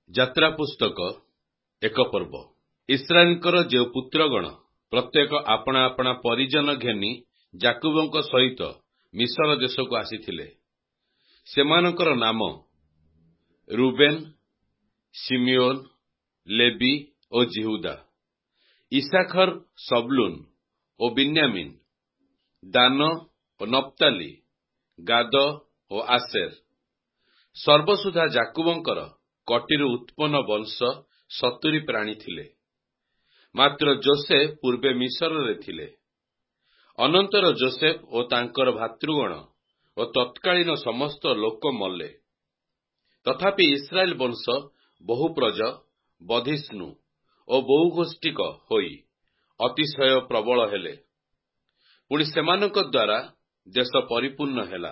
ଯାତ୍ରା ପୁସ୍ତକ ଏକ ପର୍ବ। ଇସ୍ରାଏଲଙ୍କର ଯେଉଁ ପୁତ୍ରଗଣ ପ୍ରତ୍ୟେକ ଆପଣା ଆପଣା ପରିଜନ ଘେନି ଯାକୁବଙ୍କ ସହିତ ମିଶର ଦେଶକୁ ଆସିଥିଲେ, ସେମାନଙ୍କର ନାମ ରୁବେନ, ସିମିଓନ, ଲେବି ଓ ଜିହୁଦା, ଇସାଖର, ସବଲୁନ ଓ ବିନ୍ୟାମିନ, ଦାନ ଓ ନପ୍ତାଲି, ଗାଦ ଓ ଆସେର। ସର୍ବସୁଦ୍ଧା ଯାକୁବଙ୍କର କଟିରୁ ଉତ୍ପନ୍ନ ବଂଶ 70 ପ୍ରାଣୀ ଥିଲେ। ମାତ୍ର ଯୋସେଫ ପୂର୍ବେ ମିଶରରେ ଥିଲେ। ଅନନ୍ତର ଯୋସେଫ ଓ ତାଙ୍କର ଭାତୃଗଣ ଓ ତତ୍କାଳୀନ ସମସ୍ତ ଲୋକ ମଲେ। ତଥାପି ଇସ୍ରାଏଲ ବଂଶ ବହୁପ୍ରଜ, ବଧିଷ୍ଣୁ ଓ ବହୁଗୋଷ୍ଠୀକ ହୋଇ ଅତିଶୟ ପ୍ରବଳ ହେଲେ। ପୁଣି ସେମାନଙ୍କ ଦ୍ୱାରା ଦେଶ ପରିପୂର୍ଣ୍ଣ ହେଲା।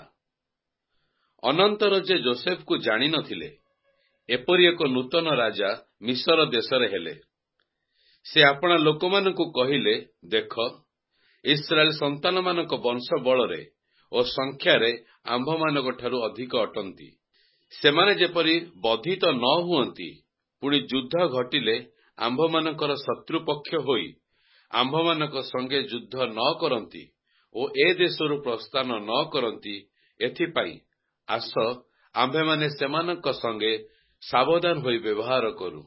ଅନନ୍ତର ଯେ ଯୋସେଫକୁ ଜାଣିନଥିଲେ, ଏପରି ଏକ ନୂତନ ରାଜା ମିଶର ଦେଶରେ ହେଲେ। ସେ ଆପଣା ଲୋକମାନଙ୍କୁ କହିଲେ, ଦେଖ, ଇସ୍ରାଏଲ ସନ୍ତାନମାନଙ୍କ ବଂଶ ବଳରେ ଓ ସଂଖ୍ୟାରେ ଆମ୍ଭମାନଙ୍କ ଠାରୁ ଅଧିକ ଅଟନ୍ତି। ସେମାନେ ଯେପରି ବଧିତ ନ ହୁଅନ୍ତି, ପୁଣି ଯୁଦ୍ଧ ଘଟିଲେ ଆମ୍ଭମାନଙ୍କର ଶତ୍ରୁପକ୍ଷ ହୋଇ ଆମ୍ଭମାନଙ୍କ ସଙ୍ଗେ ଯୁଦ୍ଧ ନ କରନ୍ତି ଓ ଏ ଦେଶରୁ ପ୍ରସ୍ଥାନ ନ କରନ୍ତି, ଏଥିପାଇଁ ଆସ, ଆମ୍ଭେମାନେ ସେମାନଙ୍କ ସଙ୍ଗେ ସାବଧାନ ହୋଇ ବ୍ୟବହାର କରୁ।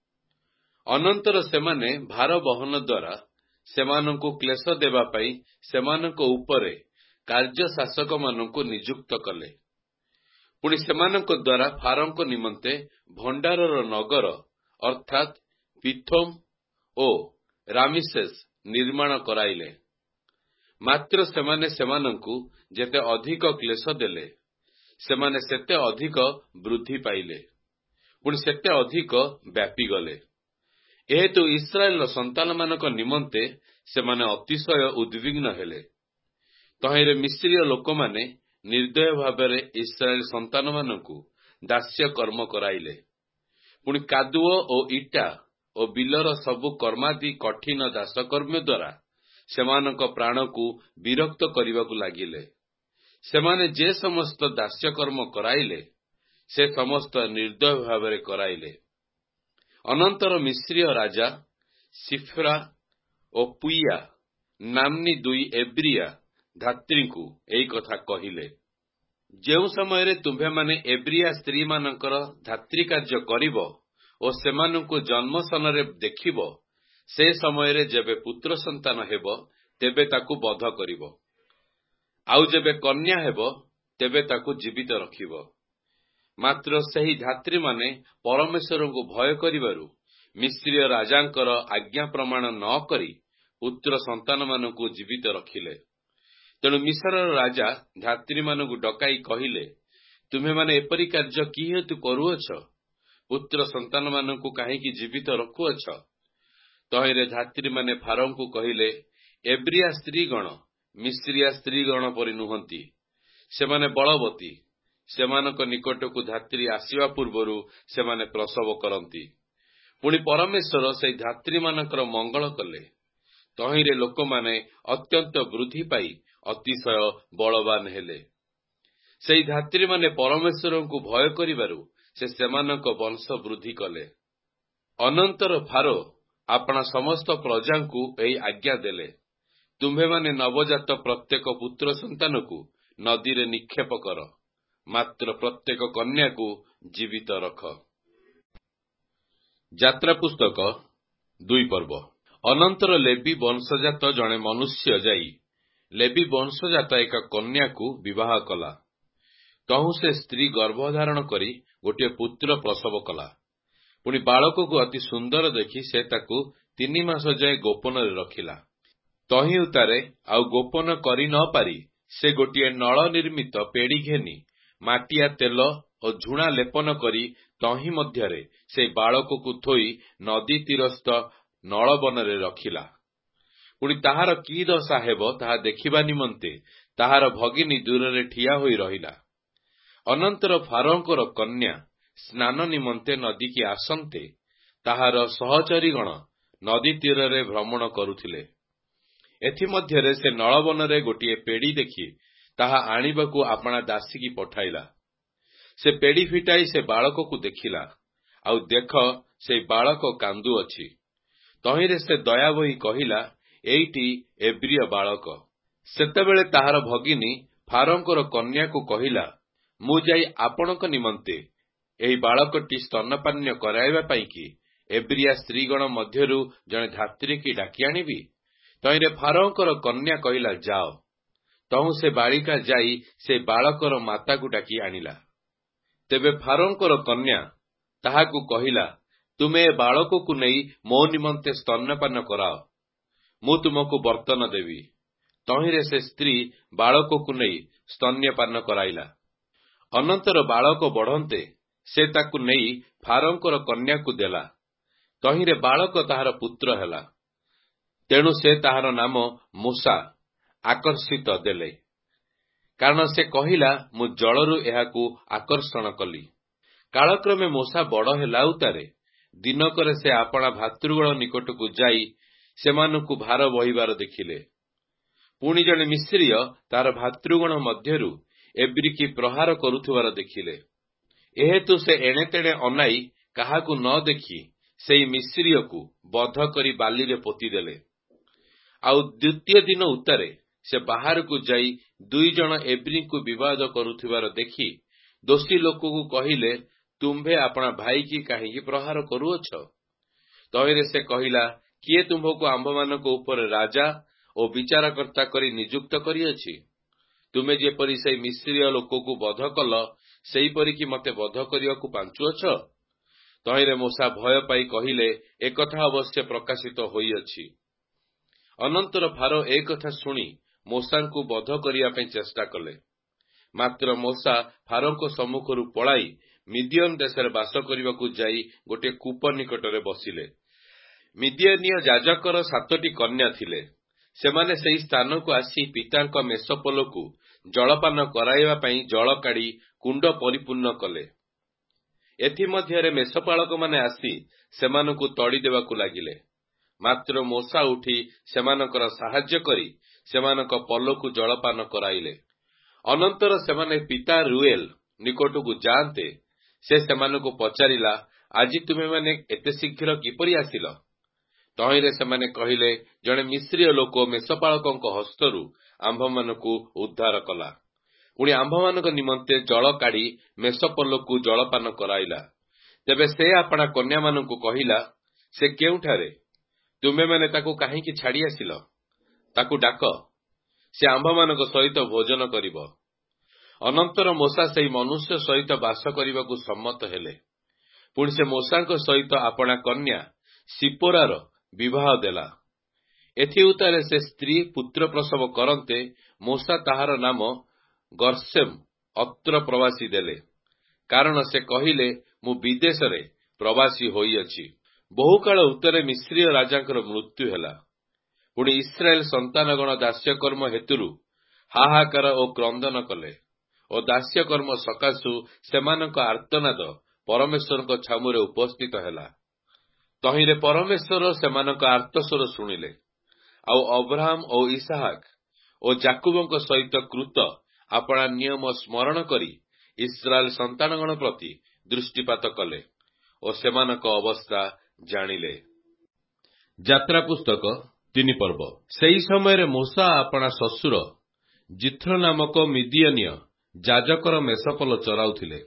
ଅନନ୍ତର ସେମାନେ ଭାର ବହନ ଦ୍ୱାରା ସେମାନଙ୍କୁ କ୍ଲେଶ ଦେବା ପାଇଁ ସେମାନଙ୍କ ଉପରେ କାର୍ଯ୍ୟଶାସକମାନଙ୍କୁ ନିଯୁକ୍ତ କଲେ। ପୁଣି ସେମାନଙ୍କ ଦ୍ୱାରା ଫାରୋଙ୍କ ନିମନ୍ତେ ଭଣ୍ଡାରର ନଗର ଅର୍ଥାତ୍ ପିଥୋମ ଓ ରାମିସେସ ନିର୍ମାଣ କରାଇଲେ। ମାତ୍ର ସେମାନେ ସେମାନଙ୍କୁ ଯେତେ ଅଧିକ କ୍ଲେଶ ଦେଲେ, ସେମାନେ ସେତେ ଅଧିକ ବୃଦ୍ଧି ପାଇଲେ, ପୁଣି ସେତେ ଅଧିକ ବ୍ୟାପିଗଲେ। ଏହେତୁ ଇସ୍ରାଏଲର ସନ୍ତାନମାନଙ୍କ ନିମନ୍ତେ ସେମାନେ ଅତିଶୟ ଉଦ୍ବିଗ୍ନ ହେଲେ। ତହିଁରେ ମିଶ୍ରୀୟ ଲୋକମାନେ ନିର୍ଦ୍ଦୟ ଭାବରେ ଇସ୍ରାଏଲ ସନ୍ତାନମାନଙ୍କୁ ଦାସ୍ୟ କର୍ମ କରାଇଲେ। ପୁଣି କାଦୁଅ ଓ ଇଟା ଓ ବିଲର ସବୁ କର୍ମାଦି କଠିନ ଦାସକର୍ମ ଦ୍ୱାରା ସେମାନଙ୍କ ପ୍ରାଣକୁ ବିରକ୍ତ କରିବାକୁ ଲାଗିଲେ। ସେମାନେ ଯେ ସମସ୍ତ ଦାସ୍ୟକର୍ମ କରାଇଲେ, ସେ ସମସ୍ତ ନିର୍ଦ୍ଦୟ ଭାବରେ କରାଇଲେ। ଅନନ୍ତର ମିଶ୍ରୀୟ ରାଜା ସିଫ୍ରା ଓ ପୁଇଆ ନାମ୍ନୀ ଦୁଇ ଏବ୍ରିଆ ଧାତ୍ରୀଙ୍କୁ ଏହି କଥା କହିଲେ, ଯେଉଁ ସମୟରେ ତୁମ୍ଭେମାନେ ଏବ୍ରିଆ ସ୍ତ୍ରୀମାନଙ୍କର ଧାତ୍ରୀ କାର୍ଯ୍ୟ କରିବ ଓ ସେମାନଙ୍କୁ ଜନ୍ମସନରେ ଦେଖିବ, ସେ ସମୟରେ ଯେବେ ପୁତ୍ର ସନ୍ତାନ ହେବ, ତେବେ ତାକୁ ବଧ କରିବ, ଆଉ ଯେବେ କନ୍ୟା ହେବ, ତେବେ ତାକୁ ଜୀବିତ ରଖିବ। ମାତ୍ର ସେହି ଧାତ୍ରୀମାନେ ପରମେଶ୍ୱରଙ୍କୁ ଭୟ କରିବାରୁ ମିଶ୍ରୀୟ ରାଜାଙ୍କର ଆଜ୍ଞା ପ୍ରମାଣ ନ କରି ପୁତ୍ର ସନ୍ତାନମାନଙ୍କୁ ଜୀବିତ ରଖିଲେ। ତେଣୁ ମିଶ୍ରର ରାଜା ଧାତ୍ରୀମାନଙ୍କୁ ଡକାଇ କହିଲେ, ତୁମ୍ଭେମାନେ ଏପରି କାର୍ଯ୍ୟ କି ହେତୁ କରୁଅଛ? ପୁତ୍ର ସନ୍ତାନମାନଙ୍କୁ କାହିଁକି ଜୀବିତ ରଖୁଅଛ? ତହିଁରେ ଧାତ୍ରୀମାନେ ଫାରୋଙ୍କୁ କହିଲେ, ଏବ୍ରିଆ ସ୍ତ୍ରୀଗଣ ମିଶ୍ରିଆ ସ୍ତ୍ରୀଗଣ ପରି ନୁହନ୍ତି। ସେମାନେ ବଳବତୀ। ସେମାନଙ୍କ ନିକଟକୁ ଧାତ୍ରୀ ଆସିବା ପୂର୍ବରୁ ସେମାନେ ପ୍ରସବ କରନ୍ତି। ପୁଣି ପରମେଶ୍ୱର ସେହି ଧାତ୍ରୀମାନଙ୍କର ମଙ୍ଗଳ କଲେ। ତହିଁରେ ଲୋକମାନେ ଅତ୍ୟନ୍ତ ବୃଦ୍ଧି ପାଇ ଅତିଶୟ ବଳବାନ ହେଲେ। ସେହି ଧାତ୍ରୀମାନେ ପରମେଶ୍ୱରଙ୍କୁ ଭୟ କରିବାରୁ ସେ ସେମାନଙ୍କ ବଂଶ ବୃଦ୍ଧି କଲେ। ଅନନ୍ତର ଫାରୋ ଆପଣା ସମସ୍ତ ପ୍ରଜାଙ୍କୁ ଏହି ଆଜ୍ଞା ଦେଲେ, ତୁମ୍ଭେମାନେ ନବଜାତ ପ୍ରତ୍ୟେକ ପୁତ୍ର ସନ୍ତାନକୁ ନଦୀରେ ନିକ୍ଷେପ କର, ମାତ୍ର ପ୍ରତ୍ୟେକ କନ୍ୟାକୁ ଜୀବିତ ରଖ। ଯାତ୍ରା ପୁସ୍ତକ 2 ପର୍ବ। ଅନନ୍ତର ଲେବି ବଂଶଜାତ ଜଣେ ମନୁଷ୍ୟ ଯାଇ ଲେବି ବଂଶଜାତ ଏକ କନ୍ୟାକୁ ବିବାହ କଲା। ତହୁଁ ସେ ସ୍ତ୍ରୀ ଗର୍ଭଧାରଣ କରି ଗୋଟିଏ ପୁତ୍ର ପ୍ରସବ କଲା। ପୁଣି ବାଳକକୁ ଅତି ସୁନ୍ଦର ଦେଖି ସେ ତାକୁ 3 ମାସ ଯାଏ ଗୋପନରେ ରଖିଲା। ତହିଁ ଉତ୍ତାରେ ଆଉ ଗୋପନ କରି ନ ପାରି ସେ ଗୋଟିଏ ନଳ ନିର୍ମିତ ପେଡ଼ି ଘେନି ମାଟିଆ ତେଲ ଓ ଝୁଣା ଲେପନ କରି ତହିଁ ମଧ୍ୟରେ ସେହି ବାଳକକୁ ଥୋଇ ନଦୀ ତୀରସ୍ଥ ନଳବନରେ ରଖିଲା। ପୁଣି ତାହାର କି ଦଶା ହେବ ତାହା ଦେଖିବା ନିମନ୍ତେ ତାହାର ଭଗିନୀ ଦୂରରେ ଠିଆ ହୋଇ ରହିଲା। ଅନନ୍ତର ଫାରୋଙ୍କର କନ୍ୟା ସ୍ନାନ ନିମନ୍ତେ ନଦୀକି ଆସନ୍ତେ ତାହାର ସହଚରୀଗଣ ନଦୀ ତୀରରେ ଭ୍ରମଣ କରୁଥିଲେ। ଏଥିମଧ୍ୟରେ ସେ ନଳବନରେ ଗୋଟିଏ ପେଡ଼ି ଦେଖି ତାହା ଆଣିବାକୁ ଆପଣା ଦାସୀକି ପଠାଇଲା। ସେ ପେଡ଼ି ଫିଟାଇ ସେ ବାଳକକୁ ଦେଖିଲା, ଆଉ ଦେଖ ସେଇ ବାଳକ କାନ୍ଦୁଅଛି। ତହିଁରେ ସେ ଦୟା ବହି କହିଲା, ଏଇଟି ଏବ୍ରିୟ ବାଳକ। ସେତେବେଳେ ତାହାର ଭଗିନୀ ଫାରୋଙ୍କର କନ୍ୟାକୁ କହିଲା, ମୁଁ ଯାଇ ଆପଣଙ୍କ ନିମନ୍ତେ ଏହି ବାଳକଟି ସ୍ତନପାନୀୟ କରାଇବା ପାଇଁ କି ଏବ୍ରିଆ ସ୍ତ୍ରୀଗଣ ମଧ୍ୟରୁ ଜଣେ ଧାତ୍ରୀକି ଡାକି ଆଣିବି। ତହିଁରେ ଫାରୋଙ୍କର କନ୍ୟା କହିଲା, ଯାଅ। ତହୁଁ ସେ ବାଳିକା ଯାଇ ସେ ବାଳକର ମାତାକୁ ଡାକି ଆଣିଲା। ତେବେ ଫାରୋଙ୍କର କନ୍ୟା ତାହାକୁ କହିଲା, ତୁମେ ଏ ବାଳକକୁ ନେଇ ମୋ ନିମନ୍ତେ ସ୍ତନ୍ୟପାନ କରାଅ, ମୁଁ ତୁମକୁ ବର୍ତ୍ତନ ଦେବି। ତହିଁରେ ସେ ସ୍ତ୍ରୀ ବାଳକକୁ ନେଇ ସ୍ତନ୍ୟପାନ କରାଇଲା। ଅନନ୍ତର ବାଳକ ବଢ଼ନ୍ତେ ସେ ତାକୁ ନେଇ ଫାରୋଙ୍କର କନ୍ୟାକୁ ଦେଲା। ତହିଁରେ ବାଳକ ତାହାର ପୁତ୍ର ହେଲା। ତେଣୁ ସେ ତାହାର ନାମ ମୂଷା ଆକର୍ଷିତ ଦେଲେ, କାରଣ ସେ କହିଲା, ମୁଁ ଜଳରୁ ଏହାକୁ ଆକର୍ଷଣ କଲି। କାଳକ୍ରମେ ମୂଷା ବଡ଼ ହେଲା ଉତ୍ତାରେ ଦିନକରେ ସେ ଆପଣା ଭାତୃଗଣ ନିକଟକୁ ଯାଇ ସେମାନଙ୍କୁ ଭାର ବହିବାର ଦେଖିଲେ। ପୁଣି ଜଣେ ମିଶ୍ରୀୟ ତାହାର ଭାତୃଗଣ ମଧ୍ୟରୁ ଏବ୍ରିକି ପ୍ରହାର କରୁଥିବାର ଦେଖିଲେ। ଏହେତୁ ସେ ଏଣେତେଣେ ଅନାଇ କାହାକୁ ନ ଦେଖି ସେଇ ମିଶ୍ରୀୟକୁ ବଧ କରି ବାଲିରେ ପୋତିଦେଲେ। ଆଉ ଦ୍ୱିତୀୟ ଦିନ ଉତ୍ତାରେ ସେ ବାହାରକୁ ଯାଇ 2 ଜଣ ଏବ୍ରୀଙ୍କୁ ବିବାଦ କରୁଥିବାର ଦେଖି ଦୋଷୀ ଲୋକକୁ କହିଲେ, ତୁମ୍ଭେ ଆପଣା ଭାଇକି କାହିଁକି ପ୍ରହାର କରୁଅଛ? ତହିଁରେ ସେ କହିଲା, କିଏ ତୁମ୍ଭକୁ ଆମ୍ଭମାନଙ୍କ ଉପରେ ରାଜା ଓ ବିଚାରକର୍ତ୍ତା କରି ନିଯୁକ୍ତ କରିଅଛି? ତୁମେ ଯେପରି ସେଇ ମିଶ୍ରୀୟ ଲୋକକୁ ବଧ କଲ, ସେହିପରିକି ମୋତେ ବଧ କରିବାକୁ ପାଞ୍ଚୁଅଛ? ତହିଁରେ ମୂଷା ଭୟ ପାଇ କହିଲେ, ଏକଥା ଅବଶ୍ୟ ପ୍ରକାଶିତ ହୋଇଅଛି। ଅନନ୍ତର ଫାରୋ ଏ କଥା ଶୁଣି ମୂଷାଙ୍କୁ ବଧ କରିବା ପାଇଁ ଚେଷ୍ଟା କଲେ। ମାତ୍ର ମୂଷା ଫାରୋଙ୍କ ସମ୍ମୁଖରୁ ପଳାଇ ମିଦିୟନ ଦେଶରେ ବାସ କରିବାକୁ ଯାଇ ଗୋଟିଏ କୂପ ନିକଟରେ ବସିଲେ। ମିଦିୟନୀୟ ଯାଜକର 7ଟି କନ୍ୟା ଥିଲେ। ସେମାନେ ସେହି ସ୍ଥାନକୁ ଆସି ପିତାଙ୍କ ମେଷପୋଲକୁ ଜଳପାନ କରାଇବା ପାଇଁ ଜଳ କାଢି କୁଣ୍ଡ ପରିପୂର୍ଣ୍ଣ କଲେ। ଏଥିମଧ୍ୟରେ ମେଷପାଳକମାନେ ଆସି ସେମାନଙ୍କୁ ତଡ଼ି ଦେବାକୁ ଲାଗିଲେ। ମାତ୍ର ମୂଷା ଉଠି ସେମାନଙ୍କର ସାହାଯ୍ୟ କରି ସେମାନଙ୍କ ପୋଲକୁ ଜଳପାନ କରାଇଲେ। ଅନନ୍ତର ସେମାନେ ପିତା ରୁଏଲ ନିକଟକୁ ଯାଆନ୍ତେ ସେ ସେମାନଙ୍କୁ ପଚାରିଲା, ଆଜି ତୁମେମାନେ ଏତେ ଶୀଘ୍ର କିପରି ଆସିଲ? ତହିଁରେ ସେମାନେ କହିଲେ, ଜଣେ ମିଶ୍ରୀୟ ଲୋକ ମେଷପାଳକଙ୍କ ହସ୍ତରୁ ଆମ୍ଭମାନଙ୍କୁ ଉଦ୍ଧାର କଲା। ପୁଣି ଆମ୍ଭମାନଙ୍କ ନିମନ୍ତେ ଜଳ କାଢି ମେଷପୋଲକୁ ଜଳପାନ କରାଇଲା। ତେବେ ସେ ଆପଣା କନ୍ୟାମାନଙ୍କୁ କହିଲା, ସେ କେଉଁଠାରେ? ତୁମେମାନେ ତାକୁ କାହିଁକି ଛାଡ଼ି ଆସିଲ? ତାକୁ ଡାକ, ସେ ଆମ୍ଭମାନଙ୍କ ସହିତ ଭୋଜନ କରିବ। ଅନନ୍ତର ମୂଷା ସେହି ମନୁଷ୍ୟ ସହିତ ବାସ କରିବାକୁ ସମ୍ମତ ହେଲେ। ପୁଣି ସେ ମୂଷାଙ୍କ ସହିତ ଆପଣା କନ୍ୟା ସିପୋରାର ବିବାହ ଦେଲା। ଏଥି ଉତ୍ତାରେ ସେ ସ୍ତ୍ରୀ ପୁତ୍ର ପ୍ରସବ କରନ୍ତେ ମୂଷା ତାହାର ନାମ ଗର୍ସେମ ଅତ୍ର ପ୍ରବାସୀ ଦେଲେ, କାରଣ ସେ କହିଲେ, ମୁଁ ବିଦେଶରେ ପ୍ରବାସୀ ହୋଇଅଛି। ବହୁକାଳ ଉତ୍ତରେ ମିଶ୍ରୀୟ ରାଜାଙ୍କର ମୃତ୍ୟୁ ହେଲା। ପୁଣି ଇସ୍ରାଏଲ ସନ୍ତାନଗଣ ଦାସ୍ୟକର୍ମ ହେତୁରୁ ହାହାକାର ଓ କ୍ରନ୍ଦନ କଲେ ଓ ଦାସ୍ୟକର୍ମ ସକାଶୁ ସେମାନଙ୍କ ଆର୍ତ୍ତନାଦ ପରମେଶ୍ୱରଙ୍କ ଛାମୁରେ ଉପସ୍ଥିତ ହେଲା। ତହିଁରେ ପରମେଶ୍ୱର ସେମାନଙ୍କ ଆର୍ତ୍ତସ୍ୱର ଶୁଣିଲେ। ଆଉ ଅବ୍ରାହମ ଓ ଇସାହାକ ଓ ଯାକୁବଙ୍କ ସହିତ କୃତ ଆପଣା ନିୟମ ସ୍ମରଣ କରି ଇସ୍ରାଏଲ ସନ୍ତାନଗଣ ପ୍ରତି ଦୃଷ୍ଟିପାତ କଲେ ଓ ସେମାନଙ୍କ ଅବସ୍ଥା ଜାଣିଲେ। ଯାତ୍ରା ପୁସ୍ତକ 3 ପର୍ବ। ସେହି ସମୟରେ ମୂଷା ଆପଣା ଶ୍ୱଶୁର ଜିଥ୍ରୋ ନାମକ ମିଦିୟନୀୟ ଯାଜକର ମେଷପୋଲ ଚରାଉଥିଲେ।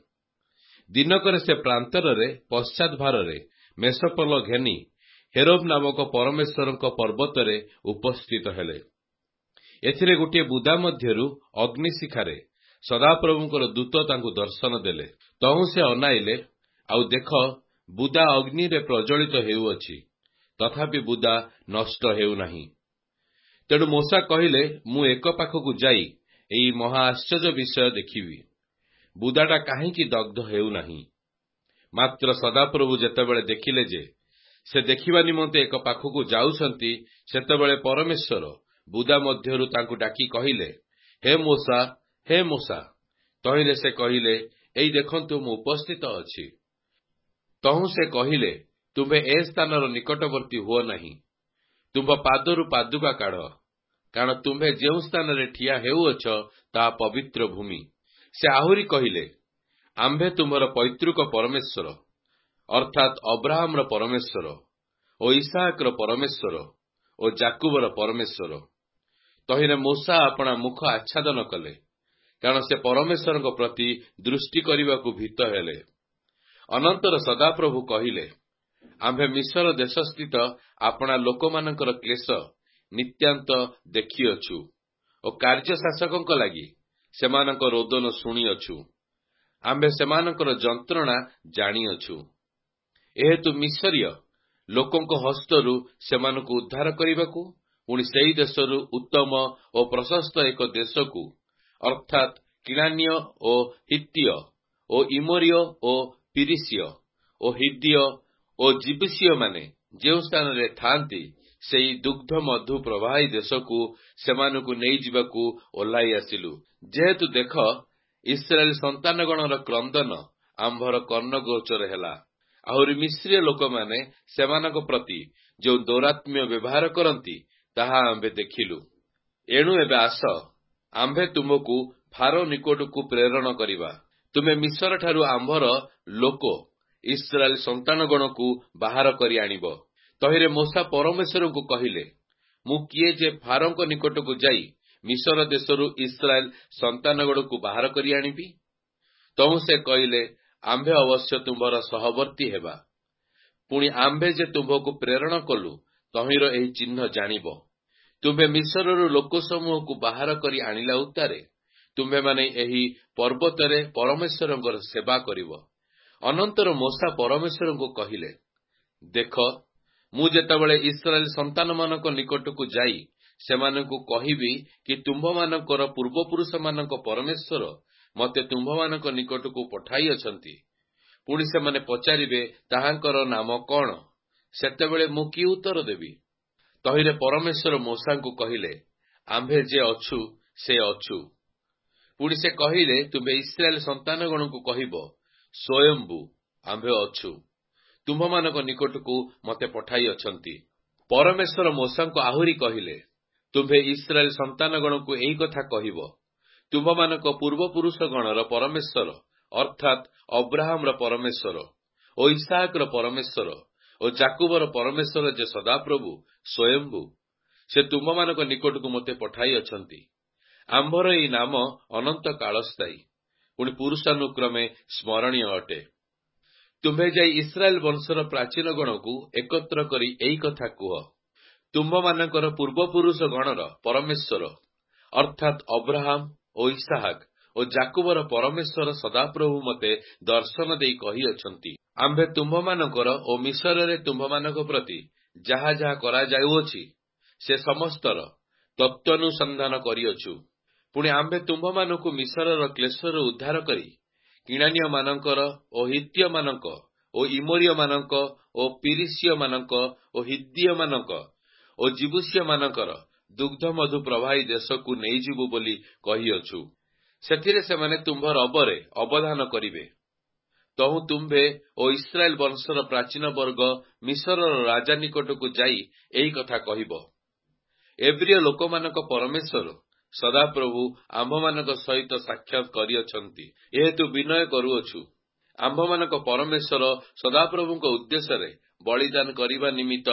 ଦିନକରେ ସେ ପ୍ରାନ୍ତରରେ ପଶ୍ଚାତଭାରରେ ମେଷପୋଲ ଘେନି ହେରୋବ ନାମକ ପରମେଶ୍ୱରଙ୍କ ପର୍ବତରେ ଉପସ୍ଥିତ ହେଲେ। ଏଥିରେ ଗୋଟିଏ ବୁଦା ମଧ୍ୟରୁ ଅଗ୍ନିଶିଖାରେ ସଦାପ୍ରଭୁଙ୍କର ଦୂତ ତାଙ୍କୁ ଦର୍ଶନ ଦେଲେ। ତହୁଁ ସେ ଅନାଇଲେ, ଆଉ ଦେଖ, ବୁଦା ଅଗ୍ନିରେ ପ୍ରଜ୍ୱଳିତ ହେଉଅଛି, ତଥାପି ବୁଦା ନଷ୍ଟ ହେଉନାହିଁ। ତେଣୁ ମୂଷା କହିଲେ, ମୁଁ ଏକ ପାଖକୁ ଯାଇ ଏହି ମହା ଆଶ୍ଚର୍ଯ୍ୟ ବିଷୟ ଦେଖିବି, ବୁଦାଟା କାହିଁକି ଦଗ୍ଧ ହେଉନାହିଁ। ମାତ୍ର ସଦାପ୍ରଭୁ ଯେତେବେଳେ ଦେଖିଲେ ଯେ ସେ ଦେଖିବା ନିମନ୍ତେ ଏକ ପାଖକୁ ଯାଉଛନ୍ତି, ସେତେବେଳେ ପରମେଶ୍ୱର ବୁଦା ମଧ୍ୟରୁ ତାଙ୍କୁ ଡାକି କହିଲେ, ହେ ମୂଷା, ହେ ମୂଷା। ତହିଁରେ ସେ କହିଲେ, ଏଇ ଦେଖନ୍ତୁ, ମୁଁ ଉପସ୍ଥିତ ଅଛି। ତହୁଁ ସେ କହିଲେ, ତୁମ୍ଭେ ଏ ସ୍ଥାନର ନିକଟବର୍ତ୍ତୀ ହୁଅ ନାହିଁ। ତୁମ୍ଭ ପାଦରୁ ପାଦୁକା କାଢ଼, କାରଣ ତୁମ୍ଭେ ଯେଉଁ ସ୍ଥାନରେ ଠିଆ ହେଉଅଛ ତାହା ପବିତ୍ର ଭୂମି। ସେ ଆହୁରି କହିଲେ, ଆମ୍ଭେ ତୁମ୍ଭର ପୈତୃକ ପରମେଶ୍ୱର ଅର୍ଥାତ୍ ଅବ୍ରାହମର ପରମେଶ୍ୱର ଓ ଇସାହାକର ପରମେଶ୍ୱର ଓ ଜାକୁବର ପରମେଶ୍ୱର। ତହିଁରେ ମୂଷା ଆପଣା ମୁଖ ଆଚ୍ଛାଦନ କଲେ, କାରଣ ସେ ପରମେଶ୍ୱରଙ୍କ ପ୍ରତି ଦୃଷ୍ଟି କରିବାକୁ ଭୀତ ହେଲେ। ଅନନ୍ତର ସଦାପ୍ରଭୁ କହିଲେ, ଆମ୍ଭେ ମିଶ୍ର ଦେଶସ୍ଥିତ ଆପଣା ଲୋକମାନଙ୍କର କ୍ଲେଶ ନିତ୍ୟାନ୍ତ ଦେଖିଅଛୁ ଓ କାର୍ଯ୍ୟଶାସକଙ୍କ ଲାଗି ସେମାନଙ୍କ ରୋଦନ ଶୁଣିଅଛୁ। ଆମ୍ଭେ ସେମାନଙ୍କର ଯନ୍ତ୍ରଣା ଜାଣିଅଛୁ। ଏହେତୁ ମିଶରୀୟ ଲୋକଙ୍କ ହସ୍ତରୁ ସେମାନଙ୍କୁ ଉଦ୍ଧାର କରିବାକୁ ପୁଣି ସେହି ଦେଶରୁ ଉତ୍ତମ ଓ ପ୍ରଶସ୍ତ ଏକ ଦେଶକୁ ଅର୍ଥାତ୍ କିଣାନୀୟ ଓ ହିତ୍ତୀୟ ଓ ଇମୋରୀୟ ଓ ପିରିସୀୟ ଓ ହିବ୍ବୀୟ ଓ ଜିବୁସୀୟମାନେ ଯେଉଁ ସ୍ଥାନରେ ଥାଆନ୍ତି ସେହି ଦୁଗ୍ଧ ମଧୁ ପ୍ରବାହୀ ଦେଶକୁ ସେମାନଙ୍କୁ ନେଇଯିବାକୁ ଓହ୍ଲାଇ ଆସିଲୁ। ଯେହେତୁ ଦେଖ, ଇସ୍ରାଏଲ ସନ୍ତାନଗଣର କ୍ରନ୍ଦନ ଆମ୍ଭର କର୍ଣ୍ଣଗୋଚର ହେଲା। ଆହୁରି ମିଶ୍ରୀୟ ଲୋକମାନେ ସେମାନଙ୍କ ପ୍ରତି ଯେଉଁ ଦୌରାତ୍ମ୍ୟ ବ୍ୟବହାର କରନ୍ତି ତାହା ଆମ୍ଭେ ଦେଖିଲୁ। ଏଣୁ ଏବେ ଆସ, ଆମ୍ଭେ ତୁମକୁ ଫାରୋ ନିକଟକୁ ପ୍ରେରଣ କରିବା। ତୁମେ ମିଶ୍ରଠାରୁ ଆମ୍ଭର ଲୋକ ଇସ୍ରାଏଲ ସନ୍ତାନଗଣକୁ ବାହାର କରି ଆଣିବ। ତହିଁରେ ମୂଷା ପରମେଶ୍ୱରଙ୍କୁ କହିଲେ, ମୁଁ କିଏ ଯେ ଫାରୋଙ୍କ ନିକଟକୁ ଯାଇ ମିଶ୍ର ଦେଶରୁ ଇସ୍ରାଏଲ ସନ୍ତାନଗଣକୁ ବାହାର କରି ଆଣିବି? ତହୁଁ ସେ କହିଲେ, ଆମ୍ଭେ ଅବଶ୍ୟ ତୁମ୍ଭର ସହବର୍ତ୍ତୀ ହେବା। ପୁଣି ଆମ୍ଭେ ଯେ ତୁମ୍ଭକୁ ପ୍ରେରଣ କଲୁ ତହିଁର ଏହି ଚିହ୍ନ ଜାଣିବ। ତୁମ୍ଭେ ମିଶ୍ରରୁ ଲୋକସମୂହକୁ ବାହାର କରି ଆଣିଲା ଉତ୍ତାରେ ତୁମ୍ଭେମାନେ ଏହି ପର୍ବତରେ ପରମେଶ୍ୱରଙ୍କର ସେବା କରିବ। ଅନନ୍ତର ମୂଷା ପରମେଶ୍ୱରଙ୍କୁ କହିଲେ, ଦେଖ, ମୁଁ ଯେତେବେଳେ ଇସ୍ରାଏଲ ସନ୍ତାନମାନଙ୍କ ନିକଟକୁ ଯାଇ ସେମାନଙ୍କୁ କହିବି କି ତୁମ୍ଭମାନଙ୍କର ପୂର୍ବପୁରୁଷମାନଙ୍କ ପରମେଶ୍ୱର ମୋତେ ତୁମ୍ଭମାନଙ୍କ ନିକଟକୁ ପଠାଇଅଛନ୍ତି, ପୁଣି ସେମାନେ ପଚାରିବେ ତାହାଙ୍କର ନାମ କଣ? ସେତେବେଳେ ମୁଁ କି ଉତ୍ତର ଦେବି? ତହିଁରେ ପରମେଶ୍ୱର ମୂଷାଙ୍କୁ କହିଲେ, ଆମ୍ଭେ ଯେ ଅଛୁ ସେ ଅଛୁ। ପୁଣି ସେ କହିଲେ, ତୁମ୍ଭେ ଇସ୍ରାଏଲ ସନ୍ତାନଗଣଙ୍କୁ କହିବ, ସ୍ୱୟମ୍ଭୁ ଆମ୍ଭେ ଅଛୁ, ତୁମ୍ଭମାନଙ୍କ ନିକଟକୁ ମୋତେ ପଠାଇଅଛନ୍ତି। ପରମେଶ୍ୱର ମୂଷାଙ୍କୁ ଆହୁରି କହିଲେ, ତୁମ୍ଭେ ଇସ୍ରାଏଲ ସନ୍ତାନଗଣକୁ ଏହି କଥା କହିବ, ତୁମ୍ଭମାନଙ୍କ ପୂର୍ବପୁରୁଷଗଣର ପରମେଶ୍ୱର ଅର୍ଥାତ୍ ଅବ୍ରାହମର ପରମେଶ୍ୱର ଓ ଇସାହାକର ପରମେଶ୍ୱର ଓ ଜାକୁବର ପରମେଶ୍ୱର ଯେ ସଦାପ୍ରଭୁ ସ୍ୱୟମ୍ଭୁ, ସେ ତୁମ୍ଭମାନଙ୍କ ନିକଟକୁ ମୋତେ ପଠାଇଅଛନ୍ତି। ଆମ୍ଭର ଏହି ନାମ ଅନନ୍ତ କାଳସ୍ଥାୟୀ, ପୁଣି ପୁରୁଷାନୁକ୍ରମେ ସ୍ମରଣୀୟ ଅଟେ। ତୁମ୍ଭେ ଯାଇ ଇସ୍ରାଏଲ ବଂଶର ପ୍ରାଚୀନ ଗଣକୁ ଏକତ୍ର କରି ଏହି କଥା କୁହ, ତୁମ୍ଭମାନଙ୍କର ପୂର୍ବପୁରୁଷ ଗଣର ପରମେଶ୍ୱର ଅର୍ଥାତ୍ ଅବ୍ରାହମ ଓ ଇସାହାକ ଓ ଜାକୁବର ପରମେଶ୍ୱର ସଦାପ୍ରଭୁ ମୋତେ ଦର୍ଶନ ଦେଇ କହିଅଛନ୍ତି, ଆମ୍ଭେ ତୁମ୍ଭମାନଙ୍କର ଓ ମିଶ୍ରରେ ତୁମ୍ଭମାନଙ୍କ ପ୍ରତି ଯାହା ଯାହା କରାଯାଉଅଛି ସେ ସମସ୍ତର ତତ୍ତ୍ୱାନୁସନ୍ଧାନ କରିଅଛୁ। ପୁଣି ଆମ୍ଭେ ତୁମ୍ଭମାନଙ୍କୁ ମିଶ୍ରର କ୍ଲେଶରୁ ଉଦ୍ଧାର କରି କିଣାନୀୟମାନଙ୍କର ଓ ହିତ୍ତୀୟମାନଙ୍କ ଓ ଇମୋରୀୟମାନଙ୍କ ଓ ପିରିସୀୟମାନଙ୍କ ଓ ହିବ୍ବୀୟମାନଙ୍କ ଓ ଜିବୁସୀୟମାନଙ୍କର ଦୁଗ୍ଧ ମଧୁ ପ୍ରବାହୀ ଦେଶକୁ ନେଇଯିବୁ ବୋଲି କହିଅଛୁ। ସେଥିରେ ସେମାନେ ତୁମ୍ଭ ରବରେ ଅବଧାନ କରିବେ। ତହୁଁ ତୁମ୍ଭେ ଓ ଇସ୍ରାଏଲ ବଂଶର ପ୍ରାଚୀନ ବର୍ଗ ମିଶ୍ରର ରାଜା ନିକଟକୁ ଯାଇ ଏହି କଥା କହିବ, ଏବ୍ରୀୟ ଲୋକମାନଙ୍କ ପରମେଶ୍ୱର ସଦାପ୍ରଭୁ ଆମ୍ଭମାନଙ୍କ ସହିତ ସାକ୍ଷାତ କରିଅଛନ୍ତି। ଏହେତୁ ବିନୟ କରୁଅଛୁ, ଆମ୍ଭମାନଙ୍କ ପରମେଶ୍ୱର ସଦାପ୍ରଭୁଙ୍କ ଉଦ୍ଦେଶ୍ୟରେ ବଳିଦାନ କରିବା ନିମିତ୍ତ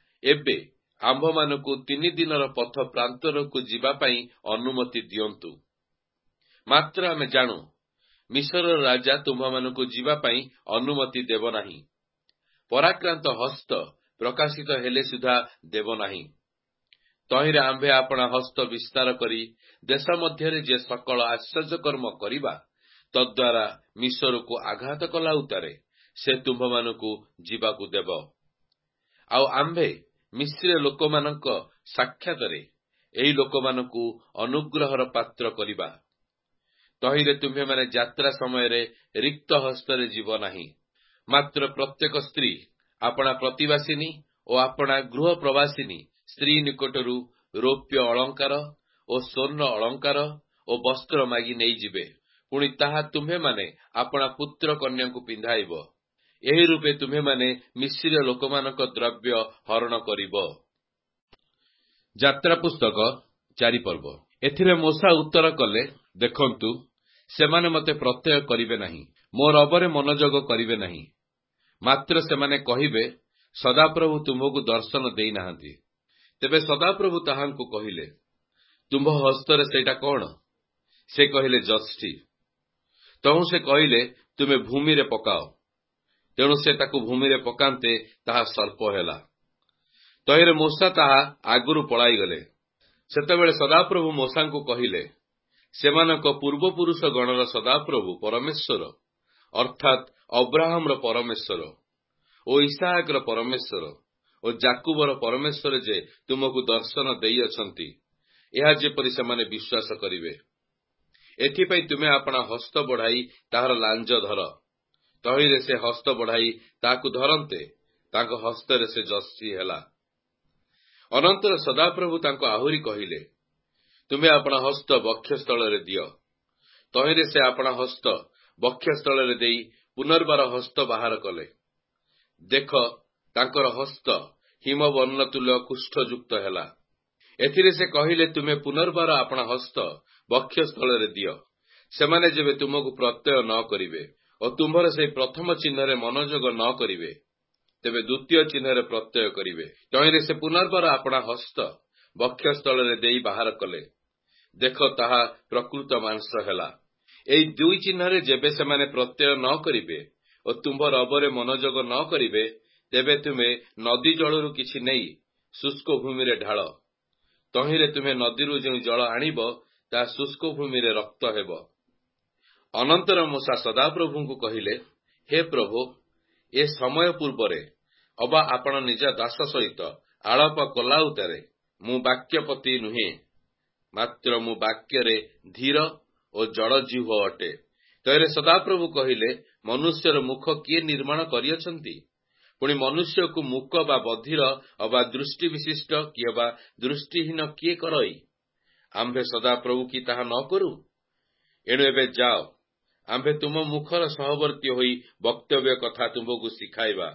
ଏବେ ଆମ୍ଭମାନଙ୍କୁ 3 ଦିନର ପଥ ପ୍ରାନ୍ତରକୁ ଯିବା ପାଇଁ ଅନୁମତି ଦିଅନ୍ତୁ। ମାତ୍ର ଆମେ ଜାଣୁ, ମିଶ୍ରର ରାଜା ତୁମ୍ଭମାନଙ୍କୁ ଯିବା ପାଇଁ ଅନୁମତି ଦେବ ନାହିଁ। ପରାକ୍ରାନ୍ତ ହସ୍ତ ପ୍ରକାଶିତ ହେଲେ ସୁଦ୍ଧା ଦେବ ନାହିଁ। ତହିଁରେ ଆମ୍ଭେ ଆପଣା ହସ୍ତ ବିସ୍ତାର କରି ଦେଶ ମଧ୍ୟରେ ଯେ ସକଳ ଆଶ୍ଚର୍ଯ୍ୟକର୍ମ କରିବା, ତଦ୍ୱାରା ମିଶ୍ରକୁ ଆଘାତ କଲା ଉତ୍ତାରେ ସେ ତୁମ୍ଭମାନଙ୍କୁ ଯିବାକୁ ଦେବ। ଆଉ ଆମ୍ଭେ ମିଶ୍ରୀୟ ଲୋକମାନଙ୍କ ସାକ୍ଷାତରେ ଏହି ଲୋକମାନଙ୍କୁ ଅନୁଗ୍ରହର ପାତ୍ର କରିବା। ତହିଁରେ ତୁମ୍ଭେମାନେ ଯାତ୍ରା ସମୟରେ ରିକ୍ତ ହସ୍ତରେ ଯିବ ନାହିଁ। ମାତ୍ର ପ୍ରତ୍ୟେକ ସ୍ତ୍ରୀ ଆପଣା ପ୍ରତିବାସିନୀ ଓ ଆପଣା ଗୃହ ପ୍ରବାସିନୀ ସ୍ତ୍ରୀ ନିକଟରୁ ରୌପ୍ୟ ଅଳଙ୍କାର ଓ ସ୍ୱର୍ଣ୍ଣ ଅଳଙ୍କାର ଓ ବସ୍ତ୍ର ମାଗି ନେଇଯିବେ। ପୁଣି ତାହା ତୁମ୍ଭେମାନେ ଆପଣା ପୁତ୍ର କନ୍ୟାଙ୍କୁ ପିନ୍ଧାଇବ। ଏହି ରୂପେ ତୁମ୍ଭେମାନେ ମିଶ୍ରୀୟ ଲୋକମାନଙ୍କ ଦ୍ରବ୍ୟ ହରଣ କରିବ। ଯାତ୍ରା ପୁସ୍ତକ 4 ପର୍ବ। ଏଥିରେ ମୂଷା ଉତ୍ତର କଲେ, ଦେଖନ୍ତୁ, ସେମାନେ ମୋତେ ପ୍ରତ୍ୟୟ କରିବେ ନାହିଁ, ମୋ ରବରେ ମନୋଯୋଗ କରିବେ ନାହିଁ। ମାତ୍ର ସେମାନେ କହିବେ, ସଦାପ୍ରଭୁ ତୁମକୁ ଦର୍ଶନ ଦେଇନାହାନ୍ତି। ତେବେ ସଦାପ୍ରଭୁ ତାହାଙ୍କୁ କହିଲେ, ତୁମ୍ଭ ହସ୍ତରେ ସେଇଟା କଣ? ସେ କହିଲେ, ଯଷ୍ଟି। ତହୁଁ ସେ କହିଲେ, ତୁମେ ଭୂମିରେ ପକାଅ। ତେଣୁ ସେ ତାକୁ ଭୂମିରେ ପକାନ୍ତେ ତାହା ସର୍ପ ହେଲା। ତହିଁରେ ମୂଷା ତାହା ଆଗରୁ ପଳାଇଗଲେ। ସେତେବେଳେ ସଦାପ୍ରଭୁ ମୂଷାଙ୍କୁ କହିଲେ, ସେମାନଙ୍କ ପୂର୍ବପୁରୁଷ ଗଣର ସଦାପ୍ରଭୁ ପରମେଶ୍ୱର ଅର୍ଥାତ୍ ଅବ୍ରାହମର ପରମେଶ୍ୱର ଓ ଇସାହାକର ପରମେଶ୍ୱର ଓ ଜାକୁବର ପରମେଶ୍ୱର ଯେ ତୁମକୁ ଦର୍ଶନ ଦେଇଅଛନ୍ତି, ଏହା ଯେପରି ସେମାନେ ବିଶ୍ୱାସ କରିବେ। ଏଥିପାଇଁ ତୁମେ ଆପଣା ହସ୍ତ ବଢ଼ାଇ ତାହାର ଲାଞ୍ଜ ଧର। ତହିଁରେ ସେ ହସ୍ତ ବଢ଼ାଇ ତାହାକୁ ଧରନ୍ତେ ତାଙ୍କ ହସ୍ତରେ ସେ ଯଷ୍ଟି ହେଲା। ଅନନ୍ତର ସଦାପ୍ରଭୁ ତାଙ୍କୁ ଆହୁରି କହିଲେ, ତୁମେ ଆପଣା ହସ୍ତ ବକ୍ଷସ୍ଥଳରେ ଦିଅ। ତହିଁରେ ସେ ଆପଣା ହସ୍ତ ବକ୍ଷସ୍ଥଳରେ ଦେଇ ପୁନର୍ବାର ହସ୍ତ ବାହାର କଲେ। ଦେଖ, ତାଙ୍କର ହସ୍ତ ହିମବର୍ଣ୍ଣ ତୁଲ୍ୟ କୁଷ୍ଠଯୁକ୍ତ ହେଲା। ଏଥିରେ ସେ କହିଲେ, ତୁମେ ପୁନର୍ବାର ଆପଣା ହସ୍ତ ବକ୍ଷସ୍ଥଳରେ ଦିଅ। ସେମାନେ ଯେବେ ତୁମକୁ ପ୍ରତ୍ୟୟ ନ କରିବେ ଓ ତୁମ୍ଭର ସେହି ପ୍ରଥମ ଚିହ୍ନରେ ମନୋଯୋଗ ନ କରିବେ, ତେବେ ଦ୍ୱିତୀୟ ଚିହ୍ନରେ ପ୍ରତ୍ୟୟ କରିବେ। ତହିଁରେ ସେ ପୁନର୍ବାର ଆପଣା ହସ୍ତ ବକ୍ଷସ୍ଥଳରେ ଦେଇ ବାହାର କଲେ। ଦେଖ, ତାହା ପ୍ରକୃତ ମାଂସ ହେଲା। ଏହି ଦୁଇ ଚିହ୍ନରେ ଯେବେ ସେମାନେ ପ୍ରତ୍ୟୟ ନ କରିବେ ଓ ତୁମ୍ଭ ରବରେ ମନୋଯୋଗ ନ କରିବେ, ତେବେ ତୁମେ ନଦୀ ଜଳରୁ କିଛି ନେଇ ଶୁଷ୍କ ଭୂମିରେ ଢାଳ। ତହିଁରେ ତୁମେ ନଦୀରୁ ଯେଉଁ ଜଳ ଆଣିବ, ତାହା ଶୁଷ୍କ ଭୂମିରେ ରକ୍ତ ହେବ। ଅନନ୍ତର ମୂଷା ସଦାପ୍ରଭୁଙ୍କୁ କହିଲେ, ହେ ପ୍ରଭୁ, ଏ ସମୟ ପୂର୍ବରେ ଅବା ଆପଣ ନିଜ ଦାସ ସହିତ ଆଳାପ କଲା ଉତ୍ତାରେ ମୁଁ ବାକ୍ୟପତି ନୁହେଁ, ମାତ୍ର ମୁଁ ବାକ୍ୟରେ ଧୀର ଓ ଜଡ଼ଜିହ୍ୱ ଅଟେ। ତହିଁରେ ସଦାପ୍ରଭୁ କହିଲେ, ମନୁଷ୍ୟର ମୁଖ କିଏ ନିର୍ମାଣ କରିଅଛନ୍ତି? ପୁଣି ମନୁଷ୍ୟକୁ ମୂକ ବା ବଧିର ଅବା ଦୃଷ୍ଟି ବିଶିଷ୍ଟ କି ଅବା ଦୃଷ୍ଟିହୀନ କିଏ କରଇ? ଆମ୍ଭେ ସଦାପ୍ରଭୁ କି ତାହା ନ କରୁ? ଏଣୁ ଏବେ ଯାଅ, ଆମ୍ଭେ ତୁମ ମୁଖର ସହବର୍ତ୍ତୀ ହୋଇ ବକ୍ତବ୍ୟ କଥା ତୁମ୍ଭକୁ ଶିଖାଇବା।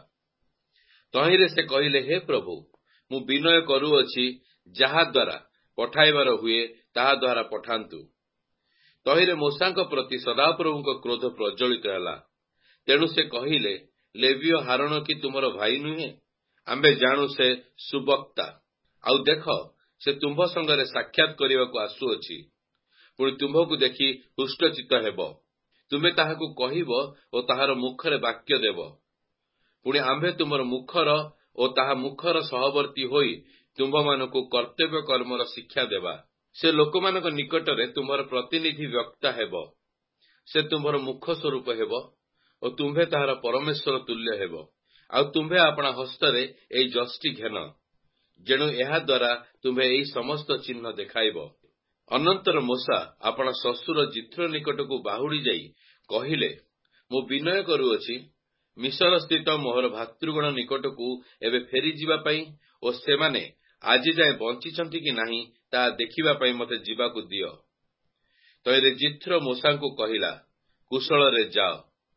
ତହିଁରେ ସେ କହିଲେ, ହେ ପ୍ରଭୁ, ମୁଁ ବିନୟ କରୁଅଛି, ଯାହାଦ୍ୱାରା ପଠାଇବାର ହୁଏ ତାହାଦ୍ୱାରା ପଠାନ୍ତୁ। ତହିଁରେ ମୂଷାଙ୍କ ପ୍ରତି ସଦାପ୍ରଭୁଙ୍କ କ୍ରୋଧ ପ୍ରଜ୍ୱଳିତ ହେଲା। ତେଣୁ ସେ କହିଲେ, ଲେବୀୟ ହାରଣ କି ତୁମର ଭାଇ ନୁହେଁ? ଆମ୍ଭେ ଜାଣୁ ସେ ସୁବକ୍ତା। ଆଉ ଦେଖ, ସେ ତୁମ୍ଭ ସଙ୍ଗରେ ସାକ୍ଷାତ କରିବାକୁ ଆସୁଅଛି। ପୁଣି ତୁମ୍ଭକୁ ଦେଖି ହୃଷ୍ଟଚିତ୍ତ ହେବ। ତୁମେ ତାହାକୁ କହିବ ଓ ତାହାର ମୁଖରେ ବାକ୍ୟ ଦେବ। ପୁଣି ଆମ୍ଭେ ତୁମର ମୁଖର ଓ ତାହା ମୁଖର ସହବର୍ତ୍ତୀ ହୋଇ ତୁମ୍ଭମାନଙ୍କୁ କର୍ତ୍ତବ୍ୟ କର୍ମର ଶିକ୍ଷା ଦେବା। ସେ ଲୋକମାନଙ୍କ ନିକଟରେ ତୁମର ପ୍ରତିନିଧି ବକ୍ତା ହେବ। ସେ ତୁମ୍ଭର ମୁଖ ସ୍ୱରୂପ ହେବ ଓ ତୁମ୍ଭେ ତାହାର ପରମେଶ୍ୱର ତୁଲ୍ୟ ହେବ। ଆଉ ତୁମ୍ଭେ ଆପଣା ହସ୍ତରେ ଏହି ଯଷ୍ଟି ଘେନ, ଯେଣୁ ଏହାଦ୍ୱାରା ତୁମ୍ଭେ ଏହି ସମସ୍ତ ଚିହ୍ନ ଦେଖାଇବ। ଅନନ୍ତର ମୂଷା ଆପଣା ଶ୍ୱଶୁର ଜିଥ୍ରୋ ନିକଟକୁ ବାହୁଡ଼ି ଯାଇ କହିଲେ, ମୁଁ ବିନୟ କରୁଅଛି, ମିଶର ସ୍ଥିତ ମୋହର ଭାତୃଗଣ ନିକଟକୁ ଏବେ ଫେରିଯିବା ପାଇଁ ଓ ସେମାନେ ଆଜି ଯାଏ ବଞ୍ଚିଛନ୍ତି କି ନାହିଁ ତାହା ଦେଖିବା ପାଇଁ ମୋତେ ଯିବାକୁ ଦିଅ। ତହିଁରେ ଜିଥ୍ରୋ ମୂଷାଙ୍କୁ କହିଲା, କୁଶଳରେ ଯାଅ।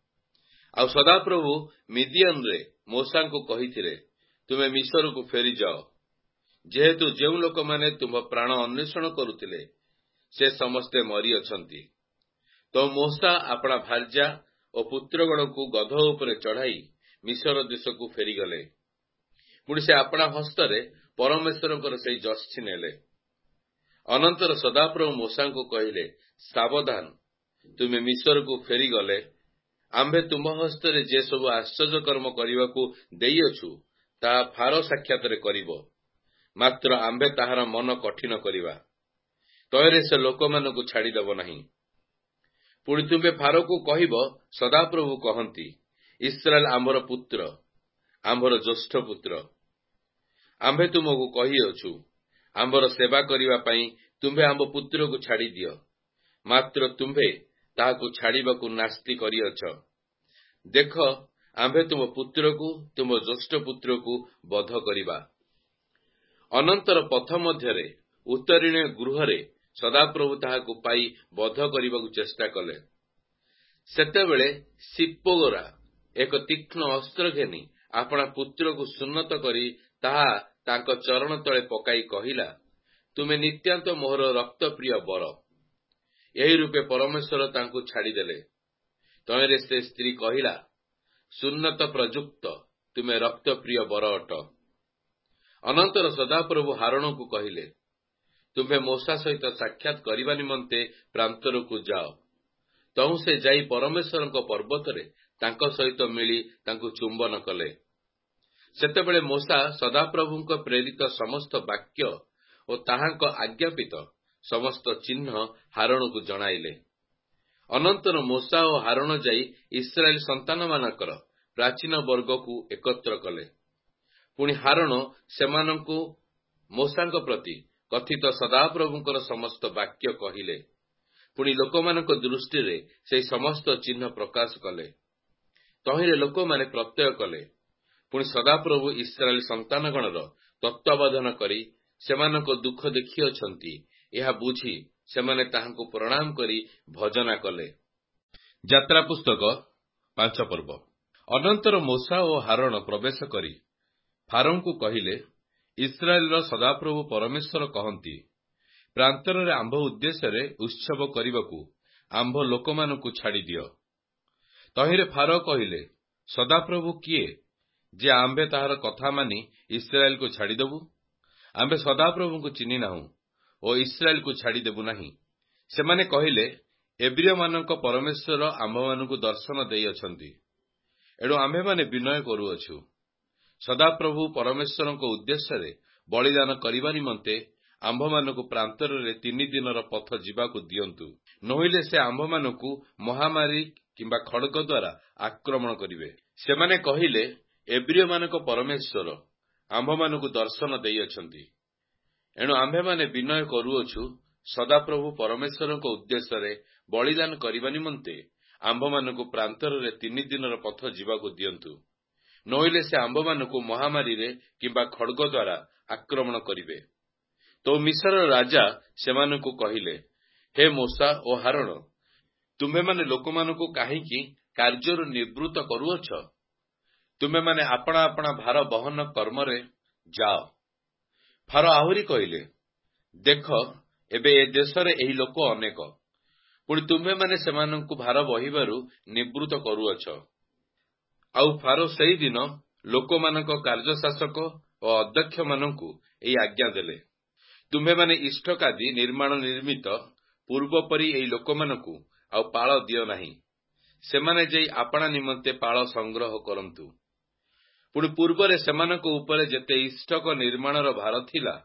ଆଉ ସଦାପ୍ରଭୁ ମିଦିଆନରେ ମୂଷାଙ୍କୁ କହିଥିଲେ, ତୁମେ ମିଶରକୁ ଫେରିଯାଅ, ଯେହେତୁ ଯେଉଁ ଲୋକମାନେ ତୁମ୍ଭ ପ୍ରାଣ ଅନ୍ୱେଷଣ କରୁଥିଲେ, ସେ ସମସ୍ତେ ମରିଅଛନ୍ତି। ତ ମୂଷା ଆପଣା ଭାର୍ଯ୍ୟା ଓ ପୁତ୍ରଗଣଙ୍କୁ ଗଧ ଉପରେ ଚଢ଼ାଇ ମିଶର ଦେଶକୁ ଫେରିଗଲେ। ପୁଣି ସେ ଆପଣା ହସ୍ତରେ ପରମେଶ୍ୱରଙ୍କର ସେହି ଯଷ୍ଟି ନେଲେ। ଅନନ୍ତର ସଦାପ୍ରଭୁ ମୂଷାଙ୍କୁ କହିଲେ, ସାବଧାନ, ତୁମେ ମିଶରକୁ ଫେରିଗଲେ ଆମ୍ଭେ ତୁମ୍ଭ ହସ୍ତରେ ଯେ ସବୁ ଆଶ୍ଚର୍ଯ୍ୟ କର୍ମ କରିବାକୁ ଦେଇଅଛୁ, ତାହା ଫାରୋ ସାକ୍ଷାତରେ କରିବ, ମାତ୍ର ଆମ୍ଭେ ତାହାର ମନ କଠିନ କରିବା। ତହିଁରେ ସେ ଲୋକମାନଙ୍କୁ ଛାଡ଼ିଦେବ ନାହିଁ। ପୁଣି ତୁମ୍ଭେ ଫାରୋକୁ କହିବ, ସଦାପ୍ରଭୁ କହନ୍ତି, ଇସ୍ରାଏଲ ଆମ୍ଭର ପୁତ୍ର, ଆମ୍ଭର ଜ୍ୟେଷ୍ଠ ପୁତ୍ର। ଆମ୍ଭେ ତୁମକୁ କହିଅଛୁ, ଆମ୍ଭର ସେବା କରିବା ପାଇଁ ତୁମ୍ଭେ ଆମ୍ଭ ପୁତ୍ରକୁ ଛାଡ଼ିଦିଅ, ମାତ୍ର ତୁମ୍ଭେ ତାହାକୁ ଛାଡ଼ିବାକୁ ନାସ୍ତି କରିଅଛ। ଦେଖ, ଆମ୍ଭେ ତୁମ ପୁତ୍ରକୁ, ତୁମ ଜ୍ୟେଷ୍ଠ ପୁତ୍ରକୁ ବଧ କରିବା। ଅନନ୍ତର ପଥ ମଧ୍ୟରେ ଉତ୍ତରୀୟ ଗୃହରେ ସଦାପ୍ରଭୁ ତାହାକୁ ପାଇ ବଧ କରିବାକୁ ଚେଷ୍ଟା କଲେ। ସେତେବେଳେ ସିପୋରା ଏକ ତୀକ୍ଷ୍ଣ ଅସ୍ତ୍ର ଘେନି ଆପଣା ପୁତ୍ରକୁ ସୁନ୍ନତ କରି ତାହା ତାଙ୍କ ଚରଣ ତଳେ ପକାଇ କହିଲା, ତୁମେ ନିତ୍ୟାନ୍ତ ମୋହର ରକ୍ତପ୍ରିୟ ବର। ଏହି ରୂପେ ପରମେଶ୍ୱର ତାଙ୍କୁ ଛାଡ଼ିଦେଲେ। ତହିଁରେ ସେ ସ୍ତ୍ରୀ କହିଲା, ସୁନ୍ନତ ପ୍ରଯୁକ୍ତ ତୁମେ ରକ୍ତପ୍ରିୟ ବର ଅଟ। ଅନନ୍ତର ସଦାପ୍ରଭୁ ହାରୋନକୁ କହିଲେ, ତୁମ୍ଭେ ମୋଶା ସହିତ ସାକ୍ଷାତ କରିବା ନିମନ୍ତେ ପ୍ରାନ୍ତରକୁ ଯାଅ। ତହୁଁ ସେ ଯାଇ ପରମେଶ୍ୱରଙ୍କ ପର୍ବତରେ ତାଙ୍କ ସହିତ ମିଳି ତାଙ୍କୁ ଚୁମ୍ବନ କଲେ। ସେତେବେଳେ ମୋଶା ସଦାପ୍ରଭୁଙ୍କ ପ୍ରେରିତ ସମସ୍ତ ବାକ୍ୟ ଓ ତାହାଙ୍କ ଆଜ୍ଞାପିତ ସମସ୍ତ ଚିହ୍ନ ହାରୋନକୁ ଜଣାଇଲେ। ଅନନ୍ତର ମୋଶା ଓ ହାରୋନ ଯାଇ ଇସ୍ରାଏଲ ସନ୍ତାନମାନଙ୍କର ପ୍ରାଚୀନ ବର୍ଗକୁ ଏକତ୍ର କଲେ। ପୁଣି ହାରୋନ ସେମାନଙ୍କୁ ମୋଶାଙ୍କ ପ୍ରତି କଥିତ ସଦାପ୍ରଭୁଙ୍କର ସମସ୍ତ ବାକ୍ୟ କହିଲେ। ପୁଣି ଲୋକମାନଙ୍କ ଦୃଷ୍ଟିରେ ସେହି ସମସ୍ତ ଚିହ୍ନ ପ୍ରକାଶ କଲେ। ତହିଁରେ ଲୋକମାନେ ପ୍ରତ୍ୟୟ କଲେ। ପୁଣି ସଦାପ୍ରଭୁ ଇସ୍ରାଏଲ ସନ୍ତାନଗଣର ତତ୍ତ୍ୱାବଧାନ କରି ସେମାନଙ୍କ ଦୁଃଖ ଦେଖିଅଛନ୍ତି, ଏହା ବୁଝି ସେମାନେ ତାହାଙ୍କୁ ପ୍ରଣାମ କରି ଭଜନା କଲେ। ଯାତ୍ରା ପୁସ୍ତକ 5 ପର୍ବ। ଅନନ୍ତର ମୋଶା ଓ ହାରୋନ ପ୍ରବେଶ କରି ଫାରୋଙ୍କୁ କହିଲେ, ଇସ୍ରାଏଲର ସଦାପ୍ରଭୁ ପରମେଶ୍ୱର କହନ୍ତି, ପ୍ରାନ୍ତରରେ ଆମ୍ଭ ଉଦ୍ଦେଶ୍ୟରେ ଉତ୍ସବ କରିବାକୁ ଆମ୍ଭ ଲୋକମାନଙ୍କୁ ଛାଡ଼ିଦିଅ। ତହିଁରେ ଫାରୋ କହିଲେ, ସଦାପ୍ରଭୁ କିଏ ଯେ ଆମ୍ଭେ ତାହାର କଥା ମାନି ଇସ୍ରାଏଲକୁ ଛାଡ଼ିଦେବୁ? ଆମ୍ଭେ ସଦାପ୍ରଭୁଙ୍କୁ ଚିହ୍ନି ନାହୁଁ ଓ ଇସ୍ରାଏଲକୁ ଛାଡ଼ିଦେବୁ ନାହିଁ। ସେମାନେ କହିଲେ, ଏବ୍ରୀୟମାନଙ୍କ ପରମେଶ୍ୱର ଆମ୍ଭମାନଙ୍କୁ ଦର୍ଶନ ଦେଇଅଛନ୍ତି, ଏଣୁ ଆମ୍ଭେମାନେ ବିନୟ କରୁଅଛୁ। ସଦାପ୍ରଭୁ ପରମେଶ୍ୱରଙ୍କ ଉଦ୍ଦେଶ୍ୟରେ ବଳିଦାନ କରିବା ନିମନ୍ତେ ଆମ୍ଭମାନଙ୍କୁ ପ୍ରାନ୍ତରରେ 3 ଦିନର ପଥ ଯିବାକୁ ଦିଅନ୍ତୁ, ନୋହିଲେ ସେ ଆମ୍ଭମାନଙ୍କୁ ମହାମାରୀ କିମ୍ବା ଖଡ୍ଗ ଦ୍ୱାରା ଆକ୍ରମଣ କରିବେ। ସେମାନେ କହିଲେ, ଏବ୍ରୀୟମାନଙ୍କ ପରମେଶ୍ୱର ଆମ୍ଭମାନଙ୍କୁ ଦର୍ଶନ ଦେଇଅଛନ୍ତି, ଏଣୁ ଆମ୍ଭେମାନେ ବିନୟ କରୁଅଛୁ। ସଦାପ୍ରଭୁ ପରମେଶ୍ୱରଙ୍କ ଉଦ୍ଦେଶ୍ୟରେ ବଳିଦାନ କରିବା ନିମନ୍ତେ ଆମ୍ଭମାନଙ୍କୁ ପ୍ରାନ୍ତରରେ 3 ଦିନର ପଥ ଯିବାକୁ ଦିଅନ୍ତୁ, ନୋହିଲେ ସେ ଆମ୍ଭମାନଙ୍କୁ ମହାମାରୀରେ କିମ୍ବା ଖଡ୍ଗ ଦ୍ୱାରା ଆକ୍ରମଣ କରିବେ। ତ ମିସ୍ରର ରାଜା ସେମାନଙ୍କୁ କହିଲେ, ହେ ମୋଶା ଓ ହାରୋନ, ତୁମ୍ଭେମାନେ ଲୋକମାନଙ୍କୁ କାହିଁକି କାର୍ଯ୍ୟରୁ ନିବୃତ୍ତ କରୁଅଛ? ତୁମ୍ଭେମାନେ ଆପଣା ଆପଣା ଭାର ବହନ କର୍ମରେ ଯାଅ। ଫାରୋ ଆହୁରି କହିଲେ, ଦେଖ, ଏବେ ଏ ଦେଶରେ ଏହି ଲୋକ ଅନେକ, ପୁଣି ତୁମ୍ଭେମାନେ ସେମାନଙ୍କୁ ଭାର ବହିବାରୁ ନିବୃତ୍ତ କରୁଅଛ। ଆଉ ଫାରୋ ସେହିଦିନ ଲୋକମାନଙ୍କ କାର୍ଯ୍ୟଶାସକ ଓ ଅଧ୍ୟକ୍ଷମାନଙ୍କୁ ଏହି ଆଜ୍ଞା ଦେଲେ, ତୁମ୍ଭେମାନେ ଇଷ୍ଟକାଦି ନିର୍ମିତ ପୂର୍ବ ପରି ଏହି ଲୋକମାନଙ୍କୁ ଆଉ ପାଳ ଦିଅ ନାହିଁ। ସେମାନେ ଯାଇ ଆପଣା ନିମନ୍ତେ ପାଳ ସଂଗ୍ରହ କରନ୍ତୁ। ପୁଣି ପୂର୍ବରେ ସେମାନଙ୍କ ଉପରେ ଯେତେ ଇଷ୍ଟକ ନିର୍ମାଣର ଭାର ଥିଲା,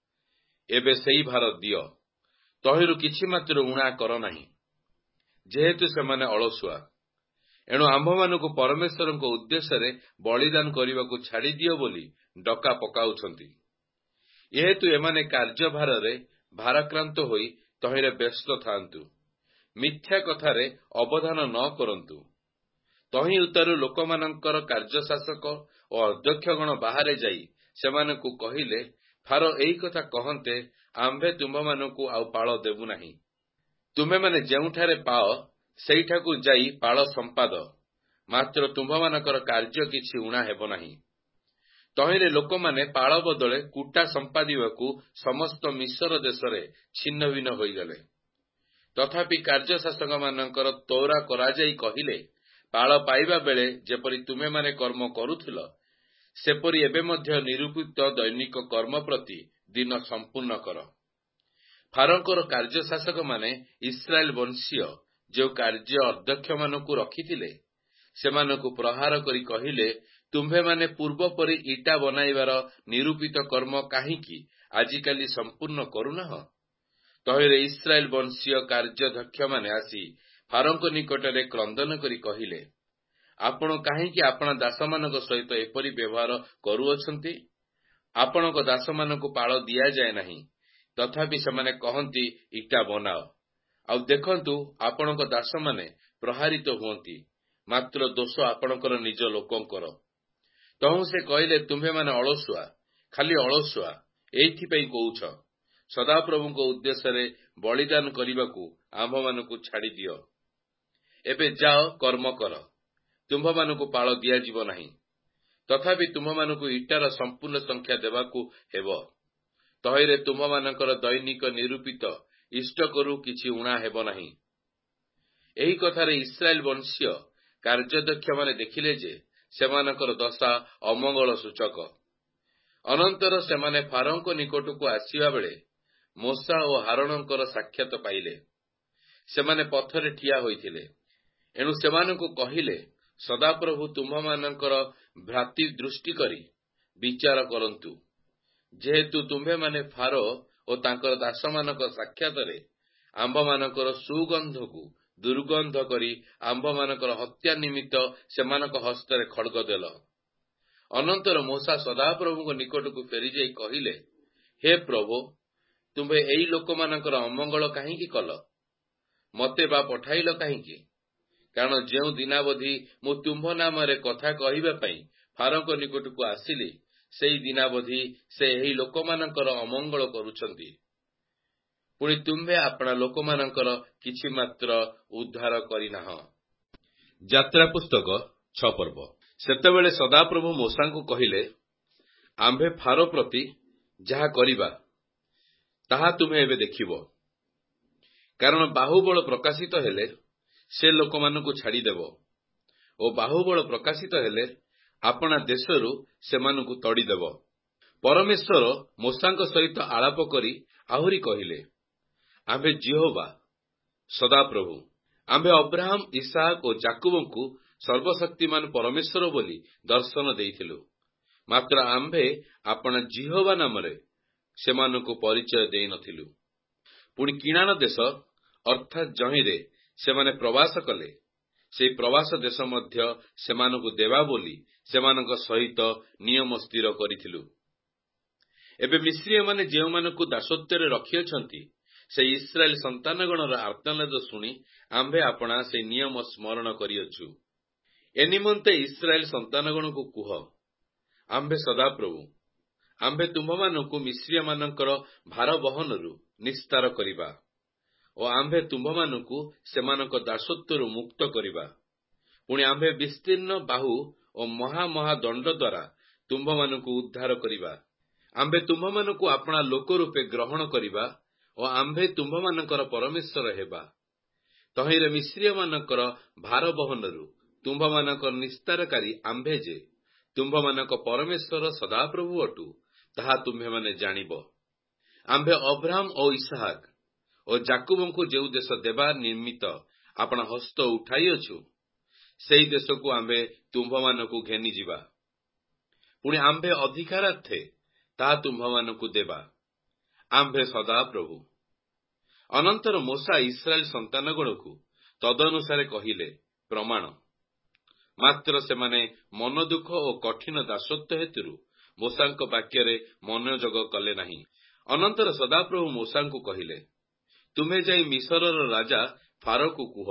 ଏବେ ସେହି ଭାର ଦିଅ। ତହିଁରୁ କିଛି ମାତ୍ର ଊଣା କର ନାହିଁ, ଯେହେତୁ ସେମାନେ ଅଳସୁଆ। ଏଣୁ ଆମ୍ଭମାନଙ୍କୁ ପରମେଶ୍ୱରଙ୍କ ଉଦ୍ଦେଶ୍ୟରେ ବଳିଦାନ କରିବାକୁ ଛାଡ଼ିଦିଅ ବୋଲି ଡକା ପକାଉଛନ୍ତି। ଯେହେତୁ ଏମାନେ କାର୍ଯ୍ୟଭାରରେ ଭାରାକ୍ରାନ୍ତ ହୋଇ ତହିଁରେ ବ୍ୟସ୍ତ ଥାନ୍ତୁ, ମିଥ୍ୟା କଥାରେ ଅବଧାନ ନ କରନ୍ତୁ। ତହିଁ ଉତ୍ତାରୁ ଲୋକମାନଙ୍କର କାର୍ଯ୍ୟଶାସକ ଓ ଅଧ୍ୟକ୍ଷଗଣ ବାହାରେ ଯାଇ ସେମାନଙ୍କୁ କହିଲେ, ଫାରୋ ଏହି କଥା କହନ୍ତେ, ଆମ୍ଭେ ତୁମ୍ଭମାନଙ୍କୁ ଆଉ ପାଳ ଦେବୁ ନାହିଁ। ତୁମ୍ଭେମାନେ ଯେଉଁଠାରେ ପାଅ ସେଇଠାକୁ ଯାଇ ପାଳ ସମ୍ପାଦ, ମାତ୍ର ତୁମ୍ଭମାନଙ୍କର କାର୍ଯ୍ୟ କିଛି ଊଣା ହେବ ନାହିଁ। ତହିଁରେ ଲୋକମାନେ ପାଳ ବଦଳେ କୁଟା ସମ୍ପାଦିବାକୁ ସମସ୍ତ ମିସ୍ର ଦେଶରେ ଛିନ୍ନ ଭିନ୍ନ ହୋଇଗଲେ। ତଥାପି କାର୍ଯ୍ୟଶାସକମାନଙ୍କର ତୋରା କରାଯାଇ କହିଲେ, ପାଳ ପାଇବା ବେଳେ ଯେପରି ତୁମେମାନେ କର୍ମ କରୁଥିଲ, ସେପରି ଏବେ ମଧ୍ୟ ନିରୂପିତ ଦୈନିକ କର୍ମ ପ୍ରତି ଦିନ ସମ୍ପୂର୍ଣ୍ଣ କର। ଫାରୋଙ୍କର କାର୍ଯ୍ୟଶାସକମାନେ ଇସ୍ରାଏଲ ବଂଶୀୟ ଯେଉଁ କାର୍ଯ୍ୟ ଅଧ୍ୟକ୍ଷମାନଙ୍କୁ ରଖିଥିଲେ, ସେମାନଙ୍କୁ ପ୍ରହାର କରି କହିଲେ, ତୁମ୍ଭେମାନେ ପୂର୍ବ ପରି ଇଟା ବନାଇବାର ନିରୂପିତ କର୍ମ କାହିଁକି ଆଜିକାଲି ସମ୍ପୂର୍ଣ୍ଣ କରୁନାହଁ? ତହିଁରେ ଇସ୍ରାଏଲ ବଂଶୀୟ କାର୍ଯ୍ୟଧ୍ୟକ୍ଷମାନେ ଆସି ଫାରୋଙ୍କ ନିକଟରେ କ୍ରନ୍ଦନ କରି କହିଲେ, ଆପଣ କାହିଁକି ଆପଣା ଦାସମାନଙ୍କ ସହିତ ଏପରି ବ୍ୟବହାର କରୁଅଛନ୍ତି? ଆପଣଙ୍କ ଦାସମାନଙ୍କୁ ପାଳ ଦିଆଯାଏ ନାହିଁ, ତଥାପି ସେମାନେ କହନ୍ତି, ଇଟା ବନାଅ। ଆଉ ଦେଖନ୍ତୁ, ଆପଣଙ୍କ ଦାସମାନେ ପ୍ରହାରିତ ହୁଅନ୍ତି, ମାତ୍ର ଦୋଷ ଆପଣଙ୍କର ନିଜ ଲୋକଙ୍କର। ତହୁଁ ସେ କହିଲେ, ତୁମ୍ଭେମାନେ ଅଳସୁଆ, ଖାଲି ଅଳସୁଆ, ଏଇଥିପାଇଁ କହୁଛ, ସଦାପ୍ରଭୁଙ୍କ ଉଦ୍ଦେଶ୍ୟରେ ବଳିଦାନ କରିବାକୁ ଆମ୍ଭମାନଙ୍କୁ ଛାଡ଼ିଦିଅ। ଏବେ ଯାଅ, କର୍ମ କର, ତୁମ୍ଭମାନଙ୍କୁ ପାଳ ଦିଆଯିବ ନାହିଁ। ତଥାପି ତୁମ୍ଭମାନଙ୍କୁ ଇଟାର ସମ୍ପୂର୍ଣ୍ଣ ସଂଖ୍ୟା ଦେବାକୁ ହେବ। ତହିଁରେ ତୁମ୍ଭମାନଙ୍କର ଦୈନିକ ନିରୂପିତ ଇଷ୍ଟକରୁ କିଛି ଊଣା ହେବ ନାହିଁ। ଏହି କଥାରେ ଇସ୍ରାଏଲ ବଂଶୀୟ କାର୍ଯ୍ୟଦକ୍ଷମାନେ ଦେଖିଲେ ଯେ ସେମାନଙ୍କର ଦଶା ଅମଙ୍ଗଳ ସୂଚକ। ଅନନ୍ତର ସେମାନେ ଫାରୋଙ୍କ ନିକଟକୁ ଆସିବା ବେଳେ ମୋଶା ଓ ହାରୋନଙ୍କର ସାକ୍ଷାତ ପାଇଲେ। ସେମାନେ ପଥରେ ଠିଆ ହୋଇଥିଲେ। ଏଣୁ ସେମାନଙ୍କୁ କହିଲେ, ସଦାପ୍ରଭୁ ତୁମ୍ଭମାନଙ୍କର ଭ୍ରାତି ଦୃଷ୍ଟି କରି ବିଚାର କରନ୍ତୁ। ଯେହେତୁ ତୁମ୍ଭେମାନେ ଫାରୋ ଓ ତାଙ୍କର ଦାସମାନଙ୍କ ସାକ୍ଷାତରେ ଆମ୍ଭମାନଙ୍କର ସୁଗନ୍ଧକୁ ଦୁର୍ଗନ୍ଧ କରି ଆମ୍ଭମାନଙ୍କର ହତ୍ୟା ନିମିତ୍ତ ସେମାନଙ୍କ ହସ୍ତରେ ଖଡ୍ଗ ଦେଲ। ଅନନ୍ତର ମୋଶା ସଦାପ୍ରଭୁଙ୍କ ନିକଟକୁ ଫେରିଯାଇ କହିଲେ, ହେ ପ୍ରଭୁ, ତୁମ୍ଭେ ଏହି ଲୋକମାନଙ୍କର ଅମଙ୍ଗଳ କାହିଁକି କଲ? ମୋତେ ବା ପଠାଇଲ କାହିଁକି? କାରଣ ଯେଉଁ ଦିନାବଧି ମୁଁ ତୁମ୍ଭ ନାମରେ କଥା କହିବା ପାଇଁ ଫାରୋଙ୍କ ନିକଟକୁ ଆସିଲି, ସେହି ଦିନାବଧି ସେ ଏହି ଲୋକମାନଙ୍କର ଅମଙ୍ଗଳ କରୁଛନ୍ତି। ପୁଣି ତୁମ୍ଭେ ଆପଣା ଲୋକମାନଙ୍କର କିଛି ମାତ୍ର ଉଦ୍ଧାର କରିନାହଁ। ଯାତ୍ରା ପୁସ୍ତକ 6 ପର୍ବ। ସେତେବେଳେ ସଦାପ୍ରଭୁ ମୋଶାଙ୍କୁ କହିଲେ, ଆମ୍ଭେ ଫାରୋ ପ୍ରତି ଯାହା କରିବା ତାହା ତୁମେ ଏବେ ଦେଖିବ। କାରଣ ବାହୁବଳ ପ୍ରକାଶିତ ହେଲେ ସେ ଲୋକମାନଙ୍କୁ ଛାଡ଼ିଦେବ ଓ ବାହୁବଳ ପ୍ରକାଶିତ ହେଲେ ଆପଣା ଦେଶରୁ ସେମାନଙ୍କୁ ତଡ଼ିଦେବ। ପରମେଶ୍ୱର ମୋଶାଙ୍କ ସହିତ ଆଳାପ କରି ଆହୁରି କହିଲେ, ଆମ୍ଭେ ଜିହୋବା ସଦାପ୍ରଭୁ, ଆମ୍ଭେ ଅବ୍ରାହମ, ଇସାକ ଓ ଯାକୁବଙ୍କୁ ସର୍ବଶକ୍ତିମାନ ପରମେଶ୍ୱର ବୋଲି ଦର୍ଶନ ଦେଇଥିଲୁ। ମାତ୍ର ଆମ୍ଭେ ଆପଣା ଜିହୋବା ନାମରେ ସେମାନଙ୍କୁ ପରିଚୟ ଦେଇନଥିଲୁ। ପୁଣି କିଣାନ ଦେଶ ଅର୍ଥାତ୍ ଜହିଁରେ ସେମାନେ ପ୍ରବାସ କଲେ, ସେହି ପ୍ରବାସ ଦେଶ ମଧ୍ୟ ସେମାନଙ୍କୁ ଦେବା ବୋଲି ସେମାନଙ୍କ ସହିତ ନିୟମ ସ୍ଥିର କରିଥିଲୁ। ଏବେ ମିଶ୍ରୀୟମାନେ ଯେଉଁମାନଙ୍କୁ ଦାସତ୍ୱରେ ରଖିଅଛନ୍ତି, ସେହି ଇସ୍ରାଏଲ ସନ୍ତାନଗଣର ଆର୍ତ୍ତନାଦ ଶୁଣି ଆମ୍ଭେ ଆପଣା ସେହି ନିୟମ ସ୍ମରଣ କରିଅଛୁ। ଏ ନିମନ୍ତେ ଇସ୍ରାଏଲ ସନ୍ତାନଗଣକୁ କୁହ, ଆମ୍ଭେ ସଦାପ୍ରଭୁ, ଆମ୍ଭେ ତୁମ୍ଭମାନଙ୍କୁ ମିଶ୍ରୀୟମାନଙ୍କର ଭାର ବହନରୁ ନିସ୍ତାର କରିବା ଓ ଆମ୍ଭେ ତୁମ୍ଭମାନଙ୍କୁ ସେମାନଙ୍କ ଦାସତ୍ୱରୁ ମୁକ୍ତ କରିବା। ପୁଣି ଆମ୍ଭେ ବିସ୍ତୀର୍ଣ୍ଣ ବାହୁ ଓ ମହା ମହା ଦଣ୍ଡ ଦ୍ୱାରା ତୁମ୍ଭମାନଙ୍କୁ ଉଦ୍ଧାର କରିବା। ଆମ୍ଭେ ତୁମ୍ଭମାନଙ୍କୁ ଆପଣା ଲୋକ ରୂପେ ଗ୍ରହଣ କରିବା ଓ ଆମ୍ଭେ ତୁମ୍ଭମାନଙ୍କର ପରମେଶ୍ୱର ହେବା। ତହିଁରେ ମିଶ୍ରୀୟମାନଙ୍କର ଭାର ବହନରୁ ତୁମ୍ଭମାନଙ୍କର ନିସ୍ତାରକାରୀ ଆମ୍ଭେ ଯେ ତୁମ୍ଭମାନଙ୍କ ପରମେଶ୍ୱର ସଦାପ୍ରଭୁ ଅଟୁ, ତାହା ତୁମ୍ଭେମାନେ ଜାଣିବ। ଆମ୍ଭେ ଅବ୍ରାହମ ଓ ଇସାହାକ ଓ ଯାକୁବଙ୍କୁ ଯେଉଁ ଦେଶ ଦେବା ନିମିତ୍ତ ଆପଣା ହସ୍ତ ଉଠାଇଅଛୁ, ସେହି ଦେଶକୁ ଆମ୍ଭେ ତୁମ୍ଭମାନଙ୍କୁ ଘେନିଯିବା। ପୁଣି ଆମ୍ଭେ ଅଧିକାରାର୍ଥେ ତାହା ତୁମ୍ଭମାନଙ୍କୁ ଦେବା। ଆମ୍ଭେ ସଦାପ୍ରଭୁ। ଅନନ୍ତର ମୋଶା ଇସ୍ରାଏଲ ସନ୍ତାନଗଣକୁ ତଦନୁସାରେ କହିଲେ ପ୍ରମାଣ। ମାତ୍ର ସେମାନେ ମନଦୁଃଖ ଓ କଠିନ ଦାସତ୍ୱ ହେତୁରୁ ମୋଶାଙ୍କ ବାକ୍ୟରେ ମନୋଯୋଗ କଲେ ନାହିଁ। ଅନନ୍ତର ସଦାପ୍ରଭୁ ମୋଶାଙ୍କୁ କହିଲେ, ତୁମେ ଯାଇ ମିଶରର ରାଜା ଫାରୋକୁ କୁହ,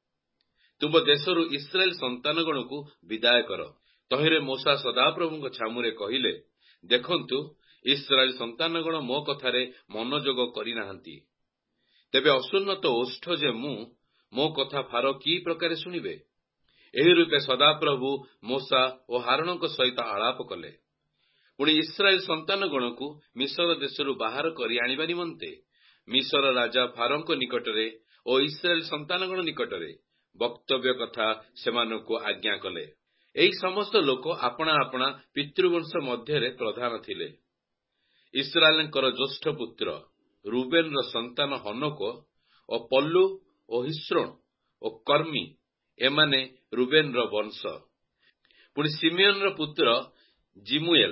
ତୁମ୍ଭ ଦେଶରୁ ଇସ୍ରାଏଲ ସନ୍ତାନଗଣକୁ ବିଦାୟ କର। ତହିଁରେ ମୋଶା ସଦାପ୍ରଭୁଙ୍କ ଛାମୁରେ କହିଲେ, ଦେଖନ୍ତୁ, ଇସ୍ରାଏଲ ସନ୍ତାନଗଣ ମୋ କଥାରେ ମନୋଯୋଗ କରିନାହାନ୍ତି। ତେବେ ଅସୁନ୍ନତ ଓଷ୍ଠ ଯେ ମୁଁ, ମୋ କଥା ଫାରୋ କି ପ୍ରକାରେ ଶୁଣିବେ? ଏହି ରୂପେ ସଦାପ୍ରଭୁ ମୋଶା ଓ ହାରୋନଙ୍କ ସହିତ ଆଳାପ କଲେ। ପୁଣି ଇସ୍ରାଏଲ ସନ୍ତାନଗଣକୁ ମିଶର ଦେଶରୁ ବାହାର କରି ଆଣିବା ନିମନ୍ତେ ମିଶର ରାଜା ଫାରୋଙ୍କ ନିକଟରେ ଓ ଇସ୍ରାଏଲ ସନ୍ତାନଗଣ ନିକଟରେ ବକ୍ତବ୍ୟ କଥା ସେମାନଙ୍କୁ ଆଜ୍ଞା କଲେ। ଏହି ସମସ୍ତ ଲୋକ ଆପଣା ଆପଣା ପିତୃବଂଶ ମଧ୍ୟରେ ପ୍ରଧାନ ଥିଲେ। ଇସ୍ରାଏଲଙ୍କର ଜ୍ୟେଷ୍ଠ ପୁତ୍ର ରୁବେନର ସନ୍ତାନ ହନୋକ ଓ ପଲ୍ଲୁ ଓ ହିସ୍ରୋଣ ଓ କର୍ମୀ, ଏମାନେ ରୁବେନର ବଂଶ। ପୁଣି ସିମିୟନର ପୁତ୍ର ଜିମୁଏଲ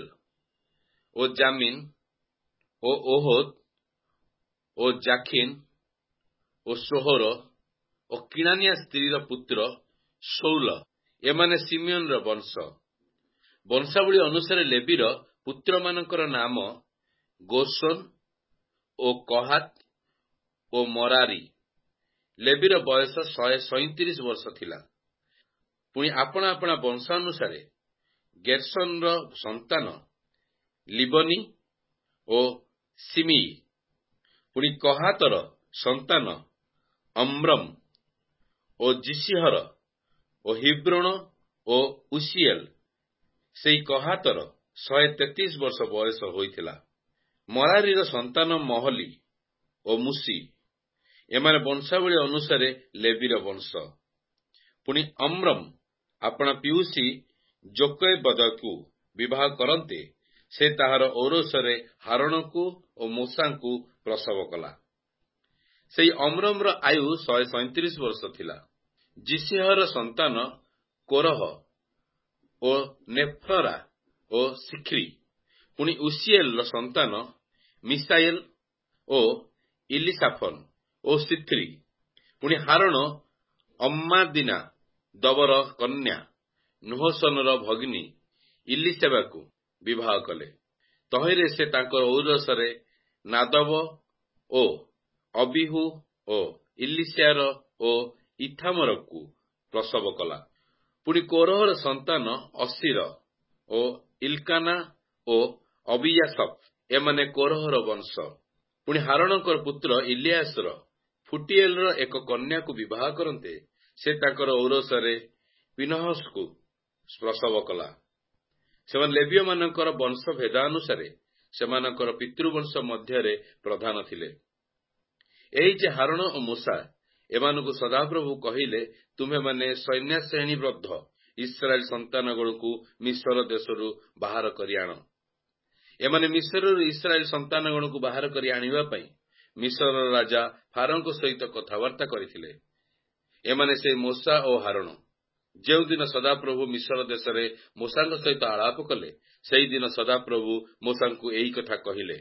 ଓ ଜାମିନ ଓ ଓହଦ ଓ ଜାଖିନ ଓ ସୋହର ଓ କିଣାନିଆ ସ୍ତ୍ରୀର ପୁତ୍ର ସୌଲ, ଏମାନେ ସିମିୟନର ବଂଶ। ବଂଶାବଳୀ ଅନୁସାରେ ଲେବିର ପୁତ୍ରମାନଙ୍କର ନାମ ଗୋସୋନ ଓ କହାତ ଓ ମରାରୀ। ଲେବିର ବୟସ 137 ବର୍ଷ ଥିଲା। ପୁଣି ଆପଣା ଆପଣା ବଂଶାନୁସାରେ ଗେର୍ସନର ସନ୍ତାନ ଲିବନି ଓ ସିମିଇ। ପୁଣି କହାତର ସନ୍ତାନ ଅମ୍ରମ ଓ ଜିସିହର ଓ ହିବ୍ରୋଣ ଓ ଉସିଏଲ। ସେହି କହାତର 133 ବର୍ଷ ବୟସ ହୋଇଥିଲା। ମରାରୀର ସନ୍ତାନ ମହଲି ଓ ମୁସି, ଏମାନେ ବଂଶାବଳୀ ଅନୁସାରେ ଲେବିର ବଂଶ। ପୁଣି ଅମ୍ରମ୍ ଆପଣା ପିଉସୀ ଯୋକେବଦକୁ ବିବାହ କରନ୍ତେ ସେ ତାହାର ଔରସରେ ହାରଣକୁ ଓ ମୋସାଙ୍କୁ ପ୍ରସବ କଲା। ସେହି ଅମ୍ରମର ଆୟୁ 137 ବର୍ଷ ଥିଲା। ଜିସିହର ସନ୍ତାନ କୋରହ ଓ ନେଫରା ଓ ସିଖ୍ରି। ପୁଣି ଉସିଏଲର ସନ୍ତାନ ମିସାଏଲ ଓ ଇଲିସାଫନ ଓ ସିଥ୍ରି। ପୁଣି ହାରଣ ଅମ୍ମାଦିନା ଦବର କନ୍ୟା ନୁହସନର ଭଗିନୀ ଇଲିସେବାକୁ ବିବାହ କଲେ। ତହିଁରେ ସେ ତାଙ୍କର ଔରସରେ ନାଦବ ଓ ଅବିହୁ ଓ ଇଲିସାର ଓ ଇଥାମରକୁ ପ୍ରସବ କଲା। ପୁଣି କୋରହର ସନ୍ତାନ ଅସିର ଓ ଇଲକାନା ଓ ଅବିୟାସଫ, ଏମାନେ କୋରହର ବଂଶ। ପୁଣି ହାରଣଙ୍କର ପୁତ୍ର ଇଲିଆସର ଫୁଟିଏଲର ଏକ କନ୍ୟାକୁ ବିବାହ କରନ୍ତେ ସେ ତାଙ୍କର ଔରସରେ ପିନହସକୁ ପ୍ରସବ କଲା। ସେମାନେ ଲେବୀୟମାନଙ୍କର ବଂଶ ଭେଦାନୁସାରେ ସେମାନଙ୍କର ପିତୃବଂଶ ମଧ୍ୟରେ ପ୍ରଧାନ ଥିଲେ। ଏହି ଯେ ହାରଣ ଓ ମୋସା, ଏମାନଙ୍କୁ ସଦାପ୍ରଭୁ କହିଲେ, ତୁମେମାନେ ସୈନ୍ୟଶ୍ରେଣୀବଦ୍ଧ ଇସ୍ରାଏଲ ସନ୍ତାନଗଣକୁ ମିଶ୍ର ଦେଶରୁ ବାହାର କରି ଆଣ। ଏମାନେ ମିଶ୍ରରୁ ଇସ୍ରାଏଲ ସନ୍ତାନଗଣକୁ ବାହାର କରି ଆଣିବା ପାଇଁ ମିଶ୍ରର ରାଜା ଫାରୋଙ୍କ ସହିତ କଥାବାର୍ତ୍ତା କରିଥିଲେ। ଏମାନେ ସେ ମୋସା ଓ ହାରଣ। ଯେଉଁଦିନ ସଦାପ୍ରଭୁ ମିଶ୍ର ଦେଶରେ ମୋସାଙ୍କ ସହିତ ଆଳାପ କଲେ, ସେହିଦିନ ସଦାପ୍ରଭୁ ମୋସାଙ୍କୁ ଏହି କଥା କହିଲେ,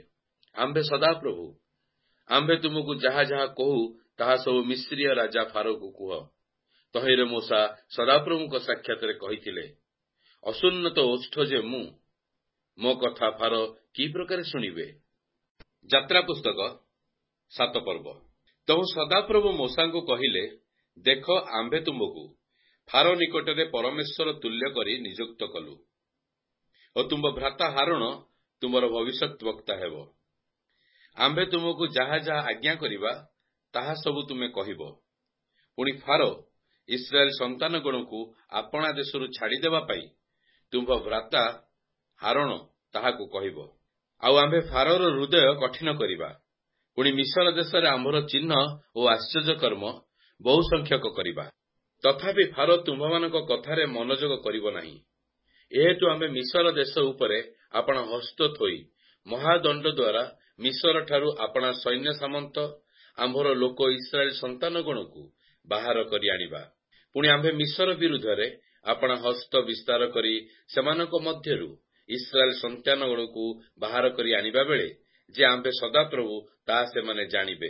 ଆମ୍ଭେ ତୁମକୁ ଯାହା ଯାହା କହୁ ତାହା ସବୁ ମିଶ୍ରୀୟ ରାଜା ଫାରୋକୁ କୁହ। ତହିଁରେ ମୋସା ସଦାପ୍ରଭୁଙ୍କ ସାକ୍ଷାତରେ କହିଥିଲେ, ଅସୁନ୍ନତ ଓଷ୍ଠ ଯେ ମୋ କଥା ଫାରୋ କି ପ୍ରକାର ଶୁଣିବେ। ଯାତ୍ରା ପୁସ୍ତକ 7 ପର୍ବ। ତହୁ ସଦାପ୍ରଭୁ ମୋସାଙ୍କୁ କହିଲେ, ଦେଖ, ଆମ୍ଭେ ତୁମକୁ ଫାରୋ ନିକଟରେ ପରମେଶ୍ୱର ତୁଲ୍ୟ କରି ନିଯୁକ୍ତ କଲୁ ଓ ତୁମ ଭ୍ରାତା ହାରଣ ତୁମର ଭବିଷ୍ୟତ ବକ୍ତା ହେବ। ଆମ୍ଭେ ତୁମକୁ ଯାହା ଯାହା ଆଜ୍ଞା କରିବା ତାହା ସବୁ ତୁମେ କହିବ। ପୁଣି ଫାରୋ ଇସ୍ରାଏଲ ସନ୍ତାନଗଣକୁ ଆପଣା ଦେଶରୁ ଛାଡ଼ିଦେବା ପାଇଁ ତୁମ୍ଭ ଭ୍ରାତା ହାରଣ ତାହାକୁ କହିବ। ଆଉ ଆମ୍ଭେ ଫାରୋର ହୃଦୟ କଠିନ କରିବା। ପୁଣି ମିଶ୍ର ଦେଶରେ ଆମ୍ଭର ଚିହ୍ନ ଓ ଆଶ୍ଚର୍ଯ୍ୟକର୍ମ ବହୁ ସଂଖ୍ୟକ କରିବା। ତଥାପି ଫାରୋ ତୁମ୍ଭମାନଙ୍କ କଥାରେ ମନୋଯୋଗ କରିବ ନାହିଁ। ଏହେତୁ ଆମ୍ଭେ ମିଶ୍ର ଦେଶ ଉପରେ ଆପଣା ହସ୍ତ ଥୋଇ ମହାଦଣ୍ଡ ଦ୍ୱାରା ମିଶ୍ରଠାରୁ ଆପଣା ସୈନ୍ୟ ସାମନ୍ତ ଆମ୍ଭର ଲୋକ ଇସ୍ରାଏଲ ସନ୍ତାନଗଣକୁ ବାହାର କରି ଆଣିବା। ପୁଣି ଆମ୍ଭେ ମିଶ୍ର ବିରୁଦ୍ଧରେ ଆପଣା ହସ୍ତ ବିସ୍ତାର କରି ସେମାନଙ୍କ ମଧ୍ୟରୁ ଇସ୍ରାଏଲ ସନ୍ତାନଗଣକୁ ବାହାର କରି ଆଣିବା ବେଳେ ଯେ ଆମ୍ଭେ ସଦାପ୍ରଭୁ, ତାହା ସେମାନେ ଜାଣିବେ।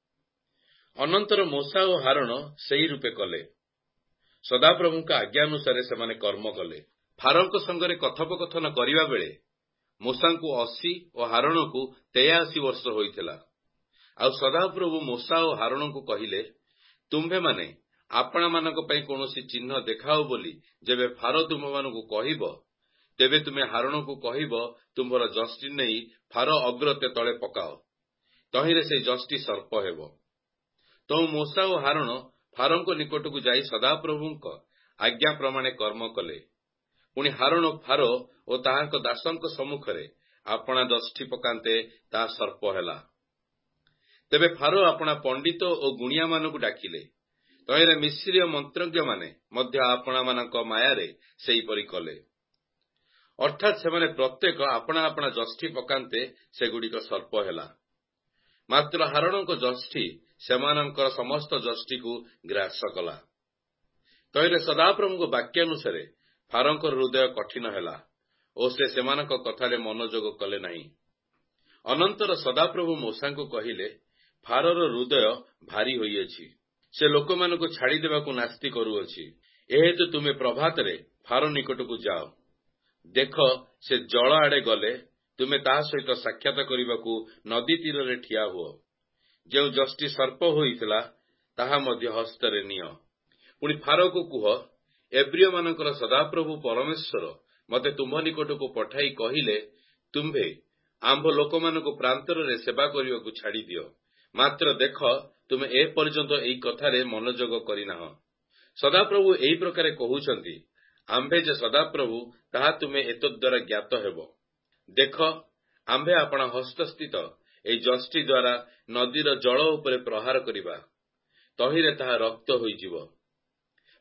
ଅନନ୍ତର ମୋସା ଓ ହାରଣ ସେହି ରୂପେ କଲେ। ସଦାପ୍ରଭୁଙ୍କ ଆଜ୍ଞାନୁସାରେ ସେମାନେ କର୍ମ କଲେ। ଫାରୋଙ୍କ ସଙ୍ଗରେ କଥୋପକଥନ କରିବା ବେଳେ ମୋସାଙ୍କୁ 80 ଓ ହାରଣକୁ 83 ବର୍ଷ ହୋଇଥିଲା। ଆଉ ସଦାପ୍ରଭୁ ମୋସା ଓ ହାରଣଙ୍କୁ କହିଲେ, ତୁମ୍ଭେମାନେ ଆପଣାମାନଙ୍କ ପାଇଁ କୌଣସି ଚିହ୍ନ ଦେଖାଅ ବୋଲି ଯେବେ ଫାରୋ ତୁମ୍ଭମାନଙ୍କୁ କହିବ, ତେବେ ତୁମେ ହାରଣକୁ କହିବ, ତୁମ୍ଭର ଯଷ୍ଟି ନେଇ ଫାରୋ ଅଗ୍ରତେ ତଳେ ପକାଅ। ତହିଁରେ ସେହି ଯଷ୍ଟି ସର୍ପ ହେବ। ତହୁ ମୋସା ଓ ହାରଣ ଫାରୋଙ୍କ ନିକଟକୁ ଯାଇ ସଦାପ୍ରଭୁଙ୍କ ଆଜ୍ଞା ପ୍ରମାଣେ କର୍ମ କଲେ। ପୁଣି ହାରଣ ଫାରୋ ଓ ତାହାଙ୍କ ଦାସଙ୍କ ସମ୍ମୁଖରେ ଆପଣା ଯଷ୍ଟି ପକାନ୍ତେ ତାହା ସର୍ପ ହେଲା। ତେବେ ଫାରୋ ଆପଣା ପଣ୍ଡିତ ଓ ଗୁଣିଆମାନଙ୍କୁ ଡାକିଲେ। ତହିଁରେ ମିଶ୍ରୀୟ ମନ୍ତ୍ରଜ୍ଞମାନେ ମଧ୍ୟ ଆପଣାମାନଙ୍କ ମାୟାରେ ସେହିପରି କଲେ। ଅର୍ଥାତ୍ ସେମାନେ ପ୍ରତ୍ୟେକ ଆପଣା ଆପଣା ଯଷ୍ଟି ପକାନ୍ତେ ସେଗୁଡ଼ିକ ସର୍ପ ହେଲା। ମାତ୍ର ହାରଣଙ୍କ ଯଷ୍ଟି ସେମାନଙ୍କର ସମସ୍ତ ଯଷ୍ଟିକୁ ଗ୍ରାସ କଲା। ତହିଁରେ ସଦାପ୍ରଭୁଙ୍କ ବାକ୍ୟାନୁସାରେ ଫାରୋଙ୍କ ହୃଦୟ କଠିନ ହେଲା ଓ ସେ ସେମାନଙ୍କ କଥାରେ ମନୋଯୋଗ କଲେ ନାହିଁ। ଅନନ୍ତର ସଦାପ୍ରଭୁ ମୋସାଙ୍କୁ କହିଲେ, ଫାରୋର ହୃଦୟ ଭାରି ହୋଇଅଛି, ସେ ଲୋକମାନଙ୍କୁ ଛାଡ଼ିଦେବାକୁ ନାସ୍ତି କରୁଅଛି। ଏହେତୁ ତୁମେ ପ୍ରଭାତରେ ଫାରୋ ନିକଟକୁ ଯାଅ। ଦେଖ, ସେ ଜଳ ଆଡ଼େ ଗଲେ ତୁମେ ତାହା ସହିତ ସାକ୍ଷାତ କରିବାକୁ ନଦୀ ତୀରରେ ଠିଆ ହୁଅ। ଯେଉଁ ଯଷ୍ଟି ସର୍ପ ହୋଇଥିଲା ତାହା ମଧ୍ୟ ହସ୍ତରେ ନିଅ। ପୁଣି ଫାରୋକୁ କୁହ, ଏବ୍ରିୟମାନଙ୍କର ସଦାପ୍ରଭୁ ପରମେଶ୍ୱର ମୋତେ ତୁମ୍ଭ ନିକଟକୁ ପଠାଇ କହିଲେ, ତୁମ୍ଭେ ଆମ୍ଭ ଲୋକମାନଙ୍କୁ ପ୍ରାନ୍ତରରେ ସେବା କରିବାକୁ ଛାଡ଼ିଦିଅ। ମାତ୍ର ଦେଖ, ତୁମେ ଏପର୍ଯ୍ୟନ୍ତ ଏହି କଥାରେ ମନୋଯୋଗ କରିନାହ। ସଦାପ୍ରଭୁ ଏହି ପ୍ରକାରେ କହୁଛନ୍ତି, ଆମ୍ଭେ ଯେ ସଦାପ୍ରଭୁ ତାହା ତୁମେ ଏତଦ୍ୱାରା ଜ୍ଞାତ ହେବ। ଦେଖ, ଆମ୍ଭେ ଆପଣା ହସ୍ତସ୍ଥିତ ଏହି ଯଷ୍ଟି ଦ୍ୱାରା ନଦୀର ଜଳ ଉପରେ ପ୍ରହାର କରିବା। ତହିଁରେ ତାହା ରକ୍ତ ହୋଇଯିବ।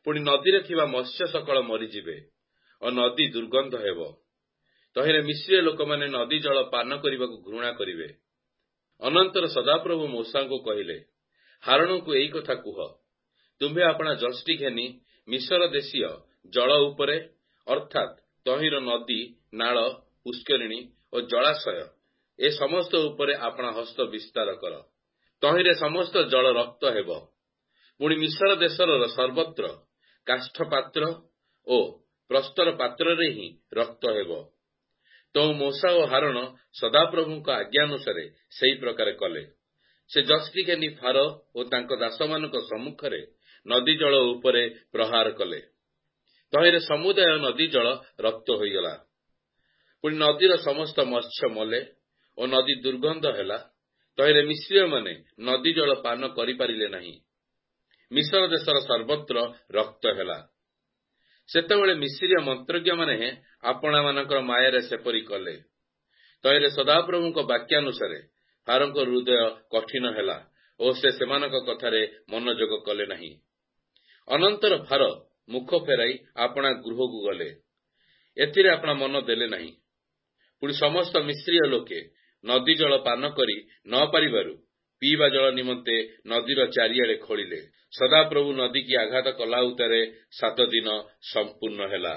ପୁଣି ନଦୀରେ ଥିବା ମତ୍ସ୍ୟ ସକଳ ମରିଯିବେ ଓ ନଦୀ ଦୁର୍ଗନ୍ଧ ହେବ। ତହିଁରେ ମିଶ୍ରୀୟ ଲୋକମାନେ ନଦୀ ଜଳ ପାନ କରିବାକୁ ଘୃଣା କରିବେ। ଅନନ୍ତର ସଦାପ୍ରଭୁ ମୂଷାଙ୍କୁ କହିଲେ, ହାରୋନଙ୍କୁ ଏଇ କଥା କୁହ, ତୁମ୍ଭେ ଆପଣା ଯଷ୍ଟି ଘେନି ମିଶର ଦେଶୀୟ ଜଳ ଉପରେ ଅର୍ଥାତ୍ ତହିଁର ନଦୀ, ନାଳ, ପୁଷ୍କରିଣୀ ଓ ଜଳାଶୟ ଏ ସମସ୍ତ ଉପରେ ଆପଣା ହସ୍ତ ବିସ୍ତାର କର। ତହିଁରେ ସମସ୍ତ ଜଳ ରକ୍ତ ହେବ। ପୁଣି ମିଶର ଦେଶର ସର୍ବତ୍ର କାଷ୍ଠ ପାତ୍ର ଓ ପ୍ରସ୍ତର ପାତ୍ରରେ ହିଁ ରକ୍ତ ହେବ। ତେଣୁ ମୂଷା ଓ ହାରୋନ ସଦାପ୍ରଭୁଙ୍କ ଆଜ୍ଞାନୁସାରେ ସେହି ପ୍ରକାର କଲେ। ସେ ଯଷ୍ଟି ଘେନି ଫାରୋ ଓ ତାଙ୍କ ଦାସମାନଙ୍କ ସମ୍ମୁଖରେ ନଦୀ ଜଳ ଉପରେ ପ୍ରହାର କଲେ। ତହିଁରେ ସମୁଦାୟ ନଦୀ ଜଳ ରକ୍ତ ହୋଇଗଲା। ପୁଣି ନଦୀର ସମସ୍ତ ମତ୍ସ୍ୟ ମଲେ ଓ ନଦୀ ଦୁର୍ଗନ୍ଧ ହେଲା। ତହିଁରେ ମିଶ୍ରୀୟମାନେ ନଦୀ ଜଳ ପାନ କରିପାରିଲେ ନାହିଁ। ମିଶର ଦେଶର ସର୍ବତ୍ର ରକ୍ତ ହେଲା। ସେତେବେଳେ ମିଶ୍ରୀୟ ମନ୍ତ୍ରଜ୍ଞମାନେ ଆପଣାମାନଙ୍କର ମାୟାରେ ସେପରି କଲେ। ତହିଁରେ ସଦାପ୍ରଭୁଙ୍କ ବାକ୍ୟାନୁସାରେ ଫାରୋଙ୍କ ହୃଦୟ କଠିନ ହେଲା ଓ ସେ ସେମାନଙ୍କ କଥାରେ ମନୋଯୋଗ କଲେ ନାହିଁ। ଅନନ୍ତର ଫାରୋ ମୁଖ ଫେରାଇ ଆପଣା ଗୃହକୁ ଗଲେ। ଏଥିରେ ଆପଣା ମନ ଦେଲେ ନାହିଁ। ପୁଣି ସମସ୍ତ ମିଶ୍ରୀୟ ଲୋକେ ନଦୀ ଜଳ ପାନ କରି ନ ପାରିବାରୁ ପିଇବା ଜଳ ନିମନ୍ତେ ନଦୀର ଚାରିଆଡ଼େ ଖୋଳିଲେ। ସଦାପ୍ରଭୁ ନଦୀକି ଆଘାତ କଲା ଉତ୍ତାରେ 7 ଦିନ ସମ୍ପୂର୍ଣ୍ଣ ହେଲା।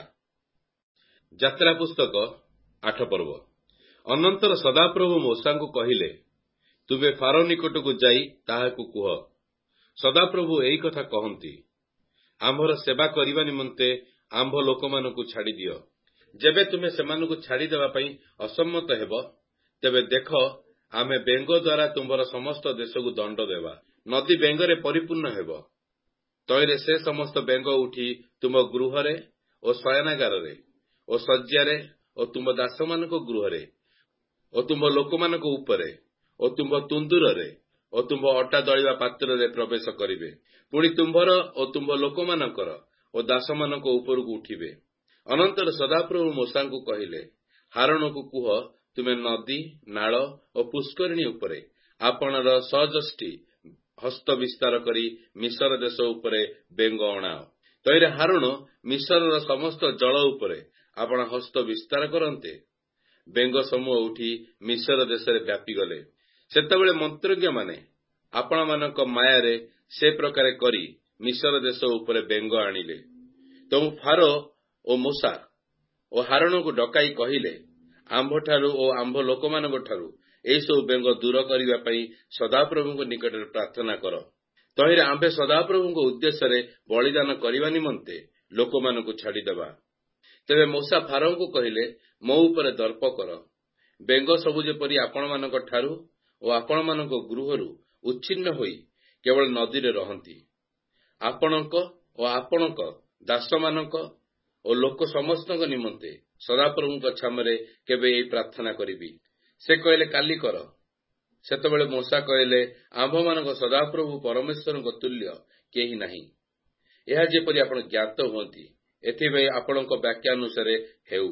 ଯାତ୍ରା ପୁସ୍ତକ 8 ପର୍ବ। ଅନନ୍ତର ସଦାପ୍ରଭୁ ମୂଷାଙ୍କୁ କହିଲେ, ତୁମେ ଫାରୋ ନିକଟକୁ ଯାଇ ତାହାକୁ କୁହ, ସଦାପ୍ରଭୁ ଏଇ କଥା କହନ୍ତି, ଆମ୍ଭର ସେବା କରିବା ନିମନ୍ତେ ଆମ୍ଭ ଲୋକମାନଙ୍କୁ ଛାଡ଼ିଦିଅ। ଯେବେ ତୁମେ ସେମାନଙ୍କୁ ଛାଡ଼ିଦେବା ପାଇଁ ଅସମ୍ମତ ହେବ, ତେବେ ଦେଖ, ଆମେ ବେଙ୍ଗ ଦ୍ୱାରା ତୁମ୍ଭର ସମସ୍ତ ଦେଶକୁ ଦଣ୍ଡ ଦେବା। ନଦୀ ବେଙ୍ଗରେ ପରିପୂର୍ଣ୍ଣ ହେବ। ତହିଁରେ ସେ ସମସ୍ତ ବେଙ୍ଗ ଉଠି ତୁମ ଗୃହରେ ଓ ଶୟନାଗାରରେ ଓ ଶଯ୍ୟାରେ ଓ ତୁମ୍ଭ ଦାସମାନଙ୍କ ଗୃହରେ ଓ ତୁମ୍ଭ ଲୋକମାନଙ୍କ ଉପରେ ଓ ତୁମ୍ଭ ତୁଣ୍ଡୁରରେ ଓ ତୁମ୍ଭ ଅଟା ଦଳିବା ପାତ୍ରରେ ପ୍ରବେଶ କରିବେ। ପୁଣି ତୁମ୍ଭର ଓ ତୁମ୍ଭ ଲୋକମାନଙ୍କର ଓ ଦାସମାନଙ୍କ ଉପରକୁ ଉଠିବେ। ଅନନ୍ତର ସଦାପ୍ରଭୁ ମୂଷାଙ୍କୁ କହିଲେ, ହାରୋନକୁ କୁହ, ତୁମେ ନଦୀ, ନାଳ ଓ ପୁଷ୍କରିଣୀ ଉପରେ ଆପଣର ସଯଷ୍ଟି ହସ୍ତ ବିସ୍ତାର କରି ମିଶର ଦେଶ ଉପରେ ବେଙ୍ଗ ଅଣାଅ। ତହିଁରେ ହାରୋନ ମିଶରର ସମସ୍ତ ଜଳ ଉପରେ ଆପଣା ହସ୍ତ ବିସ୍ତାର କରନ୍ତେ ବେଙ୍ଗ ସମୂହ ଉଠି ମିଶର ଦେଶରେ ବ୍ୟାପିଗଲେ। ସେତେବେଳେ ମନ୍ତ୍ରଜ୍ଞମାନେ ଆପଣମାନଙ୍କ ମାୟାରେ ସେ ପ୍ରକାର କରି ମିଶର ଦେଶ ଉପରେ ବେଙ୍ଗ ଆଣିଲେ। ତେଣୁ ଫାରୋ ଓ ମୂଷା ଓ ହାରୋନଙ୍କୁ ଡକାଇ କହିଲେ, ଆମ୍ଭଠାରୁ ଓ ଆମ୍ଭ ଲୋକମାନଙ୍କଠାରୁ ଏହିସବୁ ବେଙ୍ଗ ଦୂର କରିବା ପାଇଁ ସଦାପ୍ରଭୁଙ୍କ ନିକଟରେ ପ୍ରାର୍ଥନା କର। ତହିଁରେ ଆମ୍ଭେ ସଦାପ୍ରଭୁଙ୍କ ଉଦ୍ଦେଶ୍ୟରେ ବଳିଦାନ କରିବା ନିମନ୍ତେ ଲୋକମାନଙ୍କୁ ଛାଡ଼ିଦେବା। ତେବେ ମୂଷା ଫାରୋଙ୍କୁ କହିଲେ, ମୋ ଉପରେ ଦର୍ପ କର। ବେଙ୍ଗ ସବୁ ଯେପରି ଆପଣମାନଙ୍କ ଠାରୁ ଓ ଆପଣମାନଙ୍କ ଗୃହରୁ ଉଚ୍ଛିନ୍ନ ହୋଇ କେବଳ ନଦୀରେ ରହନ୍ତି। ଆପଣଙ୍କ ଓ ଆପଣଙ୍କ ଦାସମାନଙ୍କ ଓ ଲୋକ ସମସ୍ତଙ୍କ ନିମନ୍ତେ ସଦାପ୍ରଭୁଙ୍କ ଛାମରେ କେବେ ଏହି ପ୍ରାର୍ଥନା କରିବି। ସେ କହିଲେ, କାଲି କର। ସେତେବେଳେ ମୂଷା କହିଲେ, ଆମ୍ଭମାନଙ୍କ ସଦାପ୍ରଭୁ ପରମେଶ୍ୱରଙ୍କ ତୁଲ୍ୟ କେହି ନାହିଁ। ଏହା ଯେପରି ଆପଣ ଜ୍ଞାତ ହୁଅନ୍ତି, ଏଥିପାଇଁ ଆପଣଙ୍କ ବାକ୍ୟାନୁସାରେ ହେଉ।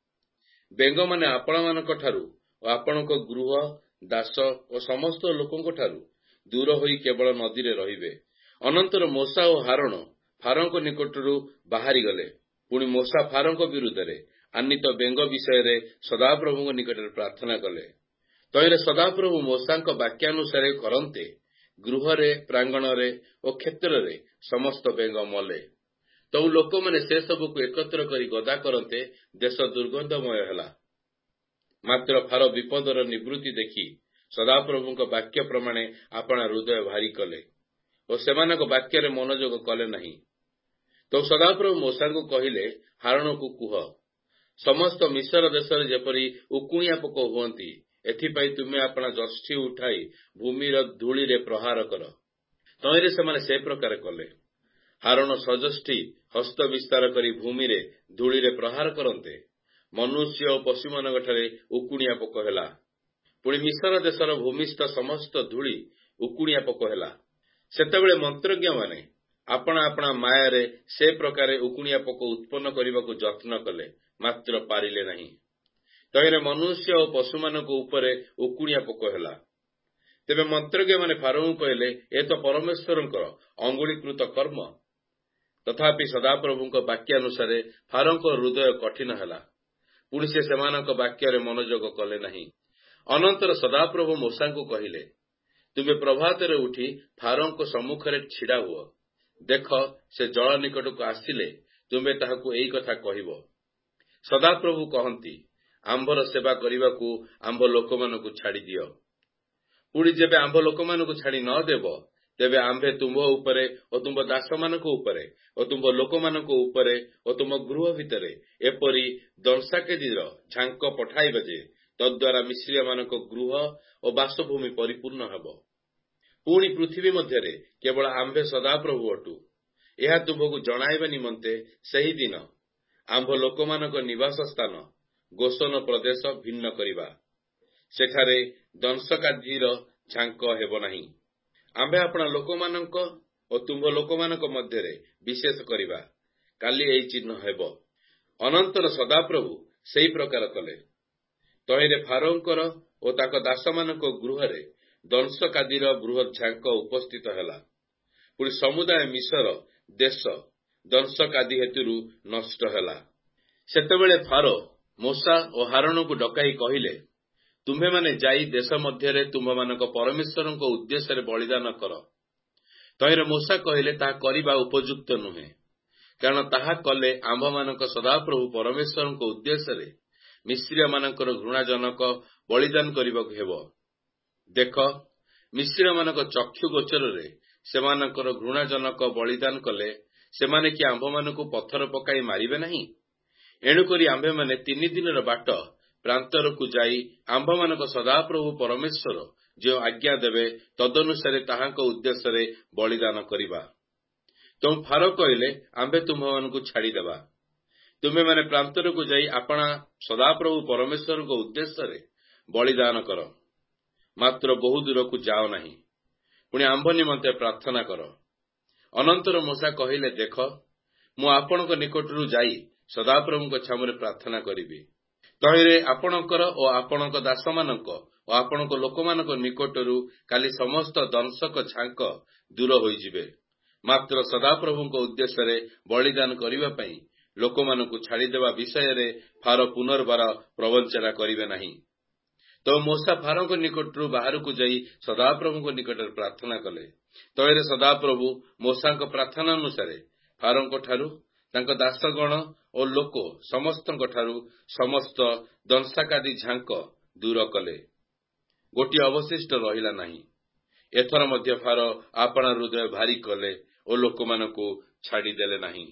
ବେଙ୍ଗମାନେ ଆପଣମାନଙ୍କ ଠାରୁ ଓ ଆପଣଙ୍କ ଗୃହ, ଦାସ ଓ ସମସ୍ତ ଲୋକଙ୍କଠାରୁ ଦୂର ହୋଇ କେବଳ ନଦୀରେ ରହିବେ। ଅନନ୍ତର ମୂଷା ଓ ହାରୋନ ଫାରୋଙ୍କ ନିକଟରୁ ବାହାରିଗଲେ। ପୁଣି ମୂଷା ଫାରୋଙ୍କ ବିରୁଦ୍ଧରେ ଆନିତ ବେଙ୍ଗ ବିଷୟରେ ସଦାପ୍ରଭୁଙ୍କ ନିକଟରେ ପ୍ରାର୍ଥନା କଲେ। ତହିଁରେ ସଦାପ୍ରଭୁ ମୂଷାଙ୍କ ବାକ୍ୟାନୁସାରେ କରନ୍ତେ ଗୃହରେ, ପ୍ରାଙ୍ଗଣରେ ଓ କ୍ଷେତ୍ରରେ ସମସ୍ତ ବେଙ୍ଗ ମଲେ। ତେଣୁ ଲୋକମାନେ ସେ ସବୁକୁ ଏକତ୍ର କରି ଗଦା କରନ୍ତେ ଦେଶ ଦୁର୍ଗନ୍ଧମୟ ହେଲା। ମାତ୍ର ଫାରୋ ବିପଦର ନିବୃତ୍ତି ଦେଖି ସଦାପ୍ରଭୁଙ୍କ ବାକ୍ୟ ପ୍ରମାଣେ ଆପଣା ହୃଦୟ ଭାରି କଲେ ଓ ସେମାନଙ୍କ ବାକ୍ୟରେ ମନୋଯୋଗ କଲେ ନାହିଁ। ତ ସଦାପ୍ରଭୁ ମୂଷାଙ୍କୁ କହିଲେ, ହାରୋନକୁ କୁହ, ସମସ୍ତ ମିଶର ଦେଶରେ ଯେପରି ଉକୁଣିଆ ପୋକ ହୁଅନ୍ତି, ଏଥିପାଇଁ ତୁମେ ଆପଣା ଯଷ୍ଟି ଉଠାଇ ଭୂମିର ଧୂଳିରେ ପ୍ରହାର କର। ତହିଁରେ ସେମାନେ ସେ ପ୍ରକାର କଲେ। ହାରୋନ ସଯଷ୍ଟି ହସ୍ତ ବିସ୍ତାର କରି ଭୂମିରେ ଧୂଳିରେ ପ୍ରହାର କରନ୍ତେ ମନୁଷ୍ୟ ଓ ପଶୁମାନଙ୍କଠାରେ ଉକୁଣିଆ ପୋକ ହେଲା। ପୁଣି ମିଶର ଦେଶର ଭୂମିସ୍ଥ ସମସ୍ତ ଧୂଳି ଉକୁଣିଆ ପୋକ ହେଲା। ସେତେବେଳେ ମନ୍ତ୍ରଜ୍ଞମାନେ ଆପଣା ଆପଣା ମାୟାରେ ସେ ପ୍ରକାରେ ଉକୁଣିଆ ପୋକ ଉତ୍ପନ୍ନ କରିବାକୁ ଯତ୍ନ କଲେ, ମାତ୍ର ପାରିଲେ ନାହିଁ। ତହିଁରେ ମନୁଷ୍ୟ ଓ ପଶୁମାନଙ୍କ ଉପରେ ଉକୁଣିଆ ପୋକ ହେଲା। ତେବେ ମନ୍ତ୍ରଜ୍ଞମାନେ ଫାରୋଙ୍କୁ କହିଲେ, ଏ ତ ପରମେଶ୍ୱରଙ୍କର ଅଙ୍ଗୁଳୀକୃତ କର୍ମ। ତଥାପି ସଦାପ୍ରଭୁଙ୍କ ବାକ୍ୟାନୁସାରେ ଫାରୋଙ୍କ ହୃଦୟ କଠିନ ହେଲା। ପୁଣି ସେ ସେମାନଙ୍କ ବାକ୍ୟରେ ମନୋଯୋଗ କଲେ ନାହିଁ। ଅନନ୍ତର ସଦାପ୍ରଭୁ ମୋଶାଙ୍କୁ କହିଲେ, ତୁମେ ପ୍ରଭାତରେ ଉଠି ଫାରୋଙ୍କ ସମ୍ମୁଖରେ ଛିଡ଼ା ହୁଅ। ଦେଖ, ସେ ଜଳ ନିକଟକୁ ଆସିଲେ ତୁମେ ତାହାକୁ ଏଇ କଥା କହିବ। ସଦାପ୍ରଭୁ କହନ୍ତି, ଆମ୍ଭର ସେବା କରିବାକୁ ଆମ୍ଭ ଲୋକମାନଙ୍କୁ ଛାଡ଼ିଦିଅ। ପୁଣି ଯେବେ ଆମ୍ଭ ଲୋକମାନଙ୍କୁ ଛାଡ଼ି ନ ଦେବ, ତେବେ ଆମ୍ଭେ ତୁମ୍ଭ ଉପରେ ଓ ତୁମ୍ଭ ଦାସମାନଙ୍କ ଉପରେ ଓ ତୁମ୍ଭ ଲୋକମାନଙ୍କ ଉପରେ ଓ ତୁମ ଗୃହ ଭିତରେ ଏପରି ଦଂଶାକେଦିର ଝାଙ୍କ ପଠାଇବା ଯେ ତଦ୍ୱାରା ମିଶ୍ରୀୟମାନଙ୍କ ଗୃହ ଓ ବାସଭୂମି ପରିପୂର୍ଣ୍ଣ ହେବ। ପୁଣି ପୃଥିବୀ ମଧ୍ୟରେ କେବଳ ଆମ୍ଭେ ସଦାପ୍ରଭୁ ଅଟୁ। ଏହା ତୁମ୍ଭକୁ ଜଣାଇବା ନିମନ୍ତେ ସେହିଦିନ ଆମ୍ଭ ଲୋକମାନଙ୍କ ନିବାସ ସ୍ଥାନ ଗୋସନ ପ୍ରଦେଶ ଭିନ୍ନ କରିବା। ସେଠାରେ ଦଂଶକାଦିର ଝାଙ୍କ ହେବ ନାହିଁ। ଆମ୍ଭେ ଆପଣା ଲୋକମାନଙ୍କ ଓ ତୁମ୍ଭ ଲୋକମାନଙ୍କ ମଧ୍ୟରେ ବିଶେଷ କରିବା। କାଲି ଏହି ଚିହ୍ନ ହେବ। ଅନନ୍ତର ସଦାପ୍ରଭୁ ସେହି ପ୍ରକାର କଲେ। ତହିଁରେ ଫାରୋଙ୍କର ଓ ତାଙ୍କ ଦାସମାନଙ୍କ ଗୃହରେ ଦଂଶକାଦିର ବୃହତ୍ ଝାଙ୍କ ଉପସ୍ଥିତ ହେଲା। ପୁଣି ସମୁଦାୟ ମିଶର ଦେଶ ଦଂଶକାଦି ହେତୁରୁ ନଷ୍ଟ ହେଲା। ସେତେବେଳେ ଫାରୋ ମୋଶା ଓ ହାରୋନଙ୍କୁ ଡକାଇ କହିଲେ, ତୁମ୍ଭେମାନେ ଯାଇ ଦେଶ ମଧ୍ୟରେ ତୁମ୍ଭମାନଙ୍କ ପରମେଶ୍ୱରଙ୍କ ଉଦ୍ଦେଶ୍ୟରେ ବଳିଦାନ କର। ତହିଁରେ ମୋଶା କହିଲେ, ତାହା କରିବା ଉପଯୁକ୍ତ ନୁହେଁ, କାରଣ ତାହା କଲେ ଆମ୍ଭମାନଙ୍କ ସଦାପ୍ରଭୁ ପରମେଶ୍ୱରଙ୍କ ଉଦ୍ଦେଶ୍ୟରେ ମିଶ୍ରୀୟମାନଙ୍କର ଘୃଣାଜନକ ବଳିଦାନ କରିବାକୁ ହେବ। ଦେଖ, ମିଶ୍ରୀୟମାନଙ୍କ ଚକ୍ଷୁ ଗୋଚରରେ ସେମାନଙ୍କର ଘୃଣାଜନକ ବଳିଦାନ କଲେ ସେମାନେ କି ଆମ୍ଭମାନଙ୍କୁ ପଥର ପକାଇ ମାରିବେ ନାହିଁ? ଏଣୁକରି ଆମ୍ଭେମାନେ 3 ଦିନର ବାଟ ପ୍ରାନ୍ତରକୁ ଯାଇ ଆମ୍ଭମାନଙ୍କ ସଦାପ୍ରଭୁ ପରମେଶ୍ୱର ଯେଉଁ ଆଜ୍ଞା ଦେବେ ତଦନୁସାରେ ତାହାଙ୍କ ଉଦ୍ଦେଶ୍ୟରେ ବଳିଦାନ କରିବା। ତେଣୁ ଫାରୋ କହିଲେ, ଆମ୍ଭେ ତୁମ୍ଭମାନଙ୍କୁ ଛାଡ଼ିଦେବା। ତୁମେମାନେ ପ୍ରାନ୍ତରକୁ ଯାଇ ଆପଣା ସଦାପ୍ରଭୁ ପରମେଶ୍ୱରଙ୍କ ଉଦ୍ଦେଶ୍ୟରେ ବଳିଦାନ କର। ମାତ୍ର ବହୁ ଦୂରକୁ ଯାଅ ନାହିଁ। ପୁଣି ଆମ୍ଭ ନିମନ୍ତେ ପ୍ରାର୍ଥନା କର। ଅନନ୍ତର ମୋଶା କହିଲେ, ଦେଖ, ମୁଁ ଆପଣଙ୍କ ନିକଟରୁ ଯାଇ ସଦାପ୍ରଭୁଙ୍କ ଛାମୁରେ ପ୍ରାର୍ଥନା କରିବି। ତହିଁରେ ଆପଣଙ୍କର ଓ ଆପଣଙ୍କ ଦାସମାନଙ୍କ ଓ ଆପଣଙ୍କ ଲୋକମାନଙ୍କ ନିକଟରୁ କାଲି ସମସ୍ତ ଦଂଶକ ଝାଙ୍କ ଦୂର ହୋଇଯିବେ। ମାତ୍ର ସଦାପ୍ରଭୁଙ୍କ ଉଦ୍ଦେଶ୍ୟରେ ବଳିଦାନ କରିବା ପାଇଁ ଲୋକମାନଙ୍କୁ ଛାଡ଼ିଦେବା ବିଷୟରେ ଫାରୋ ପୁନର୍ବାର ପ୍ରବଞ୍ଚନା କରିବେ ନାହିଁ। ତ ମୋଶା ଫାରୋଙ୍କ ନିକଟରୁ ବାହାରକୁ ଯାଇ ସଦାପ୍ରଭୁଙ୍କ ନିକଟରେ ପ୍ରାର୍ଥନା କଲେ। ତହିଁରେ ସଦାପ୍ରଭୁ ମୋଶାଙ୍କ ପ୍ରାର୍ଥନା ଅନୁସାରେ ଫାରୋଙ୍କ ଠାରୁ ତାଙ୍କ ଦାସଗଣ ଓ ଲୋକ ସମସ୍ତଙ୍କ ଠାରୁ ସମସ୍ତ ଦଂଶାକାଦି ଝାଙ୍କ ଦୂର କଲେ। ଗୋଟିଏ ଅବଶିଷ୍ଟ ରହିଲା ନାହିଁ। ଏଥର ମଧ୍ୟ ଫାରୋ ଆପଣା ହୃଦୟ ଭାରି କଲେ ଓ ଲୋକମାନଙ୍କୁ ଛାଡ଼ିଦେଲେ ନାହିଁ।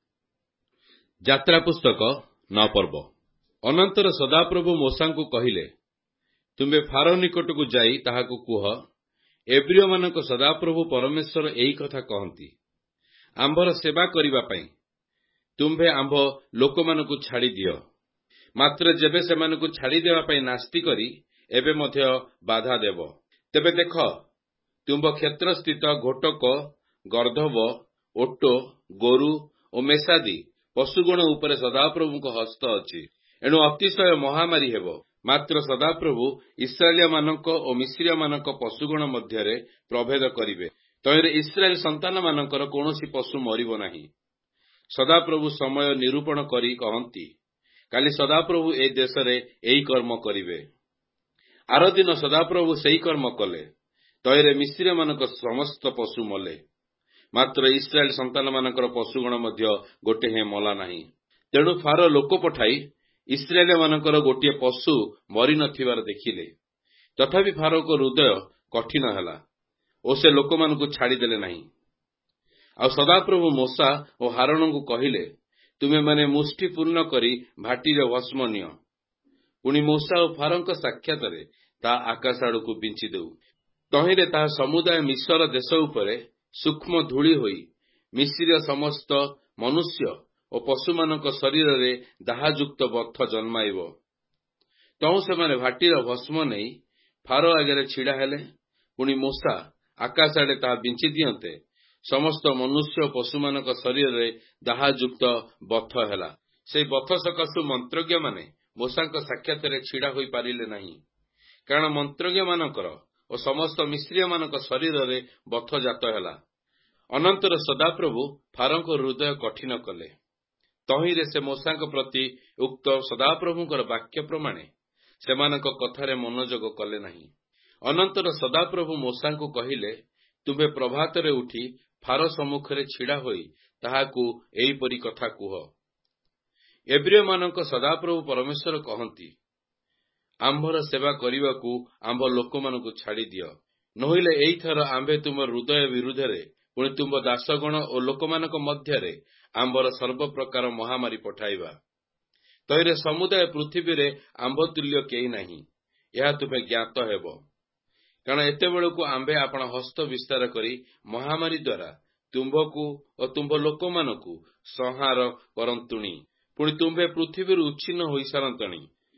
ଯାତ୍ରା ପୁସ୍ତକ 9 ପର୍ବ। ଅନନ୍ତର ସଦାପ୍ରଭୁ ମୋଶାଙ୍କୁ କହିଲେ, ତୁମ୍ଭେ ଫାରୋ ନିକଟକୁ ଯାଇ ତାହାକୁ କୁହ, ଏବ୍ରିୟମାନଙ୍କ ସଦାପ୍ରଭୁ ପରମେଶ୍ୱର ଏହି କଥା କହନ୍ତି, ଆମ୍ଭର ସେବା କରିବା ପାଇଁ ତୁମ୍ଭେ ଆମ୍ଭ ଲୋକମାନଙ୍କୁ ଛାଡ଼ିଦିଅ। ମାତ୍ର ଯେବେ ସେମାନଙ୍କୁ ଛାଡ଼ିଦେବା ପାଇଁ ନାସ୍ତି କରି ଏବେ ମଧ୍ୟ ବାଧା ଦେବ, ତେବେ ଦେଖ, ତୁମ୍ଭ କ୍ଷେତ୍ରସ୍ଥିତ ଘୋଟକ, ଗର୍ଦ୍ଧବ, ଓଟ, ଗୋରୁ ଓ ମେଷାଦି ପଶୁଗଣ ଉପରେ ସଦାପ୍ରଭୁଙ୍କ ହସ୍ତ ଅଛି। ଏଣୁ ଅତିଶୟ ମହାମାରୀ ହେବ। ମାତ୍ର ସଦାପ୍ରଭୁ ଇସ୍ରାଏଲମାନଙ୍କ ଓ ମିଶ୍ରୀୟମାନଙ୍କ ପଶୁଗଣ ମଧ୍ୟରେ ପ୍ରଭେଦ କରିବେ। ତହିଁରେ ଇସ୍ରାଏଲ ସନ୍ତାନମାନଙ୍କର କୌଣସି ପଶୁ ମରିବ ନାହିଁ। ସଦାପ୍ରଭୁ ସମୟ ନିରୂପଣ କରି କହନ୍ତି, କାଲି ସଦାପ୍ରଭୁ ଏ ଦେଶରେ ଏହି କର୍ମ କରିବେ। ଆର ଦିନ ସଦାପ୍ରଭୁ ସେହି କର୍ମ କଲେ। ତହିଁରେ ମିଶ୍ରୀୟମାନଙ୍କ ସମସ୍ତ ପଶୁ ମଲେ। ମାତ୍ର ଇସ୍ରାଏଲ ସନ୍ତାନମାନଙ୍କର ପଶୁଗଣ ମଧ୍ୟ ଗୋଟେ ହେଁ ମଲା ନାହିଁ। ତେଣୁ ଫାରୋ ଲୋକ ପଠାଇ ଇସ୍ରାଏଲମାନଙ୍କର ଗୋଟିଏ ପଶୁ ମରିନଥିବାର ଦେଖିଲେ। ତଥାପି ଫାରୋଙ୍କ ହୃଦୟ କଠିନ ହେଲା ଓ ସେ ଲୋକମାନଙ୍କୁ ଛାଡ଼ିଦେଲେ ନାହିଁ। ଆଉ ସଦାପ୍ରଭୁ ମୋଶା ଓ ହାରୋନଙ୍କୁ କହିଲେ, ତୁମେମାନେ ମୁଷ୍ଟି ପୂର୍ଣ୍ଣ କରି ଭାଟିରେ ଭସ୍ମ ନିଅ। ପୁଣି ମୋଶା ଓ ଫାରୋଙ୍କ ସାକ୍ଷାତରେ ତାହା ଆକାଶ ଆଡ଼କୁ ବିଞ୍ଚି ଦେଉ। ତହିଁରେ ତାହା ସମୁଦାୟ ମିଶର ଦେଶ ଉପରେ ସୂକ୍ଷ୍ମ ଧୂଳି ହୋଇ ମିଶ୍ରୀୟ ସମସ୍ତ ମନୁଷ୍ୟ ଓ ପଶୁମାନଙ୍କ ଶରୀରରେ ଦାହଯୁକ୍ତ ବଥ ଜନ୍ମାଇବ। ତହୁଁ ସେମାନେ ଭାଟିର ଭସ୍ମ ନେଇ ଫାରୋ ଆଗରେ ଛିଡ଼ା ହେଲେ। ପୁଣି ମୋଶା ଆକାଶ ଆଡ଼େ ତାହା ବିଞ୍ଚି ଦିଅନ୍ତେ ସମସ୍ତ ମନୁଷ୍ୟ ଓ ପଶୁମାନଙ୍କ ଶରୀରରେ ଦାହଯୁକ୍ତ ବଥ ହେଲା। ସେହି ବଥ ସକାଶୁ ମନ୍ତ୍ରଜ୍ଞମାନେ ମୋଶାଙ୍କ ସାକ୍ଷାତରେ ଛିଡ଼ା ହୋଇପାରିଲେ ନାହିଁ, କାରଣ ମନ୍ତ୍ରଜ୍ଞମାନଙ୍କର ଓ ସମସ୍ତ ମିଶ୍ରୀୟମାନଙ୍କ ଶରୀରରେ ବଥ ଜାତ ହେଲା। ଅନନ୍ତର ସଦାପ୍ରଭୁ ଫାରୋଙ୍କ ହୃଦୟ କଠିନ କଲେ। ତହିଁରେ ସେ ମୋଶାଙ୍କ ପ୍ରତି ଉକ୍ତ ସଦାପ୍ରଭୁଙ୍କର ବାକ୍ୟ ପ୍ରମାଣେ ସେମାନଙ୍କ କଥାରେ ମନୋଯୋଗ କଲେ ନାହିଁ। ଅନନ୍ତର ସଦାପ୍ରଭୁ ମୋଶାଙ୍କୁ କହିଲେ, ତୁମ୍ଭେ ପ୍ରଭାତରେ ଉଠି ଫାରୋ ସମ୍ମୁଖରେ ଛିଡ଼ା ହୋଇ ତାହାକୁ ଏହିପରି କଥା କୁହ। ଏବ୍ରୀୟମାନଙ୍କ ସଦାପ୍ରଭୁ ପରମେଶ୍ୱର କହନ୍ତି, ଆମ୍ଭର ସେବା କରିବାକୁ ଆମ୍ଭ ଲୋକମାନଙ୍କୁ ଛାଡ଼ିଦିଅ। ନୋହିଲେ ଏଇଥର ଆମ୍ଭେ ତୁମ ହୃଦୟ ବିରୁଦ୍ଧରେ ପୁଣି ତୁମ୍ଭ ଦାସଗଣ ଓ ଲୋକମାନଙ୍କ ମଧ୍ୟରେ ଆମ୍ଭର ସର୍ବପ୍ରକାର ମହାମାରୀ ପଠାଇବା। ତହିଁରେ ସମୁଦାୟ ପୃଥିବୀରେ ଆମ୍ଭ ତୁଲ୍ୟ କେହି ନାହିଁ, ଏହା ତୁମ୍ଭେ ଜ୍ଞାତ ହେବ। କାରଣ ଏତେବେଳକୁ ଆମ୍ଭେ ଆପଣ ହସ୍ତ ବିସ୍ତାର କରି ମହାମାରୀ ଦ୍ୱାରା ତୁମ୍ଭକୁ ଓ ତୁମ୍ଭ ଲୋକମାନଙ୍କୁ ସଂହାର କରନ୍ତୁଣି। ପୁଣି ତୁମ୍ଭେ ପୃଥିବୀରୁ ଉଚ୍ଛିନ୍ନ ହୋଇସାରନ୍ତଣି।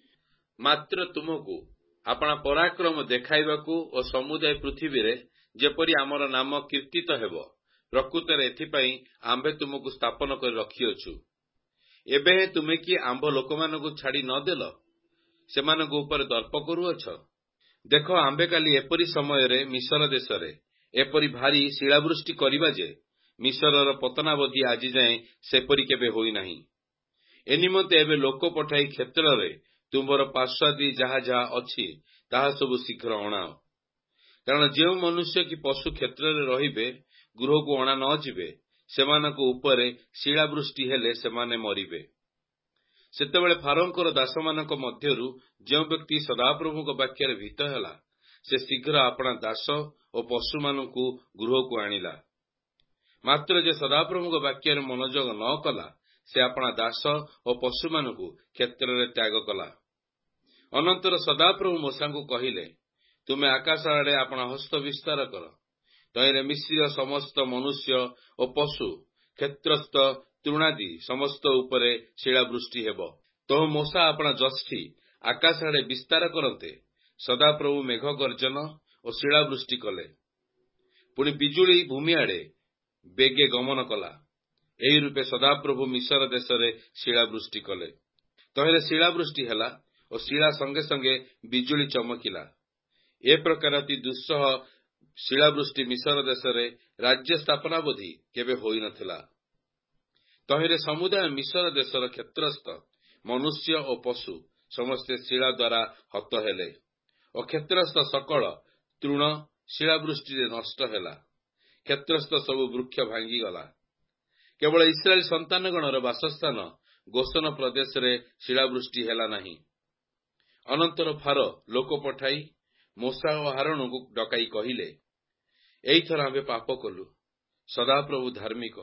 ମାତ୍ର ତୁମକୁ ଆପଣା ପରାକ୍ରମ ଦେଖାଇବାକୁ ଓ ସମୁଦାୟ ପୃଥିବୀରେ ଯେପରି ଆମର ନାମ କୀର୍ତ୍ତିତ ହେବ, ପ୍ରକୃତରେ ଏଥିପାଇଁ ଆମ୍ଭେ ତୁମକୁ ସ୍ଥାପନ କରି ରଖିଅଛୁ। ଏବେ ତୁମେ କି ଆମ୍ଭ ଲୋକମାନଙ୍କୁ ଛାଡ଼ି ନ ଦେଲ, ସେମାନଙ୍କ ଉପରେ ଦର୍ପ କରୁଅଛ। ଦେଖ, ଆମ୍ଭେ କାଲି ଏପରି ସମୟରେ ମିଶର ଦେଶରେ ଏପରି ଭାରି ଶିଳାବୃଷ୍ଟି କରିବା ଯେ ମିଶରର ପତନାବଧି ଆଜି ଯାଏଁ ସେପରି କେବେ ହୋଇନାହିଁ। ଏ ନିମନ୍ତେ ଏବେ ଲୋକ ପଠାଇ କ୍ଷେତ୍ରରେ ତୁମ୍ଭର ପାର୍ଶ୍ୱଆଦି ଯାହା ଯାହା ଅଛି ତାହା ସବୁ ଶୀଘ୍ର ଅଣାଅ। କାରଣ ଯେଉଁ ମନୁଷ୍ୟ କି ପଶୁ କ୍ଷେତ୍ରରେ ରହିବେ, ଗୃହକୁ ଅଣା ନ ଯିବେ, ସେମାନଙ୍କ ଉପରେ ଶିଳାବୃଷ୍ଟି ହେଲେ ସେମାନେ ମରିବେ। ସେତେବେଳେ ଫାରୋଙ୍କର ଦାସମାନଙ୍କ ମଧ୍ୟରୁ ଯେଉଁ ବ୍ୟକ୍ତି ସଦାପ୍ରଭୁଙ୍କ ବାକ୍ୟରେ ଭୀତ ହେଲା, ସେ ଶୀଘ୍ର ଆପଣା ଦାସ ଓ ପଶୁମାନଙ୍କୁ ଗୃହକୁ ଆଣିଲା। ମାତ୍ର ଯେ ସଦାପ୍ରଭୁଙ୍କ ବାକ୍ୟରେ ମନୋଯୋଗ ନ କଲା, ସେ ଆପଣା ଦାସ ଓ ପଶୁମାନଙ୍କୁ କ୍ଷେତ୍ରରେ ତ୍ୟାଗ କଲା। ଅନନ୍ତର ସଦାପ୍ରଭୁ ମୋଶାଙ୍କୁ କହିଲେ, ତୁମେ ଆକାଶ ଆଡ଼େ ଆପଣା ହସ୍ତ ବିସ୍ତାର କର। ତହିଁରେ ମିଶ୍ରୀୟ ସମସ୍ତ ମନୁଷ୍ୟ ଓ ପଶୁ, କ୍ଷେତ୍ରସ୍ଥ ତୃଣାଦି ସମସ୍ତ ଉପରେ ଶିଳାବୃଷ୍ଟି ହେବ। ତହୁ ମୋଶା ଆପଣା ଯଷ୍ଟି ଆକାଶ ଆଡ଼େ ବିସ୍ତାର କରନ୍ତେ ସଦାପ୍ରଭୁ ମେଘ ଗର୍ଜନ ଓ ଶିଳାବୃଷ୍ଟି କଲେ। ପୁଣି ବିଜୁଳି ଭୂମି ଆଡ଼େ ବେଗେ ଗମନ କଲା। ଏହି ରୂପେ ସଦାପ୍ରଭୁ ମିଶର ଦେଶରେ ଶିଳାବୃଷ୍ଟି କଲେ। ତହିଁରେ ଶିଳାବୃଷ୍ଟି ହେଲା ଓ ଶିଳା ସଙ୍ଗେ ସଙ୍ଗେ ବିଜୁଳି ଚମକିଲା। ଏ ପ୍ରକାର ଅତି ଦୁଃସହ ଶିଳାବୃଷ୍ଟି ମିଶର ଦେଶରେ ରାଜ୍ୟ ସ୍ଥାପନାବଧି କେବେ ହୋଇନଥିଲା। ତହିଁରେ ସମୁଦାୟ ମିଶର ଦେଶର କ୍ଷେତ୍ରସ୍ଥ ମନୁଷ୍ୟ ଓ ପଶୁ ସମସ୍ତେ ଶିଳା ଦ୍ୱାରା ହତ ହେଲେ ଓ କ୍ଷେତ୍ରସ୍ଥ ସକଳ ତୃଣ ଶିଳାବୃଷ୍ଟିରେ ନଷ୍ଟ ହେଲା। କ୍ଷେତ୍ରସ୍ଥ ସବୁ ବୃକ୍ଷ ଭାଙ୍ଗିଗଲା। କେବଳ ଇସ୍ରାଏଲ ସନ୍ତାନଗଣର ବାସସ୍ଥାନ ଗୋସନ ପ୍ରଦେଶରେ ଶିଳାବୃଷ୍ଟି ହେଲା ନାହିଁ। ଅନନ୍ତର ଫାରୋ ଲୋକ ପଠାଇ ମୋଶା ଓ ଆରୋନଙ୍କୁ ଡକାଇ କହିଲେ, ଏଇଥର ଆମ୍ଭେ ପାପ କଲୁ। ସଦାପ୍ରଭୁ ଧାର୍ମିକ,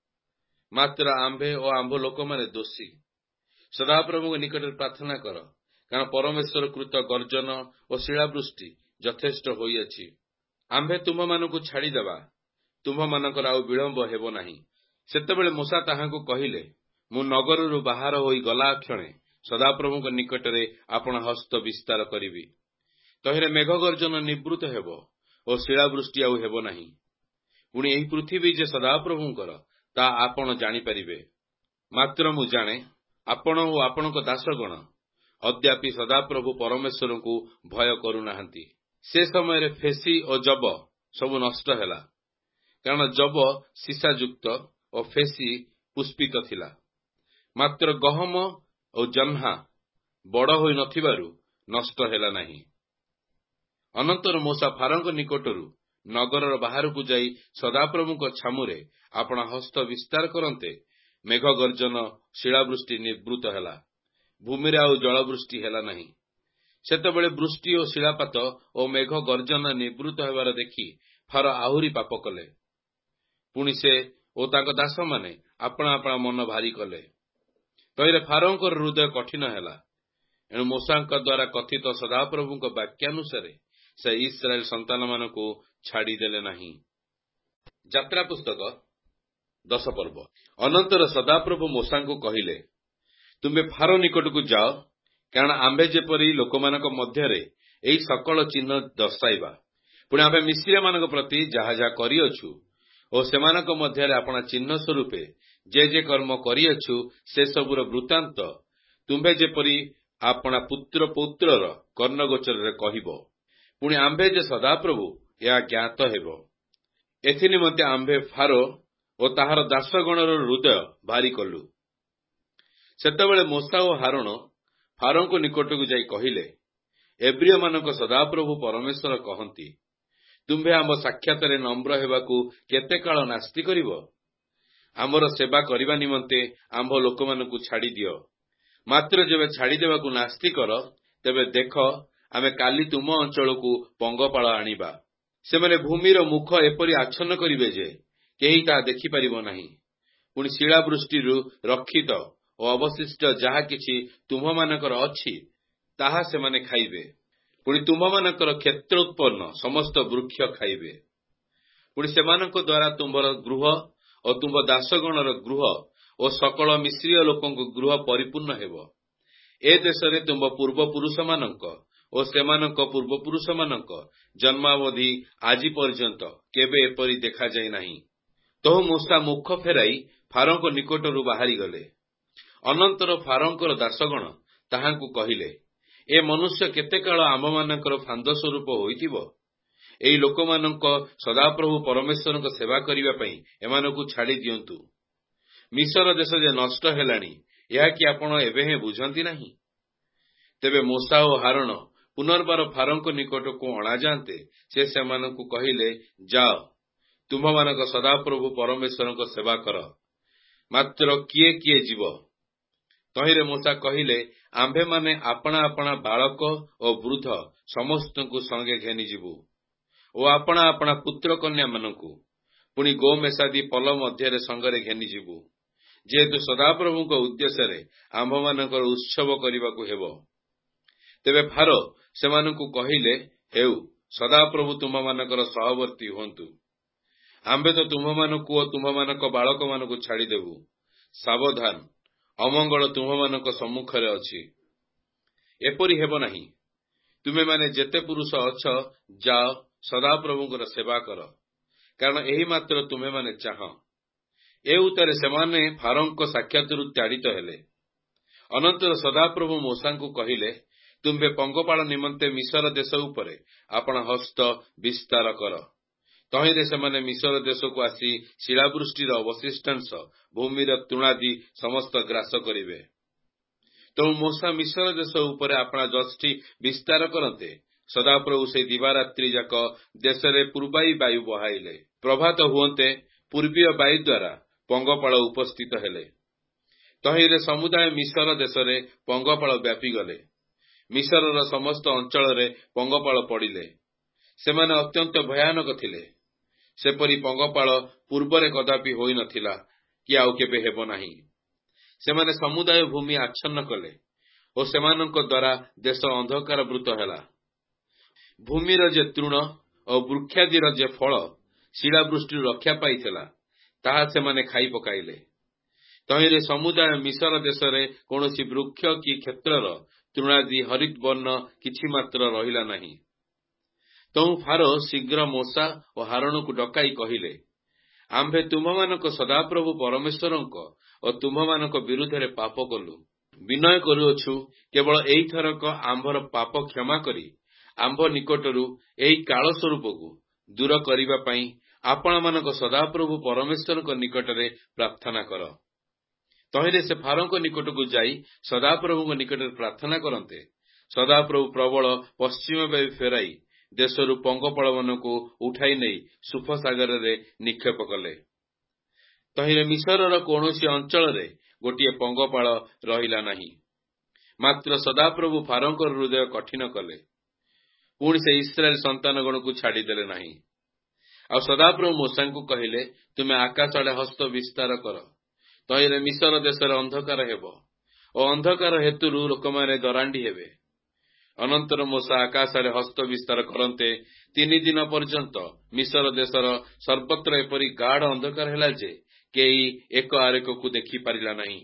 ମାତ୍ର ଆମ୍ଭେ ଓ ଆମ୍ଭ ଲୋକମାନେ ଦୋଷୀ। ସଦାପ୍ରଭୁଙ୍କ ନିକଟରେ ପ୍ରାର୍ଥନା କର, କାରଣ ପରମେଶ୍ୱର କୃତ ଗର୍ଜନ ଓ ଶିଳାବୃଷ୍ଟି ଯଥେଷ୍ଟ ହୋଇଅଛି। ଆମ୍ଭେ ତୁମ୍ଭମାନଙ୍କୁ ଛାଡ଼ିଦେବା, ତୁମ୍ଭମାନଙ୍କର ଆଉ ବିଳମ୍ବ ହେବ ନାହିଁ। ସେତେବେଳେ ମୋଶା ତାହାଙ୍କୁ କହିଲେ, ମୁଁ ନଗରରୁ ବାହାର ହୋଇ ଗଲା କ୍ଷଣେ ସଦାପ୍ରଭୁଙ୍କ ନିକଟରେ ଆପଣ ହସ୍ତ ବିସ୍ତାର କରିବି। ତହିଁରେ ମେଘ ଗର୍ଜନ ନିବୃତ୍ତ ହେବ ଓ ଶିଳାବୃଷ୍ଟି ଆଉ ହେବ ନାହିଁ। ପୁଣି ଏହି ପୃଥିବୀ ଯେ ସଦାପ୍ରଭୁଙ୍କର, ତାହା ଆପଣ ଜାଣିପାରିବେ। ମାତ୍ର ମୁଁ ଜାଣେ, ଆପଣ ଓ ଆପଣଙ୍କ ଦାସଗଣ ଅଦ୍ୟାପି ସଦାପ୍ରଭୁ ପରମେଶ୍ୱରଙ୍କୁ ଭୟ କରୁନାହାନ୍ତି। ସେ ସମୟରେ ଫେସି ଓ ଜବ ସବୁ ନଷ୍ଟ ହେଲା, କାରଣ ଜବ ସୀସାଯୁକ୍ତ ଓ ଫେସି ପୁଷ୍ପିତ ଥିଲା। ମାତ୍ର ଗହମ ଓ ଜହ୍ନା ବଡ଼ ହୋଇ ନଥିବାରୁ ନଷ୍ଟ ହେଲା ନାହିଁ। ଅନନ୍ତର ମୋଶା ଫାରୋଙ୍କ ନିକଟରୁ ନଗରର ବାହାରକୁ ଯାଇ ସଦାପ୍ରଭୁଙ୍କ ଛାମୁରେ ଆପଣା ହସ୍ତ ବିସ୍ତାର କରନ୍ତେ ମେଘ ଗର୍ଜନ ଶିଳାବୃଷ୍ଟି ନିବୃତ୍ତ ହେଲା। ଭୂମିରେ ଆଉ ଜଳବୃଷ୍ଟି ହେଲା ନାହିଁ। ସେତେବେଳେ ବୃଷ୍ଟି ଓ ଶିଳାପାତ ଓ ମେଘ ଗର୍ଜନ ନିବୃତ୍ତ ହେବାର ଦେଖି ଫାରୋ ଆହୁରି ପାପ କଲେ। ପୁଣି ସେ ଓ ତାଙ୍କ ଦାସମାନେ ଆପଣା ଆପଣା ମନ ଭାରି କଲେ। ତହିଁରେ ଫାରୋଙ୍କର ହୃଦୟ କଠିନ ହେଲା। ଏଣୁ ମୋଶାଙ୍କ ଦ୍ୱାରା କଥିତ ସଦାପ୍ରଭୁଙ୍କ ବାକ୍ୟାନୁସାରେ ସେ ଇସ୍ରାଏଲ ସନ୍ତାନମାନଙ୍କୁ ଛାଡ଼ିଦେଲେ ନାହିଁ। ଯାତ୍ରା ପୁସ୍ତକ 10 ପର୍ବ। ଅନନ୍ତର ସଦାପ୍ରଭୁ ମୋଶାଙ୍କୁ କହିଲେ, ତୁମେ ଫାରୋ ନିକଟକୁ ଯାଅ, କାରଣ ଆମ୍ଭେ ଯେପରି ଲୋକମାନଙ୍କ ମଧ୍ୟରେ ଏହି ସକଳ ଚିହ୍ନ ଦର୍ଶାଇବା। ପୁଣି ଆମ୍ଭେ ମିଶ୍ରୀୟମାନଙ୍କ ପ୍ରତି ଯାହା ଯାହା କରିଅଛୁ ଓ ସେମାନଙ୍କ ମଧ୍ୟରେ ଆପଣା ଚିହ୍ନ ସ୍ୱରୂପେ ଯେ କର୍ମ କରିଅଛୁ, ସେସବୁର ବୃତ୍ତାନ୍ତ ତୁମ୍ଭେ ଯେପରି ଆପଣା ପୁତ୍ର ପୌତ୍ରର କର୍ଣ୍ଣଗୋଚରରେ କହିବ। ପୁଣି ଆମ୍ଭେ ଯେ ସଦାପ୍ରଭୁ ଏହା ଜ୍ଞାତ ହେବ। ଏଥିନିମନ୍ତେ ଆମ୍ଭେ ଫାରୋ ଓ ତାହାର ଦାସଗଣର ହୃଦୟ ଭାରି କଲୁ। ସେତେବେଳେ ମୋଶା ଓ ହାରଣ ଫାରୋଙ୍କ ନିକଟକୁ ଯାଇ କହିଲେ, ଏବ୍ରିୟମାନଙ୍କ ସଦାପ୍ରଭୁ ପରମେଶ୍ୱର କହନ୍ତି, ତୁମ୍ଭେ ଆମ ସାକ୍ଷାତରେ ନମ୍ର ହେବାକୁ କେତେ କାଳ ନାସ୍ତି କରିବ? ଆମର ସେବା କରିବା ନିମନ୍ତେ ଆମ୍ଭ ଲୋକମାନଙ୍କୁ ଛାଡ଼ିଦିଅ। ମାତ୍ର ଯେବେ ଛାଡ଼ିଦେବାକୁ ନାସ୍ତି କର, ତେବେ ଦେଖ, ଆମେ କାଲି ତୁମ ଅଞ୍ଚଳକୁ ପଙ୍ଗପାଳ ଆଣିବା। ସେମାନେ ଭୂମିର ମୁଖ ଏପରି ଆଚ୍ଛନ୍ନ କରିବେ ଯେ କେହି ତାହା ଦେଖିପାରିବ ନାହିଁ। ପୁଣି ଶିଳାବୃଷ୍ଟିରୁ ରକ୍ଷିତ ଓ ଅବଶିଷ୍ଟ ଯାହା କିଛି ତୁମ୍ଭମାନଙ୍କର ଅଛି, ତାହା ସେମାନେ ଖାଇବେ। ପୁଣି ତୁମ୍ଭମାନଙ୍କର କ୍ଷେତ୍ର ଉତ୍ପନ୍ନ ସମସ୍ତ ବୃକ୍ଷ ଖାଇବେ। ପୁଣି ସେମାନଙ୍କ ଦ୍ୱାରା ତୁମ୍ଭର ଗୃହ ଓ ତୁମ୍ଭ ଦାସଗଣର ଗୃହ ଓ ସକଳ ମିଶ୍ରୀୟ ଲୋକଙ୍କ ଗୃହ ପରିପୂର୍ଣ୍ଣ ହେବ। ଏ ଦେଶରେ ତୁମ୍ଭ ପୂର୍ବପୁରୁଷମାନଙ୍କ ଓ ସେମାନଙ୍କ ପୂର୍ବପୁରୁଷମାନଙ୍କ ଜନ୍ମାବଧି ଆଜି ପର୍ଯ୍ୟନ୍ତ କେବେ ଏପରି ଦେଖାଯାଇ ନାହିଁ। ତହୁ ମୂଷା ମୁଖ ଫେରାଇ ଫାରୋଙ୍କ ନିକଟରୁ ବାହାରିଗଲେ। ଅନନ୍ତର ଫାରୋଙ୍କର ଦାସଗଣ ତାହାଙ୍କୁ କହିଲେ, ଏ ମନୁଷ୍ୟ କେତେ କାଳ ଆମ୍ଭମାନଙ୍କର ଫାନ୍ଦ ସ୍ୱରୂପ ହୋଇଥିବ? ଏହି ଲୋକମାନଙ୍କ ସଦାପ୍ରଭୁ ପରମେଶ୍ୱରଙ୍କ ସେବା କରିବା ପାଇଁ ଏମାନଙ୍କୁ ଛାଡ଼ି ଦିଅନ୍ତୁ। ମିଶର ଦେଶ ଯେ ନଷ୍ଟ ହେଲାଣି, ଏହା କି ଆପଣ ଏବେ ହେଁ ବୁଝନ୍ତି ନାହିଁ? ତେବେ ମୋଶା ଓ ହାରଣ ପୁନର୍ବାର ଫାରୋଙ୍କ ନିକଟକୁ ଅଣାଯାଆନ୍ତେ ସେ ସେମାନଙ୍କୁ କହିଲେ, ଯାଅ, ତୁମ୍ଭମାନଙ୍କ ସଦାପ୍ରଭୁ ପରମେଶ୍ୱରଙ୍କ ସେବା କର। ମାତ୍ର କିଏ କିଏ ଯିବ? ତହିଁରେ ମୋଶା କହିଲେ, ଆମ୍ଭେମାନେ ଆପଣା ଆପଣା ବାଳକ ଓ ବୃଦ୍ଧ ସମସ୍ତଙ୍କୁ ସଙ୍ଗେ ଘେନିଯିବୁ ଓ ଆପଣା ଆପଣା ପୁତ୍ର କନ୍ୟାମାନଙ୍କୁ ପୁଣି ଗୋମେସାଦି ପଲ ମଧ୍ୟରେ ସଙ୍ଗରେ ଘେନିଯିବୁ, ଯେହେତୁ ସଦାପ୍ରଭୁଙ୍କ ଉଦ୍ଦେଶ୍ୟରେ ଆମ୍ଭମାନଙ୍କର ଉତ୍ସବ କରିବାକୁ ହେବ। ତେବେ ଫାରୋ ସେମାନଙ୍କୁ କହିଲେ, ହେଉ, ସଦାପ୍ରଭୁ ତୁମ୍ଭମାନଙ୍କର ସହବର୍ତ୍ତୀ ହୁଅନ୍ତୁ। ଆମ୍ଭେ ତ ତୁମ୍ଭମାନଙ୍କୁ ଓ ତୁମ୍ଭମାନଙ୍କ ବାଳକମାନଙ୍କୁ ଛାଡ଼ିଦେବୁ। ସାବଧାନ, ଅମଙ୍ଗଳ ତୁମ୍ଭମାନଙ୍କ ସମ୍ମୁଖରେ ଅଛି। ଏପରି ହେବ ନାହିଁ। ତୁମେମାନେ ଯେତେ ପୁରୁଷ ଅଛ, ଯାଅ, ସଦାପ୍ରଭୁଙ୍କର ସେବା କର, କାରଣ ଏହି ମାତ୍ର ତୁମେମାନେ ଚାହଁ। ଏ ଉତ୍ତରେ ସେମାନେ ଫାରୋଙ୍କ ସାକ୍ଷାତରୁ ତାଡ଼ିତ ହେଲେ। ଅନନ୍ତର ସଦାପ୍ରଭୁ ମୋଶାଙ୍କୁ କହିଲେ, ତୁମ୍ଭେ ପଙ୍ଗପାଳ ନିମନ୍ତେ ମିଶର ଦେଶ ଉପରେ ଆପଣ ହସ୍ତ ବିସ୍ତାର କର। ତହିଁରେ ସେମାନେ ମିଶର ଦେଶକୁ ଆସି ଶିଳାବୃଷ୍ଟିର ଅବଶିଷ୍ଟାଂଶ ଭୂମିର ତୃଣାଦି ସମସ୍ତ ଗ୍ରାସ କରିବେ। ତେଣୁ ମୋଶା ମିଶର ଦେଶ ଉପରେ ଆପଣା ଯଷ୍ଟି ବିସ୍ତାର କରନ୍ତେ ସଦାପ୍ରଭୁ ସେହି ଦିବାରାତ୍ରି ଯାକ ଦେଶରେ ପୂର୍ବାଇ ବାୟୁ ବହାଇଲେ। ପ୍ରଭାତ ହୁଅନ୍ତେ ପୂର୍ବୀୟ ବାୟୁ ଦ୍ୱାରା ପଙ୍ଗପାଳ ଉପସ୍ଥିତ ହେଲେ। ତହିଁରେ ସମୁଦାୟ ମିଶର ଦେଶରେ ପଙ୍ଗପାଳ ବ୍ୟାପିଗଲେ। ମିଶରର ସମସ୍ତ ଅଞ୍ଚଳରେ ପଙ୍ଗପାଳ ପଡ଼ିଲେ। ସେମାନେ ଅତ୍ୟନ୍ତ ଭୟାନକ ଥିଲେ। ସେପରି ପଙ୍ଗପାଳ ପୂର୍ବରେ କଦାପି ହୋଇନଥିଲା କି ଆଉ କେବେ ହେବ ନାହିଁ। ସେମାନେ ସମୁଦାୟ ଭୂମି ଆଚ୍ଛନ୍ନ କଲେ ଓ ସେମାନଙ୍କ ଦ୍ୱାରା ଦେଶ ଅନ୍ଧକାରବୃତ ହେଲା। ଭୂମିର ଯେ ତୃଣ ଓ ବୃକ୍ଷାଦିର ଯେ ଫଳ ଶିଳାବୃଷ୍ଟିରୁ ରକ୍ଷା ପାଇଥିଲା, ତାହା ସେମାନେ ଖାଇ ପକାଇଲେ। ତହିଁରେ ସମୁଦାୟ ମିଶର ଦେଶରେ କୌଣସି ବୃକ୍ଷ କି କ୍ଷେତ୍ରର ତୃଣାଦି ହରିତ ବର୍ଣ୍ଣ କିଛି ମାତ୍ର ରହିଲା ନାହିଁ। ତହୁ ଫାରୋ ଶୀଘ୍ର ମୋଶା ଓ ହାରୋନକୁ ଡକାଇ କହିଲେ, ଆମ୍ଭେ ତୁମ୍ଭମାନଙ୍କ ସଦାପ୍ରଭୁ ପରମେଶ୍ୱରଙ୍କ ଓ ତୁମ୍ଭମାନଙ୍କ ବିରୁଦ୍ଧରେ ପାପ କଲୁ। ବିନୟ କରୁଅଛୁ, କେବଳ ଏଇଥରକ ଆମ୍ଭର ପାପ କ୍ଷମା କରି ଆମ୍ଭ ନିକଟରୁ ଏହି କାଳ ସ୍ୱରୂପକୁ ଦୂର କରିବା ପାଇଁ ଆପଣମାନଙ୍କ ସଦାପ୍ରଭୁ ପରମେଶ୍ୱରଙ୍କ ନିକଟରେ ପ୍ରାର୍ଥନା କର। ତହିଁରେ ସେ ଫାରୋଙ୍କ ନିକଟକୁ ଯାଇ ସଦାପ୍ରଭୁଙ୍କ ନିକଟରେ ପ୍ରାର୍ଥନା କରନ୍ତେ ସଦାପ୍ରଭୁ ପ୍ରବଳ ପଶ୍ଚିମ ବାୟୁ ଫେରାଇ ଦେଶରୁ ପଙ୍ଗପାଳମାନଙ୍କୁ ଉଠାଇ ନେଇ ସୁଫ ସାଗରରେ ନିକ୍ଷେପ କଲେ। ତହିଁରେ ମିଶରର କୌଣସି ଅଞ୍ଚଳରେ ଗୋଟିଏ ପଙ୍ଗପାଳ ରହିଲା ନାହିଁ। ମାତ୍ର ସଦାପ୍ରଭୁ ଫାରୋଙ୍କର ହୃଦୟ କଠିନ କଲେ। ପୁଣି ସେ ଇସ୍ରାଏଲ ସନ୍ତାନଗଣକୁ ଛାଡ଼ିଦେଲେ ନାହିଁ। ଆଉ ସଦାପ୍ରଭୁ ମୋଶାଙ୍କୁ କହିଲେ, ତୁମେ ଆକାଶ ଆଡ଼େ ହସ୍ତ ବିସ୍ତାର କର। ତହିଁରେ ମିଶର ଦେଶରେ ଅନ୍ଧକାର ହେବ ଓ ଅନ୍ଧକାର ହେତୁରୁ ଲୋକମାନେ ଦରାଣ୍ଡି ହେବେ। ଅନନ୍ତର ମୋଶା ଆକାଶ ଆଡ଼େ ହସ୍ତ ବିସ୍ତାର କରନ୍ତେ 3 ଦିନ ପର୍ଯ୍ୟନ୍ତ ମିଶର ଦେଶର ସର୍ବତ୍ର ଏପରି ଗାଢ଼ ଅନ୍ଧକାର ହେଲା ଯେ କେହି ଏକ ଆରେକକୁ ଦେଖିପାରିଲା ନାହିଁ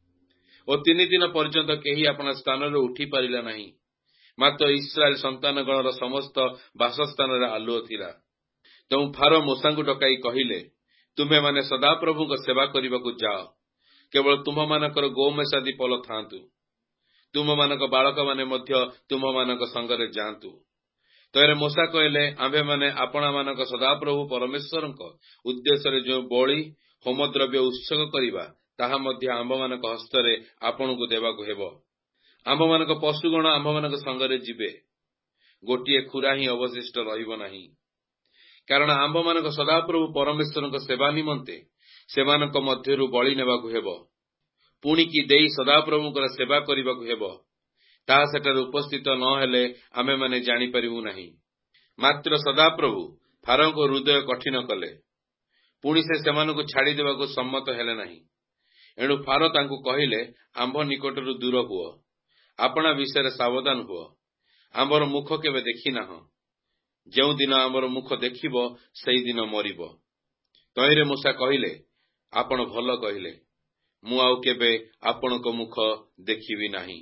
ଓ 3 ଦିନ ପର୍ଯ୍ୟନ୍ତ କେହି ଆପଣା ସ୍ଥାନରେ ଉଠି ପାରିଲା ନାହିଁ। ମାତ୍ର ଇସ୍ରାଏଲ ସନ୍ତାନଗଣର ସମସ୍ତ ବାସସ୍ଥାନରେ ଆଲୁଅ ଥିଲା। ତେଣୁ ଫାରୋ ମୋଶାଙ୍କୁ ଡକାଇ କହିଲେ, ତୁମ୍ଭେମାନେ ସଦାପ୍ରଭୁଙ୍କ ସେବା କରିବାକୁ ଯାଅ। କେବଳ ତୁମ୍ଭମାନଙ୍କର ଗୋମେସାଦି ପଲ ଥାନ୍ତୁ। ତୁମ୍ଭମାନଙ୍କ ବାଳକମାନେ ମଧ୍ୟ ତୁମ୍ଭମାନଙ୍କ ସଙ୍ଗରେ ଯାଆନ୍ତୁ। ତୟରେ ମୂଷା କହିଲେ, ଆମ୍ଭେମାନେ ଆପଣମାନଙ୍କ ସଦାପ୍ରଭୁ ପରମେଶ୍ୱରଙ୍କ ଉଦ୍ଦେଶ୍ୟରେ ଯେଉଁ ବଳି ହୋମଦ୍ରବ୍ୟ ଉତ୍ସର୍ଗ କରିବା, ତାହା ମଧ୍ୟ ଆମ୍ଭମାନଙ୍କ ହସ୍ତରେ ଆପଣଙ୍କୁ ଦେବାକୁ ହେବ। ଆମ୍ଭମାନଙ୍କ ପଶୁଗଣ ଆମ୍ଭମାନଙ୍କ ସଙ୍ଗରେ ଯିବେ, ଗୋଟିଏ ଖୁରା ହିଁ ଅବଶିଷ୍ଟ ରହିବ ନାହିଁ। କାରଣ ଆମ୍ଭମାନଙ୍କ ସଦାପ୍ରଭୁ ପରମେଶ୍ୱରଙ୍କ ସେବା ନିମନ୍ତେ ସେମାନଙ୍କ ମଧ୍ୟରୁ ବଳି ନେବାକୁ ହେବ। ପୁଣି କି ଦେଇ ସଦାପ୍ରଭୁଙ୍କର ସେବା କରିବାକୁ ହେବ, ତାହା ସେଠାରେ ଉପସ୍ଥିତ ନ ହେଲେ ଆମେମାନେ ଜାଣିପାରିବୁ ନାହିଁ। ମାତ୍ର ସଦାପ୍ରଭୁ ଫାରୋଙ୍କ ହୃଦୟ କଠିନ କଲେ। ପୁଣି ସେ ସେମାନଙ୍କୁ ଛାଡ଼ିଦେବାକୁ ସମ୍ମତ ହେଲେ ନାହିଁ। ଏଣୁ ଫାରୋ ତାଙ୍କୁ କହିଲେ, ଆମ୍ଭ ନିକଟରୁ ଦୂର ହୁଅ, ଆପଣା ବିଷୟରେ ସାବଧାନ ହୁଅ। ଆମ୍ଭର ମୁଖ କେବେ ଦେଖିନାହଁ। ଯେଉଁଦିନ ଆମର ମୁଖ ଦେଖିବ, ସେହିଦିନ ମରିବ। ତହିଁରେ ମୂଷା କହିଲେ, ଆପଣ ଭଲ କହିଲେ, ମୁଁ ଆଉ କେବେ ଆପଣଙ୍କ ମୁଖ ଦେଖିବି ନାହିଁ।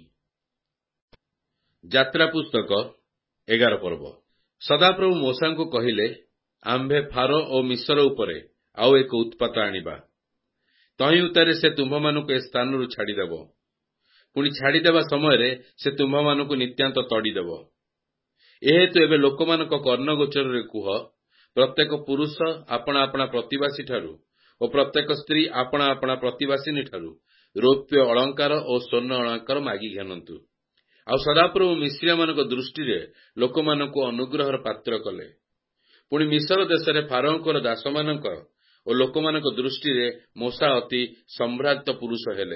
ଯାତ୍ରା ପୁସ୍ତକ 11 ପର୍ବ। ସଦାପ୍ରଭୁ ମୂଷାଙ୍କୁ କହିଲେ, ଆମ୍ଭେ ଫାରୋ ଓ ମିଶ୍ର ଉପରେ ଆଉ ଏକ ଉତ୍ପାତ ଆଣିବା। ତହିଁ ଉତ୍ତାରେ ସେ ତୁମ୍ଭମାନଙ୍କୁ ଏ ସ୍ଥାନରୁ ଛାଡ଼ିଦେବ। ପୁଣି ଛାଡ଼ିଦେବା ସମୟରେ ସେ ତୁମ୍ଭମାନଙ୍କୁ ନିତ୍ୟାନ୍ତ ତଡ଼ିଦେବ। ଏହେତୁ ଏବେ ଲୋକମାନଙ୍କ କର୍ଣ୍ଣଗୋଚରରେ କୁହ, ପ୍ରତ୍ୟେକ ପୁରୁଷ ଆପଣା ଆପଣା ପ୍ରତିବାସୀଠାରୁ ଓ ପ୍ରତ୍ୟେକ ସ୍ତ୍ରୀ ଆପଣା ଆପଣା ପ୍ରତିବାସିନୀଠାରୁ ରୌପ୍ୟ ଅଳଙ୍କାର ଓ ସ୍ୱର୍ଣ୍ଣ ଅଳଙ୍କାର ମାଗି ଘେନନ୍ତୁ। ଆଉ ସଦାପ୍ରଭୁ ମିଶ୍ରମାନଙ୍କ ଦୃଷ୍ଟିରେ ଲୋକମାନଙ୍କୁ ଅନୁଗ୍ରହର ପାତ୍ର କଲେ। ପୁଣି ମିଶ୍ର ଦେଶରେ ଫାରୋଙ୍କର ଦାସମାନଙ୍କର ଓ ଲୋକମାନଙ୍କ ଦୃଷ୍ଟିରେ ମୂଷା ଅତି ସମ୍ଭ୍ରାନ୍ତ ପୁରୁଷ ହେଲେ।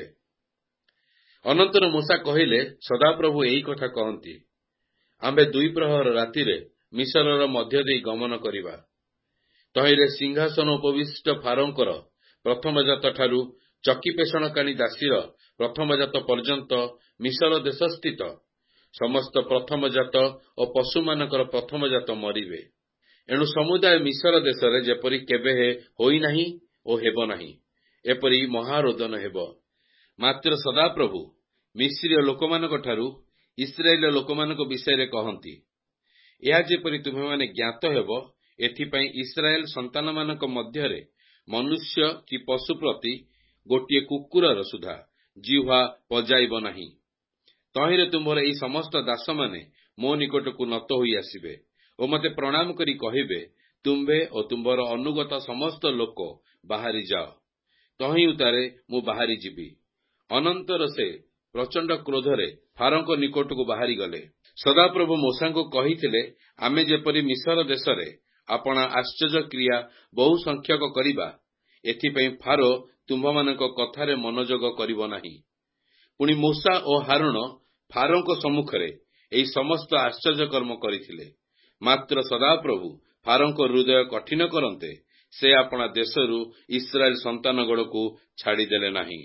ଅନନ୍ତର ମୂଷା କହିଲେ, ସଦାପ୍ରଭୁ ଏହି କଥା କହନ୍ତି, ଆମ୍ଭେ 2 ପ୍ରହର ରାତିରେ ମିଶ୍ରର ମଧ୍ୟ ଦେଇ ଗମନ କରିବା। ତହିଁରେ ସିଂହାସନ ଉପବିଷ୍ଟ ଫାରୋଙ୍କର ପ୍ରଥମଜାତ ଠାରୁ ଚକି ପେଷଣକାଣୀ ଦାସୀର ପ୍ରଥମଜାତ ପର୍ଯ୍ୟନ୍ତ ମିଶ୍ର ଦେଶସ୍ଥିତ ସମସ୍ତ ପ୍ରଥମଜାତ ଓ ପଶୁମାନଙ୍କର ପ୍ରଥମଜାତ ମରିବେ। ଏଣୁ ସମୁଦାୟ ମିଶ୍ର ଦେଶରେ ଯେପରି କେବେ ହୋଇନାହିଁ ଓ ହେବ ନାହିଁ, ଏପରି ମହାରୋଦନ ହେବ। ମାତ୍ର ସଦାପ୍ରଭୁ ମିଶ୍ରୀୟ ଲୋକମାନଙ୍କଠାରୁ ଇସ୍ରାଏଲ ଲୋକମାନଙ୍କ ବିଷୟରେ କହନ୍ତି, ଏହା ଯେପରି ତୁମେମାନେ ଜ୍ଞାତ ହେବ, ଏଥିପାଇଁ ଇସ୍ରାଏଲ ସନ୍ତାନମାନଙ୍କ ମଧ୍ୟରେ ମନୁଷ୍ୟ କି ପଶୁ ପ୍ରତି ଗୋଟିଏ କୁକୁରର ସୁଦ୍ଧା ଜିହ୍ୱା ପଜାଇବ ନାହିଁ। ତହିଁରେ ତୁମ୍ଭର ଏହି ସମସ୍ତ ଦାସମାନେ ମୋ ନିକଟକୁ ନତ ହୋଇ ଆସିବେ ଓ ମୋତେ ପ୍ରଣାମ କରି କହିବେ, ତୁମ୍ଭେ ଓ ତୁମ୍ଭର ଅନୁଗତ ସମସ୍ତ ଲୋକ ବାହାରି ଯାଅ। ତହିଁ ଉତ୍ତାରେ ମୁଁ ବାହାରି ଯିବି। ଅନନ୍ତର ସେ ପ୍ରଚଣ୍ଡ କ୍ରୋଧରେ ଫାରୋଙ୍କ ନିକଟକୁ ବାହାରିଗଲେ। ସଦାପ୍ରଭୁ ମୂଷାଙ୍କୁ କହିଥିଲେ, ଆମେ ଯେପରି ମିଶ୍ର ଦେଶରେ ଆପଣା ଆଶ୍ଚର୍ଯ୍ୟ କ୍ରିୟା ବହୁ ସଂଖ୍ୟକ କରିବା, ଏଥିପାଇଁ ଫାରୋ ତୁମ୍ଭମାନଙ୍କ କଥାରେ ମନୋଯୋଗ କରିବ ନାହିଁ। ପୁଣି ମୂଷା ଓ ହାରୁଣ ଫାରୋଙ୍କ ସମ୍ମୁଖରେ ଏହି ସମସ୍ତ ଆଶ୍ଚର୍ଯ୍ୟ କର୍ମ କରିଥିଲେ। ମାତ୍ର ସଦାପ୍ରଭୁ ଫାରୋଙ୍କ ହୃଦୟ କଠିନ କରନ୍ତେ ସେ ଆପଣା ଦେଶରୁ ଇସ୍ରାଏଲ ସନ୍ତାନଗଣକୁ ଛାଡ଼ିଦେଲେ ନାହିଁ।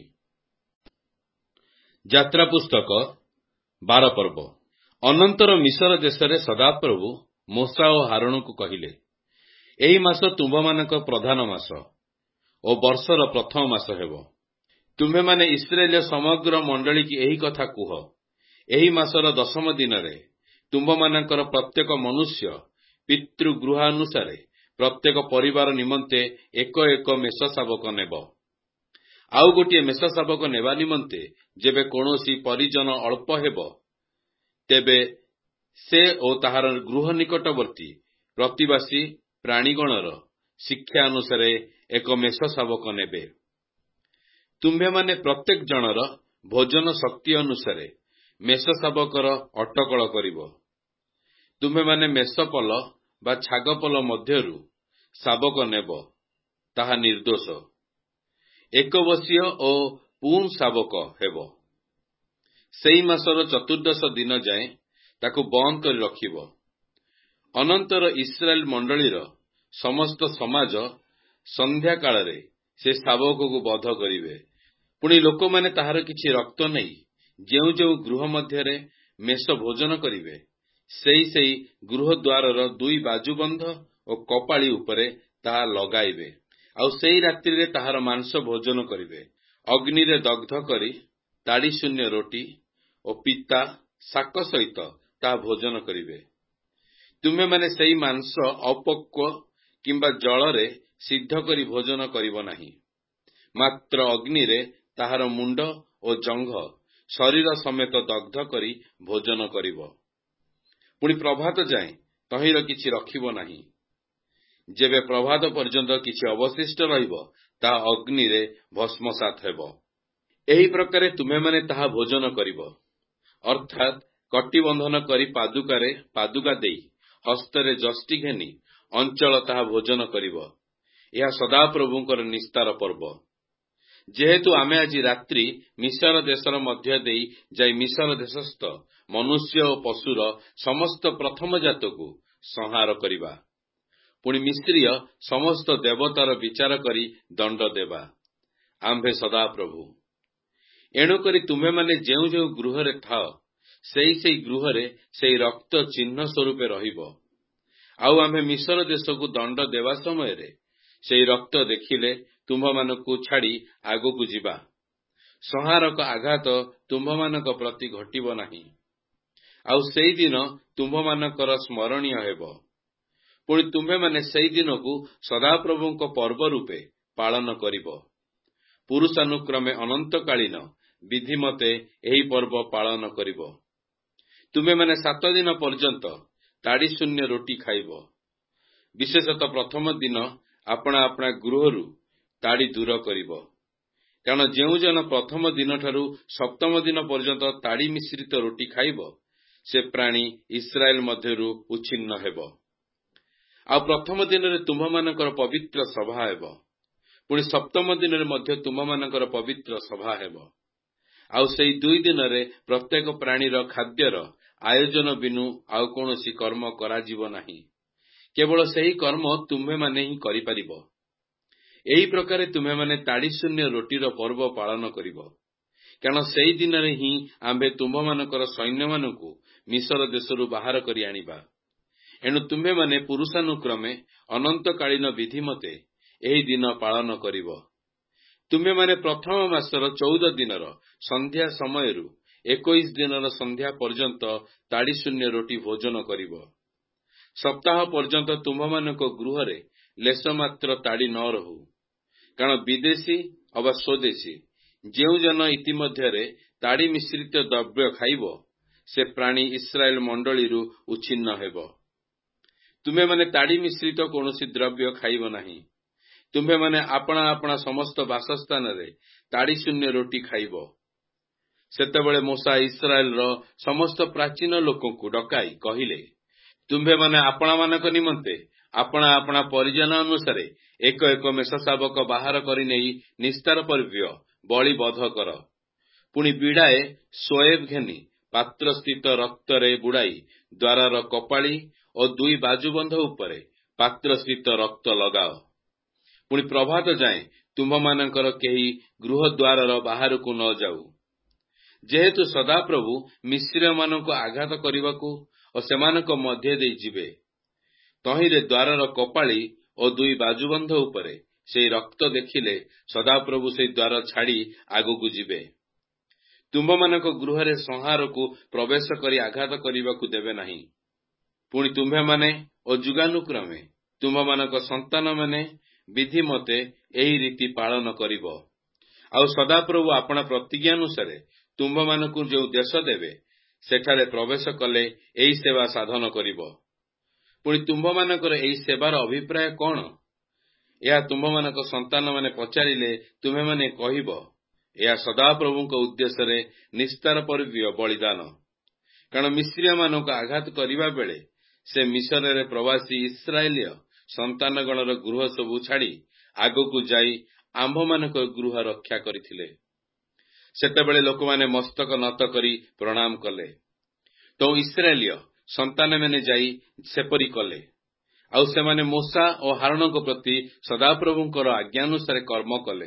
ଯାତ୍ରା ପୁସ୍ତକ 12 ପର୍ବ। ଅନନ୍ତର ମିଶ୍ର ଦେଶରେ ସଦାପ୍ରଭୁ ମୂଷା ଓ ହାରୁଣଙ୍କୁ କହିଲେ, ଏହି ମାସ ତୁମ୍ଭମାନଙ୍କ ପ୍ରଧାନ ମାସ ଓ ବର୍ଷର ପ୍ରଥମ ମାସ ହେବ। ତୁମ୍ଭେମାନେ ଇସ୍ରାଏଲ ସମଗ୍ର ମଣ୍ଡଳୀକି ଏହି କଥା କୁହ, ଏହି ମାସର 10ମ ଦିନରେ ତୁମ୍ଭମାନଙ୍କର ପ୍ରତ୍ୟେକ ମନୁଷ୍ୟ ପିତୃଗୃହାନୁସାରେ ପ୍ରତ୍ୟେକ ପରିବାର ନିମନ୍ତେ ଏକ ଏକ ମେଷ ଶାବକ ନେବ। ଆଉ ଗୋଟିଏ ମେଷ ଶାବକ ନେବା ନିମନ୍ତେ ଯେବେ କୌଣସି ପରିଜନ ଅଳ୍ପ ହେବ, ତେବେ ସେ ଓ ତାହାର ଗୃହ ନିକଟବର୍ତ୍ତୀ ପ୍ରତିବାସୀ ପ୍ରାଣୀଗଣର ଶିକ୍ଷା ଅନୁସାରେ ଏକ ମେଷ ଶାବକ ନେବେ। ତୁମ୍ଭେମାନେ ପ୍ରତ୍ୟେକ ଜଣର ଭୋଜନ ଶକ୍ତି ଅନୁସାରେ ମେଷ ଶାବକର ଅଟକଳ କରିବ। ତୁମ୍ଭେମାନେ ମେଷପଲ ବା ଛାଗପଲ ମଧ୍ୟରୁ ଶାବକ ନେବ, ତାହା ନିର୍ଦ୍ଦୋଷ। 1 ବର୍ଷୀୟ ଓ ପୁଂ ଶାବକ ହେବ। ସେହି ମାସର 14 ଦିନ ଯାଏଁ ତାକୁ ବନ୍ଦ କରି ରଖିବ। ଅନନ୍ତର ଇସ୍ରାଏଲ ମଣ୍ଡଳୀର ସମସ୍ତ ସମାଜ ସନ୍ଧ୍ୟା କାଳରେ ସେ ଶାବକକୁ ବଧ କରିବେ। ପୁଣି ଲୋକମାନେ ତାହାର କିଛି ରକ୍ତ ନେଇ ଯେଉଁ ଯେଉଁ ଗୃହ ମଧ୍ୟରେ ମେଷ ଭୋଜନ କରିବେ, ସେହି ଗୃହ ଦ୍ୱାରର 2 ବାଜୁବନ୍ଧ ଓ କପାଳି ଉପରେ ତାହା ଲଗାଇବେ। ଆଉ ସେହି ରାତ୍ରିରେ ତାହାର ମାଂସ ଭୋଜନ କରିବେ। ଅଗ୍ନିରେ ଦଗ୍ଧ କରି ତାଡ଼ି ଶୂନ୍ୟ ରୋଟି ଓ ପିତା ଶାକ ସହିତ ତାହା ଭୋଜନ କରିବେ। ତୁମେମାନେ ସେହି ମାଂସ ଅପକ୍ୱ କିମ୍ବା ଜଳରେ ସିଦ୍ଧ କରି ଭୋଜନ କରିବ ନାହିଁ, ମାତ୍ର ଅଗ୍ନିରେ ତାହାର ମୁଣ୍ଡ ଓ ଜଙ୍ଘ ଶରୀର ସମେତ ଦଗ୍ଧ କରି ଭୋଜନ କରିବ। ପୁଣି ପ୍ରଭାତ ଯାଏଁ ତହିଁର କିଛି ରଖିବ ନାହିଁ। ଯେବେ ପ୍ରଭାତ ପର୍ଯ୍ୟନ୍ତ କିଛି ଅବଶିଷ୍ଟ ରହିବ, ତାହା ଅଗ୍ନିରେ ଭସ୍ମସାତ ହେବ। ଏହି ପ୍ରକାରେ ତୁମେମାନେ ତାହା ଭୋଜନ କରିବ, ଅର୍ଥାତ୍ କଟିବନ୍ଧନ କରି ପାଦୁକାରେ ପାଦୁକା ଦେଇ ହସ୍ତରେ ଯଷ୍ଟି ଘେନି ଅଞ୍ଚଳ ତାହା ଭୋଜନ କରିବ। ଏହା ସଦାପ୍ରଭୁଙ୍କର ନିସ୍ତାର ପର୍ବ। ଯେହେତୁ ଆମେ ଆଜି ରାତ୍ରି ମିଶର ଦେଶର ମଧ୍ୟ ଦେଇ ଯାଇ ମିଶର ଦେଶସ୍ଥ ମନୁଷ୍ୟ ଓ ପଶୁର ସମସ୍ତ ପ୍ରଥମ ଜାତକୁ ସଂହାର କରିବା, ପୁଣି ମିଶ୍ରୀୟ ସମସ୍ତ ଦେବତାର ବିଚାର କରି ଦଣ୍ଡ ଦେବା, ଆମ୍ଭେ ସଦାପ୍ରଭୁ। ଏଣୁକରି ତୁମେମାନେ ଯେଉଁ ଯେଉଁ ଗୃହରେ ଥାଅ, ସେହି ଗୃହରେ ସେହି ରକ୍ତ ଚିହ୍ନ ସ୍ୱରୂପେ ରହିବ। ଆଉ ଆମ୍ଭେ ମିଶର ଦେଶକୁ ଦଣ୍ଡ ଦେବା ସମୟରେ ସେହି ରକ୍ତ ଦେଖିଲେ ତୁମ୍ଭମାନଙ୍କୁ ଛାଡ଼ି ଆଗକୁ ଯିବା। ସଂହାରକ ଆଘାତ ତୁମ୍ଭମାନଙ୍କ ପ୍ରତି ଘଟିବ ନାହିଁ। ଆଉ ସେହିଦିନ ତୁମ୍ଭମାନଙ୍କର ସ୍ମରଣୀୟ ହେବ। ପୁଣି ତୁମ୍ଭେମାନେ ସେହି ଦିନକୁ ସଦାପ୍ରଭୁଙ୍କ ପର୍ବ ରୂପେ ପାଳନ କରିବ। ପୁରୁଷାନୁକ୍ରମେ ଅନନ୍ତକାଳୀନ ବିଧି ମତେ ଏହି ପର୍ବ ପାଳନ କରିବ। ତୁମେମାନେ 7 ଦିନ ପର୍ଯ୍ୟନ୍ତ ତାଡ଼ି ଶୂନ୍ୟ ରୋଟି ଖାଇବ। ବିଶେଷତଃ ପ୍ରଥମ ଦିନ ଆପଣା ଆପଣା ଗୃହରୁ ତାଡ଼ି ଦୂର କରିବ। କାରଣ ଯେଉଁ ଜନ ପ୍ରଥମ ଦିନଠାରୁ ସପ୍ତମ ଦିନ ପର୍ଯ୍ୟନ୍ତ ତାଡ଼ି ମିଶ୍ରିତ ରୋଟି ଖାଇବ, ସେ ପ୍ରାଣୀ ଇସ୍ରାଏଲ ମଧ୍ୟରୁ ଉଚ୍ଛିନ୍ନ ହେବ। ଆଉ ପ୍ରଥମ ଦିନରେ ତୁମ୍ଭମାନଙ୍କର ପବିତ୍ର ସଭା ହେବ। ପୁଣି ସପ୍ତମ ଦିନରେ ମଧ୍ୟ ତୁମ୍ଭମାନଙ୍କର ପବିତ୍ର ସଭା ହେବ। ଆଉ ସେହି 2 ଦିନରେ ପ୍ରତ୍ୟେକ ପ୍ରାଣୀର ଖାଦ୍ୟର ଆୟୋଜନ ବିନୁ ଆଉ କୌଣସି କର୍ମ କରାଯିବ ନାହିଁ। କେବଳ ସେହି କର୍ମ ତୁମ୍ଭେମାନେ ହିଁ କରିପାରିବ। ଏହି ପ୍ରକାରେ ତୁମ୍ଭେମାନେ ତାଡ଼ି ଶୂନ୍ୟ ରୋଟିର ପର୍ବ ପାଳନ କରିବ। କାରଣ ସେହି ଦିନରେ ହିଁ ଆମ୍ଭେ ତୁମ୍ଭମାନଙ୍କର ସୈନ୍ୟମାନଙ୍କୁ ମିଶର ଦେଶରୁ ବାହାର କରି ଆଣିବା। ଏଣୁ ତୁମ୍ଭେମାନେ ପୁରୁଷାନୁକ୍ରମେ ଅନନ୍ତକାଳୀନ ବିଧି ମତେ ଏହି ଦିନ ପାଳନ କରିବ। ତୁମ୍ଭେମାନେ ପ୍ରଥମ ମାସର 14 ଦିନର ସନ୍ଧ୍ୟା ସମୟରୁ 21 ଦିନର ସନ୍ଧ୍ୟା ପର୍ଯ୍ୟନ୍ତ ତାଡ଼ି ଶୂନ୍ୟ ରୋଟି ଭୋଜନ କରିବ। ସପ୍ତାହ ପର୍ଯ୍ୟନ୍ତ ତୁମ୍ଭମାନଙ୍କ ଗୃହରେ ଲେଶ ମାତ୍ର ତାଡ଼ି ନ ରହୁ। କାରଣ ବିଦେଶୀ ଅବା ସ୍ୱଦେଶୀ ଯେଉଁ ଜନ ଇତିମଧ୍ୟରେ ତାଡ଼ି ମିଶ୍ରିତ ଦ୍ରବ୍ୟ ଖାଇବ, ସେ ପ୍ରାଣୀ ଇସ୍ରାଏଲ ମଣ୍ଡଳୀରୁ ଉଚ୍ଛିନ୍ନ ହେବ। ତୁମେମାନେ ତାଡ଼ି ମିଶ୍ରିତ କୌଣସି ଦ୍ରବ୍ୟ ଖାଇବ ନାହିଁ। ତୁମ୍ଭେମାନେ ଆପଣା ଆପଣା ସମସ୍ତ ବାସସ୍ଥାନରେ ତାଡ଼ି ଶୂନ୍ୟ ରୋଟି ଖାଇବ। ସେତେବେଳେ ମୋଶା ଇସ୍ରାଏଲର ସମସ୍ତ ପ୍ରାଚୀନ ଲୋକଙ୍କୁ ଡକାଇ କହିଲେ, ତୁମ୍ଭେମାନେ ଆପଣାମାନଙ୍କ ନିମନ୍ତେ ଆପଣା ଆପଣା ପରିଜନ ଅନୁସାରେ ଏକ ଏକ ମେଷଶାବକ ବାହାର କରି ନେଇ ନିସ୍ତାର ପର୍ବ୍ୟ ବଳି ବଧ କର। ପୁଣି ବିଡ଼ାଏ ସୋଏବ୍ ଘେନି ପାତ୍ରସ୍ଥିତ ରକ୍ତରେ ବୁଡ଼ାଇ ଦ୍ୱାରର କପାଳି ଓ 2 ବାଜୁବନ୍ଧ ଉପରେ ପାତ୍ରସ୍ଥିତ ରକ୍ତ ଲଗାଅ। ପୁଣି ପ୍ରଭାତ ଯାଏଁ ତୁମ୍ଭମାନଙ୍କର କେହି ଗୃହଦ୍ୱାରର ବାହାରକୁ ନ ଯାଉ। ଯେହେତୁ ସଦାପ୍ରଭୁ ମିଶ୍ରୀୟମାନଙ୍କୁ ଆଘାତ କରିବାକୁ ଓ ସେମାନଙ୍କ ମଧ୍ୟ ଦେଇ ଯିବେ, ତହିଁରେ ଦ୍ୱାରର କପାଳି ଓ 2 ବାଜୁବନ୍ଧ ଉପରେ ସେହି ରକ୍ତ ଦେଖିଲେ ସଦାପ୍ରଭୁ ସେହି ଦ୍ୱାର ଛାଡ଼ି ଆଗକୁ ଯିବେ। ତୁମ୍ଭମାନଙ୍କ ଗୃହରେ ସଂହାରକୁ ପ୍ରବେଶ କରି ଆଘାତ କରିବାକୁ ଦେବେ ନାହିଁ। ପୁଣି ତୁମ୍ଭେମାନେ ଓ ଯୁଗାନୁକ୍ରମେ ତୁମ୍ଭମାନଙ୍କ ସନ୍ତାନମାନେ ବିଧି ମତେ ଏହି ରୀତି ପାଳନ କରିବ। ଆଉ ସଦାପ୍ରଭୁ ଆପଣା ପ୍ରତିଜ୍ଞାନୁସାରେ ତୁମ୍ଭମାନଙ୍କୁ ଯେଉଁ ଦେଶ ଦେବେ, ସେଠାରେ ପ୍ରବେଶ କଲେ ଏହି ସେବା ସାଧନ କରିବ। ପୁଣି ତୁମ୍ଭମାନଙ୍କର ଏହି ସେବାର ଅଭିପ୍ରାୟ କ'ଣ? ଏହା ତୁମ୍ଭମାନଙ୍କ ସନ୍ତାନମାନେ ପଚାରିଲେ ତୁମ୍ଭେମାନେ କହିବ, ଏହା ସଦାପ୍ରଭୁଙ୍କ ଉଦ୍ଦେଶ୍ୟରେ ନିସ୍ତାର ପର୍ବ୍ୟ ବଳିଦାନ। କାରଣ ମିଶ୍ରୀୟମାନଙ୍କୁ ଆଘାତ କରିବା ବେଳେ ସେ ମିଶରରେ ପ୍ରବାସୀ ଇସ୍ରାଏଲୀୟ ସନ୍ତାନଗଣର ଗୃହ ସବୁ ଛାଡ଼ି ଆଗକୁ ଯାଇ ଆମ୍ଭମାନଙ୍କ ଗୃହ ରକ୍ଷା କରିଥିଲେ। ସେତେବେଳେ ଲୋକମାନେ ମସ୍ତକ ନତ କରି ପ୍ରଣାମ କଲେ। ତ ଇସ୍ରାଏଲୀୟ ସନ୍ତାନମାନେ ଯାଇ ସେପରି କଲେ। ଆଉ ସେମାନେ ମୋଶା ଓ ହାରୋନଙ୍କ ପ୍ରତି ସଦାପ୍ରଭୁଙ୍କର ଆଜ୍ଞାନୁସାରେ କର୍ମ କଲେ।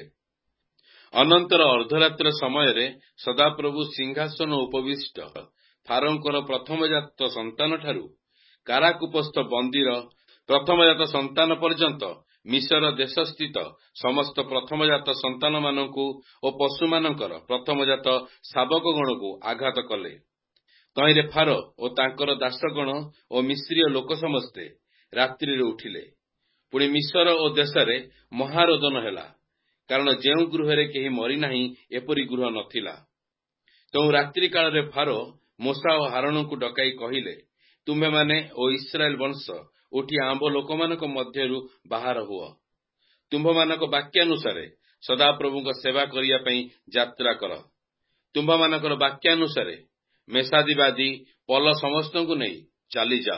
ଅନନ୍ତର ଅର୍ଦ୍ଧରାତ୍ର ସମୟରେ ସଦାପ୍ରଭୁ ସିଂହାସନ ଉପବିଷ୍ଟ ଫାରୋଙ୍କର ପ୍ରଥମଜାତ ସନ୍ତାନଠାରୁ କାରାକୁପସ୍ଥ ବନ୍ଦୀର ପ୍ରଥମଜାତ ସନ୍ତାନ ପର୍ଯ୍ୟନ୍ତ ମିଶର ଦେଶସ୍ଥିତ ସମସ୍ତ ପ୍ରଥମଜାତ ସନ୍ତାନମାନଙ୍କୁ ଓ ପଶୁମାନଙ୍କର ପ୍ରଥମଜାତ ଶାବକଗଣକୁ ଆଘାତ କଲେ। ତହିଁରେ ଫାରୋ ଓ ତାଙ୍କର ଦାସଗଣ ଓ ମିଶ୍ରୀୟ ଲୋକ ସମସ୍ତେ ରାତ୍ରିରେ ଉଠିଲେ। ପୁଣି ମିଶର ଓ ଦେଶରେ ମହାରୋଦନ ହେଲା, କାରଣ ଯେଉଁ ଗୃହରେ କେହି ମରିନାହିଁ ଏପରି ଗୃହ ନଥିଲା। ତେଣୁ ରାତ୍ରି କାଳରେ ଫାରୋ ମୋଶା ଓ ହାରୋନଙ୍କୁ ଡକାଇ କହିଲେ, ତୁମ୍ଭେମାନେ ଓ ଇସ୍ରାଏଲ ବଂଶ ଉଠି ଆମ୍ଭ ଲୋକମାନଙ୍କ ମଧ୍ୟରୁ ବାହାର ହୁଅ। ତୁମ୍ଭମାନଙ୍କ ବାକ୍ୟାନୁସାରେ ସଦାପ୍ରଭୁଙ୍କ ସେବା କରିବା ପାଇଁ ଯାତ୍ରା କର। ତୁମ୍ଭମାନଙ୍କର ବାକ୍ୟାନୁସାରେ ମେସାଦିବାଦୀ ପଲ ସମସ୍ତଙ୍କୁ ନେଇ ଚାଲିଯାଅ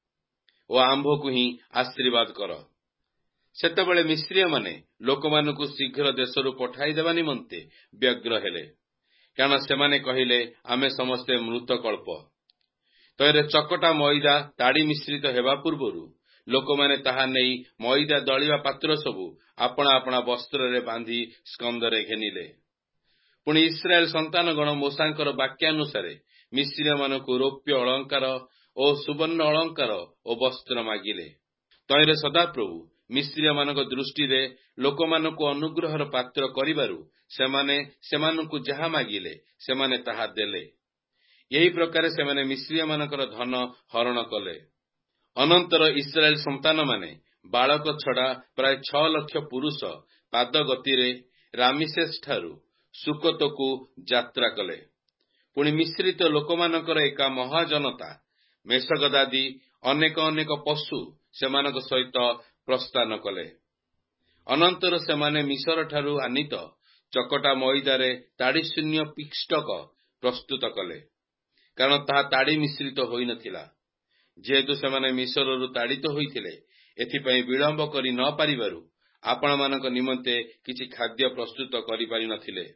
ଓ ଆମ୍ଭକୁ ହିଁ ଆଶୀର୍ବାଦ କର। ସେତେବେଳେ ମିଶ୍ରୀୟମାନେ ଲୋକମାନଙ୍କୁ ଶୀଘ୍ର ଦେଶରୁ ପଠାଇଦେବା ନିମନ୍ତେ ବ୍ୟଗ୍ର ହେଲେ, କାରଣ ସେମାନେ କହିଲେ, ଆମେ ସମସ୍ତେ ମୃତକଳ୍ପ। ତହିଁରେ ଚକଟା ମଇଦା ତାଡ଼ି ମିଶ୍ରିତ ହେବା ପୂର୍ବରୁ ଲୋକମାନେ ତାହା ନେଇ ମଇଦା ଦଳିବା ପାତ୍ର ସବୁ ଆପଣା ଆପଣା ବସ୍ତ୍ରରେ ବାନ୍ଧି ସ୍କନ୍ଧରେ ଘେନିଲେ। ପୁଣି ଇସ୍ରାଏଲ ସନ୍ତାନଗଣ ମୋଶାଙ୍କର ବାକ୍ୟାନୁସାରେ ମିଶ୍ରୀୟମାନଙ୍କୁ ରୌପ୍ୟ ଅଳଙ୍କାର ଓ ସୁବର୍ଣ୍ଣ ଅଳଙ୍କାର ଓ ବସ୍ତ୍ର ମାଗିଲେ। ତହିଁରେ ସଦାପ୍ରଭୁ ମିଶ୍ରୀୟମାନଙ୍କ ଦୃଷ୍ଟିରେ ଲୋକମାନଙ୍କୁ ଅନୁଗ୍ରହର ପାତ୍ର କରିବାରୁ ସେମାନେ ସେମାନଙ୍କୁ ଯାହା ମାଗିଲେ ସେମାନେ ତାହା ଦେଲେ। ଏହି ପ୍ରକାରେ ସେମାନେ ମିଶ୍ରୀୟମାନଙ୍କର ଧନ ହରଣ କଲେ। ଅନନ୍ତର ଇସ୍ରାଏଲ ସନ୍ତାନମାନେ ବାଳକ ଛଡ଼ା ପ୍ରାୟ 6 ଲକ୍ଷ ପୁରୁଷ ପାଦ ଗତିରେ ରାମିସେସ୍ଠାରୁ ସୁକୋତକୁ ଯାତ୍ରା କଲେ। ପୁଣି ମିଶ୍ରିତ ଲୋକମାନଙ୍କର ଏକା ମହାଜନତା ମେଷଗଦାଦି ଅନେକ ଅନେକ ପଶୁ ସେମାନଙ୍କ ସହିତ ପ୍ରସ୍ଥାନ କଲେ। ଅନନ୍ତର ସେମାନେ ମିଶରଠାରୁ ଆନିତ ଚକଟା ମଇଦାରେ ତାଡ଼ିଶୂନ୍ୟ ପିଷ୍ଟକ ପ୍ରସ୍ତୁତ କଲେ, କାରଣ ତାହା ତାଡ଼ି ମିଶ୍ରିତ ହୋଇନଥିଲା। ଯେହେତୁ ସେମାନେ ମିଶରରୁ ତାଡ଼ିତ ହୋଇଥିଲେ, ଏଥିପାଇଁ ବିଳମ୍ବ କରି ନ ପାରିବାରୁ ଆପଣମାନଙ୍କ ନିମନ୍ତେ କିଛି ଖାଦ୍ୟ ପ୍ରସ୍ତୁତ କରିପାରିନଥିଲେ।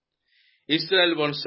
ଇସ୍ରାଏଲ ବଂଶ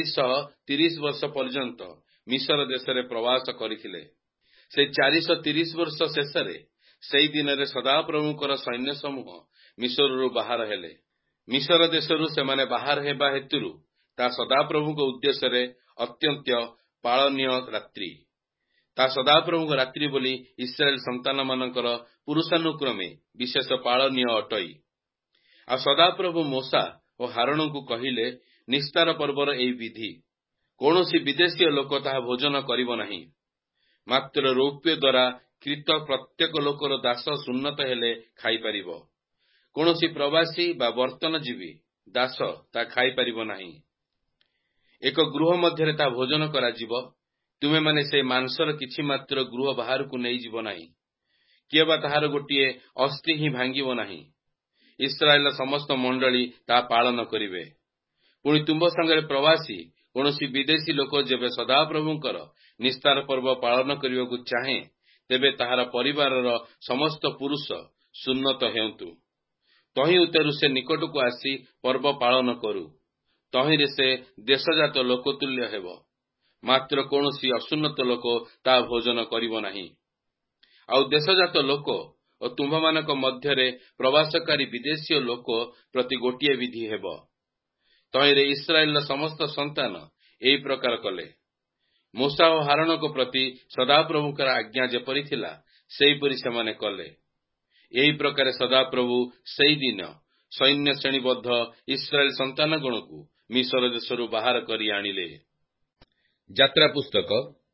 430 ବର୍ଷ ପର୍ଯ୍ୟନ୍ତ ମିଶର ଦେଶରେ ପ୍ରବାସ କରିଥିଲେ। ସେହି 430 ବର୍ଷ ଶେଷରେ ସେହି ଦିନରେ ସଦାପ୍ରଭୁଙ୍କର ସୈନ୍ୟ ସମୂହ ମିଶରରୁ ବାହାର ହେଲେ। ମିଶର ଦେଶରୁ ସେମାନେ ବାହାର ହେବା ହେତୁରୁ ତାହା ସଦାପ୍ରଭୁଙ୍କ ଉଦ୍ଦେଶ୍ୟରେ ଅତ୍ୟନ୍ତ ପାଳନୀୟ ରାତ୍ରି। ତାହା ସଦାପ୍ରଭୁଙ୍କ ରାତ୍ରି ବୋଲି ଇସ୍ରାଏଲ ସନ୍ତାନମାନଙ୍କର ପୁରୁଷାନୁକ୍ରମେ ବିଶେଷ ପାଳନୀୟ ଅଟଇ। ଆଉ ସଦାପ୍ରଭୁ ମୋଶା ଓ ହାରୋନଙ୍କୁ କହିଲେ, ନିସ୍ତାର ପର୍ବର ଏହି ବିଧି, କୌଣସି ବିଦେଶୀୟ ଲୋକ ତାହା ଭୋଜନ କରିବ ନାହିଁ। ମାତ୍ର ରୌପ୍ୟ ଦ୍ୱାରା କ୍ରୀତ ପ୍ରତ୍ୟେକ ଲୋକର ଦାସ ସୁନ୍ନତ ହେଲେ ଖାଇପାରିବ। କୌଣସି ପ୍ରବାସୀ ବା ବର୍ତ୍ତନଜୀବୀ ଦାସ ତାହା ଖାଇପାରିବ ନାହିଁ। ଏକ ଗୃହ ମଧ୍ୟରେ ତାହା ଭୋଜନ କରାଯିବ। ତୁମେମାନେ ସେ ମାଂସର କିଛି ମାତ୍ର ଗୃହ ବାହାରକୁ ନେଇଯିବ ନାହିଁ, କିଏ ବା ତାହାର ଗୋଟିଏ ଅସ୍ଥି ହିଁ ଭାଙ୍ଗିବ ନାହିଁ। ଇସ୍ରାଏଲର ସମସ୍ତ ମଣ୍ଡଳୀ ତାହା ପାଳନ କରିବେ। ପୁଣି ତୁମ୍ଭ ସାଙ୍ଗରେ ପ୍ରବାସୀ କୌଣସି ବିଦେଶୀ ଲୋକ ଯେବେ ସଦାପ୍ରଭୁଙ୍କର ନିସ୍ତାର ପର୍ବ ପାଳନ କରିବାକୁ ଚାହେଁ, ତେବେ ତାହାର ପରିବାରର ସମସ୍ତ ପୁରୁଷ ସୁନ୍ନତ ହେଉନ୍ତୁ। ତହିଁ ଉତ୍ତରୁ ସେ ନିକଟକୁ ଆସି ପର୍ବ ପାଳନ କରୁ। ତହିଁରେ ସେ ଦେଶଜାତ ଲୋକ ତୁଲ୍ୟ ହେବ। ମାତ୍ର କୌଣସି ଅସୁନ୍ନତ ଲୋକ ତାହା ଭୋଜନ କରିବ ନାହିଁ। ଆଉ ଦେଶଜାତ ଲୋକ ଓ ତୁମ୍ଭମାନଙ୍କ ମଧ୍ୟରେ ପ୍ରବାସକାରୀ ବିଦେଶୀୟ ଲୋକ ପ୍ରତି ଗୋଟିଏ ବିଧି ହେବ। ତହିଁରେ ଇସ୍ରାଏଲର ସମସ୍ତ ସନ୍ତାନ ଏହି ପ୍ରକାର କଲେ। ମୋଶା ଓ ହାରୋନଙ୍କ ପ୍ରତି ସଦାପ୍ରଭୁଙ୍କର ଆଜ୍ଞା ଯେପରି ଥିଲା, ସେହିପରି ସେମାନେ କଲେ। ଏହି ପ୍ରକାରେ ସଦାପ୍ରଭୁ ସେହିଦିନ ସୈନ୍ୟ ଶ୍ରେଣୀବଦ୍ଧ ଇସ୍ରାଏଲ ସନ୍ତାନଗଣକୁ ମିଶର ଦେଶରୁ ବାହାର କରି ଆଣିଲେ। ଯାତ୍ରା ପୁସ୍ତକ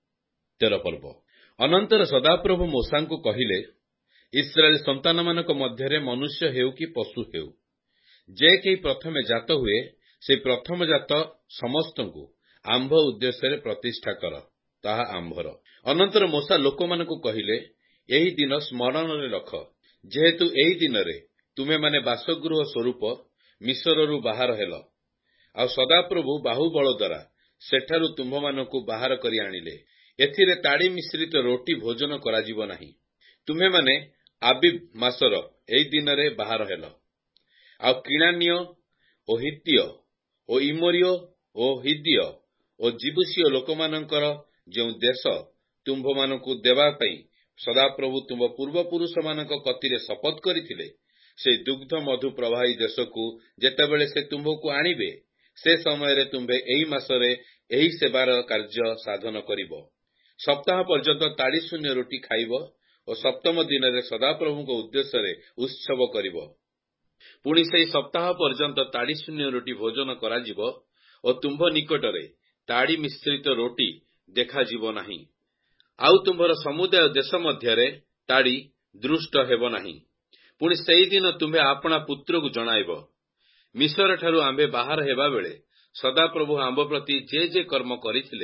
13 ପର୍ବ। ଅନନ୍ତର ସଦାପ୍ରଭୁ ମୋଶାଙ୍କୁ କହିଲେ, ଇସ୍ରାଏଲ ସନ୍ତାନମାନଙ୍କ ମଧ୍ୟରେ ମନୁଷ୍ୟ ହେଉ କି ପଶୁ ହେଉ, ଯେ କେହି ପ୍ରଥମେ ଜାତ ହୁଏ, ସେ ପ୍ରଥମ ଜାତ ସମସ୍ତଙ୍କୁ ଆମ୍ଭ ଉଦ୍ଦେଶ୍ୟରେ ପ୍ରତିଷ୍ଠା କର, ତାହା ଆମ୍ଭର। ଅନନ୍ତର ମୋଶା ଲୋକମାନଙ୍କୁ କହିଲେ, ଏହି ଦିନ ସ୍ମରଣରେ ରଖ, ଯେହେତୁ ଏହି ଦିନରେ ତୁମେମାନେ ବାସଗୃହ ସ୍ୱରୂପ ମିଶରରୁ ବାହାର ହେଲ। ଆଉ ସଦାପ୍ରଭୁ ବାହୁବଳ ଦ୍ୱାରା ସେଠାରୁ ତୁମ୍ଭମାନଙ୍କୁ ବାହାର କରି ଆଣିଲେ। ଏଥିରେ ତାଡ଼ି ମିଶ୍ରିତ ରୋଟି ଭୋଜନ କରାଯିବ ନାହିଁ। ତୁମେମାନେ ଆବିବ୍ ମାସର ଏହି ଦିନରେ ବାହାର ହେଲ। ଆଉ କିଣାନୀୟ ଓ ହିତୀୟ ଓ ଇମୋରୀୟ ଓ ହିଦୀୟ ଓ ଜିବୁସୀୟ ଲୋକମାନଙ୍କର ଯେଉଁ ଦେଶ ତୁମ୍ଭମାନଙ୍କୁ ଦେବା ପାଇଁ ସଦାପ୍ରଭୁ ତୁମ୍ଭ ପୂର୍ବପୁରୁଷମାନଙ୍କ କତିରେ ଶପଥ କରିଥିଲେ, ସେ ଦୁଗ୍ଧ ମଧୁ ପ୍ରବାହୀ ଦେଶକୁ ଯେତେବେଳେ ସେ ତୁମ୍ଭକୁ ଆଣିବେ, ସେ ସମୟରେ ତୁମ୍ଭେ ଏହି ମାସରେ ଏହି ସେବାର କାର୍ଯ୍ୟ ସାଧନ କରିବ। ସପ୍ତାହ ପର୍ଯ୍ୟନ୍ତ ତାଡ଼ିଶୂନ୍ୟ ରୋଟି ଖାଇବ ଓ ସପ୍ତମ ଦିନରେ ସଦାପ୍ରଭୁଙ୍କ ଉଦ୍ଦେଶ୍ୟରେ ଉତ୍ସବ କରିବ। ପୁଣି ସେହି ସପ୍ତାହ ପର୍ଯ୍ୟନ୍ତ ତାଡ଼ିଶୂନ୍ୟ ରୋଟି ଭୋଜନ କରାଯିବ ଓ ତୁମ୍ଭ ନିକଟରେ ତାଡ଼ି ମିଶ୍ରିତ ରୋଟି ଦେଖାଯିବ ନାହିଁ। ଆଉ ତୁମ୍ଭର ସମୁଦାୟ ଦେଶ ମଧ୍ୟରେ ତାଡ଼ି ଦୃଷ୍ଟ ହେବ ନାହିଁ। ପୁଣି ସେହିଦିନ ତୁମ୍ଭେ ଆପଣା ପୁତ୍ରକୁ ଜଣାଇବ, ମିଶରଠାରୁ ଆମ୍ଭେ ବାହାର ହେବା ବେଳେ ସଦାପ୍ରଭୁ ଆମ୍ଭ ପ୍ରତି ଯେ ଯେ କର୍ମ କରିଥିଲେ,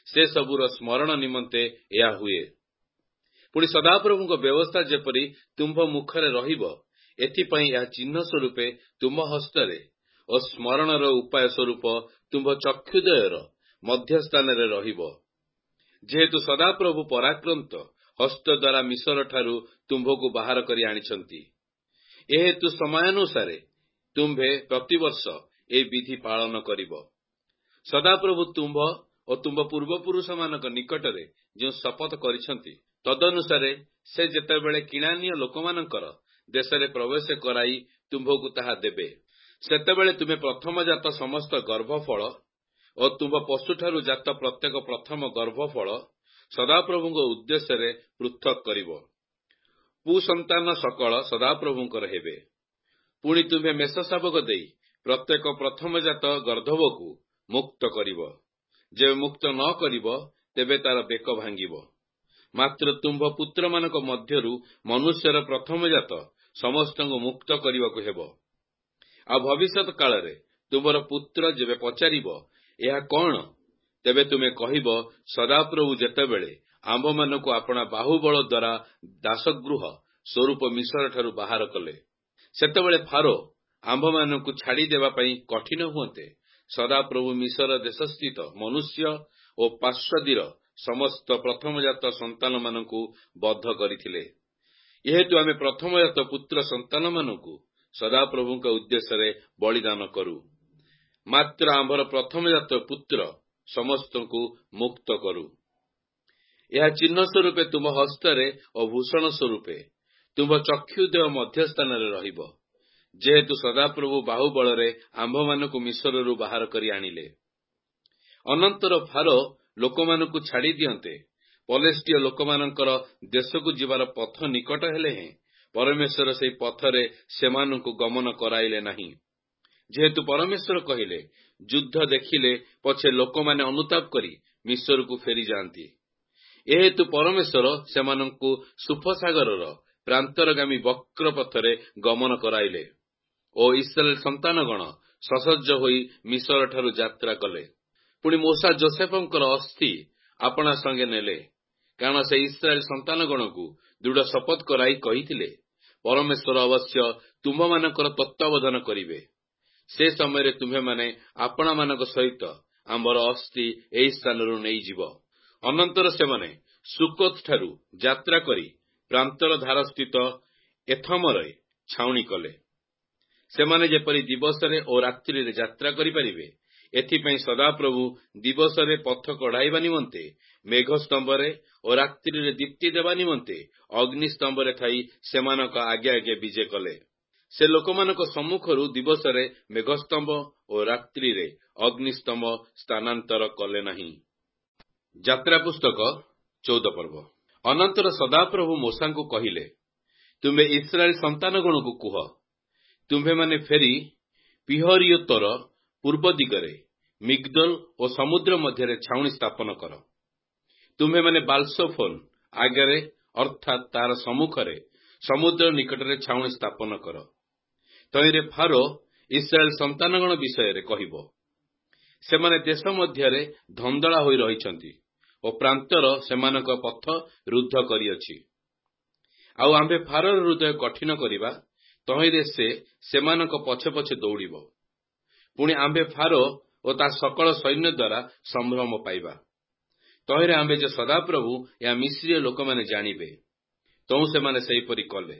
ସେ ସବୁର ସ୍ମରଣ ନିମନ୍ତେ ଏହା ହୁଏ। ପୁଣି ସଦାପ୍ରଭୁଙ୍କ ବ୍ୟବସ୍ଥା ଯେପରି ତୁମ୍ଭ ମୁଖରେ ରହିବ, ଏଥିପାଇଁ ଏହା ଚିହ୍ନ ସ୍ୱରୂପେ ତୁମ ହସ୍ତରେ ଓ ସ୍ମରଣର ଉପାୟ ସ୍ୱରୂପ ତୁମ୍ଭ ଚକ୍ଷୁଦ୍ୱୟର ମଧ୍ୟସ୍ଥାନରେ ରହିବ। ଯେହେତୁ ସଦାପ୍ରଭୁ ପରାକ୍ରାନ୍ତ ହସ୍ତ ଦ୍ୱାରା ମିଶରଠାରୁ ତୁମ୍ଭକୁ ବାହାର କରି ଆଣିଛନ୍ତି, ଏହେତୁ ସମୟାନୁସାରେ ତୁମ୍ଭେ ପ୍ରତିବର୍ଷ ଏହି ବିଧି ପାଳନ କରିବ। ସଦାପ୍ରଭୁ ତୁମ୍ଭ ଓ ତୁମ୍ଭ ପୂର୍ବପୁରୁଷମାନଙ୍କ ନିକଟରେ ଯେଉଁ ଶପଥ କରିଛନ୍ତି, ତଦନୁସାରେ ସେ ଯେତେବେଳେ କିଣାନୀୟ ଲୋକମାନଙ୍କର ଦେଶରେ ପ୍ରବେଶ କରାଇ ତୁମ୍ଭକୁ ତାହା ଦେବେ, ସେତେବେଳେ ତୁମେ ପ୍ରଥମଜାତ ସମସ୍ତ ଗର୍ଭଫଳ ଓ ତୁମ୍ଭ ପଶୁଠାରୁ ଜାତ ପ୍ରତ୍ୟେକ ପ୍ରଥମ ଗର୍ଭଫଳ ସଦାପ୍ରଭୁଙ୍କ ଉଦ୍ଦେଶ୍ୟରେ ପୃଥକ୍ କରିବ। ପୁସନ୍ତାନ ସକଳ ସଦାପ୍ରଭୁଙ୍କର ହେବେ। ପୁଣି ତୁମ୍ଭେ ମେଷଶାବକ ଦେଇ ପ୍ରତ୍ୟେକ ପ୍ରଥମଜାତ ଗର୍ଦ୍ଧବକୁ ମୁକ୍ତ କରିବ। ଯେବେ ମୁକ୍ତ ନ କରିବ, ତେବେ ତାର ବେକ ଭାଙ୍ଗିବ। ମାତ୍ର ତୁମ୍ଭ ପୁତ୍ରମାନଙ୍କ ମଧ୍ୟରୁ ମନୁଷ୍ୟର ପ୍ରଥମଜାତ ସମସ୍ତଙ୍କୁ ମୁକ୍ତ କରିବାକୁ ହେବ। ଆଉ ଭବିଷ୍ୟତ କାଳରେ ତୁମର ପୁତ୍ର ଯେବେ ପଚାରିବ, ଏହା କଣ? ତେବେ ତୁମେ କହିବ, ସଦାପ୍ରଭୁ ଯେତେବେଳେ ଆମ୍ଭମାନଙ୍କୁ ଆପଣା ବାହୁବଳ ଦ୍ୱାରା ଦାସଗୃହ ସ୍ୱରୂପ ମିଶରଠାରୁ ବାହାର କଲେ, ସେତେବେଳେ ଫାରୋ ଆମ୍ଭମାନଙ୍କୁ ଛାଡ଼ିଦେବା ପାଇଁ କଠିନ ହୁଅନ୍ତେ ସଦାପ୍ରଭୁ ମିଶର ଦେଶସ୍ଥିତ ମନୁଷ୍ୟ ଓ ପାର୍ଶ୍ୱଦୀର ସମସ୍ତ ପ୍ରଥମଜାତ ସନ୍ତାନମାନଙ୍କୁ ବଦ୍ଧ କରିଥିଲେ। ଯେହେତୁ ଆମେ ପ୍ରଥମଜାତ ପୁତ୍ର ସନ୍ତାନମାନଙ୍କୁ ସଦାପ୍ରଭୁଙ୍କ ଉଦ୍ଦେଶ୍ୟରେ ବଳିଦାନ କରୁ, ମାତ୍ର ଆମ୍ଭର ପ୍ରଥମଜାତ ପୁତ୍ର ସମସ୍ତଙ୍କୁ ମୁକ୍ତ କରୁ। ଏହା ଚିହ୍ନ ସ୍ୱରୂପେ ତୁମ ହସ୍ତରେ ଓ ଭୂଷଣ ସ୍ୱରୂପେ ତୁମ୍ଭ ଚକ୍ଷୁଦ୍ୱୟ ମଧ୍ୟସ୍ଥାନରେ ରହିବ। ଯେହେତୁ ସଦାପ୍ରଭୁ ବାହୁବଳରେ ଆମ୍ଭମାନଙ୍କୁ ମିଶରରୁ ବାହାର କରି ଆଣିଲେ। ଅନନ୍ତର ଫାରୋ ଲୋକମାନଙ୍କୁ ଛାଡ଼ି ଦିଅନ୍ତେ, ପଲେଷ୍ଟୀୟ ଲୋକମାନଙ୍କର ଦେଶକୁ ଯିବାର ପଥ ନିକଟ ହେଲେ ହେଁ ପରମେଶ୍ୱର ସେହି ପଥରେ ସେମାନଙ୍କୁ ଗମନ କରାଇଲେ ନାହିଁ। ଯେହେତୁ ପରମେଶ୍ୱର କହିଲେ, ଯୁଦ୍ଧ ଦେଖିଲେ ପଛେ ଲୋକମାନେ ଅନୁତାପ କରି ମିଶରକୁ ଫେରିଯାଆନ୍ତି, ଏହେତୁ ପରମେଶ୍ୱର ସେମାନଙ୍କୁ ସୁଫସାଗରର ପ୍ରାନ୍ତରଗାମୀ ବକ୍ର ପଥରେ ଗମନ କରାଇଲେ ଓ ଇସ୍ରାଏଲ ସନ୍ତାନଗଣ ସସଜ୍ଜ ହୋଇ ମିଶରଠାରୁ ଯାତ୍ରା କଲେ। ପୁଣି ମୂଷା ଯୋସେଫଙ୍କର ଅସ୍ଥି ଆପଣା ସଙ୍ଗେ ନେଲେ, କାରଣ ସେ ଇସ୍ରାଏଲ ସନ୍ତାନଗଣକୁ ଦୃଢ଼ ଶପଥ କରାଇ କହିଥିଲେ, ପରମେଶ୍ୱର ଅବଶ୍ୟ ତୁମ୍ଭମାନଙ୍କର ତତ୍ତ୍ୱାବଧାନ କରିବେ। ସେ ସମୟରେ ତୁମ୍ଭେମାନେ ଆପଣାମାନଙ୍କ ସହିତ ଆମ୍ଭର ଅସ୍ଥି ଏହି ସ୍ଥାନରୁ ନେଇଯିବ। ଅନନ୍ତର ସେମାନେ ସୁକୋଥଠାରୁ ଯାତ୍ରା କରି ପ୍ରାନ୍ତର ଧାରସ୍ଥିତ ଏଥମରେ ଛାଉଣି କଲେ। ସେମାନେ ଯେପରି ଦିବସରେ ଓ ରାତ୍ରିରେ ଯାତ୍ରା କରିପାରିବେ, ଏଥିପାଇଁ ସଦାପ୍ରଭୁ ଦିବସରେ ପଥ କଢ଼ାଇବା ନିମନ୍ତେ ମେଘସ୍ତମ୍ଭରେ ଓ ରାତ୍ରିରେ ଦୀପ୍ତି ଦେବା ନିମନ୍ତେ ଅଗ୍ନିସ୍ତମ୍ଭରେ ଥାଇ ସେମାନଙ୍କ ଆଗେ ଆଗେ ବିଜେ କଲେ। ସେ ଲୋକମାନଙ୍କ ସମ୍ମୁଖରୁ ଦିବସରେ ମେଘସ୍ତମ୍ଭ ଓ ରାତ୍ରିରେ ଅଗ୍ନିସ୍ତମ୍ଭ ସ୍ଥାନାନ୍ତର କଲେ ନାହିଁ। ଯାତ୍ରା ପୁସ୍ତକ 14 ପର୍ବ। ଅନନ୍ତର ସଦାପ୍ରଭୁ ମୂଷାଙ୍କୁ କହିଲେ, ତୁମ୍ଭେ ଇସ୍ରାଏଲ ସନ୍ତାନଗଣକୁ କୁହ, ତୁମ୍ଭେମାନେ ଫେରି ପିହରିୟୋତର ପୂର୍ବ ଦିଗରେ ମିଗ୍ଦୋଲ ଓ ସମୁଦ୍ର ମଧ୍ୟରେ ଛାଉଣି ସ୍ଥାପନ କର। ତୁମ୍ଭେମାନେ ବାଲସୋଫୋନ ଆଗରେ ଅର୍ଥାତ୍ ତାହାର ସମ୍ମୁଖରେ ସମୁଦ୍ର ନିକଟରେ ଛାଉଣି ସ୍ଥାପନ କର। ତହିଁରେ ଫାରୋ ଇସ୍ରାଏଲ ସନ୍ତାନଗଣ ବିଷୟରେ କହିବ, ସେମାନେ ଦେଶ ମଧ୍ୟରେ ଧନ୍ଦଳା ହୋଇ ରହିଛନ୍ତି ଓ ପ୍ରାନ୍ତର ସେମାନଙ୍କ ପଥ ରୁଦ୍ଧ କରିଅଛି। ଆଉ ଆମ୍ଭେ ଫାରୋର ହୃଦୟ କଠିନ କରିବା, ତହିଁରେ ସେ ସେମାନଙ୍କ ପଛେ ପଛେ ଦୌଡ଼ିବ। ପୁଣି ଆମ୍ଭେ ଫାରୋ ଓ ତା ସକଳ ସୈନ୍ୟ ଦ୍ୱାରା ସମ୍ଭ୍ରମ ପାଇବା। ତହିଁରେ ଆମ୍ଭେ ଯେ ସଦାପ୍ରଭୁ ଏହା ମିଶ୍ରୀୟ ଲୋକମାନେ ଜାଣିବେ। ତହୁଁ ସେମାନେ ସେହିପରି କଲେ।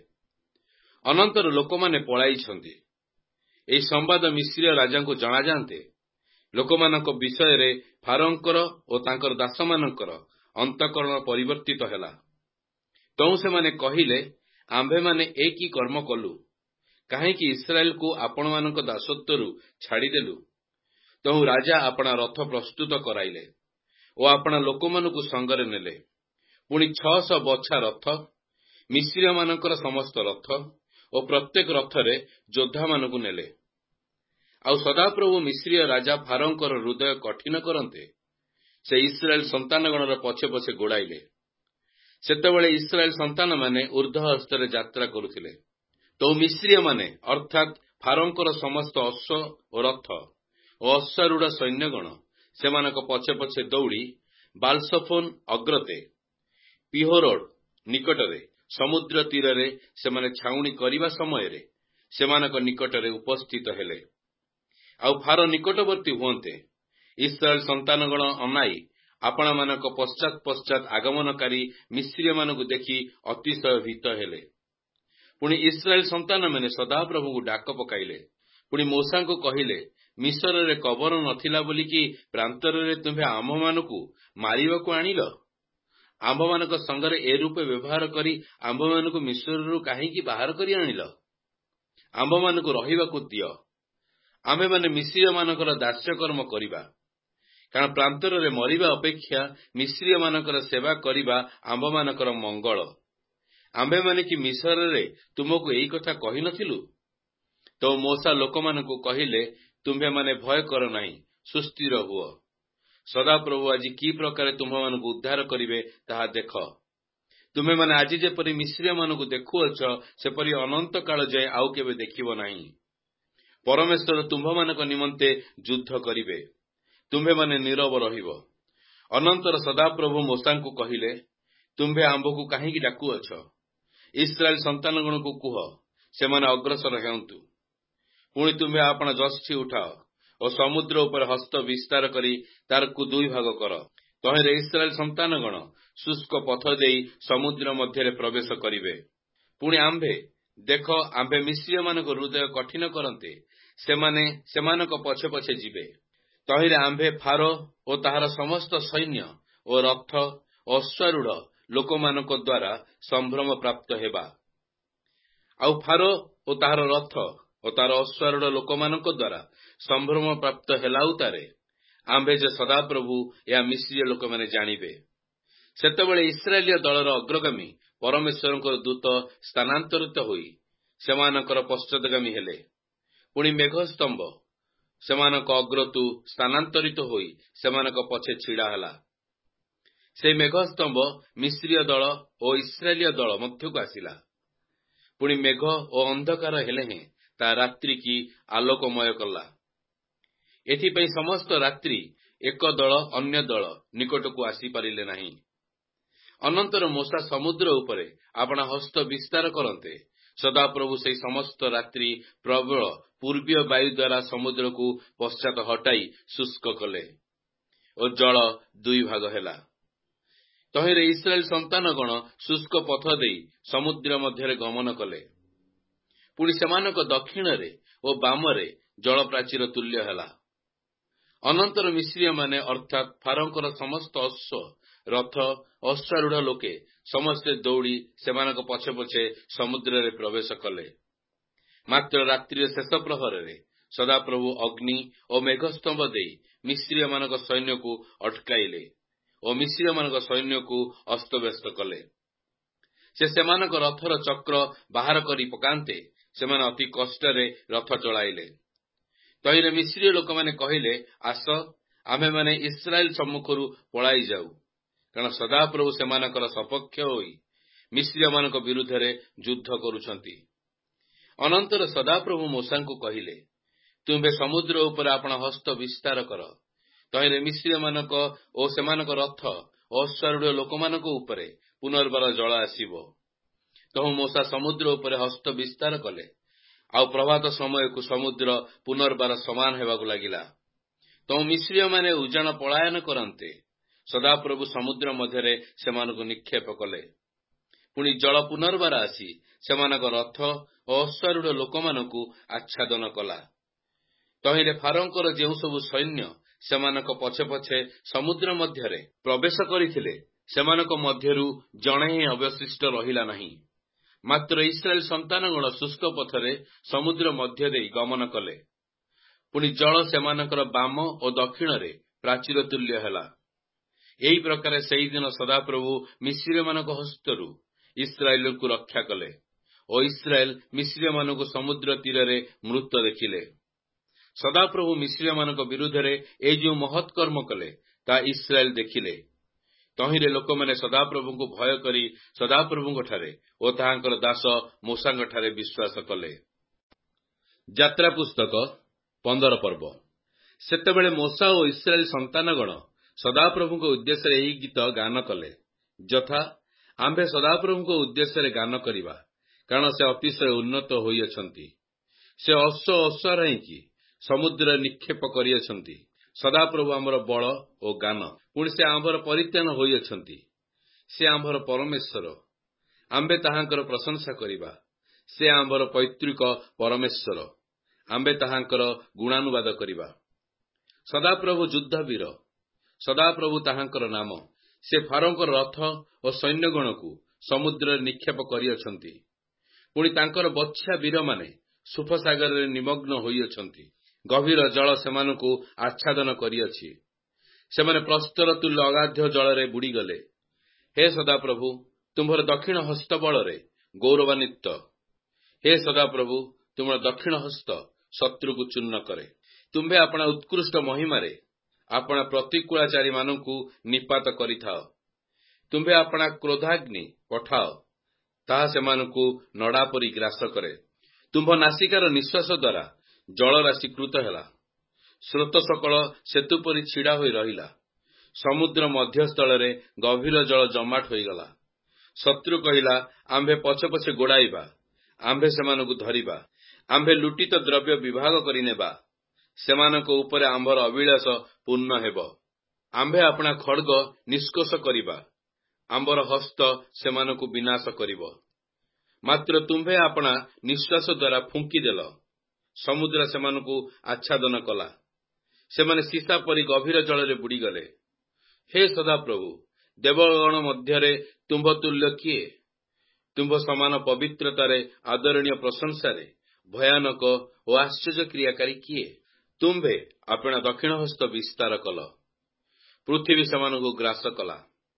ଅନନ୍ତର ଲୋକମାନେ ପଳାଇଛନ୍ତି। ଏହି ସମ୍ବାଦ ମିଶ୍ରୀୟ ରାଜାଙ୍କୁ ଜଣାଯାନ୍ତେ, ଲୋକମାନଙ୍କ ବିଷୟରେ ଫାରୋଙ୍କର ଓ ତାଙ୍କର ଦାସମାନଙ୍କର ଅନ୍ତଃକରଣ ପରିବର୍ତ୍ତିତ ହେଲା। ତହୁଁ ସେମାନେ କହିଲେ, ଆମ୍ଭେମାନେ ଏ କି କର୍ମ କଲୁ? କାହିଁକି ଇସ୍ରାଏଲକୁ ଆପଣମାନଙ୍କ ଦାସତ୍ୱରୁ ଛାଡ଼ିଦେଲୁ? ତହୁଁ ରାଜା ଆପଣା ରଥ ପ୍ରସ୍ତୁତ କରାଇଲେ ଓ ଆପଣା ଲୋକମାନଙ୍କୁ ସଙ୍ଗରେ ନେଲେ। ପୁଣି 600 ବଛା ରଥ, ମିଶ୍ରୀୟମାନଙ୍କର ସମସ୍ତ ରଥ ଓ ପ୍ରତ୍ୟେକ ରଥରେ ଯୋଦ୍ଧାମାନଙ୍କୁ ନେଲେ। ଆଉ ସଦାପ୍ରଭୁ ମିଶ୍ରୀୟ ରାଜା ଫାରୋଙ୍କର ହୃଦୟ କଠିନ କରନ୍ତେ, ସେ ଇସ୍ରାଏଲ ସନ୍ତାନଗଣର ପଛେ ପଛେ ଗୋଡ଼ାଇଲେ। ସେତେବେଳେ ଇସ୍ରାଏଲ ସନ୍ତାନମାନେ ଉର୍ଦ୍ଧ୍ୱ ହସ୍ତରେ ଯାତ୍ରା କରୁଥିଲେ। ତହୁଁ ମିଶ୍ରୀୟମାନେ ଅର୍ଥାତ୍ ଫାରୋଙ୍କର ସମସ୍ତ ଅଶ୍ୱ ଓ ରଥ ଓ ଅଶ୍ୱାରୂଢ଼ ସୈନ୍ୟଗଣ ସେମାନଙ୍କ ପଛେ ପଛେ ଦୌଡ଼ି ବାଲସଫୋନ ଅଗ୍ରତେ ପିହୋରୋଡ ନିକଟରେ ସମୁଦ୍ର ତୀରରେ ସେମାନେ ଛାଉଣି କରିବା ସମୟରେ ସେମାନଙ୍କ ନିକଟରେ ଉପସ୍ଥିତ ହେଲେ। ଆଉ ଫାରୋ ନିକଟବର୍ତ୍ତୀ ହୁଅନ୍ତେ ଇସ୍ରାଏଲ ସନ୍ତାନଗଣ ଅନାଇ ଆପଣମାନଙ୍କ ପଶ୍ଚାତ୍ ପଶ୍ଚାତ୍ ଆଗମନକାରୀ ମିସ୍ରୀମାନଙ୍କୁ ଦେଖି ଅତିଶୟ ଭୀତ ହେଲେ। ପୁଣି ଇସ୍ରାଏଲ ସନ୍ତାନମାନେ ସଦାପ୍ରଭୁଙ୍କୁ ଡାକ ପକାଇଲେ। ପୁଣି ମୋଶାଙ୍କୁ କହିଲେ, ମିଶରରେ କବର ନଥିଲା ବୋଲିକି ପ୍ରାନ୍ତରରେ ତୁମ୍ଭେ ଆମ୍ଭମାନଙ୍କୁ ମାରିବାକୁ ଆଣିଲ? ଆମ୍ଭମାନଙ୍କ ସଙ୍ଗରେ ଏ ରୂପେ ବ୍ୟବହାର କରି ଆମ୍ଭମାନଙ୍କୁ ମିଶରରୁ କାହିଁକି ବାହାର କରି ଆଣିଲ? ଆମ୍ଭମାନଙ୍କୁ ରହିବାକୁ ଦିଅ, ଆମ୍ଭେମାନେ ମିସ୍ରୀୟମାନଙ୍କର ଦାସ୍ୟକର୍ମ କରିବା। କାରଣ ପ୍ରାନ୍ତରରେ ମରିବା ଅପେକ୍ଷା ମିସ୍ରୀୟମାନଙ୍କର ସେବା କରିବା ଆମ୍ଭମାନଙ୍କର ମଙ୍ଗଳ। ଆମ୍ଭେମାନେ କି ମିଶରରେ ତୁମକୁ ଏଇ କଥା କହିନଥିଲୁ? ତ ମୋଶା ଲୋକମାନଙ୍କୁ କହିଲେ, ତୁମ୍ଭେମାନେ ଭୟ କର ନାହିଁ, ସୁସ୍ଥିର ହୁଅ। ସଦାପ୍ରଭୁ ଆଜି କି ପ୍ରକାରେ ତୁମ୍ଭମାନଙ୍କୁ ଉଦ୍ଧାର କରିବେ ତାହା ଦେଖ। ତୁମ୍ଭେମାନେ ଆଜି ଯେପରି ମିସ୍ରୀୟମାନଙ୍କୁ ଦେଖୁଅଛ ସେପରି ଅନନ୍ତ କାଳ ଯାଏ ଆଉ କେବେ ଦେଖିବ ନାହିଁ। ପରମେଶ୍ୱର ତୁମ୍ଭମାନଙ୍କ ନିମନ୍ତେ ଯୁଦ୍ଧ କରିବେ, ତୁମ୍ଭେମାନେ ନୀରବ ରହିବ। ଅନନ୍ତର ସଦାପ୍ରଭୁ ମୋଶାଙ୍କୁ କହିଲେ, ତୁମ୍ଭେ ଆମ୍ଭକୁ କାହିଁକି ଡାକୁଅଛ? ଇସ୍ରାଏଲ ସନ୍ତାନଗଣକୁ କୁହ, ସେମାନେ ଅଗ୍ରସର ହେଉନ୍ତୁ। ପୁଣି ତୁମ୍ଭେ ଆପଣ ଯଷ୍ଟି ଉଠାଅ ଓ ସମୁଦ୍ର ଉପରେ ହସ୍ତ ବିସ୍ତାର କରି ତାରକୁ ଦୁଇ ଭାଗ କର। ତହିଁରେ ଇସ୍ରାଏଲ ସନ୍ତାନଗଣ ଶୁଷ୍କ ପଥ ଦେଇ ସମୁଦ୍ର ମଧ୍ୟରେ ପ୍ରବେଶ କରିବେ। ପୁଣି ଦେଖ ଆମ୍ଭେ ମିସ୍ରୀୟମାନଙ୍କ ହୃଦୟ କଠିନ କରନ୍ତେ ସେମାନେ ସେମାନଙ୍କ ପଛେ ପଛେ ଯିବେ। ତହିଁରେ ଆମ୍ଭେ ଫାରୋ ଓ ତାହାର ସମସ୍ତ ସୈନ୍ୟ ଓ ରଥ ଓ ଅଶ୍ୱାରୂଢ଼ ଲୋକମାନଙ୍କ ଦ୍ୱାରା ସମ୍ଭ୍ରମ ପ୍ରାପ୍ତ ହେବା। ଆଉ ଫାରୋ ଓ ତାହାର ରଥ ଓ ତାହାର ଅଶ୍ୱାରୂଢ଼ ଲୋକମାନଙ୍କ ଦ୍ୱାରା ସମ୍ଭ୍ରମ ପ୍ରାପ୍ତ ହେଲା ଉତ୍ତାରେ ଆମ୍ଭେ ଯେ ସଦାପ୍ରଭୁ ଏହା ମିସ୍ରୀୟ ଲୋକମାନେ ଜାଣିବେ। ସେତେବେଳେ ଇସ୍ରାଏଲୀୟ ଦଳର ଅଗ୍ରଗାମୀ ପରମେଶ୍ୱରଙ୍କର ଦୂତ ସ୍ଥାନାନ୍ତରିତ ହୋଇ ସେମାନଙ୍କର ପଶ୍ଚାତଗାମୀ ହେଲେ। ପୁଣି ମେଘସ୍ତମ୍ଭ ସେମାନଙ୍କ ଅଗ୍ରତୁ ସ୍ଥାନାନ୍ତରିତ ହୋଇ ସେମାନଙ୍କ ପଛେ ଛିଡ଼ା ହେଲା। ସେହି ମେଘସ୍ତମ୍ଭ ମିସ୍ରୀୟ ଦଳ ଓ ଇସ୍ରାଏଲୀୟ ଦଳ ମଧ୍ୟକୁ ଆସିଲା। ପୁଣି ମେଘ ଓ ଅନ୍ଧକାର ହେଲେ ହେଁ ତା ରାତ୍ରି କି ଆଲୋକମୟ କଲା। ଏଥିପାଇଁ ସମସ୍ତ ରାତ୍ରି ଏକ ଦଳ ଅନ୍ୟ ଦଳ ନିକଟକୁ ଆସିପାରିଲେ ନାହିଁ। ଅନନ୍ତର ମୋଶା ସମୁଦ୍ର ଉପରେ ଆପଣା ହସ୍ତ ବିସ୍ତାର କରନ୍ତେ ସଦାପ୍ରଭୁ ସେହି ସମସ୍ତ ରାତ୍ରି ପ୍ରବଳ ପୂର୍ବୀୟ ବାୟୁ ଦ୍ୱାରା ସମୁଦ୍ରକୁ ପଶ୍ଚାତ ହଟାଇ ଶୁଷ୍କ କଲେ ଓ ଜଳ ଦୁଇ ଭାଗ ହେଲା। ତହିଁରେ ଇସ୍ରାଏଲ ସନ୍ତାନଗଣ ଶୁଷ୍କ ପଥ ଦେଇ ସମୁଦ୍ର ମଧ୍ୟରେ ଗମନ କଲେ। ପୁଣି ସେମାନଙ୍କ ଦକ୍ଷିଣରେ ଓ ବାମରେ ଜଳପ୍ରାଚୀର ତୁଲ୍ୟ ହେଲା। ଅନନ୍ତର ମିସ୍ରୀୟମାନେ ଅର୍ଥାତ୍ ଫାରୋଙ୍କର ସମସ୍ତ ଅଶ୍ୱ, ରଥ, ଅଶ୍ୱାରୂଢ଼ ଲୋକେ ସମସ୍ତେ ଦୌଡ଼ି ସେମାନଙ୍କ ପଛେ ପଛେ ସମୁଦ୍ରରେ ପ୍ରବେଶ କଲେ। ମାତ୍ର ରାତ୍ରିର ଶେଷ ପ୍ରହରରେ ସଦାପ୍ରଭୁ ଅଗ୍ନି ଓ ମେଘସ୍ତମ୍ଭ ଦେଇ ମିସ୍ରୀୟମାନଙ୍କ ସୈନ୍ୟକୁ ଅଟକାଇଲେ ଓ ମିସ୍ରୀୟମାନଙ୍କ ସୈନ୍ୟକୁ ଅସ୍ତବ୍ୟସ୍ତ କଲେ। ସେ ସେମାନଙ୍କ ରଥର ଚକ୍ର ବାହାର କରି ପକାନ୍ତେ ସେମାନେ ଅତି କଷ୍ଟରେ ରଥ ଚଳାଇଲେ। ତହିଁରେ ମିସ୍ରୀୟ ଲୋକମାନେ କହିଲେ, ଆସ ଆମ୍ଭେମାନେ ଇସ୍ରାଏଲ ସମ୍ମୁଖରୁ ପଳାଇ ଯାଉ, କାରଣ ସଦାପ୍ରଭୁ ସେମାନଙ୍କର ସପକ୍ଷ ହୋଇ ମିସ୍ରୀୟମାନଙ୍କ ବିରୁଦ୍ଧରେ ଯୁଦ୍ଧ କରୁଛନ୍ତି। ଅନନ୍ତର ସଦାପ୍ରଭୁ ମୋଶାଙ୍କୁ କହିଲେ, ତୁମ୍ଭେ ସମୁଦ୍ର ଉପରେ ଆପଣ ହସ୍ତ ବିସ୍ତାର କର। ତହିଁରେ ମିସ୍ରୀୟମାନଙ୍କ ଓ ସେମାନଙ୍କ ରଥ ଓ ଅଶ୍ୱାରୂଢ଼ ଲୋକମାନଙ୍କ ଉପରେ ପୁନର୍ବାର ଜଳ ଆସିବ। ତହୁ ମୋଶା ସମୁଦ୍ର ଉପରେ ହସ୍ତ ବିସ୍ତାର କଲେ। ଆଉ ପ୍ରଭାତ ସମୟକୁ ସମୁଦ୍ର ପୁନର୍ବାର ସମାନ ହେବାକୁ ଲାଗିଲା। ତହୁ ମିସ୍ରୀୟମାନେ ଉଜାଣ ପଳାୟନ କରନ୍ତେ ସଦାପ୍ରଭୁ ସମୁଦ୍ର ମଧ୍ୟରେ ସେମାନଙ୍କୁ ନିକ୍ଷେପ କଲେ। ପୁଣି ଜଳ ପୁନର୍ବାର ଆସି ସେମାନଙ୍କ ରଥ ଓ ଅଶ୍ୱାରୂଢ଼ ଲୋକମାନଙ୍କୁ ଆଚ୍ଛାଦନ କଲା। ତହିଁରେ ଫାରୋଙ୍କର ଯେଉଁ ସବୁ ସୈନ୍ୟ ସେମାନଙ୍କ ପଛେ ପଛେ ସମୁଦ୍ର ମଧ୍ୟରେ ପ୍ରବେଶ କରିଥିଲେ ସେମାନଙ୍କ ମଧ୍ୟରୁ ଜଣେ ହିଁ ଅବଶିଷ୍ଟ ରହିଲା ନାହିଁ। ମାତ୍ର ଇସ୍ରାଏଲ ସନ୍ତାନଗଣ ଶୁଷ୍କ ପଥରେ ସମୁଦ୍ର ମଧ୍ୟ ଦେଇ ଗମନ କଲେ। ପୁଣି ଜଳ ସେମାନଙ୍କର ବାମ ଓ ଦକ୍ଷିଣରେ ପ୍ରାଚୀର ତୁଲ୍ୟ ହେଲା। ଏହି ପ୍ରକାର ସେହିଦିନ ସଦାପ୍ରଭୁ ମିସ୍ରୀୟମାନଙ୍କ ହସ୍ତରୁ ଇସ୍ରାଏଲକୁ ରକ୍ଷା କଲେ ଓ ଇସ୍ରାଏଲ ମିସ୍ରୀୟମାନଙ୍କୁ ସମୁଦ୍ର ତୀରରେ ମୃତ ଦେଖିଲେ। ସଦାପ୍ରଭୁ ମିସ୍ରୀୟମାନଙ୍କ ବିରୁଦ୍ଧରେ ଏହି ଯେଉଁ ମହତ୍ କର୍ମ କଲେ ତାହା ଇସ୍ରାଏଲ ଦେଖିଲେ। ତହିଁରେ ଲୋକମାନେ ସଦାପ୍ରଭୁଙ୍କୁ ଭୟ କରି ସଦାପ୍ରଭୁଙ୍କଠାରେ ଓ ତାହାଙ୍କର ଦାସ ମୋଶାଙ୍କଠାରେ ବିଶ୍ୱାସ କଲେ। ଯାତ୍ରା ପୁସ୍ତକ 15 ପର୍ବ। ସେତେବେଳେ ମୋଶା ଓ ଇସ୍ରାଏଲ ସନ୍ତାନଗଣ ସଦାପ୍ରଭୁଙ୍କ ଉଦ୍ଦେଶ୍ୟରେ ଏହି ଗୀତ ଗାନ କଲେ, ଯଥା ଆମ୍ଭେ ସଦାପ୍ରଭୁଙ୍କ ଉଦ୍ଦେଶ୍ୟରେ ଗାନ କରିବା, କାରଣ ସେ ଅତିଶୟ ଉନ୍ନତ ହୋଇଅଛନ୍ତି। ସେ ଅଶ୍ୱ ଓ ଅଶ୍ୱାରୋହୀଙ୍କି ସମୁଦ୍ରରେ ନିକ୍ଷେପ କରିଅଛନ୍ତି। ସଦାପ୍ରଭୁ ଆମର ବଳ ଓ ଗାନ, ପୁଣି ସେ ଆମ୍ଭର ପରିତ୍ରାଣ ହୋଇଅଛନ୍ତି। ସେ ଆମ୍ଭର ପରମେଶ୍ୱର, ଆମ୍ଭେ ତାହାଙ୍କର ପ୍ରଶଂସା କରିବା। ସେ ଆମ୍ଭର ପୈତୃକ ପରମେଶ୍ୱର, ଆମ୍ଭେ ତାହାଙ୍କର ଗୁଣାନୁବାଦ କରିବା। ସଦାପ୍ରଭୁ ଯୁଦ୍ଧବୀର, ସଦାପ୍ରଭୁ ତାହାଙ୍କର ନାମ। ସେ ଫାରୋଙ୍କର ରଥ ଓ ସୈନ୍ୟଗଣକୁ ସମୁଦ୍ରରେ ନିକ୍ଷେପ କରିଅଛନ୍ତି। ପୁଣି ତାଙ୍କର ବତ୍ସା ବୀରମାନେ ସୁଫସାଗରରେ ନିମଗ୍ନ ହୋଇଅଛନ୍ତି। ଗଭୀର ଜଳ ସେମାନଙ୍କୁ ଆଚ୍ଛାଦନ କରିଅଛି। ସେମାନେ ପ୍ରସ୍ତର ତୁଲ୍ୟ ଅଗାଧ ଜଳରେ ବୁଡ଼ିଗଲେ। ହେ ସଦାପ୍ରଭୁ, ତୁମ୍ଭର ଦକ୍ଷିଣ ହସ୍ତ ବଳରେ ଗୌରବାନ୍ୱିତ। ହେ ସଦାପ୍ରଭୁ, ତୁମର ଦକ୍ଷିଣ ହସ୍ତ ଶତ୍ରୁକୁ ଚୂର୍ଣ୍ଣ କରେ। ତୁମ୍ଭେ ଆପଣା ଉତ୍କୃଷ୍ଟ ମହିମାରେ ଆପଣା ପ୍ରତିକୂଳାଚାରୀମାନଙ୍କୁ ନିପାତ କରିଥାଅ। ତୁମ୍ଭେ ଆପଣା କ୍ରୋଧାଗ୍ନି ପଠାଅ, ତାହା ସେମାନଙ୍କୁ ନଡ଼ା ପରି ଗ୍ରାସ କରେ। ତୁମ୍ଭ ନାସିକାର ନିଶ୍ୱାସ ଦ୍ୱାରା ଜଳରାଶି କୃତ ହେଲା। ସ୍ରୋତ ସକଳ ସେତୁ ପରି ଛିଡ଼ା ହୋଇ ରହିଲା। ସମୁଦ୍ର ମଧ୍ୟସ୍ଥଳରେ ଗଭୀର ଜଳ ଜମାଟ ହୋଇଗଲା। ଶତ୍ରୁ କହିଲା, ଆମ୍ଭେ ପଛେ ପଛେ ଗୋଡ଼ାଇବା, ଆମ୍ଭେ ସେମାନଙ୍କୁ ଧରିବା, ଆମ୍ଭେ ଲୁଟିତ ଦ୍ରବ୍ୟ ବିଭାଗ କରିନେବା। ସେମାନଙ୍କ ଉପରେ ଆମ୍ଭର ଅଭିଳାଷ ପୂର୍ଣ୍ଣ ହେବ। ଆମ୍ଭେ ଆପଣା ଖଡ୍ଗ ନିଷ୍କୋଷ କରିବା, ଆମ୍ଭର ହସ୍ତ ସେମାନଙ୍କୁ ବିନାଶ କରିବ। ମାତ୍ର ତୁମ୍ଭେ ଆପଣା ନିଶ୍ୱାସ ଦ୍ୱାରା ଫୁଙ୍କିଦେଲ, ସମୁଦ୍ର ସେମାନଙ୍କୁ ଆଚ୍ଛାଦନ କଲା। ସେମାନେ ସୀସା ପରି ଗଭୀର ଜଳରେ ବୁଡ଼ିଗଲେ। ହେ ସଦାପ୍ରଭୁ, ଦେବଗଣ ମଧ୍ୟରେ ତୁମ୍ଭ ତୁଲ୍ୟ କିଏ? ତୁମ୍ଭ ସମାନ ପବିତ୍ରତାରେ, ଆଦରଣୀୟ ପ୍ରଶଂସାରେ, ଭୟାନକ ଓ ଆଶ୍ଚର୍ଯ୍ୟ କ୍ରିୟାକାରୀ କିଏ? ତୁମ୍ଭେ ଆପଣା ଦକ୍ଷିଣ ହସ୍ତ ବିସ୍ତାର କଲ, ପୃଥିବୀ ସେମାନଙ୍କୁ ଗ୍ରାସ କଲା।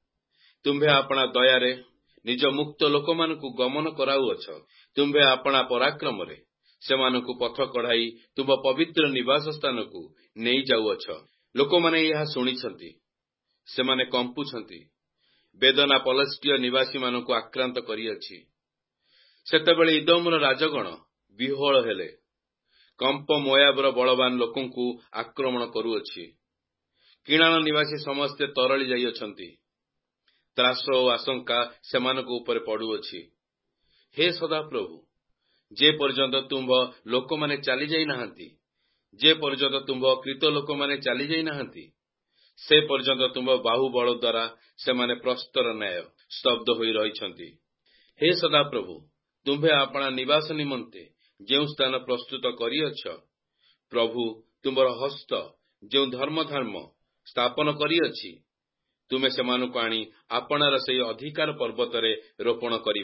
ତୁମ୍ଭେ ଆପଣା ଦୟାରେ ନିଜ ମୁକ୍ତ ଲୋକମାନଙ୍କୁ ଗମନ କରାଉଅଛ। ତୁମ୍ଭେ ଆପଣା ପରାକ୍ରମରେ ସେମାନଙ୍କୁ ପଥ କଢ଼ାଇ ତୁମ୍ଭ ପବିତ୍ର ନିବାସ ସ୍ଥାନକୁ ନେଇ ଯାଉଅଛ। ଲୋକମାନେ ଏହା ଶୁଣିଛନ୍ତି, ସେମାନେ କମ୍ପୁଛନ୍ତି। ବେଦନା ପଲଷ୍ଟିୟ ନିବାସୀମାନଙ୍କୁ ଆକ୍ରାନ୍ତ କରିଅଛି। ସେତେବେଳେ ଇଦୋମର ରାଜଗଣ ବିହ୍ୱଳ ହେଲେ। କମ୍ପ ମୋୟାବର ବଳବାନ ଲୋକଙ୍କୁ ଆକ୍ରମଣ କରୁଅଛି। କିଣାଣ ନିବାସୀ ସମସ୍ତେ ତରଳି ଯାଇଅଛନ୍ତି। ତ୍ରାସ ଓ ଆଶଙ୍କା ସେମାନଙ୍କ ଉପରେ ପଡୁଅଛି। ହେ ସଦାପ୍ରଭୁ, ଯେ ପର୍ଯ୍ୟନ୍ତ ତୁମ୍ଭ ଲୋକମାନେ ଚାଲିଯାଇ ନାହାନ୍ତି, ଯେ ପର୍ଯ୍ୟନ୍ତ ତୁମ୍ଭ କୃତ ଲୋକମାନେ ଚାଲିଯାଇ ନାହାନ୍ତି, ସେ ପର୍ଯ୍ୟନ୍ତ ତୁମ୍ଭ ବାହୁବଳ ଦ୍ୱାରା ସେମାନେ ପ୍ରସ୍ତର ନ୍ୟାୟ ସ୍ତବ୍ଧ ହୋଇ ରହିଛନ୍ତି। ହେ ସଦାପ୍ରଭୁ, ତୁମ୍ଭେ ଆପଣା ନିବାସ ନିମନ୍ତେ ଯେଉଁ ସ୍ଥାନ ପ୍ରସ୍ତୁତ କରିଅଛ, ପ୍ରଭୁ, ତୁମ୍ଭର ହସ୍ତ ଯେଉଁ ଧର୍ମ ସ୍ଥାପନ କରିଅଛି, ତୁମେ ସେମାନଙ୍କୁ ଆଣି ଆପଣାର ସେହି ଅଧିକାର ପର୍ବତରେ ରୋପଣ କରିବ।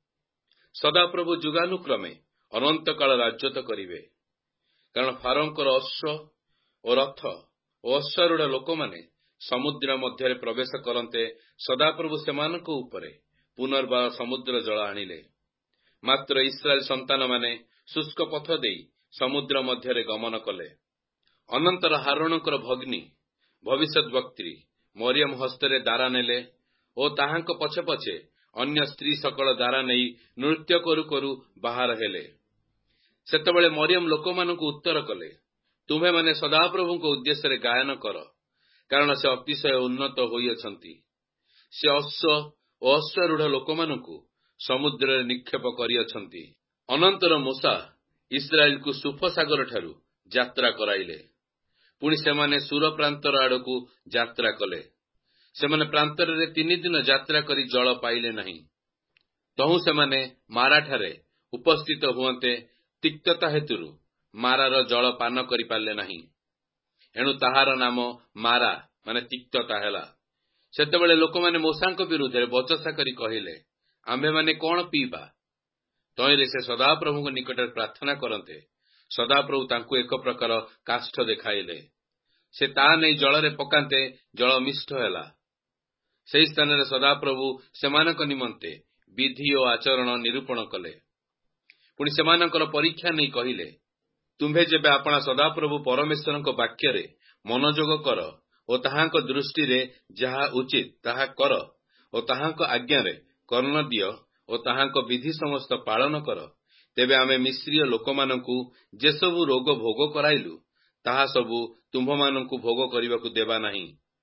ସଦାପ୍ରଭୁ ଯୁଗାନୁକ୍ରମେ ଅନନ୍ତକାଳ ରାଜତ୍ୱ କରିବେ। କାରଣ ଫାରୋଙ୍କର ଅଶ୍ବ ଓ ରଥ ଓ ଅଶ୍ୱାରୂଢ଼ ଲୋକମାନେ ସମୁଦ୍ର ମଧ୍ୟରେ ପ୍ରବେଶ କରନ୍ତେ ସଦାପ୍ରଭୁ ସେମାନଙ୍କ ଉପରେ ପୁନର୍ବାର ସମୁଦ୍ର ଜଳ ଆଣିଲେ। ମାତ୍ର ଇସ୍ରାଏଲ ସନ୍ତାନମାନେ ଶୁଷ୍କ ପଥ ଦେଇ ସମୁଦ୍ର ମଧ୍ୟରେ ଗମନ କଲେ। ଅନନ୍ତର ହାରୋନଙ୍କର ଭଗ୍ନୀ ଭବିଷ୍ୟତ୍ ବକ୍ତ୍ରୀ ମରିୟମ ହସ୍ତରେ ଦାରା ନେଲେ ଓ ତାହାଙ୍କ ପଛେ ପଛେ ଅନ୍ୟ ସ୍ତ୍ରୀ ସକଳ ଦାରା ନେଇ ନୃତ୍ୟ କରୁ କରୁ ବାହାର ହେଲେ। ସେତେବେଳେ ମରିୟମ ଲୋକମାନଙ୍କୁ ଉତ୍ତର କଲେ, ତୁମ୍ଭେମାନେ ସଦାପ୍ରଭୁଙ୍କ ଉଦ୍ଦେଶ୍ୟରେ ଗାୟନ କର, କାରଣ ସେ ଅତିଶୟ ଉନ୍ନତ ହୋଇଅଛନ୍ତି। ସେ ଅଶ୍ବ ଓ ଅଶ୍ୱାରୂଢ଼ ଲୋକମାନଙ୍କୁ ସମୁଦ୍ରରେ ନିକ୍ଷେପ କରିଅଛନ୍ତି। ଅନନ୍ତର ମୂଷା ଇସ୍ରାଏଲକୁ ସୁଫସାଗରଠାରୁ ଯାତ୍ରା କରାଇଲେ। ପୁଣି ସେମାନେ ସୁର ପ୍ରାନ୍ତର ଆଡ଼କୁ ଯାତ୍ରା କଲେ। ସେମାନେ ପ୍ରାନ୍ତରରେ 3 ଦିନ ଯାତ୍ରା କରି ଜଳ ପାଇଲେ ନାହିଁ। ତହୁଁ ସେମାନେ ମାରାଠାରେ ଉପସ୍ଥିତ ହୁଅନ୍ତେ ତିକ୍ତତା ହେତୁରୁ ମାରାର ଜଳ ପାନ କରିପାରିଲେ ନାହିଁ। ଏଣୁ ତାହାର ନାମ ମାରା ମାନେ ତିକ୍ତତା ହେଲା। ସେତେବେଳେ ଲୋକମାନେ ମୂଷାଙ୍କ ବିରୁଦ୍ଧରେ ବଚସା କରି କହିଲେ, ଆମ୍ଭେମାନେ କଣ ପିଇବା? ତହିଁରେ ସେ ସଦାପ୍ରଭୁଙ୍କ ନିକଟରେ ପ୍ରାର୍ଥନା କରନ୍ତେ ସଦାପ୍ରଭୁ ତାଙ୍କୁ ଏକ ପ୍ରକାର କାଷ୍ଠ ଦେଖାଇଲେ। ସେ ତାହା ନେଇ ଜଳରେ ପକାନ୍ତେ ଜଳ ମିଷ୍ଟ ହେଲା। ସେହି ସ୍ଥାନରେ ସଦାପ୍ରଭୁ ସେମାନଙ୍କ ନିମନ୍ତେ ବିଧି ଓ ଆଚରଣ ନିରୂପଣ କଲେ। ପୁଣି ସେମାନଙ୍କର ପରୀକ୍ଷା ନେଇ କହିଲେ, ତୁମ୍ଭେ ଯେବେ ଆପଣା ସଦାପ୍ରଭୁ ପରମେଶ୍ୱରଙ୍କ ବାକ୍ୟରେ ମନୋଯୋଗ କର ଓ ତାହାଙ୍କ ଦୃଷ୍ଟିରେ ଯାହା ଉଚିତ ତାହା କର ଓ ତାହାଙ୍କ ଆଜ୍ଞାରେ କର୍ଣ୍ଣ ଦିଅ ଓ ତାହାଙ୍କ ବିଧି ସମସ୍ତ ପାଳନ କର, ତେବେ ଆମେ ମିଶ୍ରୀୟ ଲୋକମାନଙ୍କୁ ଯେସବୁ ରୋଗ ଭୋଗ କରାଇଲୁ, ତାହା ସବୁ ତୁମ୍ଭମାନଙ୍କୁ ଭୋଗ କରିବାକୁ ଦେବା ନାହିଁ।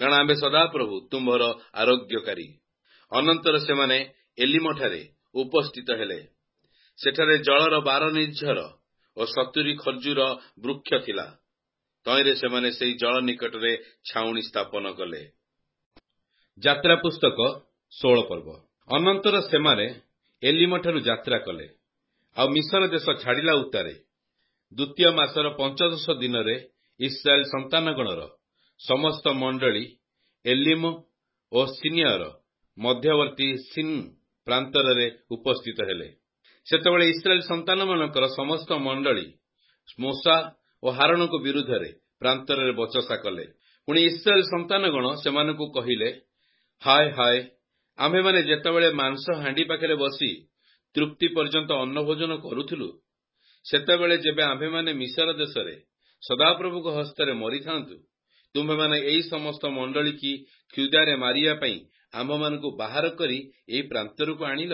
କାରଣ ଆମ୍ଭେ ସଦାପ୍ରଭୁ ତୁମ୍ଭର ଆରୋଗ୍ୟକାରୀ। ଅନନ୍ତର ସେମାନେ ଏଲିମଠାରେ ଉପସ୍ଥିତ ହେଲେ। ସେଠାରେ ଜଳର 12 ନିର୍ଝର ଓ 70 ଖର୍ଜୁର ବୃକ୍ଷ ଥିଲା। ତହିଁରେ ସେମାନେ ସେହି ଜଳ ନିକଟରେ ଛାଉଣି ସ୍ଥାପନ କଲେ। ଯାତ୍ରା ପୁସ୍ତକ 16 ପର୍ବ। ଅନନ୍ତର ସେମାନେ ଏଲିମଠାରୁ ଯାତ୍ରା କଲେ, ଆଉ ମିଶର ଦେଶ ଛାଡ଼ିଲା ଉତ୍ତାରେ। ଦ୍ୱିତୀୟ ମାସର 15 ଦିନରେ ଇସ୍ରାଏଲ ସନ୍ତାନଗଣର ସମସ୍ତ ମଣ୍ଡଳୀ ଏଲିମ ଓ ସିନିୟର ମଧ୍ୟବର୍ତ୍ତୀ ସିନ୍ ପ୍ରାନ୍ତରରେ ଉପସ୍ଥିତ ହେଲେ। ସେତେବେଳେ ଇସ୍ରାଏଲ ସନ୍ତାନମାନଙ୍କର ସମସ୍ତ ମଣ୍ଡଳୀ ମୋଶା ଓ ହାରଣଙ୍କ ବିରୁଦ୍ଧରେ ପ୍ରାନ୍ତରରେ ବଚସା କଲେ। ପୁଣି ଇସ୍ରାଏଲ ସନ୍ତାନଗଣ ସେମାନଙ୍କୁ କହିଲେ, ହାୟ ହାୟ, ଆମ୍ଭେମାନେ ଯେତେବେଳେ ମାଂସ ହାଣ୍ଡି ପାଖରେ ବସି ତୃପ୍ତି ପର୍ଯ୍ୟନ୍ତ ଅନ୍ନ ଭୋଜନ କରୁଥିଲୁ, ସେତେବେଳେ ଯେବେ ଆମ୍ଭେମାନେ ମିଶର ଦେଶରେ ସଦାପ୍ରଭୁଙ୍କ ହସ୍ତରେ ମରିଥାନ୍ତୁ, ତୁମ୍ଭେମାନେ ଏହି ସମସ୍ତ ମଣ୍ଡଳୀ କି କ୍ଷୁଧାରେ ମାରିବା ପାଇଁ ଆମ୍ଭମାନଙ୍କୁ ବାହାର କରି ଏହି ପ୍ରାନ୍ତରକୁ ଆଣିଲ।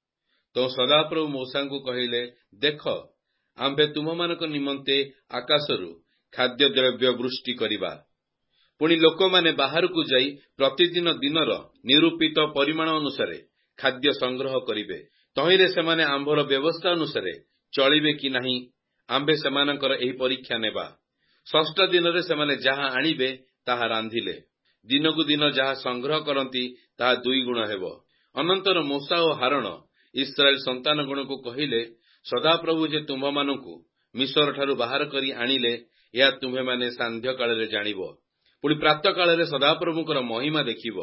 ତ ସଦାପ୍ରଭୁ ମୋଶାଙ୍କୁ କହିଲେ, ଦେଖ, ଆମ୍ଭେ ତୁମମାନଙ୍କ ନିମନ୍ତେ ଆକାଶରୁ ଖାଦ୍ୟଦ୍ରବ୍ୟ ବୃଷ୍ଟି କରିବା। ପୁଣି ଲୋକମାନେ ବାହାରକୁ ଯାଇ ପ୍ରତିଦିନ ଦିନର ନିରୂପିତ ପରିମାଣ ଅନୁସାରେ ଖାଦ୍ୟ ସଂଗ୍ରହ କରିବେ। ତହିଁରେ ସେମାନେ ଆମ୍ଭର ବ୍ୟବସ୍ଥା ଅନୁସାରେ ଚଳିବେ କି ନାହିଁ, ଆମ୍ଭେ ସେମାନଙ୍କର ଏହି ପରୀକ୍ଷା ନେବା। ଷଷ୍ଠ ଦିନରେ ସେମାନେ ଯାହା ଆଣିବେ ତାହା ରାନ୍ଧିଲେ। ଦିନକୁ ଦିନ ଯାହା ସଂଗ୍ରହ କରନ୍ତି ତାହା 2 ଗୁଣ ହେବ। ଅନନ୍ତର ମୋଶା ଓ ହାରଣ ଇସ୍ରାଏଲ ସନ୍ତାନଗଣକୁ କହିଲେ, ସଦାପ୍ରଭୁ ଯେ ତୁମ୍ଭମାନଙ୍କୁ ମିଶରଠାରୁ ବାହାର କରି ଆଣିଲେ, ଏହା ତୁମ୍ଭେମାନେ ସାନ୍ଧ୍ୟ କାଳରେ ଜାଣିବ। ପୁଣି ପ୍ରାତଃ କାଳରେ ସଦାପ୍ରଭୁଙ୍କର ମହିମା ଦେଖିବ।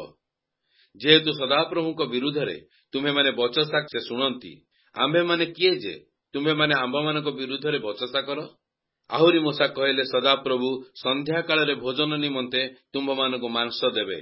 ଯେହେତୁ ସଦାପ୍ରଭୁଙ୍କ ବିରୁଦ୍ଧରେ ତୁମ୍ଭେମାନେ ବଚସା ସେ ଶୁଣନ୍ତି, ଆମ୍ଭେମାନେ କିଏ ଯେ ତୁମ୍ଭେମାନେ ଆମ୍ଭମାନଙ୍କ ବିରୁଦ୍ଧରେ ବଚସା କର? ଆହୁରି ମୋଶା କହିଲେ, ସଦାପ୍ରଭୁ ସନ୍ଧ୍ୟା କାଳରେ ଭୋଜନ ନିମନ୍ତେ ତୁମ୍ଭମାନଙ୍କୁ ମାଂସ ଦେବେ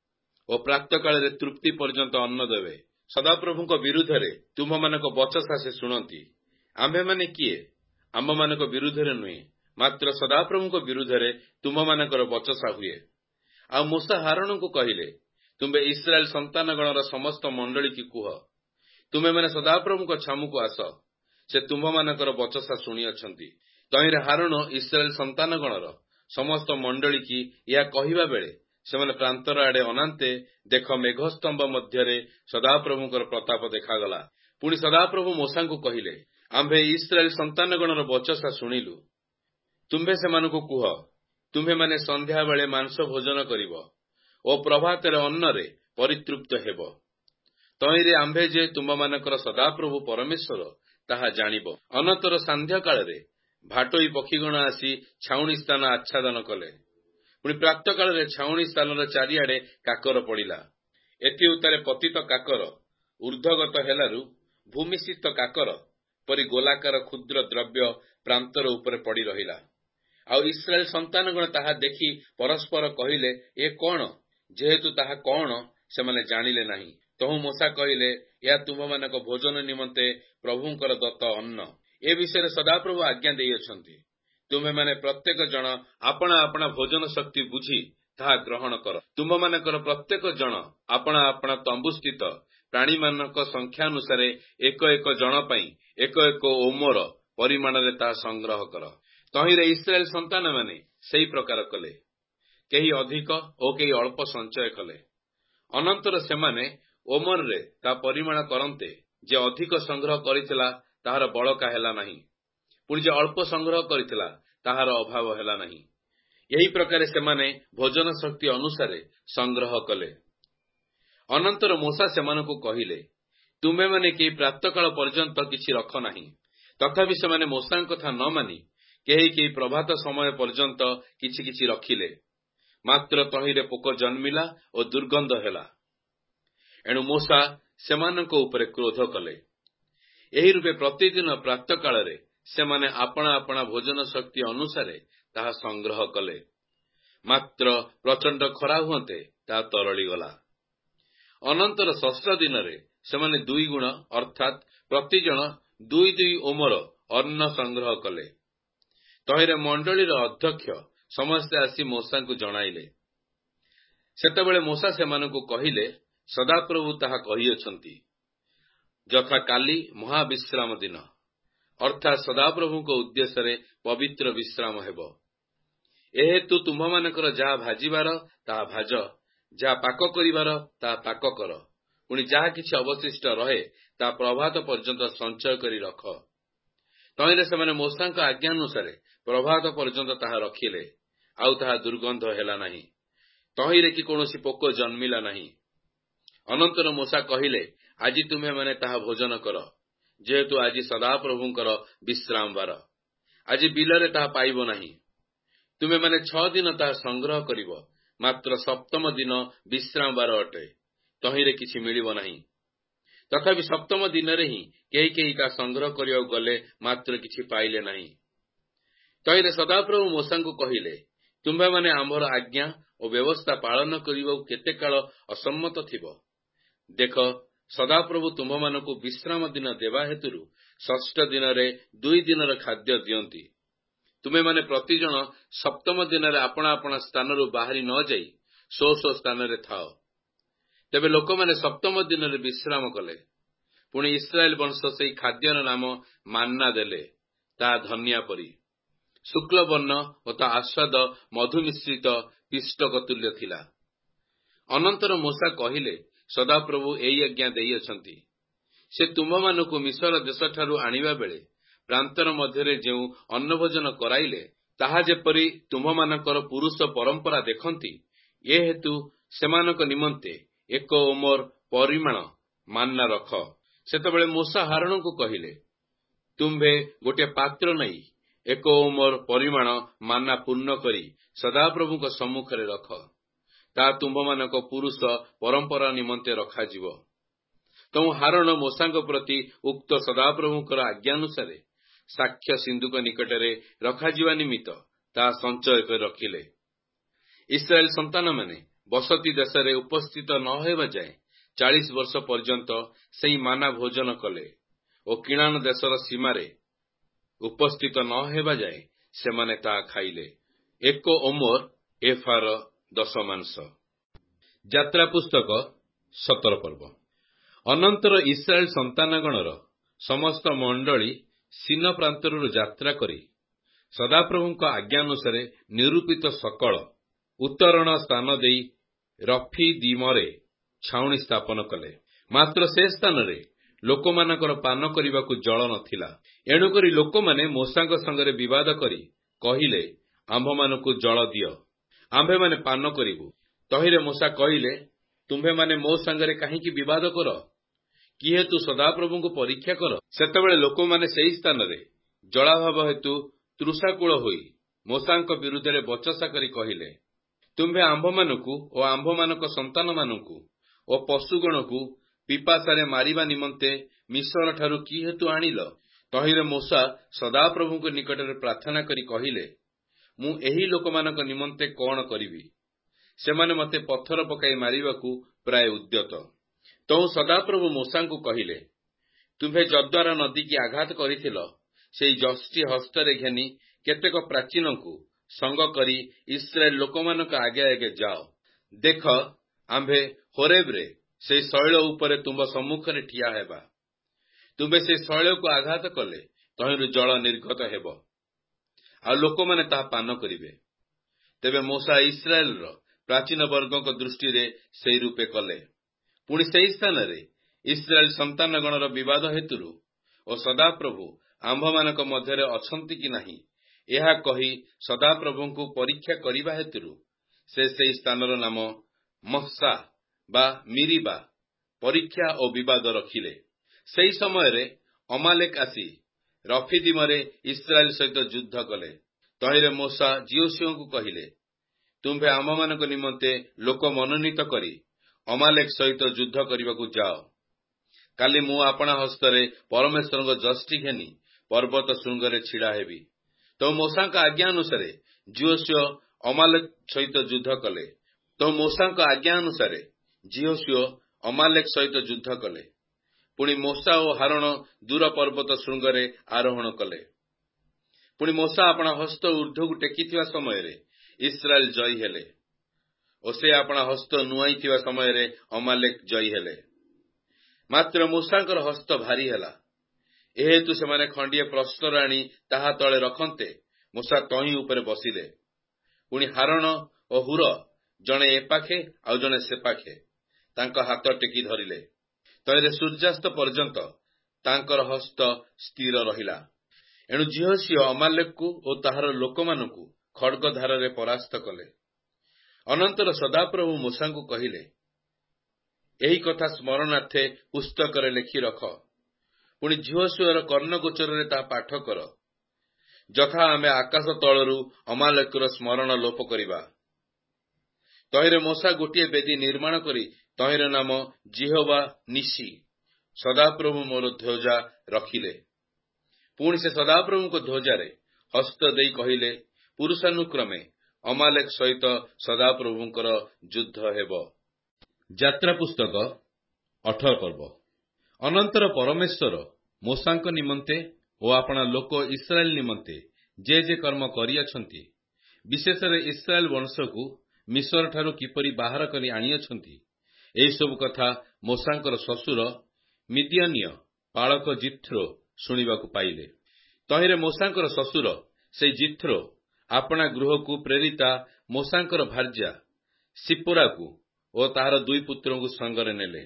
ଓ ପ୍ରାତଃ କାଳରେ ତୃପ୍ତି ପର୍ଯ୍ୟନ୍ତ ଅନ୍ନ ଦେବେ। ସଦାପ୍ରଭୁଙ୍କ ବିରୁଦ୍ଧରେ ତୁମ୍ଭମାନଙ୍କ ବଚସା ସେ ଶୁଣନ୍ତି। ଆମ୍ଭେମାନେ କିଏ? ଆମ୍ଭମାନଙ୍କ ବିରୁଦ୍ଧରେ ନୁହେଁ, ମାତ୍ର ସଦାପ୍ରଭୁଙ୍କ ବିରୁଦ୍ଧରେ ତୁମ୍ଭମାନଙ୍କର ବଚସା ହୁଏ। ଆଉ ମୋଶା ହାରଣଙ୍କୁ କହିଲେ, ତୁମ୍ଭେ ଇସ୍ରାଏଲ ସନ୍ତାନଗଣର ସମସ୍ତ ମଣ୍ଡଳୀ କି କୁହ, ତୁମ୍ଭେମାନେ ସଦାପ୍ରଭୁଙ୍କ ଛାମୁକୁ ଆସ, ସେ ତୁମ୍ଭମାନଙ୍କର ବଚସା ଶୁଣିଅଛନ୍ତି। ତହିଁରେ ହାରଣ ଇସ୍ରାଏଲ ସନ୍ତାନଗଣର ସମସ୍ତ ମଣ୍ଡଳୀ କି ଏହା କହିବା ବେଳେ ସେମାନେ ପ୍ରାନ୍ତର ଆଡ଼େ ଅନାନ୍ତେ, ଦେଖ, ମେଘସ୍ତମ୍ଭ ମଧ୍ୟରେ ସଦାପ୍ରଭୁଙ୍କର ପ୍ରତାପ ଦେଖାଗଲା। ପୁଣି ସଦାପ୍ରଭୁ ମୋଶାଙ୍କୁ କହିଲେ, ଆମ୍ଭେ ଇସ୍ରାଏଲ ସନ୍ତାନଗଣର ବଚସା ଶୁଣିଲୁ। ତୁମ୍ଭେ ସେମାନଙ୍କୁ କୁହ, ତୁମ୍ଭେମାନେ ସନ୍ଧ୍ୟାବେଳେ ମାଂସ ଭୋଜନ କରିବ ଓ ପ୍ରଭାତରେ ଅନ୍ନରେ ପରିତୃପ୍ତ ହେବ। ତହିଁରେ ଆମ୍ଭେ ଯେ ତୁମ୍ଭମାନଙ୍କର ସଦାପ୍ରଭୁ ପରମେଶ୍ୱର ତାହା ଜାଣିବ। ଅନନ୍ତର ସାନ୍ଧ୍ୟ କାଳରେ ଭାଟୋଇ ପକ୍ଷୀଗଣ ଆସି ଛାଉଣି ସ୍ଥାନ ଆଚ୍ଛାଦନ କଲେ। ପୁଣି ପ୍ରାତଃ କାଳରେ ଛାଉଣି ସ୍ଥାନର ଚାରିଆଡ଼େ କାକର ପଡ଼ିଲା। ଏଥି ଉତ୍ତାରେ ପତିତ କାକର ଊର୍ଦ୍ଧ୍ୱଗତ ହେଲାରୁ ଭୂମିସ୍ଥିତ କାକର ପରି ଗୋଲାକାର କ୍ଷୁଦ୍ର ଦ୍ରବ୍ୟ ପ୍ରାନ୍ତର ଉପରେ ପଡ଼ି ରହିଲା। ଆଉ ଇସ୍ରାଏଲ ସନ୍ତାନଗଣ ତାହା ଦେଖି ପରସ୍ପର କହିଲେ, ଏ କଣ? ଯେହେତୁ ତାହା କଣ ସେମାନେ ଜାଣିଲେ ନାହିଁ। ତହୁ ମୋଶା କହିଲେ, ଏହା ତୁମ୍ଭମାନଙ୍କ ଭୋଜନ ନିମନ୍ତେ ପ୍ରଭୁଙ୍କର ଦତ୍ତ ଅନ୍ନ। ଏ ବିଷୟରେ ସଦାପ୍ରଭୁ ଆଜ୍ଞା ଦେଇଅଛନ୍ତି। ତୁମ୍ଭେମାନେ ପ୍ରତ୍ୟେକ ଜଣ ଆପଣା ଆପଣା ଭୋଜନ ଶକ୍ତି ବୁଝି ତାହା ଗ୍ରହଣ କର। ତୁମ୍ଭମାନଙ୍କର ପ୍ରତ୍ୟେକ ଜଣ ଆପଣା ଆପଣା ତମ୍ବୁସ୍ଥିତ ପ୍ରାଣୀମାନଙ୍କ ସଂଖ୍ୟାନୁସାରେ ଏକ ଏକ ଜଣ ପାଇଁ ଏକ ଏକ ଓମର ପରିମାଣରେ ତାହା ସଂଗ୍ରହ କର। ତହିଁରେ ଇସ୍ରାଏଲ ସନ୍ତାନମାନେ ସେହି ପ୍ରକାର କଲେ। କେହି ଅଧିକ ଓ କେହି ଅଳ୍ପ ସଞ୍ଚୟ କଲେ। ଅନନ୍ତର ସେମାନେ ଓମରରେ ତା ପରିମାଣ କରନ୍ତେ, ଯେ ଅଧିକ ସଂଗ୍ରହ କରିଥିଲା ତାହାର ବଳକା ହେଲା ନାହିଁ, ପୁଣି ଯେ ଅଳ୍ପ ସଂଗ୍ରହ କରିଥିଲା ତାହାର ଅଭାବ ହେଲା ନାହିଁ। ଏହି ପ୍ରକାରେ ସେମାନେ ଭୋଜନ ଶକ୍ତି ଅନୁସାରେ ସଂଗ୍ରହ କଲେ। ଅନନ୍ତର ମୋଶା ସେମାନଙ୍କୁ କହିଲେ, ତୁମ୍ଭେମାନେ କେହି ପ୍ରାତଃକାଳ ପର୍ଯ୍ୟନ୍ତ କିଛି ରଖ ନାହିଁ। ତଥାପି ସେମାନେ ମୋଶାଙ୍କ କଥା ନ ମାନି କେହି କେହି ପ୍ରଭାତ ସମୟ ପର୍ଯ୍ୟନ୍ତ କିଛି କିଛି ରଖିଲେ। ମାତ୍ର ତହିଁରେ ପୋକ ଜନ୍ମିଲା ଓ ଦୁର୍ଗନ୍ଧ ହେଲା। ଏଣୁ ମୋଶା ସେମାନଙ୍କ ଉପରେ କ୍ରୋଧ କଲେ। ଏହି ରୂପେ ପ୍ରତିଦିନ ପ୍ରାତଃ କାଳରେ ସେମାନେ ଆପଣା ଆପଣା ଭୋଜନ ଶକ୍ତି ଅନୁସାରେ ତାହା ସଂଗ୍ରହ କଲେ। ମାତ୍ର ପ୍ରଚଣ୍ଡ ଖରା ହୁଅନ୍ତେ ତାହା ତରଳିଗଲା। ଅନନ୍ତର ଷଷ୍ଠ ଦିନରେ ସେମାନେ 2 ଗୁଣ ଅର୍ଥାତ୍ ପ୍ରତିଜଣ 2 ଓମର ଅନ୍ନ ସଂଗ୍ରହ କଲେ। ତହିଁରେ ମଣ୍ଡଳୀର ଅଧ୍ୟକ୍ଷ ସମସ୍ତେ ଆସି ମୋଶାଙ୍କୁ ଜଣାଇଲେ। ସେତେବେଳେ ମୋଶା ସେମାନଙ୍କୁ କହିଲେ, ସଦାପ୍ରଭୁ ତାହା କହିଅଛନ୍ତି, ଯଥା କାଲି ମହାବିଶ୍ରାମ ଦିନ, ଅର୍ଥାତ୍ ସଦାପ୍ରଭୁଙ୍କ ଉଦ୍ଦେଶ୍ୟରେ ପବିତ୍ର ବିଶ୍ରାମ ହେବ। ଏହେତୁ ତୁମ୍ଭମାନଙ୍କର ଯାହା ଭାଜିବାର ତାହା ଭାଜ, ଯାହା ପାକ କରିବାର ତାହା ପାକ କର, ପୁଣି ଯାହା କିଛି ଅବଶିଷ୍ଟ ରହେ ତାହା ପ୍ରଭାତ ପର୍ଯ୍ୟନ୍ତ ସଞ୍ଚୟ କରି ରଖ। ତହିଁରେ ସେମାନେ ମୋଶାଙ୍କ ଆଜ୍ଞାନୁସାରେ ପ୍ରଭାତ ପର୍ଯ୍ୟନ୍ତ ତାହା ରଖିଲେ, ଆଉ ତାହା ଦୁର୍ଗନ୍ଧ ହେଲା ନାହିଁ। ତହିଁରେ କି କୌଣସି ପୋକ ଜନ୍ମିଲା ନାହିଁ। ଅନନ୍ତର ମୋଶା କହିଲେ, ଆଜି ତୁମ୍ଭେମାନେ ତାହା ଭୋଜନ କର, ଯେହେତୁ ଆଜି ସଦାପ୍ରଭୁଙ୍କର ବିଶ୍ରାମ ବାର। ଆଜି ବିଲରେ ତାହା ପାଇବ ନାହିଁ। ତୁମେମାନେ 6 ଦିନ ତାହା ସଂଗ୍ରହ କରିବ, ମାତ୍ର ସପ୍ତମ ଦିନ ବିଶ୍ରାମ ବାର ଅଟେ, ତହିଁରେ କିଛି ମିଳିବ ନାହିଁ। ତଥାପି ସପ୍ତମ ଦିନରେ ହିଁ କେହି କେହି ତାହା ସଂଗ୍ରହ କରିବାକୁ ଗଲେ, ମାତ୍ର କିଛି ପାଇଲେ ନାହିଁ। ତହିଁରେ ସଦାପ୍ରଭୁ ମୋଶାଙ୍କୁ କହିଲେ, ତୁମ୍ଭେମାନେ ଆମ୍ଭର ଆଜ୍ଞା ଓ ବ୍ୟବସ୍ଥା ପାଳନ କରିବାକୁ କେତେ କାଳ ଅସମ୍ମତ ଥିବ? ଦେଖ, ସଦାପ୍ରଭୁ ତୁମ୍ଭମାନଙ୍କୁ ବିଶ୍ରାମ ଦିନ ଦେବା ହେତୁରୁ ଷଷ୍ଠ ଦିନରେ 2 ଦିନର ଖାଦ୍ୟ ଦିଅନ୍ତି। ତୁମେମାନେ ପ୍ରତିଜଣ ସପ୍ତମ ଦିନରେ ଆପଣା ଆପଣା ସ୍ଥାନରୁ ବାହାରି ନ ଯାଇ ସ୍ୱ ସ୍ଥାନରେ ଥାଅ। ତେବେ ଲୋକମାନେ ସପ୍ତମ ଦିନରେ ବିଶ୍ରାମ କଲେ। ପୁଣି ଇସ୍ରାଏଲ ବଂଶ ସେହି ଖାଦ୍ୟର ନାମ ମାନ୍ନା ଦେଲେ। ତାହା ଧନିଆ ପରି ଶୁକ୍ଳ ବର୍ଣ୍ଣ ଓ ତା ଆସ୍ୱାଦ ମଧୁ ମିଶ୍ରିତ ପିଷ୍ଟକ ତୁଲ୍ୟ ଥିଲା। ଅନନ୍ତର ମୋଶା କହିଲେ, ସଦାପ୍ରଭୁ ଏହି ଆଜ୍ଞା ଦେଇଅଛନ୍ତି, ସେ ତୁମ୍ଭମାନଙ୍କୁ ମିଶର ଦେଶଠାରୁ ଆଣିବା ବେଳେ ପ୍ରାନ୍ତର ମଧ୍ୟରେ ଯେଉଁ ଅନ୍ନଭୋଜନ କରାଇଲେ, ତାହା ଯେପରି ତୁମ୍ଭମାନଙ୍କର ପୁରୁଷ ପରମ୍ପରା ଦେଖନ୍ତି, ଏ ହେତୁ ସେମାନଙ୍କ ନିମନ୍ତେ 1 ଓମର ପରିମାଣ ମାନ୍ନା ରଖ। ସେତେବେଳେ ମୋଶା ହାରୋନଙ୍କୁ କହିଲେ, ତୁମ୍ଭେ ଗୋଟିଏ ପାତ୍ର ନେଇ 1 ଓମର ପରିମାଣ ମାନ୍ନା ପୂର୍ଣ୍ଣ କରି ସଦାପ୍ରଭୁଙ୍କ ସମ୍ମୁଖରେ ରଖ। ତାହା ତୁମ୍ଭମାନଙ୍କ ପୁରୁଷ ପରମ୍ପରା ନିମନ୍ତେ ରଖାଯିବ। ତେଣୁ ହାରୋନ ମୋଶାଙ୍କ ପ୍ରତି ଉକ୍ତ ସଦାପ୍ରଭୁଙ୍କର ଆଜ୍ଞାନୁସାରେ ସାକ୍ଷ୍ୟ ସିନ୍ଧୁକ ନିକଟରେ ରଖାଯିବା ନିମିତ୍ତ ତାହା ସଞ୍ଚୟ କରି ରଖିଲେ। ଇସ୍ରାଏଲ ସନ୍ତାନମାନେ ବସତି ଦେଶରେ ଉପସ୍ଥିତ ନ ହେବା ଯାଏ 40 ବର୍ଷ ପର୍ଯ୍ୟନ୍ତ ସେହି ମାନା ଭୋଜନ କଲେ ଓ କିଣାନ ଦେଶର ସୀମାରେ ଉପସ୍ଥିତ ନ ହେବା ଯାଏ ସେମାନେ ତାହା ଖାଇଲେ। 1 ଓମର ଏଫାର ଦଶମାଂଶ। ଯାତ୍ରା ପୁସ୍ତକ 17 ପର୍ବ। ଅନନ୍ତର ଇସ୍ରାଏଲ ସନ୍ତାନଗଣର ସମସ୍ତ ମଣ୍ଡଳୀ ସିନ ପ୍ରାନ୍ତରରୁ ଯାତ୍ରା କରି ସଦାପ୍ରଭୁଙ୍କ ଆଜ୍ଞାନୁସାରେ ନିରୂପିତ ସକଳ ଉତ୍ତରଣ ସ୍ଥାନ ଦେଇ ରଫିଦିମରେ ଛାଉଣି ସ୍ଥାପନ କଲେ। ମାତ୍ର ସେ ସ୍ଥାନରେ ଲୋକମାନଙ୍କର ପାନ କରିବାକୁ ଜଳ ନଥିଲା। ଏଣୁକରି ଲୋକମାନେ ମୋଶାଙ୍କ ସଙ୍ଗରେ ବିବାଦ କରି କହିଲେ, ଆମ୍ଭମାନଙ୍କୁ ଜଳ ଦିଅ, ଆମ୍ଭେମାନେ ପାନ କରିବୁ। ତହିଁରେ ମୋଶା କହିଲେ, ତୁମ୍ଭେମାନେ ମୋ ସାଙ୍ଗରେ କାହିଁକି ବିବାଦ କର? କି ହେତୁ ସଦାପ୍ରଭୁଙ୍କୁ ପରୀକ୍ଷା କର? ସେତେବେଳେ ଲୋକମାନେ ସେହି ସ୍ଥାନରେ ଜଳାଭାବ ହେତୁ ତୃଷାକୁଳ ହୋଇ ମୋଶାଙ୍କ ବିରୁଦ୍ଧରେ ବଚସା କରି କହିଲେ, ତୁମ୍ଭେ ଆମ୍ଭମାନଙ୍କୁ ଓ ଆମ୍ଭମାନଙ୍କ ସନ୍ତାନମାନଙ୍କୁ ଓ ପଶୁଗଣକୁ ପିପାସାରେ ମାରିବା ନିମନ୍ତେ ମିଶ୍ରଠାରୁ କି ହେତୁ ଆଣିଲ? ତହିଁରେ ମୋଶା ସଦାପ୍ରଭୁଙ୍କ ନିକଟରେ ପ୍ରାର୍ଥନା କରି କହିଲେ, ମୁଁ ଏହି ଲୋକମାନଙ୍କ ନିମନ୍ତେ କଣ କରିବି? ସେମାନେ ମୋତେ ପଥର ପକାଇ ମାରିବାକୁ ପ୍ରାୟ ଉଦ୍ୟତ। ତେଣୁ ସଦାପ୍ରଭୁ ମୋଶାଙ୍କୁ କହିଲେ, ତୁମ୍ଭେ ଯଦ୍ୱାରା ନଦୀକି ଆଘାତ କରିଥିଲ, ସେହି ଯଷ୍ଟି ହସ୍ତରେ ଘେନି କେତେକ ପ୍ରାଚୀନଙ୍କୁ ସଙ୍ଗ କରି ଇସ୍ରାଏଲ ଲୋକମାନଙ୍କ ଆଗେ ଆଗେ ଯାଅ। ଦେଖ, ଆମ୍ଭେ ହୋରେବରେ ସେହି ଶୈଳ ଉପରେ ତୁମ୍ଭ ସମ୍ମୁଖରେ ଠିଆ ହେବା। ତୁମ୍ଭେ ସେହି ଶୈଳକୁ ଆଘାତ କଲେ ତହିଁରୁ ଜଳ ନିର୍ଗତ ହେବ, ଆଉ ଲୋକମାନେ ତାହା ପାନ କରିବେ। ତେବେ ମୋଶା ଇସ୍ରାଏଲର ପ୍ରାଚୀନ ବର୍ଗଙ୍କ ଦୃଷ୍ଟିରେ ସେହି ରୂପେ କଲେ। ପୁଣି ସେହି ସ୍ଥାନରେ ଇସ୍ରାଏଲ ସନ୍ତାନଗଣର ବିବାଦ ହେତୁରୁ ଓ ସଦାପ୍ରଭୁ ଆମ୍ଭମାନଙ୍କ ମଧ୍ୟରେ ଅଛନ୍ତି କି ନାହିଁ, ଏହା କହି ସଦାପ୍ରଭୁଙ୍କୁ ପରୀକ୍ଷା କରିବା ହେତୁରୁ ସେ ସେହି ସ୍ଥାନର ନାମ ମସ୍ସା ବା ମିରିବା, ପରୀକ୍ଷା ଓ ବିବାଦ ରଖିଲେ। ସେହି ସମୟରେ ଅମାଲେକ ଆସି ରଫିଦିମରେ ଇସ୍ରାଏଲ ସହିତ ଯୁଦ୍ଧ କଲେ। ତହିଁରେ ମୋଶା ଜିଓସୁଆଙ୍କୁ କହିଲେ, ତୁମ୍ଭେ ଆମ୍ଭମାନଙ୍କ ନିମନ୍ତେ ଲୋକ ମନୋନୀତ କରି ଅମାଲେକ ସହିତ ଯୁଦ୍ଧ କରିବାକୁ ଯାଅ। କାଲି ମୁଁ ଆପଣା ହସ୍ତରେ ପରମେଶ୍ୱରଙ୍କ ଯଷ୍ଟି ଘେନି ପର୍ବତ ଶୃଙ୍ଗରେ ଛିଡ଼ା ହେବି। ତ ମୋଶାଙ୍କ ଆଜ୍ଞା ଅନୁସାରେ ଜିଓସୁଆ ଅମାଲେକ ସହିତ ଯୁଦ୍ଧ କଲେ। ପୁଣି ମୋଶା ଓ ହାରୋନ ଦୂର ପର୍ବତ ଶୃଙ୍ଗରେ ଆରୋହଣ କଲେ। ପୁଣି ମୋଶା ଆପଣା ହସ୍ତ ଉର୍ଦ୍ଧ୍ୱକୁ ଟେକିଥିବା ସମୟରେ ଇସ୍ରାଏଲ ଜୟୀ ହେଲେ ଓ ସେ ଆପଣା ହସ୍ତ ନୁଆଇଥିବା ସମୟରେ ଅମାଲେକ ଜୟୀ ହେଲେ। ମାତ୍ର ମୋଶାଙ୍କର ହସ୍ତ ଭାରି ହେଲା। ଏହେତୁ ସେମାନେ ଖଣ୍ଡିଏ ପ୍ରସ୍ତର ଆଣି ତାହା ତଳେ ରଖନ୍ତେ ମୋଶା ତହିଁ ଉପରେ ବସିଲେ। ପୁଣି ହାରଣ ଓ ହୁର ଜଣେ ଏପାଖେ ଆଉ ଜଣେ ସେପାଖେ ତାଙ୍କ ହାତ ଟେକି ଧରିଲେ। ତହିଁରେ ସୂର୍ଯ୍ୟାସ୍ତ ପର୍ଯ୍ୟନ୍ତ ତାଙ୍କର ହସ୍ତ ସ୍ଥିର ରହିଲା। ଏଣୁ ଯହୋଶୁଆ ଅମାଲେକକୁ ଓ ତାହାର ଲୋକମାନଙ୍କୁ ଖଡ୍ଗଧାରରେ ପରାସ୍ତ କଲେ। ଅନନ୍ତର ସଦାପ୍ରଭୁ ମୂଷାଙ୍କୁ କହିଲେ, ଏହି କଥା ସ୍ମରଣାର୍ଥେ ପୁସ୍ତକରେ ଲେଖି ରଖ। ପୁଣି ଯହୋଶୁଆର କର୍ଣ୍ଣଗୋଚରରେ ତାହା ପାଠ କର, ଯଥା ଆମେ ଆକାଶ ତଳରୁ ଅମାଲେକର ସ୍ମରଣ ଲୋପ କରିବା। ତହିଁରେ ମୂଷା ଗୋଟିଏ ବେଦୀ ନିର୍ମାଣ କରି ତହିଁର ନାମ ଜିହୋଭା ନିସି, ସଦାପ୍ରଭୁ ମୋର ଧ୍ୱଜା ରଖିଲେ। ପୁଣି ସେ ସଦାପ୍ରଭୁଙ୍କ ଧ୍ୱଜାରେ ହସ୍ତ ଦେଇ କହିଲେ, ପୁରୁଷାନୁକ୍ରମେ ଅମାଲେକ ସହିତ ସଦାପ୍ରଭୁଙ୍କର ଯୁଦ୍ଧ ହେବ। ଯାତ୍ରା ପୁସ୍ତକ 18 ପର୍ବ। ଅନନ୍ତର ପରମେଶ୍ୱର ମୂଷାଙ୍କ ନିମନ୍ତେ ଓ ଆପଣା ଲୋକ ଇସ୍ରାଏଲ ନିମନ୍ତେ ଯେ କର୍ମ କରିଅଛନ୍ତି, ବିଶେଷରେ ଇସ୍ରାଏଲ ବଂଶକୁ ମିଶ୍ରଠାରୁ କିପରି ବାହାର କରି ଆଣିଅଛନ୍ତି, ଏହିସବୁ କଥା ମୂଷାଙ୍କର ଶ୍ୱଶୁର ମିଦିଆନୀୟ ପାଳକ ଜିଥ୍ରୋ ଶୁଣିବାକୁ ପାଇଲେ। ତହିଁରେ ମୂଷାଙ୍କର ଶ୍ୱଶୁର ସେହି ଜିଥ୍ରୋ ଆପଣା ଗୃହକୁ ପ୍ରେରିତା ମୂଷାଙ୍କର ଭାର୍ଯ୍ୟା ସିପୋରାକୁ ଓ ତାହାର ଦୁଇ ପୁତ୍ରଙ୍କୁ ସଙ୍ଗରେ ନେଲେ।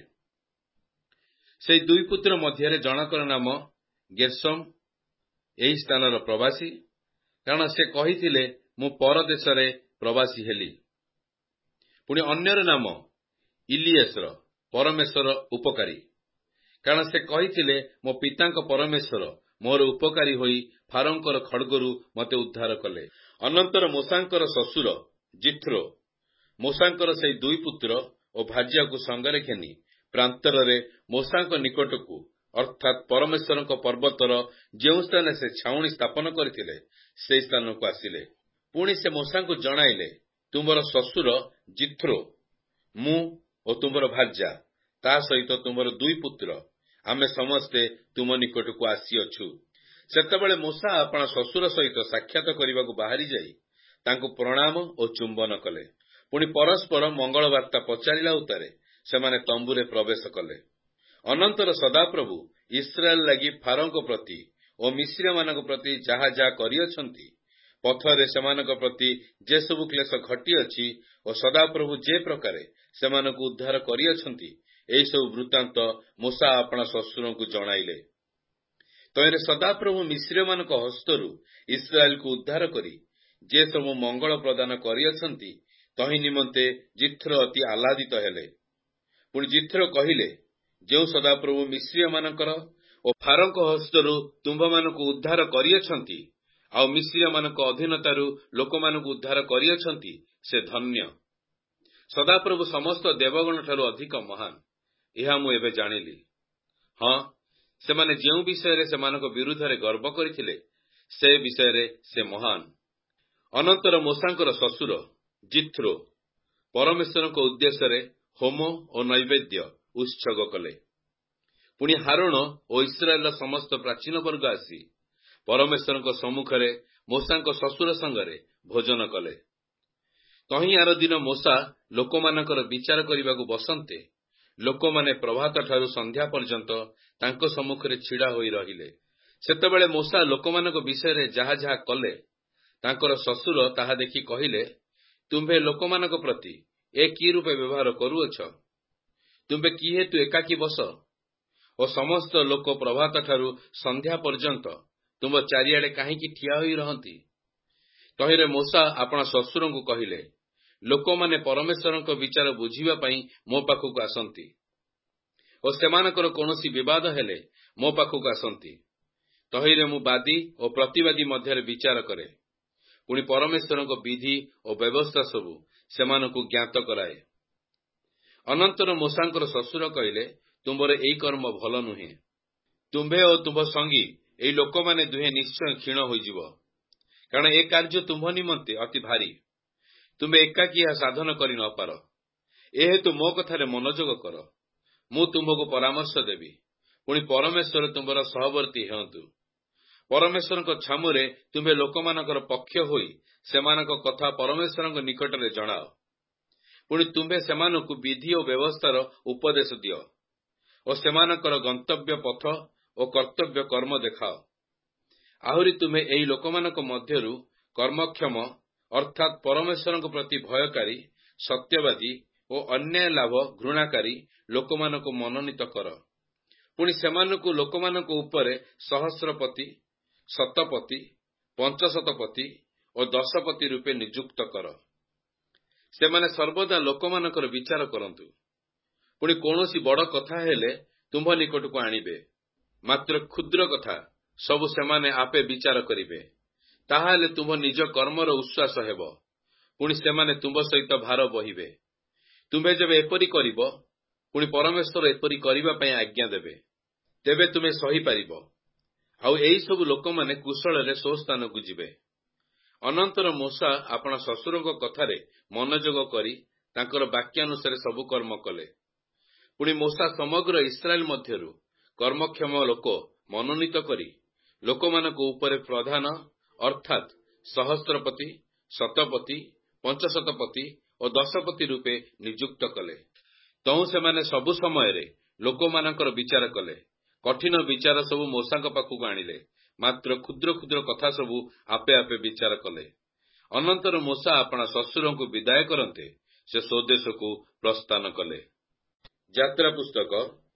ସେହି ଦୁଇ ପୁତ୍ର ମଧ୍ୟରେ ଜଣକର ନାମ ଗେର୍ଶୋମ, ଏହି ସ୍ଥାନର ପ୍ରବାସୀ, କାରଣ ସେ କହିଥିଲେ, ମୁଁ ପରଦେଶରେ ପ୍ରବାସୀ ହେଲି। ପୁଣି ଅନ୍ୟର ନାମ ଇଲିଏସର, ପରମେଶ୍ୱର ଉପକାରୀ, କାରଣ ସେ କହିଥିଲେ, ମୋ ପିତାଙ୍କ ପରମେଶ୍ୱର ମୋର ଉପକାରୀ ହୋଇ ଫାରୋଙ୍କର ଖଡ୍ଗରୁ ମୋତେ ଉଦ୍ଧାର କଲେ। ଅନନ୍ତର ମୂଷାଙ୍କର ଶ୍ୱଶୁର ଜିଥ୍ରୋ ମୂଷାଙ୍କର ସେହି ଦୁଇ ପୁତ୍ର ଓ ଭାର୍ଯ୍ୟାକୁ ସଙ୍ଗରେ ଘେନି ପ୍ରାନ୍ତରରେ ମୂଷାଙ୍କ ନିକଟକୁ, ଅର୍ଥାତ୍ ପରମେଶ୍ୱରଙ୍କ ପର୍ବତର ଯେଉଁ ସ୍ଥାନରେ ସେ ଛାଉଣି ସ୍ଥାପନ କରିଥିଲେ, ସେହି ସ୍ଥାନକୁ ଆସିଲେ। ପୁଣି ସେ ମୂଷାଙ୍କୁ ଜଣାଇଲେ, ତୁମର ଶ୍ୱଶୁର ଜିଥ୍ରୋ, ମୁଁ ଓ ତୁମର ଭାର୍ଯ୍ୟା, ତା ସହିତ ତୁମର ଦୁଇ ପୁତ୍ର, ଆମେ ସମସ୍ତେ ତୁମ ନିକଟକୁ ଆସିଅଛୁ। ସେତେବେଳେ ମୂଷା ଆପଣା ଶ୍ୱଶୁର ସହିତ ସାକ୍ଷାତ କରିବାକୁ ବାହାରି ଯାଇ ତାଙ୍କୁ ପ୍ରଣାମ ଓ ଚୁମ୍ବନ କଲେ। ପୁଣି ପରସ୍ପର ମଙ୍ଗଳବାର୍ତ୍ତା ପଚାରିଲା ଉତ୍ତାରେ ସେମାନେ ତମ୍ବୁରେ ପ୍ରବେଶ କଲେ। ଅନନ୍ତର ସଦାପ୍ରଭୁ ଇସ୍ରାଏଲ ଲାଗି ଫାରୋଙ୍କ ପ୍ରତି ଓ ମିଶ୍ରମାନଙ୍କ ପ୍ରତି ଯାହା ଯାହା କରିଅଛନ୍ତି, ପଥରେ ସେମାନଙ୍କ ପ୍ରତି ଯେ ସବୁ କ୍ଲେଶ ଘଟିଅଛି ଓ ସଦାପ୍ରଭୁ ଯେ ପ୍ରକାରେ ସେମାନଙ୍କୁ ଉଦ୍ଧାର କରିଅଛନ୍ତି, ଏହିସବୁ ବୃତ୍ତାନ୍ତ ମୂଷା ଆପଣା ଶ୍ୱଶୁରଙ୍କୁ ଜଣାଇଲେ। ତହିଁରେ ସଦାପ୍ରଭୁ ମିଶ୍ରମାନଙ୍କ ହସ୍ତରୁ ଇସ୍ରାଏଲକୁ ଉଦ୍ଧାର କରି ଯେ ସବୁ ମଙ୍ଗଳ ପ୍ରଦାନ କରିଅଛନ୍ତି, ତହିଁ ନିମନ୍ତେ ଜିଥ୍ରୋ ଅତି ଆହ୍ଲାଦିତ ହେଲେ। ପୁଣି ଜିଥ୍ରୋ କହିଲେ, ଯେଉଁ ସଦାପ୍ରଭୁ ମିଶ୍ରମାନଙ୍କର ଓ ଫାରୋଙ୍କ ହସ୍ତରୁ ତୁମ୍ଭମାନଙ୍କୁ ଉଦ୍ଧାର କରିଅଛନ୍ତି, ଆଉ ମିଶ୍ରମାନଙ୍କ ଅଧୀନତାରୁ ଲୋକମାନଙ୍କୁ ଉଦ୍ଧାର କରିଅଛନ୍ତି, ସେ ଧନ୍ୟ। ସଦାପ୍ରଭୁ ସମସ୍ତ ଦେବଗଣଠାରୁ ଅଧିକ ମହାନ, ଏହା ମୁଁ ଏବେ ଜାଣିଲି। ହଁ, ସେମାନେ ଯେଉଁ ବିଷୟରେ ସେମାନଙ୍କ ବିରୁଦ୍ଧରେ ଗର୍ବ କରିଥିଲେ, ସେ ବିଷୟରେ ସେ ମହାନ। ଅନନ୍ତର ମୂଷାଙ୍କର ଶ୍ୱଶୁର ଜିଥ୍ରୋ ପରମେଶ୍ୱରଙ୍କ ଉଦ୍ଦେଶ୍ୟରେ ହୋମ ଓ ନୈବେଦ୍ୟ ଉତ୍ସର୍ଗ କଲେ। ପୁଣି ହାରଣ ଓ ଇସ୍ରାଏଲର ସମସ୍ତ ପ୍ରାଚୀନ ବର୍ଗ ଆସି ପରମେଶ୍ୱରଙ୍କ ସମ୍ମୁଖରେ ମୂଷାଙ୍କ ଶ୍ୱଶୁର ସଙ୍ଗରେ ଭୋଜନ କଲେ। ତହିଁ ଆର ଦିନ ମୂଷା ଲୋକମାନଙ୍କର ବିଚାର କରିବାକୁ ବସନ୍ତେ, ଲୋକମାନେ ପ୍ରଭାତଠାରୁ ସନ୍ଧ୍ୟା ପର୍ଯ୍ୟନ୍ତ ତାଙ୍କ ସମ୍ମୁଖରେ ଛିଡ଼ା ହୋଇ ରହିଲେ। ସେତେବେଳେ ମୂଷା ଲୋକମାନଙ୍କ ବିଷୟରେ ଯାହା ଯାହା କଲେ, ତାଙ୍କର ଶ୍ୱଶୁର ତାହା ଦେଖି କହିଲେ, ତୁମ୍ଭେ ଲୋକମାନଙ୍କ ପ୍ରତି ଏ କି ରୂପେ ବ୍ୟବହାର କରୁଅଛ? ତୁମ୍ଭେ କି ହେତୁ ଏକାକୀ ବସ ଓ ସମସ୍ତ ଲୋକ ପ୍ରଭାତଠାରୁ ସନ୍ଧ୍ୟା ପର୍ଯ୍ୟନ୍ତ ତୁମ୍ଭ ଚାରିଆଡ଼େ କାହିଁକି ଠିଆ ହୋଇ ରହନ୍ତି? ତହିଁରେ ମୂଷା ଆପଣା ଶ୍ୱଶୁରଙ୍କୁ କହିଲେ, ଲୋକମାନେ ପରମେଶ୍ୱରଙ୍କ ବିଚାର ବୁଝିବା ପାଇଁ ମୋ ପାଖକୁ ଆସନ୍ତି ଓ ସେମାନଙ୍କର କୌଣସି ବିବାଦ ହେଲେ ମୋ ପାଖକୁ ଆସନ୍ତି। ତହିଁରେ ମୁଁ ବାଦୀ ଓ ପ୍ରତିବାଦୀ ମଧ୍ୟରେ ବିଚାର କରେ। ପୁଣି ପରମେଶ୍ୱରଙ୍କ ବିଧି ଓ ବ୍ୟବସ୍ଥା ସବୁ ସେମାନଙ୍କୁ ଜ୍ଞାତ କରାଏ। ଅନନ୍ତର ମୂଷାଙ୍କର ଶ୍ୱଶୁର କହିଲେ, ତୁମ୍ଭର ଏହି କର୍ମ ଭଲ ନୁହେଁ। ତୁମ୍ଭେ ଓ ତୁମ୍ଭ ସଙ୍ଗୀ ଏହି ଲୋକମାନେ ଦୁହେଁ ନିଶ୍ଚୟ କ୍ଷୀଣ ହୋଇଯିବ, କାରଣ ଏ କାର୍ଯ୍ୟ ତୁମ୍ଭ ନିମନ୍ତେ ଅତି ଭାରି। ତୁମ୍ଭେ ଏକାକୀ ଏହା ସାଧନ କରି ନ ପାର। ଏହେତୁ ମୋ କଥାରେ ମନୋଯୋଗ କର, ମୁଁ ତୁମ୍ଭକୁ ପରାମର୍ଶ ଦେବି। ପୁଣି ପରମେଶ୍ୱର ତୁମ୍ଭର ସହବର୍ତ୍ତୀ ହୁଅନ୍ତୁ। ପରମେଶ୍ୱରଙ୍କ ଛାମୁରେ ତୁମ୍ଭେ ଲୋକମାନଙ୍କର ପକ୍ଷ ହୋଇ ସେମାନଙ୍କ କଥା ପରମେଶ୍ୱରଙ୍କ ନିକଟରେ ଜଣାଅ। ପୁଣି ତୁମ୍ଭେ ସେମାନଙ୍କୁ ବିଧି ଓ ବ୍ୟବସ୍ଥାର ଉପଦେଶ ଦିଅ ଓ ସେମାନଙ୍କର ଗନ୍ତବ୍ୟ ପଥ ଓ କର୍ତ୍ତବ୍ୟ କର୍ମ ଦେଖାଅ। ଆହୁରି ତୁମ୍ଭେ ଏହି ଲୋକମାନଙ୍କ ମଧ୍ୟରୁ କର୍ମକ୍ଷମ ଅର୍ଥାତ୍ ପରମେଶ୍ୱରଙ୍କ ପ୍ରତି ଭୟକାରୀ, ସତ୍ୟବାଦୀ ଓ ଅନ୍ୟାୟ ଲାଭ ଘୃଣାକାରୀ ଲୋକମାନଙ୍କୁ ମନୋନୀତ କର। ପୁଣି ସେମାନଙ୍କୁ ଲୋକମାନଙ୍କ ଉପରେ ସହସ୍ରପତି, ଶତପତି, ପଞ୍ଚଶତପତି ଓ ଦଶପତି ରୂପେ ନିଯୁକ୍ତ କର। ସେମାନେ ସର୍ବଦା ଲୋକମାନଙ୍କର ବିଚାର କରନ୍ତୁ। ପୁଣି କୌଣସି ବଡ଼ କଥା ହେଲେ ତୁମ୍ଭ ନିକଟକୁ ଆଣିବେ। ମାତ୍ର କ୍ଷୁଦ୍ର କଥା ସବୁ ସେମାନେ ଆପେ ବିଚାର କରିବେ। ତାହାହେଲେ ତୁମ୍ଭ ନିଜ କର୍ମର ଉଶ୍ୱାସ ହେବ। ପୁଣି ସେମାନେ ତୁମ୍ଭ ସହିତ ଭାର ବହିବେ। ତୁମ୍ଭେ ଯେବେ ଏପରି କରିବ, ପୁଣି ପରମେଶ୍ୱର ଏପରି କରିବା ପାଇଁ ଆଜ୍ଞା ଦେବେ। ତେବେ ତୁମେ ସହିପାରିବ। ଆଉ ଏହିସବୁ ଲୋକମାନେ କୁଶଳରେ ସ୍ୱସ୍ଥାନକୁ ଯିବେ। ଅନନ୍ତର ମୂଷା ଆପଣା ଶ୍ୱଶୁରଙ୍କ କଥାରେ ମନୋଯୋଗ କରି ତାଙ୍କର ବାକ୍ୟାନୁସାରେ ସବୁ କର୍ମ କଲେ। ପୁଣି ମୂଷା ସମଗ୍ର ଇସ୍ରାଏଲ ମଧ୍ୟରୁ କର୍ମକ୍ଷମ ଲୋକ ମନୋନୀତ କରି ଲୋକମାନଙ୍କ ଉପରେ ପ୍ରଧାନ ଅର୍ଥାତ୍ ସହସ୍ରପତି, ଶତପତି, ପଞ୍ଚଶତପତି ଓ ଦଶପତି ରୂପେ ନିଯୁକ୍ତ କଲେ। ତହୁଁ ସେମାନେ ସବୁ ସମୟରେ ଲୋକମାନଙ୍କର ବିଚାର କଲେ। କଠିନ ବିଚାର ସବୁ ମୂଷାଙ୍କ ପାଖକୁ ଆଣିଲେ। ମାତ୍ର କ୍ଷୁଦ୍ର କ୍ଷୁଦ୍ର କଥା ସବୁ ଆପେ ଆପେ ବିଚାର କଲେ। ଅନନ୍ତର ମୂଷା ଆପଣା ଶ୍ୱଶୁରଙ୍କୁ ବିଦାୟ କରନ୍ତେ ସେ ସ୍ୱଦେଶକୁ ପ୍ରସ୍ଥାନ କଲେ। ଯାତ୍ରା ପୁସ୍ତକ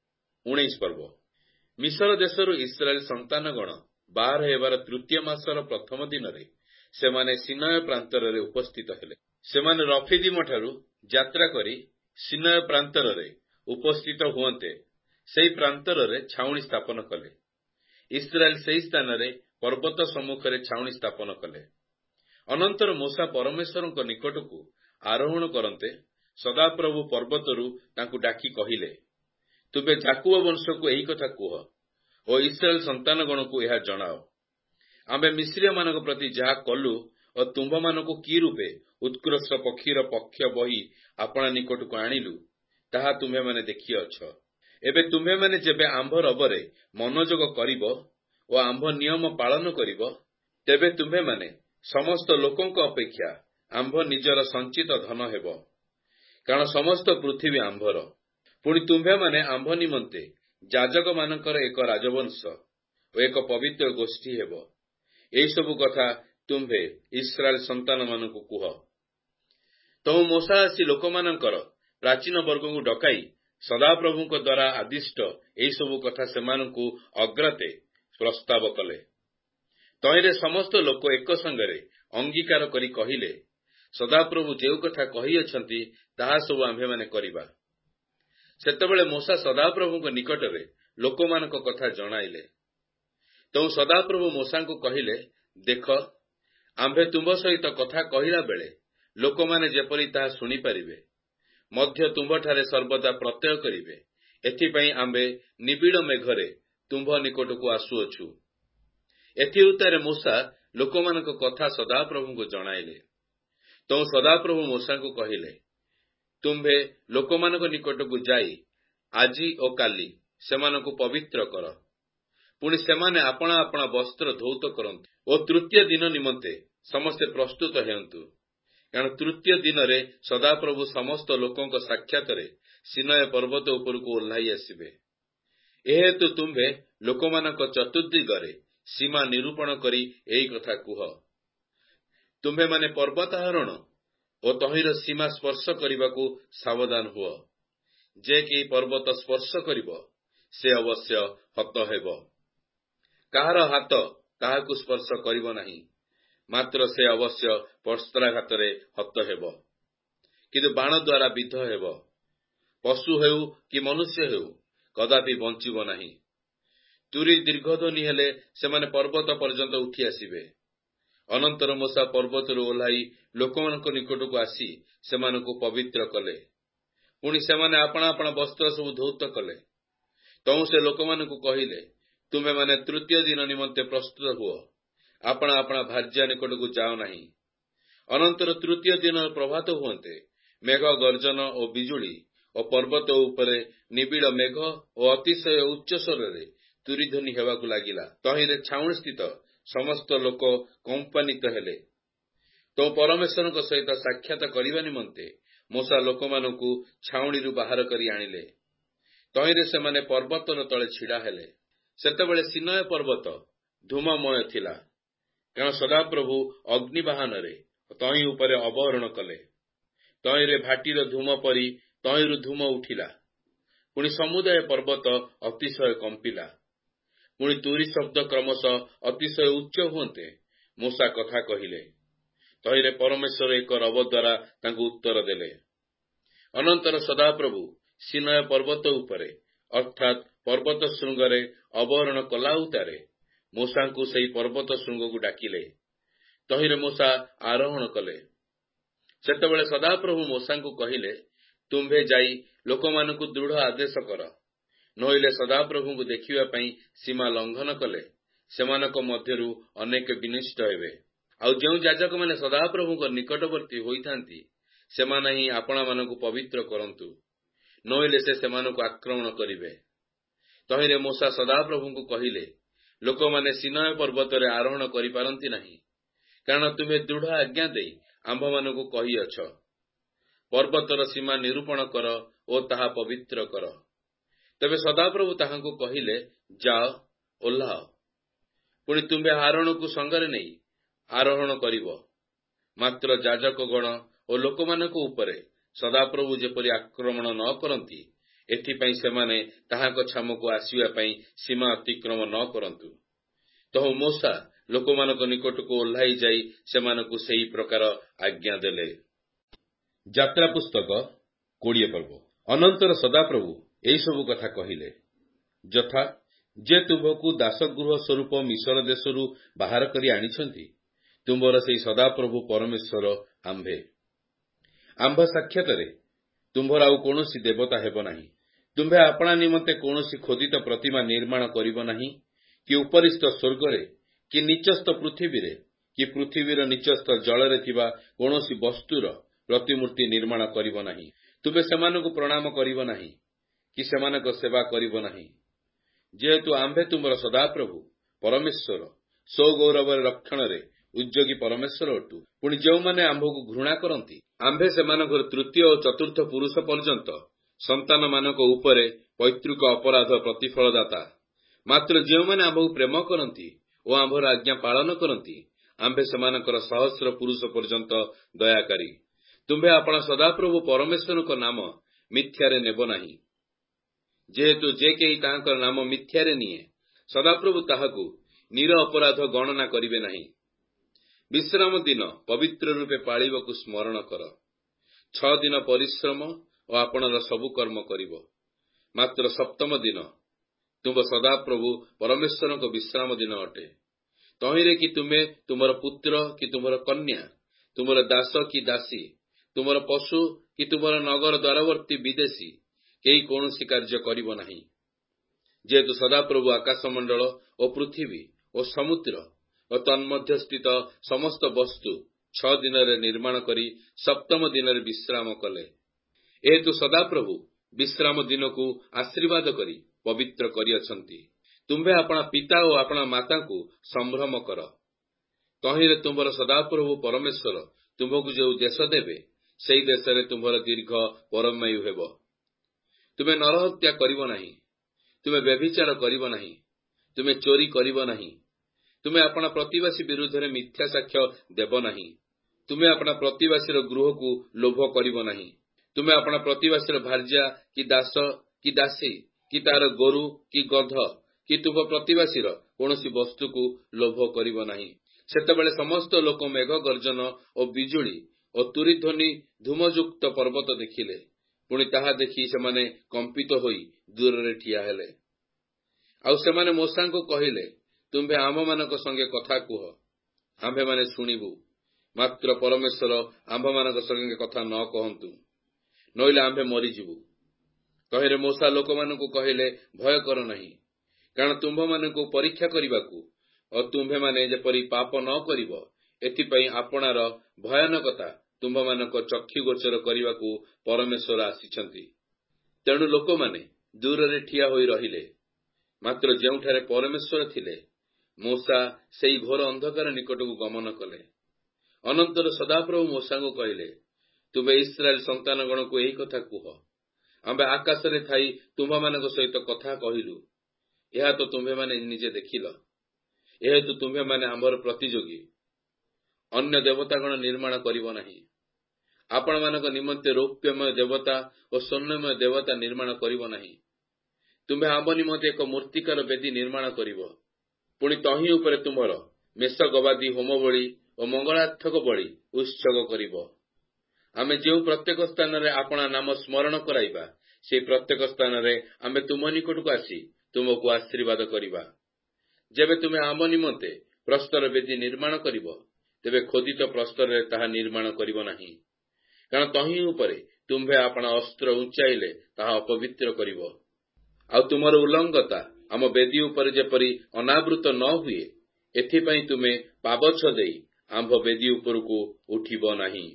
19 ପର୍ବ। ମିଶର ଦେଶରୁ ଇସ୍ରାଏଲ ସନ୍ତାନଗଣ ବାହାର ହେବାର ତୃତୀୟ ମାସର ପ୍ରଥମ ଦିନରେ ସେମାନେ ସିନୟ ପ୍ରାନ୍ତରରେ ଉପସ୍ଥିତ ହେଲେ। ସେମାନେ ରଫିଦିମଠାରୁ ଯାତ୍ରା କରି ସିନୟ ପ୍ରାନ୍ତରରେ ଉପସ୍ଥିତ ହୁଅନ୍ତେ ସେହି ପ୍ରାନ୍ତରରେ ଛାଉଣି ସ୍ଥାପନ କଲେ। ଇସ୍ରାଏଲ ସେହି ସ୍ଥାନରେ ପର୍ବତ ସମ୍ମୁଖରେ ଛାଉଣି ସ୍ଥାପନ କଲେ। ଅନନ୍ତର ମୂଷା ପରମେଶ୍ୱରଙ୍କ ନିକଟକୁ ଆରୋହଣ କରନ୍ତେ ସଦାପ୍ରଭୁ ପର୍ବତରୁ ତାଙ୍କୁ ଡାକି କହିଲେ, ତୁମେ ଯାକୁବ ବଂଶକୁ ଏହି କଥା କୁହ ଓ ଇସ୍ରାଏଲ ସନ୍ତାନଗଣକୁ ଏହା ଜଣାଅ। ଆମେ ମିଶ୍ରୀୟମାନଙ୍କ ପ୍ରତି ଯାହା କଲୁ ଓ ତୁମ୍ଭମାନଙ୍କୁ କି ରୂପେ ଉତ୍କୃଷ୍ଟ ପକ୍ଷୀର ପକ୍ଷ ବହି ଆପଣା ନିକଟକୁ ଆଣିଲୁ, ତାହା ତୁମ୍ଭେମାନେ ଦେଖିଅଛ। ଏବେ ତୁମ୍ଭେମାନେ ଯେବେ ଆମ୍ଭ ରବରେ ମନୋଯୋଗ କରିବ ଓ ଆମ୍ଭ ନିୟମ ପାଳନ କରିବ, ତେବେ ତୁମ୍ଭେମାନେ ସମସ୍ତ ଲୋକଙ୍କ ଅପେକ୍ଷା ଆମ୍ଭ ନିଜର ସଞ୍ଚିତ ଧନ ହେବ। କାରଣ ସମସ୍ତ ପୃଥିବୀ ଆମ୍ଭର। ପୁଣି ତୁମ୍ଭେମାନେ ଆମ୍ଭ ନିମନ୍ତେ ଯାଜକମାନଙ୍କର ଏକ ରାଜବଂଶ ଓ ଏକ ପବିତ୍ର ଗୋଷ୍ଠୀ ହେବ। ଏହିସବୁ କଥା ତୁମ୍ଭେ ଇସ୍ରାଏଲ ସନ୍ତାନମାନଙ୍କୁ କୁହ। ତହୁଁ ମୂଷା ଆସି ଲୋକମାନଙ୍କର ପ୍ରାଚୀନ ବର୍ଗଙ୍କୁ ଡକାଇ ସଦାପ୍ରଭୁଙ୍କ ଦ୍ୱାରା ଆଦିଷ୍ଟ ଏହିସବୁ କଥା ସେମାନଙ୍କୁ ଅଗ୍ରାତେ ପ୍ରସ୍ତାବ କଲେ। ତହିଁରେ ସମସ୍ତ ଲୋକ ଏକ ସଙ୍ଗରେ ଅଙ୍ଗୀକାର କରି କହିଲେ, ସଦାପ୍ରଭୁ ଯେଉଁ କଥା କହିଅଛନ୍ତି ତାହା ସବୁ ଆମ୍ଭେମାନେ କରିବା। ସେତେବେଳେ ମୂଷା ସଦାପ୍ରଭୁଙ୍କ ନିକଟରେ ଲୋକମାନଙ୍କ କଥା ଜଣାଇଲେ। ତେଣୁ ସଦାପ୍ରଭୁ ମୂଷାଙ୍କୁ କହିଲେ, ଦେଖ, ଆମ୍ଭେ ତୁମ୍ଭ ସହିତ କଥା କହିଲା ବେଳେ ଲୋକମାନେ ଯେପରି ତାହା ଶୁଣିପାରିବେ, ମଧ୍ୟ ତୁମ୍ଭଠାରେ ସର୍ବଦା ପ୍ରତ୍ୟୟ କରିବେ, ଏଥିପାଇଁ ଆମ୍ଭେ ନିବିଡ଼ ମେଘରେ ତୁମ୍ଭ ନିକଟକୁ ଆସୁଅଛୁ। ଏଥି ଉତ୍ତାରେ ମୂଷା ଲୋକମାନଙ୍କ କଥା ସଦାପ୍ରଭୁଙ୍କୁ ଜଣାଇଲେ। ତେଣୁ ସଦାପ୍ରଭୁ ମୂଷାଙ୍କୁ କହିଲେ, ତୁମ୍ଭେ ଲୋକମାନଙ୍କ ନିକଟକୁ ଯାଇ ଆଜି ଓ କାଲି ସେମାନଙ୍କୁ ପବିତ୍ର କର। ପୁଣି ସେମାନେ ଆପଣା ଆପଣା ବସ୍ତ୍ର ଧୌତ କରନ୍ତୁ ଓ ତୃତୀୟ ଦିନ ନିମନ୍ତେ ସମସ୍ତେ ପ୍ରସ୍ତୁତ ହେଉନ୍ତୁ। କାରଣ ତୃତୀୟ ଦିନରେ ସଦାପ୍ରଭୁ ସମସ୍ତ ଲୋକଙ୍କ ସାକ୍ଷାତରେ ସିନୟ ପର୍ବତ ଉପରକୁ ଓହ୍ଲାଇ ଆସିବେ। ଏହେତୁ ତୁମ୍ଭେ ଲୋକମାନଙ୍କ ଚତୁର୍ଦିଗରେ ସୀମା ନିରୂପଣ କରି ଏହି କଥା କୁହ। ତୁମ୍ଭେମାନେ ପର୍ବତାରୋହଣ ଓ ତହିଁର ସୀମା ସ୍ପର୍ଶ କରିବାକୁ ସାବଧାନ ହୁଅ। ଯେ କେହି ପର୍ବତ ସ୍ପର୍ଶ କରିବ, ସେ ଅବଶ୍ୟ ହତ ହେବ। କାହାର ହାତ ତାହାକୁ ସ୍ପର୍ଶ କରିବ ନାହିଁ, ମାତ୍ର ସେ ଅବଶ୍ୟ ବସ୍ତ୍ରାଘାତରେ ହତ ହେବ, କିନ୍ତୁ ବାଣ ଦ୍ୱାରା ବିଦ୍ଧ ହେବ। ପଶୁ ହେଉ କି ମନୁଷ୍ୟ ହେଉ କଦାପି ବଞ୍ଚିବ ନାହିଁ। ତୁରୀ ଦୀର୍ଘଧ୍ୱନି ହେଲେ ସେମାନେ ପର୍ବତ ପର୍ଯ୍ୟନ୍ତ ଉଠି ଆସିବେ। ଅନନ୍ତର ମୂଷା ପର୍ବତରୁ ଓହ୍ଲାଇ ଲୋକମାନଙ୍କ ନିକଟକୁ ଆସି ସେମାନଙ୍କୁ ପବିତ୍ର କଲେ। ପୁଣି ସେମାନେ ଆପଣା ଆପଣା ବସ୍ତ୍ର ସବୁ ଧୌତ କଲେ। ତହୁଁ ସେ ଲୋକମାନଙ୍କୁ କହିଲେ, ତୁମ୍ଭେମାନେ ତୃତୀୟ ଦିନ ନିମନ୍ତେ ପ୍ରସ୍ତୁତ ହୁଅ, ଆପଣା ଆପଣା ଭାର୍ଯ୍ୟା ନିକଟକୁ ଯାଅ ନାହିଁ। ଅନନ୍ତର ତୃତୀୟ ଦିନର ପ୍ରଭାତ ହୁଅନ୍ତେ ମେଘ ଗର୍ଜନ ଓ ବିଜୁଳି ଓ ପର୍ବତ ଉପରେ ନିବିଡ଼ ମେଘ ଓ ଅତିଶୟ ଉଚ୍ଚ ସ୍ୱରରେ ତୁରୀଧ୍ୱନି ହେବାକୁ ଲାଗିଲା। ତହିଁରେ ଛାଉଣି ସ୍ଥିତ ସମସ୍ତ ଲୋକ କମ୍ପାନିତ ହେଲେ। ତ ପରମେଶ୍ୱରଙ୍କ ସହିତ ସାକ୍ଷାତ କରିବା ନିମନ୍ତେ ମୂଷା ଲୋକମାନଙ୍କୁ ଛାଉଣିରୁ ବାହାର କରି ଆଣିଲେ। ତହିଁରେ ସେମାନେ ପର୍ବତର ତଳେ ଛିଡ଼ା ହେଲେ। ସେତେବେଳେ ସିନୟ ପର୍ବତ ଧୂମମୟ ଥିଲା, କାରଣ ସଦାପ୍ରଭୁ ଅଗ୍ନିବାହନରେ ତହିଁ ଉପରେ ଅବରୋହଣ କଲେ। ତହିଁରେ ଭାଟିର ଧୂମ ପରି ତହିଁରୁ ଧୂମ ଉଠିଲା। ପୁଣି ସମୁଦାୟ ପର୍ବତ ଅତିଶୟ କମ୍ପିଲା। ପୁଣି ତୁରୀ ଶବ୍ଦ କ୍ରମଶଃ ଅତିଶୟ ଉଚ୍ଚ ହୁଅନ୍ତେ ମୂଷା କଥା କହିଲେ। ତହିଁରେ ପରମେଶ୍ୱର ଏକ ରବ ଦ୍ୱାରା ତାଙ୍କୁ ଉତ୍ତର ଦେଲେ। ଅନନ୍ତର ସଦାପ୍ରଭୁ ସିନୟ ପର୍ବତ ଉପରେ ଅର୍ଥାତ୍ ପର୍ବତ ଶୃଙ୍ଗରେ ଅବରୋହଣ କଲା ଉତ୍ତାରେ ମୂଷାଙ୍କୁ ସେହି ପର୍ବତ ଶୃଙ୍ଗକୁ ଡାକିଲେ। ତହିଁରେ ମୂଷା ଆରୋହଣ କଲେ। ସେତେବେଳେ ସଦାପ୍ରଭୁ ମୂଷାଙ୍କୁ କହିଲେ, ତୁମ୍ଭେ ଯାଇ ଲୋକମାନଙ୍କୁ ଦୃଢ଼ ଆଦେଶ କର, ନୋଇଲେ ସଦାପ୍ରଭୁଙ୍କୁ ଦେଖିବା ପାଇଁ ସୀମା ଲଙ୍ଘନ କଲେ ସେମାନଙ୍କ ମଧ୍ୟରୁ ଅନେକ ବିନଷ୍ଟ ହେବେ। ଆଉ ଯେଉଁ ଯାଜକମାନେ ସଦାପ୍ରଭୁଙ୍କ ନିକଟବର୍ତ୍ତୀ ହୋଇଥାନ୍ତି ସେମାନେ ହିଁ ଆପଣାମାନଙ୍କୁ ପବିତ୍ର କରନ୍ତୁ, ନୋଇଲେ ସେ ସେମାନଙ୍କୁ ଆକ୍ରମଣ କରିବେ। ତହିଁରେ ମୂଷା ସଦାପ୍ରଭୁଙ୍କୁ କହିଲେ, ଲୋକମାନେ ସିନୟ ପର୍ବତରେ ଆରୋହଣ କରିପାରନ୍ତି ନାହିଁ, କାରଣ ତୁମେ ଦୃଢ଼ ଆଜ୍ଞା ଦେଇ ଆମ୍ଭମାନଙ୍କୁ କହିଅଛ, ପର୍ବତର ସୀମା ନିରୂପଣ କର ଓ ତାହା ପବିତ୍ର କର। ତେବେ ସଦାପ୍ରଭୁ ତାହାଙ୍କୁ କହିଲେ, ଯାଅ, ଓହ୍ଲାଅ। ପୁଣି ତୁମ୍ଭେ ଆରୋହଣକୁ ସଙ୍ଗରେ ନେଇ ଆରୋହଣ କରିବ। ମାତ୍ର ଯାଜକଗଣ ଓ ଲୋକମାନଙ୍କ ଉପରେ ସଦାପ୍ରଭୁ ଯେପରି ଆକ୍ରମଣ ନ କରନ୍ତି, ଏଥିପାଇଁ ସେମାନେ ତାହାଙ୍କ ଛାମକୁ ଆସିବା ପାଇଁ ସୀମା ଅତିକ୍ରମ ନ କରନ୍ତୁ। ତହୁ ମୂଷା ଲୋକମାନଙ୍କ ନିକଟକୁ ଓହ୍ଲାଇ ଯାଇ ସେମାନଙ୍କୁ ସେହି ପ୍ରକାର ଆଜ୍ଞା ଦେଲେ। ଯାତ୍ରା ପୁସ୍ତକ 20 ପର୍ବ। ଅନନ୍ତର ସଦାପ୍ରଭୁ ଏହିସବୁ କଥା କହିଲେ, ଯଥା ଯେ ତୁମ୍ଭକୁ ଦାସଗୃହ ସ୍ୱରୂପ ମିଶର ଦେଶରୁ ବାହାର କରି ଆଣିଛନ୍ତି, ତୁମ୍ଭର ସେହି ସଦାପ୍ରଭୁ ପରମେଶ୍ୱର ଆମ୍ଭେ। ଆମ୍ଭ ସାକ୍ଷାତରେ ତୁମ୍ଭର ଆଉ କୌଣସି ଦେବତା ହେବ ନାହିଁ। ତୁମ୍ଭେ ଆପଣା ନିମନ୍ତେ କୌଣସି ଖୋଦିତ ପ୍ରତିମା ନିର୍ମାଣ କରିବ ନାହିଁ, କି ଉପରିସ୍ଥ ସ୍ୱର୍ଗରେ, କି ନିଚସ୍ଥ ପୃଥିବୀରେ, କି ପୃଥିବୀର ନିଚସ୍ଥ ଜଳରେ ଥିବା କୌଣସି ବସ୍ତୁର ପ୍ରତିମୂର୍ତ୍ତି ନିର୍ମାଣ କରିବ ନାହିଁ। ତୁମ୍ଭେ ସେମାନଙ୍କୁ ପ୍ରଣାମ କରିବ ନାହିଁ, କି ସେମାନଙ୍କ ସେବା କରିବ ନାହିଁ। ଯେହେତୁ ଆମ୍ଭେ ତୁମ୍ଭର ସଦାପ୍ରଭୁ ପରମେଶ୍ୱର ସ୍ୱଗୌରବର ରକ୍ଷଣରେ ଉଦ୍ଯୋଗୀ ପରମେଶ୍ୱର ଅଟୁ। ପୁଣି ଯେଉଁମାନେ ଆମ୍ଭକୁ ଘୃଣା କରନ୍ତି, ଆମ୍ଭେ ସେମାନଙ୍କର ତୃତୀୟ ଓ ଚତୁର୍ଥ ପୁରୁଷ ପର୍ଯ୍ୟନ୍ତ ସନ୍ତାନମାନଙ୍କ ଉପରେ ପୈତୃକ ଅପରାଧ ପ୍ରତିଫଳଦାତା। ମାତ୍ର ଯେଉଁମାନେ ଆମ୍ଭକୁ ପ୍ରେମ କରନ୍ତି ଓ ଆମ୍ଭର ଆଜ୍ଞା ପାଳନ କରନ୍ତି, ଆମ୍ଭେ ସେମାନଙ୍କର ସହସ୍ର ପୁରୁଷ ପର୍ଯ୍ୟନ୍ତ ଦୟାକାରୀ। ତୁମ୍ଭେ ଆପଣା ସଦାପ୍ରଭୁ ପରମେଶ୍ୱରଙ୍କ ନାମ ମିଥ୍ୟାରେ ନେବ ନାହିଁ। ଯେହେତୁ ଯେ କେହି ତାହାଙ୍କର ନାମ ମିଥ୍ୟାରେ ନିଏ, ସଦାପ୍ରଭୁ ତାହାକୁ ନିର ଅପରାଧ ଗଣନା କରିବେ ନାହିଁ। ବିଶ୍ରାମ ଦିନ ପବିତ୍ର ରୂପେ ପାଳିବାକୁ ସ୍ମରଣ କର। 6 ଦିନ ପରିଶ୍ରମ ଓ ଆପଣର ସବୁ କର୍ମ କରିବ। ମାତ୍ର ସପ୍ତମ ଦିନ ତୁମ୍ଭ ସଦାପ୍ରଭୁ ପରମେଶ୍ୱରଙ୍କ ବିଶ୍ରାମ ଦିନ ଅଟେ। ତହିଁରେ କି ତୁମେ ତୁମର ପୁତ୍ର କି ତୁମର କନ୍ୟା, ତୁମର ଦାସ କି ଦାସୀ, ତୁମର ପଶୁ କି ତୁମର ନଗର ଦ୍ୱାରବର୍ତ୍ତୀ ବିଦେଶୀ କେହି କୌଣସି କାର୍ଯ୍ୟ କରିବ ନାହିଁ। ଯେହେତୁ ସଦାପ୍ରଭୁ ଆକାଶମଣ୍ଡଳ ଓ ପୃଥିବୀ ଓ ସମୁଦ୍ର ଓ ତନ୍ମଧ୍ୟସ୍ଥିତ ସମସ୍ତ ବସ୍ତୁ 6 ଦିନରେ ନିର୍ମାଣ କରି ସପ୍ତମ ଦିନରେ ବିଶ୍ରାମ କଲେ। ଏହେତୁ ସଦାପ୍ରଭୁ ବିଶ୍ରାମ ଦିନକୁ ଆଶୀର୍ବାଦ କରି ପବିତ୍ର କରିଅଛନ୍ତି। ତୁମ୍ଭେ ଆପଣା ପିତା ଓ ଆପଣା ମାତାଙ୍କୁ ସମ୍ଭ୍ରମ କର। ତହିଁରେ ତୁମ୍ଭର ସଦାପ୍ରଭୁ ପରମେଶ୍ୱର ତୁମ୍ଭକୁ ଯେଉଁ ଦେଶ ଦେବେ, ସେହି ଦେଶରେ ତୁମ୍ଭର ଦୀର୍ଘ ପରମାୟୁ ହେବ। ତୁମେ ନରହତ୍ୟା କରିବ ନାହିଁ। ତୁମେ ବ୍ୟଭିଚାର କରିବ ନାହିଁ। ତୁମେ ଚୋରି କରିବ ନାହିଁ। ତୁମେ ଆପଣା ପ୍ରତିବାସୀ ବିରୁଦ୍ଧରେ ମିଥ୍ୟା ସାକ୍ଷ୍ୟ ଦେବ ନାହିଁ। ତୁମେ ଆପଣା ପ୍ରତିବାସୀର ଗୃହକୁ ଲୋଭ କରିବ ନାହିଁ। ତୁମେ ଆପଣା ପ୍ରତିବାସୀର ଭାର୍ଯ୍ୟା କି ଦାସ କି ଦାସୀ କି ତାହାର ଗୋରୁ କି ଗଧ କି ତୁମ୍ଭ ପ୍ରତିବାସୀର କୌଣସି ବସ୍ତୁକୁ ଲୋଭ କରିବ ନାହିଁ। ସେତେବେଳେ ସମସ୍ତ ଲୋକ ମେଘ ଗର୍ଜନ ଓ ବିଜୁଳି ଓ ତୁରୀଧ୍ୱନି ଧୂମଯୁକ୍ତ ପର୍ବତ ଦେଖିଲେ। ପୁଣି ତାହା ଦେଖି ସେମାନେ କମ୍ପିତ ହୋଇ ଦୂରରେ ଠିଆ ହେଲେ। ଆଉ ସେମାନେ ମୂଷାଙ୍କୁ କହିଲେ, ତୁମ୍ଭେ ଆମ୍ଭମାନଙ୍କ ସଙ୍ଗେ କଥା କୁହ, ଆମ୍ଭେମାନେ ଶୁଣିବୁ। ମାତ୍ର ପରମେଶ୍ୱର ଆମ୍ଭମାନଙ୍କ ସଙ୍ଗେ କଥା ନ କହନ୍ତୁ, ନଇଲେ ଆମ୍ଭେ ମରିଯିବୁ। ତହିଁରେ ମୂଷା ଲୋକମାନଙ୍କୁ କହିଲେ, ଭୟ କର ନାହିଁ, କାରଣ ତୁମ୍ଭମାନଙ୍କୁ ପରୀକ୍ଷା କରିବାକୁ ଓ ତୁମ୍ଭେମାନେ ଯେପରି ପାପ ନ କରିବ, ଏଥିପାଇଁ ଆପଣାର ଭୟାନକତା ତୁମ୍ଭମାନଙ୍କ ଚକ୍ଷୁଗୋଚର କରିବାକୁ ପରମେଶ୍ୱର ଆସିଛନ୍ତି। ତେଣୁ ଲୋକମାନେ ଦୂରରେ ଠିଆ ହୋଇ ରହିଲେ। ମାତ୍ର ଯେଉଁଠାରେ ପରମେଶ୍ୱର ଥିଲେ, ମୂଷା ସେହି ଘୋର ଅନ୍ଧକାର ନିକଟକୁ ଗମନ କଲେ। ଅନନ୍ତର ସଦାପ୍ରଭୁ ମୂଷାଙ୍କୁ କହିଲେ, ତୁମ୍ଭେ ଇସ୍ରାଏଲ ସନ୍ତାନଗଣକୁ ଏହି କଥା କୁହ, ଆମ୍ଭେ ଆକାଶରେ ଥାଇ ତୁମ୍ଭମାନଙ୍କ ସହିତ କଥା କହିଲୁ, ଏହା ତ ତୁମ୍ଭେମାନେ ନିଜେ ଦେଖିଲ। ଏହେତୁ ତୁମ୍ଭେମାନେ ଆମ୍ଭର ପ୍ରତିଯୋଗୀ। ଅନ୍ୟ ଦେବତାଗଣ ନିର୍ମାଣ କରିବ ନାହିଁ। ଆପଣମାନଙ୍କ ନିମନ୍ତେ ରୌପ୍ୟମୟ ଦେବତା ଓ ସ୍ୱର୍ଣ୍ଣମୟ ଦେବତା ନିର୍ମାଣ କରିବ ନାହିଁ। ତୁମ୍ଭେ ଆମ୍ଭ ନିମନ୍ତେ ଏକ ମୂର୍ତ୍ତିକାର ବେଦୀ ନିର୍ମାଣ କରିବ। ପୁଣି ତହିଁ ଉପରେ ତୁମର ମେଷ ଗବାଦି ହୋମବଳି ଓ ମଙ୍ଗଳାର୍ଥକ ବଳି ଉତ୍ସର୍ଗ କରିବ। ଆମେ ଯେଉଁ ପ୍ରତ୍ୟେକ ସ୍ଥାନରେ ଆପଣା ନାମ ସ୍ମରଣ କରାଇବା, ସେହି ପ୍ରତ୍ୟେକ ସ୍ଥାନରେ ଆମେ ତୁମ ନିକଟକୁ ଆସି ତୁମକୁ ଆଶୀର୍ବାଦ କରିବା। ଯେବେ ତୁମେ ଆମ୍ଭ ନିମନ୍ତେ ପ୍ରସ୍ତର ବେଦୀ ନିର୍ମାଣ କରିବ, ତେବେ ଖୋଦିତ ପ୍ରସ୍ତରରେ ତାହା ନିର୍ମାଣ କରିବ ନାହିଁ। କାରଣ ତହିଁ ଉପରେ ତୁମ୍ଭେ ଆପଣା ଅସ୍ତ୍ର ଉଞ୍ଚାଇଲେ ତାହା ଅପବିତ୍ର କରିବ। ଆଉ ତୁମର ଉଲ୍ଲଙ୍ଗତା ଆମ ବେଦୀ ଉପରେ ଯେପରି ଅନାବୃତ ନ ହୁଏ, ଏଥିପାଇଁ ତୁମେ ପାବଛ ଦେଇ ଆମ୍ଭ ବେଦୀ ଉପରକୁ ଉଠିବ ନାହିଁ।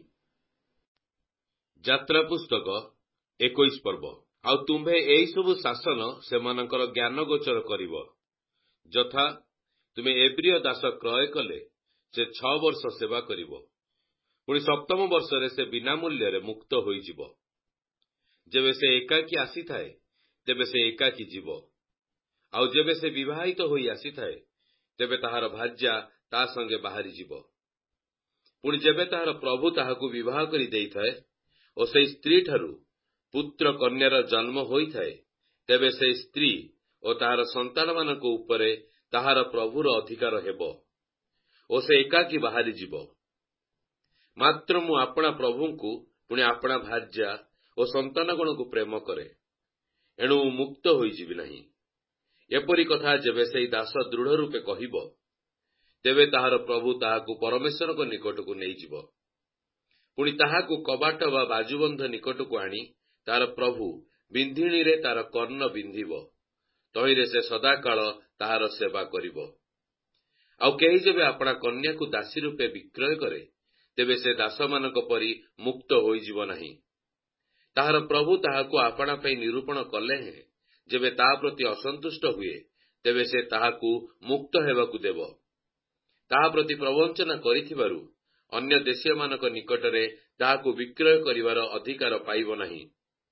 ଯାତ୍ରା ପୁସ୍ତକ 21 ପର୍ବ। ଆଉ ତୁମ୍ଭେ ଏହିସବୁ ଶାସନ ସେମାନଙ୍କର ଜ୍ଞାନ ଗୋଚର କରିବ, ଯଥା ତୁମେ ଏବ୍ରିୟ ଦାସ କ୍ରୟ କଲେ ସେ 6 ବର୍ଷ ସେବା କରିବ। ପୁଣି 7ମ ବର୍ଷରେ ସେ ବିନା ମୂଲ୍ୟରେ ମୁକ୍ତ ହୋଇଯିବ। ଯେବେ ସେ ଏକାକୀ ଆସିଥାଏ, ତେବେ ସେ ଏକାକୀ ଯିବ। ଆଉ ଯେବେ ସେ ବିବାହିତ ହୋଇ ଆସିଥାଏ, ତେବେ ତାହାର ଭାର୍ଯ୍ୟା ତା ସଙ୍ଗେ ବାହାରିଯିବ। ପୁଣି ଯେବେ ତାହାର ପ୍ରଭୁ ତାହାକୁ ବିବାହ କରି ଦେଇଥାଏ ଓ ସେହି ସ୍ତ୍ରୀଠାରୁ ପୁତ୍ର କନ୍ୟାର ଜନ୍ମ ହୋଇଥାଏ, ତେବେ ସେହି ସ୍ତ୍ରୀ ଓ ତାହାର ସନ୍ତାନମାନଙ୍କ ଉପରେ ତାହାର ପ୍ରଭୁର ଅଧିକାର ହେବ ଓ ସେ ଏକାକୀ ବାହାରିଯିବ। ମାତ୍ର ମୁଁ ଆପଣା ପ୍ରଭୁଙ୍କୁ ପୁଣି ଆପଣା ଭାର୍ଯ୍ୟା ଓ ସନ୍ତାନଗଣକୁ ପ୍ରେମ କରେ, ଏଣୁ ମୁଁ ମୁକ୍ତ ହୋଇଯିବି ନାହିଁ। ଏପରି କଥା ଯେବେ ସେହି ଦାସ ଦୃଢ଼ ରୂପେ କହିବ, ତେବେ ତାହାର ପ୍ରଭୁ ତାହାକୁ ପରମେଶ୍ୱରଙ୍କ ନିକଟକୁ ନେଇଯିବ। ପୁଣି ତାହାକୁ କବାଟ ବା ବାଜୁବନ୍ଧ ନିକଟକୁ ଆଣି ତାହାର ପ୍ରଭୁ ବିନ୍ଧିଣୀରେ ତାର କର୍ଣ୍ଣ ବିନ୍ଧିବ। ତହିଁରେ ସେ ସଦାକାଳ ତାହାର ସେବା କରିବ। ଆଉ କେହି ଯେବେ ଆପଣା କନ୍ୟାକୁ ଦାସୀ ରୂପେ ବିକ୍ରୟ କରେ, ତେବେ ସେ ଦାସମାନଙ୍କ ପରି ମୁକ୍ତ ହୋଇଯିବ ନାହିଁ। ତାହାର ପ୍ରଭୁ ତାହାକୁ ଆପଣା ପାଇଁ ନିରୂପଣ କଲେ ହେଁ ଯେବେ ତା ପ୍ରତି ଅସନ୍ତୁଷ୍ଟ ହୁଏ, ତେବେ ସେ ତାହାକୁ ମୁକ୍ତ ହେବାକୁ ଦେବ। ତାହା ପ୍ରତି ପ୍ରବଞ୍ଚନା କରିଥିବାରୁ ଅନ୍ୟ ଦେଶୀୟମାନଙ୍କ ନିକଟରେ ତାହାକୁ ବିକ୍ରୟ କରିବାର ଅଧିକାର ପାଇବ ନାହିଁ।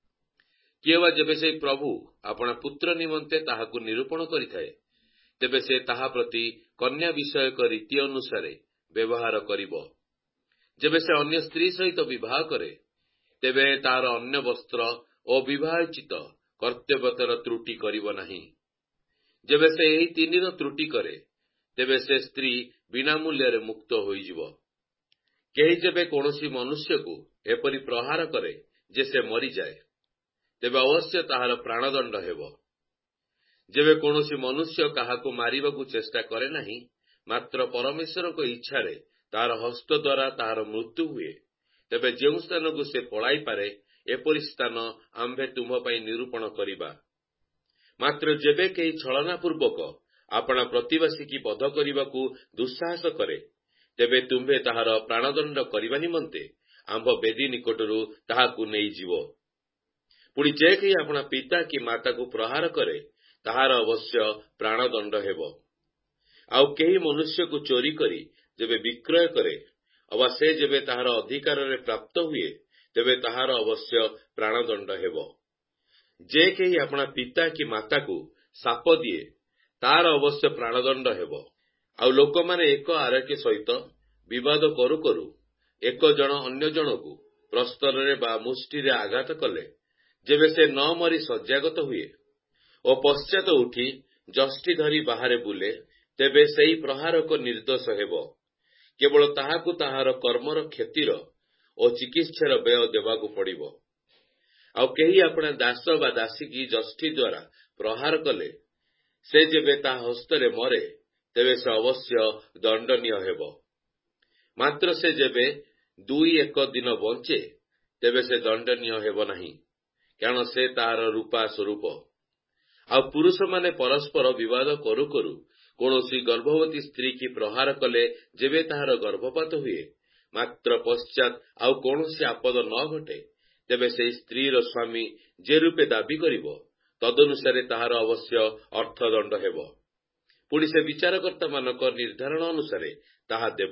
କିଏ ବା ଯେବେ ସେହି ପ୍ରଭୁ ଆପଣା ପୁତ୍ର ନିମନ୍ତେ ତାହାକୁ ନିରୂପଣ କରିଥାଏ, ତେବେ ସେ ତାହା ପ୍ରତି କନ୍ୟା ବିଷୟକ ରୀତି ଅନୁସାରେ ବ୍ୟବହାର କରିବ। ଯେବେ ସେ ଅନ୍ୟ ସ୍ତ୍ରୀ ସହିତ ବିବାହ କରେ, ତେବେ ତାହାର ଅନ୍ୟ ବସ୍ତ୍ର ଓ ବିବାହୋଚିତ କର୍ତ୍ତବ୍ୟତର ତ୍ରୁଟି କରିବ ନାହିଁ। ଯେବେ ସେ ଏହି 3ର ତ୍ରୁଟି କରେ, ତେବେ ସେ ସ୍ତ୍ରୀ ବିନା ମୂଲ୍ୟରେ ମୁକ୍ତ ହୋଇଯିବ। କେହି ଯେବେ କୌଣସି ମନୁଷ୍ୟକୁ ଏପରି ପ୍ରହାର କରେ ଯେ ସେ ମରିଯାଏ, ତେବେ ଅବଶ୍ୟ ତାହାର ପ୍ରାଣଦଣ୍ଡ ହେବ। ଯେବେ କୌଣସି ମନୁଷ୍ୟ କାହାକୁ ମାରିବାକୁ ଚେଷ୍ଟା କରେ ନାହିଁ, ମାତ୍ର ପରମେଶ୍ୱରଙ୍କ ଇଚ୍ଛାରେ ତାହାର ହସ୍ତ ଦ୍ୱାରା ତାହାର ମୃତ୍ୟୁ ହୁଏ, ତେବେ ଯେଉଁ ସ୍ଥାନକୁ ସେ ପଳାଇପାରେ, ଏପରି ସ୍ଥାନ ଆମ୍ଭେ ତୁମ୍ଭ ପାଇଁ ନିରୂପଣ କରିବା। ମାତ୍ର ଯେବେ କେହି ଛଳନାପୂର୍ବକ ଆପଣା ପ୍ରତିବାସୀକି ବଧ କରିବାକୁ ଦୁଃସାହସ କରେ, ତେବେ ତୁମ୍ଭେ ତାହାର ପ୍ରାଣଦଣ୍ଡ କରିବା ନିମନ୍ତେ ଆମ୍ଭ ବେଦୀ ନିକଟରୁ ତାହାକୁ ନେଇଯିବ। ପୁଣି ଯେ କେହି ଆପଣା ପିତା କି ମାତାକୁ ପ୍ରହାର କରେ, ତାହାର ଅବଶ୍ୟ ପ୍ରାଣଦଣ୍ଡ ହେବ। ଆଉ କେହି ମନୁଷ୍ୟକୁ ଚୋରି କରି ଯେବେ ବିକ୍ରୟ କରେ, ଅବା ସେ ଯେବେ ତାହାର ଅଧିକାରରେ ପ୍ରାପ୍ତ ହୁଏ, ତେବେ ତାହାର ଅବଶ୍ୟ ପ୍ରାଣଦଣ୍ଡ ହେବ। ଯେ କେହି ଆପଣା ପିତା କି ମାତାକୁ ଶାପ ଦିଏ, ତାହାର ଅବଶ୍ୟ ପ୍ରାଣଦଣ୍ଡ ହେବ। ଆଉ ଲୋକମାନେ ଏକ ଆରେକ ସହିତ ବିବାଦ କରୁ କରୁ ଏକ ଜଣ ଅନ୍ୟ ଜଣକୁ ପ୍ରସ୍ତରରେ ବା ମୁଷ୍ଟିରେ ଆଘାତ କଲେ, ଯେବେ ସେ ନ ମରି ଶଯ୍ୟାଗତ ହୁଏ ଓ ପଶ୍ଚାତ ଉଠି ଯଷ୍ଟି ଧରି ବାହାରେ ବୁଲେ, ତେବେ ସେହି ପ୍ରହାରକ ନିର୍ଦ୍ଦୋଷ ହେବ। କେବଳ ତାହାକୁ ତାହାର କର୍ମର କ୍ଷତିର ଓ ଚିକିତ୍ସାର ବ୍ୟୟ ଦେବାକୁ ପଡ଼ିବ। ଆଉ କେହି ଆପଣା ଦାସ ବା ଦାସୀକି ଯଷ୍ଟି ଦ୍ୱାରା ପ୍ରହାର କଲେ, ସେ ଯେବେ ତା ହସ୍ତରେ ମରେ, ତେବେ ସେ ଅବଶ୍ୟ ଦଣ୍ଡନୀୟ ହେବ। ମାତ୍ର ସେ ଯେବେ 2-1 ଦିନ ବଞ୍ଚେ, ତେବେ ସେ ଦଣ୍ଡନୀୟ ହେବ ନାହିଁ, କାରଣ ସେ ତାହାର ରୂପା ସ୍ୱରୂପ। ଆଉ ପୁରୁଷମାନେ ପରସ୍ପର ବିବାଦ କରୁ କରୁ କୌଣସି ଗର୍ଭବତୀ ସ୍ତ୍ରୀ କି ପ୍ରହାର କଲେ, ଯେବେ ତାହାର ଗର୍ଭପାତ ହୁଏ, ମାତ୍ର ପଶ୍ଚାତ୍ ଆଉ କୌଣସି ଆପଦ ନ ଘଟେ, ତେବେ ସେହି ସ୍ତ୍ରୀର ସ୍ୱାମୀ ଯେ ରୂପେ ଦାବୀ କରିବ, ତଦନୁସାରେ ତାହାର ଅବଶ୍ୟ ଅର୍ଥଦଣ୍ଡ ହେବ। ପୁଣି ସେ ବିଚାରକର୍ତ୍ତାମାନଙ୍କ ନିର୍ଦ୍ଧାରଣ ଅନୁସାରେ ତାହା ଦେବ।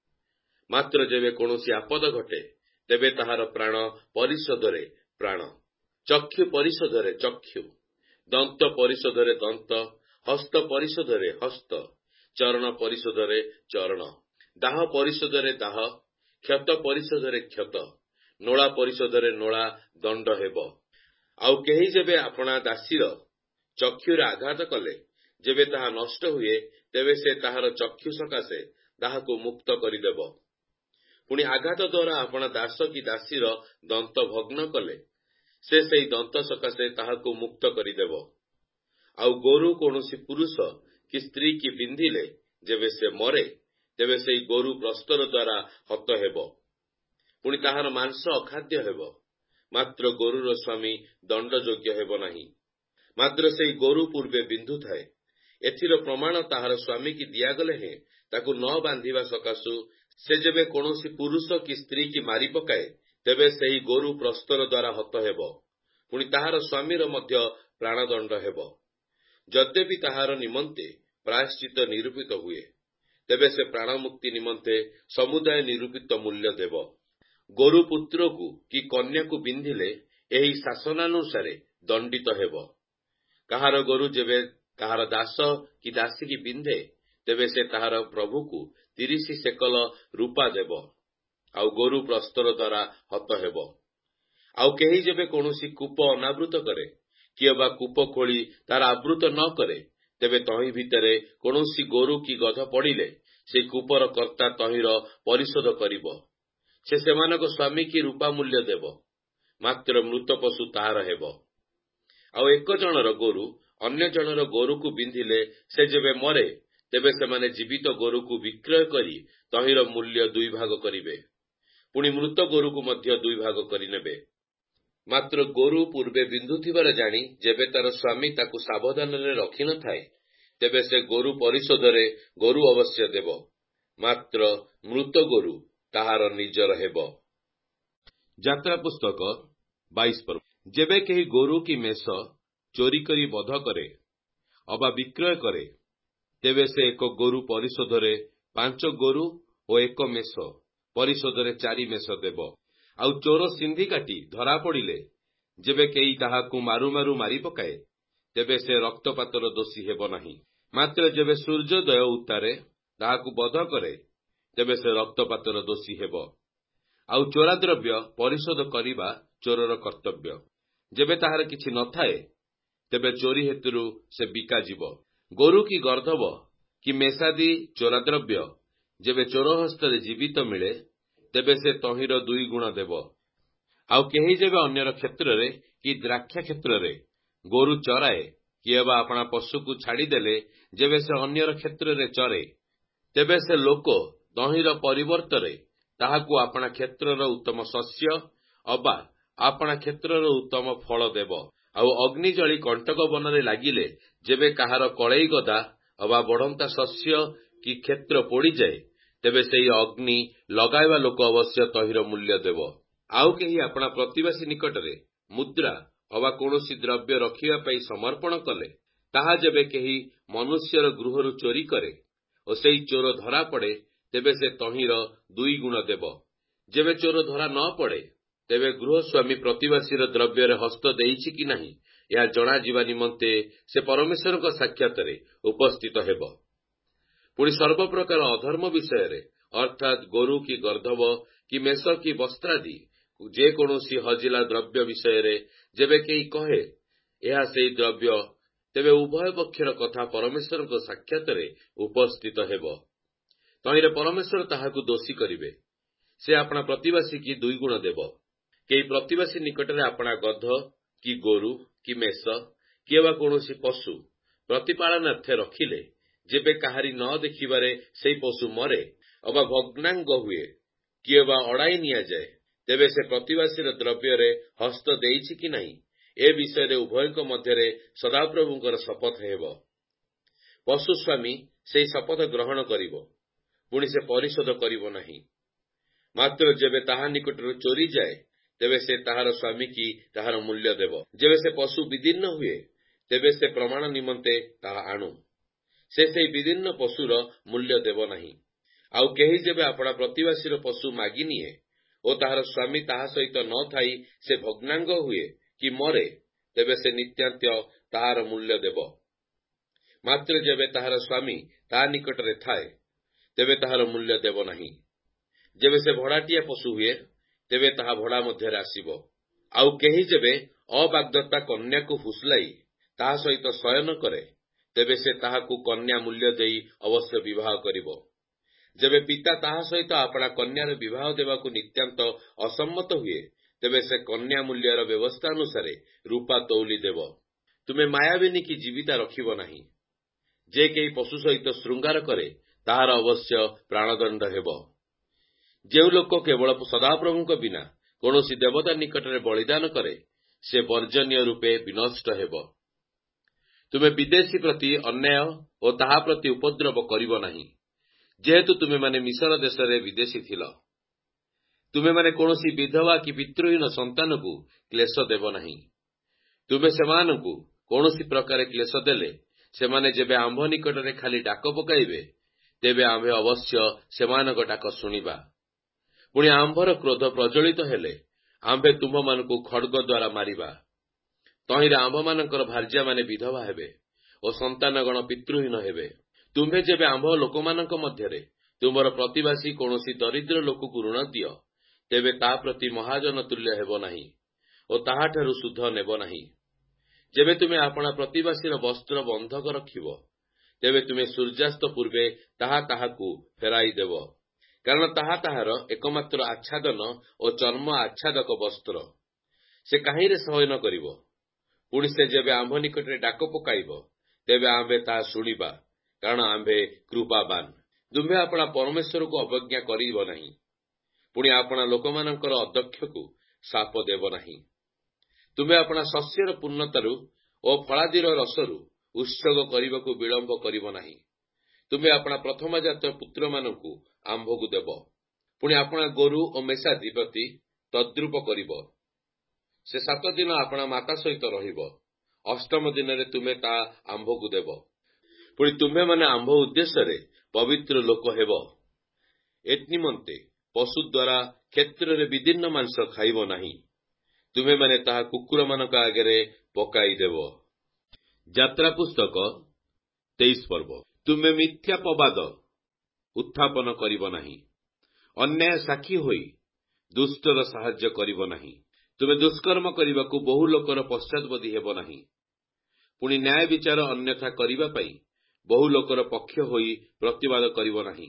ମାତ୍ର ଯେବେ କୌଣସି ଆପଦ ଘଟେ, ତେବେ ତାହାର ପ୍ରାଣ ପରିଶୋଧରେ ପ୍ରାଣ, ଚକ୍ଷୁ ପରିଶୋଧରେ ଚକ୍ଷୁ, ଦନ୍ତ ପରିଶୋଧରେ ଦନ୍ତ, ହସ୍ତ ପରିଶୋଧରେ ହସ୍ତ, ଚରଣ ପରିଶୋଧରେ ଚରଣ। ଦାହ ପରିଶୋଧରେ ଦାହ, କ୍ଷତ ପରିଶୋଧରେ କ୍ଷତ, ନୋଳା ପରିଶୋଧରେ ନୋଳା ଦଣ୍ଡ ହେବ। ଆଉ କେହି ଯେବେ ଆପଣା ଦାସୀର ଚକ୍ଷୁରେ ଆଘାତ କଲେ, ଯେବେ ତାହା ନଷ୍ଟ ହୁଏ, ତେବେ ସେ ତାହାର ଚକ୍ଷୁ ସକାଶେ ତାହାକୁ ମୁକ୍ତ କରିଦେବ। ପୁଣି ଆଘାତ ଦ୍ୱାରା ଆପଣା ଦାସ କି ଦାସୀର ଦନ୍ତ ଭଗ୍ନ କଲେ, ସେ ସେହି ଦନ୍ତ ସକାଶେ ତାହାକୁ ମୁକ୍ତ କରିଦେବ। ଆଉ ଗୋରୁ କୌଣସି ପୁରୁଷ କି ସ୍ତ୍ରୀ କି ବିନ୍ଧିଲେ, ଯେବେ ସେ ମରେ, ତେବେ ସେହି ଗୋରୁ ପ୍ରସ୍ତର ଦ୍ୱାରା ହତ ହେବ। ପୁଣି ତାହାର ମାଂସ ଅଖାଦ୍ୟ ହେବ, ମାତ୍ର ଗୋରୁର ସ୍ୱାମୀ ଦଣ୍ଡଯୋଗ୍ୟ ହେବ ନାହିଁ। ମାତ୍ର ସେହି ଗୋରୁ ପୂର୍ବେ ବିନ୍ଧୁଥାଏ, ଏଥିର ପ୍ରମାଣ ତାହାର ସ୍ୱାମୀକି ଦିଆଗଲେ ହେଁ ତାକୁ ନ ବାନ୍ଧିବା ସକାଶୁ ସେ ଯେବେ କୌଣସି ପୁରୁଷ କି ସ୍ତ୍ରୀ କି ମାରି ପକାଏ, ତେବେ ସେହି ଗୋରୁ ପ୍ରସ୍ତର ଦ୍ୱାରା ହତ ହେବ। ପୁଣି ତାହାର ସ୍ୱାମୀର ମଧ୍ୟ ପ୍ରାଣଦଣ୍ଡ ହେବ। ଯଦ୍ୟପି ତାହାର ନିମନ୍ତେ ପ୍ରାୟଶ୍ଚିତ ନିରୂପିତ ହୁଏ, ତେବେ ସେ ପ୍ରାଣମୁକ୍ତି ନିମନ୍ତେ ସମୁଦାୟ ନିରୂପିତ ମୂଲ୍ୟ ଦେବ। ଗୋରୁ ପୁତ୍ରକୁ କି କନ୍ୟାକୁ ବିନ୍ଧିଲେ ଏହି ଶାସନାନୁସାରେ ଦଣ୍ଡିତ ହେବ। କାହାର ଗୋରୁ ଯେବେ ତାହାର ଦାସ କି ଦାସୀକି ବିନ୍ଧେ, ତେବେ ସେ ତାହାର ପ୍ରଭୁକୁ 30 ସେକଲ ରୂପା ଦେବ, ଆଉ ଗୋରୁ ପ୍ରସ୍ତର ଦ୍ୱାରା ହତ ହେବ। ଆଉ କେହି ଯେବେ କୌଣସି କୂପ ଅନାବୃତ କରେ, କିଏ ବା କୂପ ଖୋଳି ତାର ଆବୃତ ନ କରେ, ତେବେ ତହିଁ ଭିତରେ କୌଣସି ଗୋରୁ କି ଗଧ ପଡ଼ିଲେ, ସେହି କୂପର କର୍ତ୍ତା ତହିଁର ପରିଶୋଧ କରିବ। ସେ ସେମାନଙ୍କ ସ୍ୱାମୀ କି ରୂପା ମୂଲ୍ୟ ଦେବ, ମାତ୍ର ମୃତ ପଶୁ ତାହାର ହେବ। ଆଉ ଏକ ଜଣର ଗୋରୁ ଅନ୍ୟ ଜଣର ଗୋରୁକୁ ବିନ୍ଧିଲେ, ସେ ଯେବେ ମରେ, ତେବେ ସେମାନେ ଜୀବିତ ଗୋରୁକୁ ବିକ୍ରୟ କରି ତହିଁର ମୂଲ୍ୟ 2 ଭାଗ କରିବେ। ପୁଣି ମୃତ ଗୋରୁକୁ ମଧ୍ୟ 2 ଭାଗ କରିନେବେ। ମାତ୍ର ଗୋରୁ ପୂର୍ବେ ବିନ୍ଧୁଥିବାର ଜାଣି ଯେବେ ତାର ସ୍ୱାମୀ ତାକୁ ସାବଧାନରେ ରଖିନଥାଏ, ତେବେ ସେ ଗୋରୁ ପରିଶୋଧରେ ଗୋରୁ ଅବଶ୍ୟ ଦେବ, ମାତ୍ର ମୃତ ଗୋରୁ ତାହାର ନିଜର ହେବ। ଯାତ୍ରା ପୁସ୍ତକ 22 ପର୍ବ। ଯେବେ କେହି ଗୋରୁ କି ମେଷ ଚୋରି କରି ବଧ କରେ ଅବା ବିକ୍ରୟ କରେ, ତେବେ ସେ ଏକ ଗୋରୁ ପରିଶୋଧରେ 5 ଗୋରୁ ଓ 1 ମେଷ ପରିଶୋଧରେ 4 ମେଷ ଦେବ। ଆଉ ଚୋର ସିନ୍ଧି କାଟି ଧରା ପଡ଼ିଲେ, ଯେବେ କେହି ତାହାକୁ ମାରୁ ମାରୁ ମାରି ପକାଏ, ତେବେ ସେ ରକ୍ତପାତର ଦୋଷୀ ହେବ ନାହିଁ। ମାତ୍ର ଯେବେ ସୂର୍ଯ୍ୟୋଦୟ ଉତ୍ତାରେ ତାହାକୁ ବଧ କରେ, ତେବେ ସେ ରକ୍ତପାତର ଦୋଷୀ ହେବ। ଆଉ ଚୋରାଦ୍ରବ୍ୟ ପରିଶୋଧ କରିବା ଚୋରର କର୍ତ୍ତବ୍ୟ। ଯେବେ ତାହାର କିଛି ନଥାଏ, ତେବେ ଚୋରି ହେତୁରୁ ସେ ବିକାଯିବ। ଗୋରୁ କି ଗର୍ଦ୍ଧବ କି ମେଷାଦି ଚୋରାଦ୍ରବ୍ୟ ଯେବେ ଚୋର ହସ୍ତରେ ଜୀବିତ ମିଳେ, ତେବେ ସେ ତହିଁର 2 ଗୁଣ ଦେବ। ଆଉ କେହି ଯେବେ ଅନ୍ୟର କ୍ଷେତ୍ରରେ କି ଦ୍ରାକ୍ଷା କ୍ଷେତ୍ରରେ ଗୋରୁ ଚରାଏ, କିଏ ବା ଆପଣା ପଶୁକୁ ଛାଡ଼ିଦେଲେ, ଯେବେ ସେ ଅନ୍ୟର କ୍ଷେତ୍ରରେ ଚରେ, ତେବେ ସେ ଲୋକ ତହିଁର ପରିବର୍ତ୍ତରେ ତାହାକୁ ଆପଣା କ୍ଷେତ୍ରର ଉତ୍ତମ ଶସ୍ୟ ଅବା ଆପଣା କ୍ଷେତ୍ରର ଉତ୍ତମ ଫଳ ଦେବ। ଆଉ ଅଗ୍ନି ଜଳି କଣ୍ଟକ ବନରେ ଲାଗିଲେ, ଯେବେ କାହାର କଳେଇ ଗଦା ଅବା ବଢ଼ନ୍ତା ଶସ୍ୟ କି କ୍ଷେତ୍ର ପୋଡ଼ିଯାଏ, ତେବେ ସେହି ଅଗ୍ନି ଲଗାଇବା ଲୋକ ଅବଶ୍ୟ ତହିଁର ମୂଲ୍ୟ ଦେବ। ଆଉ କେହି ଆପଣା ପ୍ରତିବାସୀ ନିକଟରେ ମୁଦ୍ରା ଅବା କୌଣସି ଦ୍ରବ୍ୟ ରଖିବା ପାଇଁ ସମର୍ପଣ କଲେ, ତାହା ଯେବେ କେହି ମନୁଷ୍ୟର ଗୃହରୁ ଚୋରି କରେ ଓ ସେହି ଚୋର ଧରା ପଡ଼େ, ତେବେ ସେ ତହିଁର 2 ଗୁଣ ଦେବ। ଯେବେ ଚୋର ଧରା ନ ପଡ଼େ, ତେବେ ଗୃହସ୍ୱାମୀ ପ୍ରତିବାସୀର ଦ୍ରବ୍ୟରେ ହସ୍ତ ଦେଇଛି କି ନାହିଁ, ଏହା ଜଣାଯିବା ନିମନ୍ତେ ସେ ପରମେଶ୍ୱରଙ୍କ ସାକ୍ଷାତରେ ଉପସ୍ଥିତ ହେବ। ପୁଣି ସର୍ବପ୍ରକାର ଅଧର୍ମ ବିଷୟରେ, ଅର୍ଥାତ୍ ଗୋରୁ କି ଗର୍ଦ୍ଧବ କି ମେଷ କି ବସ୍ତ୍ରାଦି ଯେକୌଣସି ହଜିଲା ଦ୍ରବ୍ୟ ବିଷୟରେ ଯେବେ କେହି କହେ, ଏହା ସେହି ଦ୍ରବ୍ୟ, ତେବେ ଉଭୟ ପକ୍ଷର କଥା ପରମେଶ୍ୱରଙ୍କ ସାକ୍ଷାତରେ ଉପସ୍ଥିତ ହେବ। ତହିଁରେ ପରମେଶ୍ୱର ତାହାକୁ ଦୋଷୀ କରିବେ। ସେ ଆପଣା ପ୍ରତିବାସୀ କି 2 ଗୁଣ ଦେବ। କେହି ପ୍ରତିବାସୀ ନିକଟରେ ଆପଣା ଗଧ କି ଗୋରୁ କି ମେଷ କିଏ ବା କୌଣସି ପଶୁ ପ୍ରତିପାଳନାର୍ଥେ ରଖିଲେ, ଯେବେ କାହାରି ନ ଦେଖିବାରେ ସେହି ପଶୁ ମରେ ଅବା ଭଗ୍ନାଙ୍ଗ ହୁଏ, କିଏ ବା ଅଡ଼ାଇ ନିଆଯାଏ, ତେବେ ସେ ପ୍ରତିବାସୀର ଦ୍ରବ୍ୟରେ ହସ୍ତ ଦେଇଛି କି ନାହିଁ, ଏ ବିଷୟରେ ଉଭୟଙ୍କ ମଧ୍ୟରେ ସଦାପ୍ରଭୁଙ୍କର ଶପଥ ହେବ। ପଶୁ ସ୍ୱାମୀ ସେହି ଶପଥ ଗ୍ରହଣ କରିବ, ପୁଣି ସେ ପରିଶୋଧ କରିବ ନାହିଁ। ମାତ୍ର ଯେବେ ତାହା ନିକଟରୁ ଚୋରି ଯାଏ, ତେବେ ସେ ତାହାର ସ୍ୱାମୀକି ତାହାର ମୂଲ୍ୟ ଦେବ। ଯେବେ ସେ ପଶୁ ବିଦୀର୍ଣ୍ଣ ହୁଏ, ତେବେ ସେ ପ୍ରମାଣ ନିମନ୍ତେ ତାହା ଆଣୁ। ସେ ସେହି ବିଦୀର୍ଣ୍ଣ ପଶୁର ମୂଲ୍ୟ ଦେବ ନାହିଁ। ଆଉ କେହି ଯେବେ ଆପଣା ପ୍ରତିବାସୀର ପଶୁ ମାଗିନିଏ ଓ ତାହାର ସ୍ୱାମୀ ତାହା ସହିତ ନ ଥାଇ ସେ ଭଗ୍ନାଙ୍ଗ ହୁଏ କି ମରେ, ତେବେ ସେ ନିତାନ୍ତ ତାହାର ମୂଲ୍ୟ ଦେବ। ମାତ୍ର ଯେବେ ତାହାର ସ୍ୱାମୀ ତାହା ନିକଟରେ ଥାଏ, ତେବେ ତାହାର ମୂଲ୍ୟ ଦେବ ନାହିଁ। ଯେବେ ସେ ଭଡ଼ାଟିଆ ପଶୁ ହୁଏ, ତେବେ ତାହା ଭଡ଼ା ମଧ୍ୟରେ ଆସିବ। ଆଉ କେହି ଯେବେ ଅବାଗ୍ଦତ୍ତା କନ୍ୟାକୁ ଫୁସୁଲାଇ ତାହା ସହିତ ଶୟନ କରେ, ତେବେ ସେ ତାହାକୁ କନ୍ୟା ମୂଲ୍ୟ ଦେଇ ଅବଶ୍ୟ ବିବାହ କରିବ। ଯେବେ ପିତା ତାହା ସହିତ ଆପଣା କନ୍ୟାର ବିବାହ ଦେବାକୁ ନିତ୍ୟାନ୍ତ ଅସମ୍ମତ ହୁଏ, ତେବେ ସେ କନ୍ୟା ମୂଲ୍ୟର ବ୍ୟବସ୍ଥା ଅନୁସାରେ ରୂପା ତଉଲି ଦେବ। ତୁମେ ମାୟାବିନୀ କି ଜୀବିତା ରଖିବ ନାହିଁ। ଯେ କେହି ପଶୁ ସହିତ ଶୃଙ୍ଗାର କରେ, ତାହାର ଅବଶ୍ୟ ପ୍ରାଣଦଣ୍ଡ ହେବ। ଯେଉଁ ଲୋକ କେବଳ ସଦାପ୍ରଭୁଙ୍କ ବିନା କୌଣସି ଦେବତା ନିକଟରେ ବଳିଦାନ କରେ, ସେ ବର୍ଜନୀୟ ରୂପେ ବିନଷ୍ଟ ହେବ। ତୁମେ ବିଦେଶୀ ପ୍ରତି ଅନ୍ୟାୟ ଓ ତାହା ପ୍ରତି ଉପଦ୍ରବ କରିବ ନାହିଁ, ଯେହେତୁ ତୁମେମାନେ ମିଶର ଦେଶରେ ବିଦେଶୀ ଥିଲ। ତୁମେମାନେ କୌଣସି ବିଧବା କି ପିତୃହୀନ ସନ୍ତାନକୁ କ୍ଲେଶ ଦେବ ନାହିଁ। ତୁମେ ସେମାନଙ୍କୁ କୌଣସି ପ୍ରକାର କ୍ଲେଶ ଦେଲେ, ସେମାନେ ଯେବେ ଆମ୍ଭ ନିକଟରେ ଖାଲି ଡାକ ପକାଇବେ, ତେବେ ଆମ୍ଭେ ଅବଶ୍ୟ ସେମାନଙ୍କ ଡାକ ଶୁଣିବା। ପୁଣି ଆମ୍ଭର କ୍ରୋଧ ପ୍ରଜ୍ୱଳିତ ହେଲେ ଆମ୍ଭେ ତୁମ୍ଭମାନଙ୍କୁ ଖଡ୍ଗ ଦ୍ୱାରା ମାରିବା। ତହିଁରେ ଆମ୍ଭମାନଙ୍କର ଭାର୍ଯ୍ୟାମାନେ ବିଧବା ହେବେ ଓ ସନ୍ତାନଗଣ ପିତୃହୀନ ହେବେ। ତୁମ୍ଭେ ଯେବେ ଆମ୍ଭ ଲୋକମାନଙ୍କ ମଧ୍ୟରେ ତୁମର ପ୍ରତିବାସୀ କୌଣସି ଦରିଦ୍ର ଲୋକକୁ ଋଣ ଦିଅ, ତେବେ ତା ପ୍ରତି ମହାଜନ ତୁଲ୍ୟ ହେବ ନାହିଁ ଓ ତାହାଠାରୁ ସୁଧ ନେବ ନାହିଁ। ଯେବେ ତୁମେ ଆପଣା ପ୍ରତିବାସୀର ବସ୍ତ୍ର ବନ୍ଧକ ରଖିବ, ତେବେ ତୁମେ ସୂର୍ଯ୍ୟାସ୍ତ ପୂର୍ବେ ତାହାକୁ ଫେରାଇ ଦେବ, କାରଣ ତାହା ତାହାର ଏକମାତ୍ର ଆଚ୍ଛାଦନ ଓ ଚର୍ମ ଆଚ୍ଛାଦକ ବସ୍ତ୍ର। ସେ କାହିଁରେ ଶୟନ କରିବ? ପୁଣି ସେ ଯେବେ ଆମ୍ଭ ନିକଟରେ ଡାକ ପକାଇବ, ତେବେ ଆମ୍ଭେ ତାହା ଶୁଣିବା, କାରଣ ଆମ୍ଭେ କୃପାବାନ। ତୁମ୍ଭେ ଆପଣା ପରମେଶ୍ୱରକୁ ଅବଜ୍ଞା କରିବ ନାହିଁ। ପୁଣି ଆପଣା ଲୋକମାନଙ୍କର ଅଦକ୍ଷକୁ ଶାପ ଦେବ ନାହିଁ। ତୁମେ ଆପଣା ଶସ୍ୟର ପୂର୍ଣ୍ଣତାରୁ ଓ ଫଳାଦିର ରସରୁ ଉତ୍ସର୍ଗ କରିବାକୁ ବିଳମ୍ବ କରିବ ନାହିଁ। ତୁମେ ଆପଣା ପ୍ରଥମଜାତ ପୁତ୍ରମାନଙ୍କୁ ଆମ୍ଭକୁ ଦେବ। ପୁଣି ଆପଣା ଗୋରୁ ଓ ମେଷାଦି ପ୍ରତି ତଦ୍ରୂପ କରିବ। ସେ 7 ଦିନ ଆପଣା ମାତା ସହିତ ରହିବ। ଅଷ୍ଟମ ଦିନରେ ତୁମେ ତା ଆମ୍ଭକୁ ଦେବ। ପୁଣି ତୁମ୍ଭେମାନେ ଆମ୍ଭ ଉଦ୍ଦେଶ୍ୟରେ ପବିତ୍ର ଲୋକ ହେବ। ଏନିମନ୍ତେ ପଶୁ ଦ୍ୱାରା କ୍ଷେତ୍ରରେ ବିଦୀର୍ଣ୍ଣ ମାଂସ ଖାଇବ ନାହିଁ। ତୁମେମାନେ ତାହା କୁକୁରମାନଙ୍କ ଆଗରେ ପକାଇଦେବ। ଯାତ୍ରା ପୁସ୍ତକ 23 ପର୍ବ। ତୁମେ ମିଥ୍ୟା ପବାଦ ଉତ୍ଥାପନ କରିବ ନାହିଁ। ଅନ୍ୟାୟ ସାକ୍ଷୀ ହୋଇ ଦୁଷ୍ଟର ସାହାଯ୍ୟ କରିବ ନାହିଁ। ତୁମେ ଦୁଷ୍କର୍ମ କରିବାକୁ ବହୁ ଲୋକର ପଶ୍ଚାତବଦୀ ହେବ ନାହିଁ। ପୁଣି ନ୍ୟାୟ ବିଚାର ଅନ୍ୟଥା କରିବା ପାଇଁ ବହୁ ଲୋକର ପକ୍ଷ ହୋଇ ପ୍ରତିବାଦ କରିବ ନାହିଁ।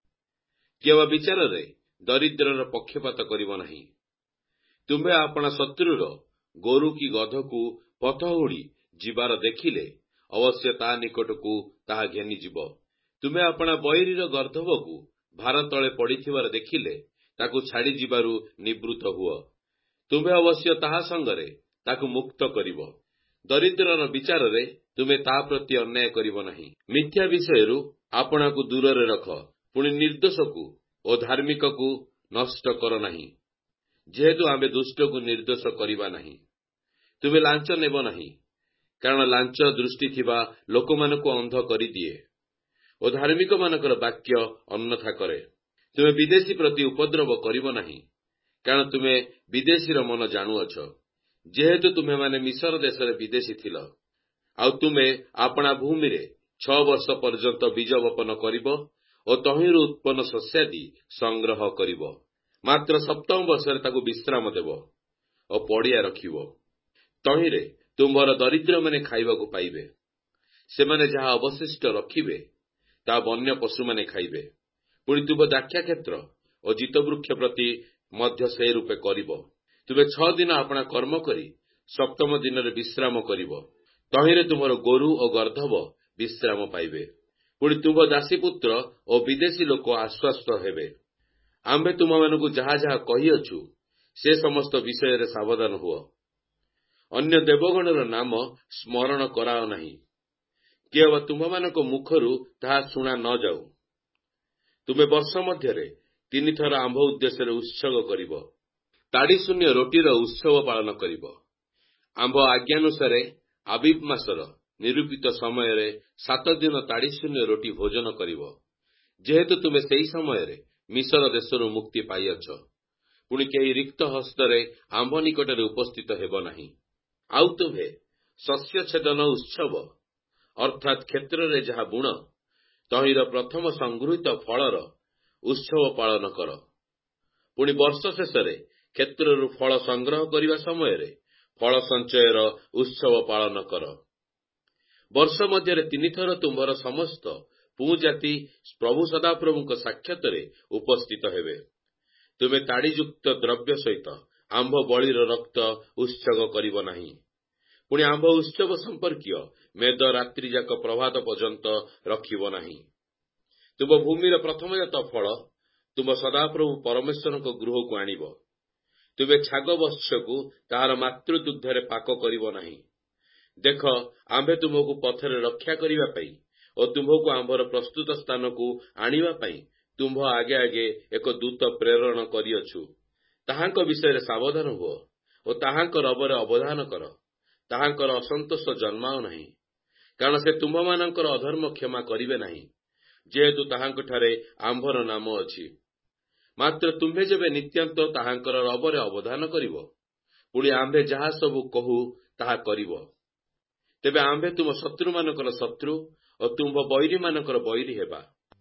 କେବଳ ବିଚାରରେ ଦରିଦ୍ରର ପକ୍ଷପାତ କରିବ ନାହିଁ। ତୁମ୍ଭେ ଆପଣା ଶତ୍ରୁର ଗୋରୁ କି ଗଧକୁ ପଥ ହୁଡ଼ି ଯିବାର ଦେଖିଲେ, ଅବଶ୍ୟ ତା ନିକଟକୁ ତାହା ଘେନିଯିବ। ତୁମେ ଆପଣା ବୈରୀର ଗର୍ଦ୍ଧବକୁ ଭାର ତଳେ ପଡ଼ିଥିବାର ଦେଖିଲେ, ତାକୁ ଛାଡ଼ି ଯିବାରୁ ନିବୃତ୍ତ ହୁଅ। ତୁମ୍ଭେ ଅବଶ୍ୟ ତାହା ସଙ୍ଗରେ ତାକୁ ମୁକ୍ତ କରିବ। ଦରିଦ୍ରର ବିଚାରରେ ତୁମେ ତା ପ୍ରତି ଅନ୍ୟାୟ କରିବ ନାହିଁ। ମିଥ୍ୟା ବିଷୟରୁ ଆପଣାକୁ ଦୂରରେ ରଖ। ପୁଣି ନିର୍ଦ୍ଦୋଷକୁ ଓ ଧାର୍ମିକକୁ ନଷ୍ଟ କର ନାହିଁ, ଯେହେତୁ ଆମ୍ଭେ ଦୁଷ୍ଟକୁ ନିର୍ଦ୍ଦୋଷ କରିବା ନାହିଁ। ତୁମେ ଲାଞ୍ଚ ନେବ ନାହିଁ, କାରଣ ଲାଞ୍ଚ ଦୃଷ୍ଟି ଥିବା ଲୋକମାନଙ୍କୁ ଅନ୍ଧ କରିଦିଏ ଓ ଧାର୍ମିକମାନଙ୍କର ବାକ୍ୟ ଅନ୍ୟଥା କରେ। ତୁମେ ବିଦେଶୀ ପ୍ରତି ଉପଦ୍ରବ କରିବ ନାହିଁ, କାରଣ ତୁମେ ବିଦେଶୀର ମନ ଜାଣୁଅଛ, ଯେହେତୁ ତୁମେମାନେ ମିଶର ଦେଶରେ ବିଦେଶୀ ଥିଲ। ଆଉ ତୁମେ ଆପଣା ଭୂମିରେ 6 ବର୍ଷ ପର୍ଯ୍ୟନ୍ତ ବୀଜ ବପନ କରିବ ଓ ତହିଁରୁ ଉତ୍ପନ୍ନ ଶସ୍ୟାଦି ସଂଗ୍ରହ କରିବ। ମାତ୍ର 7ମ ବର୍ଷରେ ତାକୁ ବିଶ୍ରାମ ଦେବ ଓ ପଡ଼ିଆ ରଖିବ। ତହିଁରେ ତୁମ୍ଭର ଦରିଦ୍ରମାନେ ଖାଇବାକୁ ପାଇବେ। ସେମାନେ ଯାହା ଅବଶିଷ୍ଟ ରଖିବେ, ତାହା ବନ୍ୟ ପଶୁମାନେ ଖାଇବେ। ପୁଣି ତୁମ୍ଭ ଦ୍ରାକ୍ଷାକ୍ଷେତ୍ର ଓ ଜିତବୃକ୍ଷ ପ୍ରତି ମଧ୍ୟ ସେ ରୂପେ କରିବ। ତୁମେ 6 ଦିନ ଆପଣା କର୍ମ କରି 7ମ ଦିନରେ ବିଶ୍ରାମ କରିବ। ତହିଁରେ ତୁମର ଗୋରୁ ଓ ଗର୍ଦ୍ଧବ ବିଶ୍ରାମ ପାଇବେ। ପୁଣି ତୁମ୍ଭ ଦାସୀପୁତ୍ର ଓ ବିଦେଶୀ ଲୋକ ଆଶ୍ୱସ୍ତ ହେବେ। ଆମ୍ଭେ ତୁମମାନଙ୍କୁ ଯାହା ଯାହା କହିଅଛୁ, ସେ ସମସ୍ତ ବିଷୟରେ ସାବଧାନ ହୁଅ। ଅନ୍ୟ ଦେବଗଣର ନାମ ସ୍ମରଣ କରାଅ ନାହିଁ, କେବଳ ତୁମ୍ଭମାନଙ୍କ ମୁଖରୁ ତାହା ଶୁଣା ନ ଯାଉ। ତୁମେ ବର୍ଷ ମଧ୍ୟରେ 3 ଥର ଆମ୍ଭ ଉଦ୍ଦେଶ୍ୟରେ ଉତ୍ସର୍ଗ କରିବ। ତାଡ଼ିଶୂନ୍ୟ ରୋଟିର ଉତ୍ସବ ପାଳନ କରିବ। ଆମ୍ଭ ଆଜ୍ଞାନୁସାରେ ଆବିବ ମାସର ନିରୂପିତ ସମୟରେ 7 ଦିନ ତାଡ଼ିଶୂନ୍ୟ ରୋଟି ଭୋଜନ କରିବ, ଯେହେତୁ ତୁମେ ସେହି ସମୟରେ ମିଶର ଦେଶରୁ ମୁକ୍ତି ପାଇଅଛ। ପୁଣି କେହି ରିକ୍ତ ହସ୍ତରେ ଆମ୍ଭ ନିକଟରେ ଉପସ୍ଥିତ ହେବ ନାହିଁ। ଆଉ ତୁମ୍ଭେ ଶସ୍ୟ ଛେଦନ ଉତ୍ସବ ଅର୍ଥାତ୍ କ୍ଷେତ୍ରରେ ଯାହା ବୁଣ, ତହିଁର ପ୍ରଥମ ସଂଗୃହୀତ ଫଳର ଉତ୍ସବ ପାଳନ କର। ପୁଣି ବର୍ଷ ଶେଷରେ କ୍ଷେତ୍ରରୁ ଫଳ ସଂଗ୍ରହ କରିବା ସମୟରେ ଫଳ ସଞ୍ଚୟର ଉତ୍ସବ ପାଳନ କର। ବର୍ଷ ମଧ୍ୟରେ 3 ଥର ତୁମ୍ଭର ସମସ୍ତ ପୁଜାତି ପ୍ରଭୁ ସଦାପ୍ରଭୁଙ୍କ ସାକ୍ଷାତରେ ଉପସ୍ଥିତ ହେବେ। ତୁମେ ତାଡ଼ିଯୁକ୍ତ ଦ୍ରବ୍ୟ ସହିତ ଆମ୍ଭ ବଳିର ରକ୍ତ ଉତ୍ସର୍ଗ କରିବ ନାହିଁ। ପୁଣି ଆମ୍ଭ ଉତ୍ସବ ସମ୍ପର୍କୀୟ ମେଦ ରାତ୍ରିଯାକ ପ୍ରଭାତ ପର୍ଯ୍ୟନ୍ତ ରଖିବ ନାହିଁ। ତୁମ ଭୂମିର ପ୍ରଥମଜାତ ଫଳ ତୁମ ସଦାପ୍ରଭୁ ପରମେଶ୍ୱରଙ୍କ ଗୃହକୁ ଆଣିବ। ତୁମେ ଛାଗ ବତ୍ସକୁ ତାହାର ମାତୃଦୁଗ୍ଧରେ ପାକ କରିବ ନାହିଁ। ଦେଖ, ଆମ୍ଭେ ତୁମକୁ ପଥରେ ରକ୍ଷା କରିବା ପାଇଁ ଓ ତୁମ୍ଭକୁ ଆମ୍ଭର ପ୍ରସ୍ତୁତ ସ୍ଥାନକୁ ଆଣିବା ପାଇଁ ତୁମ୍ଭ ଆଗେ ଆଗେ ଏକ ଦୂତ ପ୍ରେରଣ କରିଅଛୁ। ତାହାଙ୍କ ବିଷୟରେ ସାବଧାନ ହୁଅ ଓ ତାହାଙ୍କ ରବରେ ଅବଧାନ କର। ତାହାଙ୍କର ଅସନ୍ତୋଷ ଜନ୍ମାଅ ନାହିଁ, କାରଣ ସେ ତୁମ୍ଭମାନଙ୍କର ଅଧର୍ମ କ୍ଷମା କରିବେ ନାହିଁ, ଯେହେତୁ ତାହାଙ୍କଠାରେ ଆମ୍ଭର ନାମ ଅଛି। ମାତ୍ର ତୁମ୍ଭେ ଯେବେ ନିତ୍ୟାନ୍ତ ତାହାଙ୍କର ରବରେ ଅବଧାନ କରିବ, ପୁଣି ଆମ୍ଭେ ଯାହା ସବୁ କହୁ ତାହା କରିବ, ତେବେ ଆମ୍ଭେ ତୁମ ଶତ୍ରୁମାନଙ୍କର ଶତ୍ରୁ ଓ ତୁମ୍ଭ ବୈରୀମାନଙ୍କର ବୈରୀ ହେବା।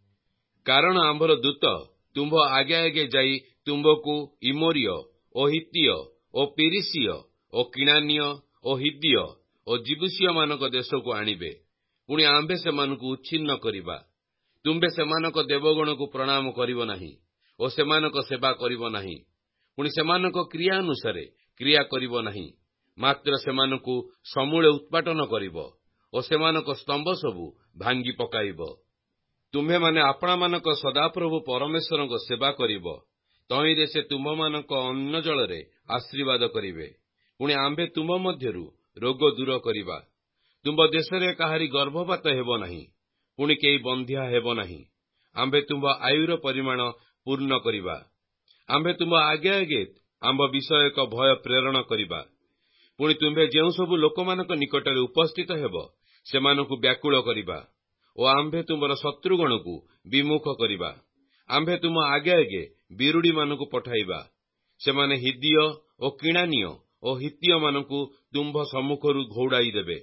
କାରଣ ଆମ୍ଭର ଦୂତ ତୁମ୍ଭ ଆଗେ ଆଗେ ଯାଇ ତୁମ୍ଭକୁ ଇମୋରୀୟ ଓ ହିତୀୟ ଓ ପିରିସୀୟ ଓ କିଣାନୀୟ ଓ ହିବ୍ୟ ଓ ଜିବୁସୀୟମାନଙ୍କ ଦେଶକୁ ଆଣିବେ। ପୁଣି ଆମ୍ଭେ ସେମାନଙ୍କୁ ଉଚ୍ଛିନ୍ନ କରିବା। ତୁମ୍ଭେ ସେମାନଙ୍କ ଦେବଗଣକୁ ପ୍ରଣାମ କରିବ ନାହିଁ ଓ ସେମାନଙ୍କ ସେବା କରିବ ନାହିଁ। ପୁଣି ସେମାନଙ୍କ କ୍ରିୟା ଅନୁସାରେ କ୍ରିୟା କରିବ ନାହିଁ, ମାତ୍ର ସେମାନଙ୍କୁ ସମୂଳେ ଉତ୍ପାଟନ କରିବ ଓ ସେମାନଙ୍କ ସ୍ତମ୍ଭ ସବୁ ଭାଙ୍ଗି ପକାଇବ। ତୁମ୍ଭେମାନେ ଆପଣାମାନଙ୍କ ସଦାପ୍ରଭୁ ପରମେଶ୍ୱରଙ୍କ ସେବା କରିବ। ତହିଁରେ ସେ ତୁମ୍ଭମାନଙ୍କ ଅନ୍ନ ଜଳରେ ଆଶୀର୍ବାଦ କରିବେ। ପୁଣି ଆମ୍ଭେ ତୁମ୍ଭ ମଧ୍ୟରୁ ରୋଗ ଦୂର କରିବା। ତୁମ୍ଭ ଦେଶରେ କାହାରି ଗର୍ଭପାତ ହେବ ନାହିଁ, ପୁଣି କେହି ବନ୍ଧ୍ୟା ହେବ ନାହିଁ। ଆମ୍ଭେ ତୁମ୍ଭ ଆୟୁର ପରିମାଣ ପୂର୍ଣ୍ଣ କରିବା। ଆମ୍ଭେ ତୁମ୍ଭ ଆଗେ ଆଗେ ଆମ୍ଭ ବିଷୟ ଏକ ଭୟ ପ୍ରେରଣ କରିବା। ପୁଣି ତୁମ୍ଭେ ଯେଉଁ ସବୁ ଲୋକମାନଙ୍କ ନିକଟରେ ଉପସ୍ଥିତ ହେବ, ସେମାନଙ୍କୁ ବ୍ୟାକୁଳ କରିବା ଓ ଆମ୍ଭେ ତୁମ୍ଭର ଶତ୍ରୁଗଣକୁ ବିମୁଖ କରିବା। ଆମ୍ଭେ ତୁମ ଆଗେ ଆଗେ ବିରୁଡ଼ିମାନଙ୍କୁ ପଠାଇବା। ସେମାନେ ହିବ୍ୟ ଓ କିଣାନୀୟ ଓ ହିତୀୟମାନଙ୍କୁ ତୁମ୍ଭ ସମ୍ମୁଖରୁ ଘଉଡ଼ାଇ ଦେବେ।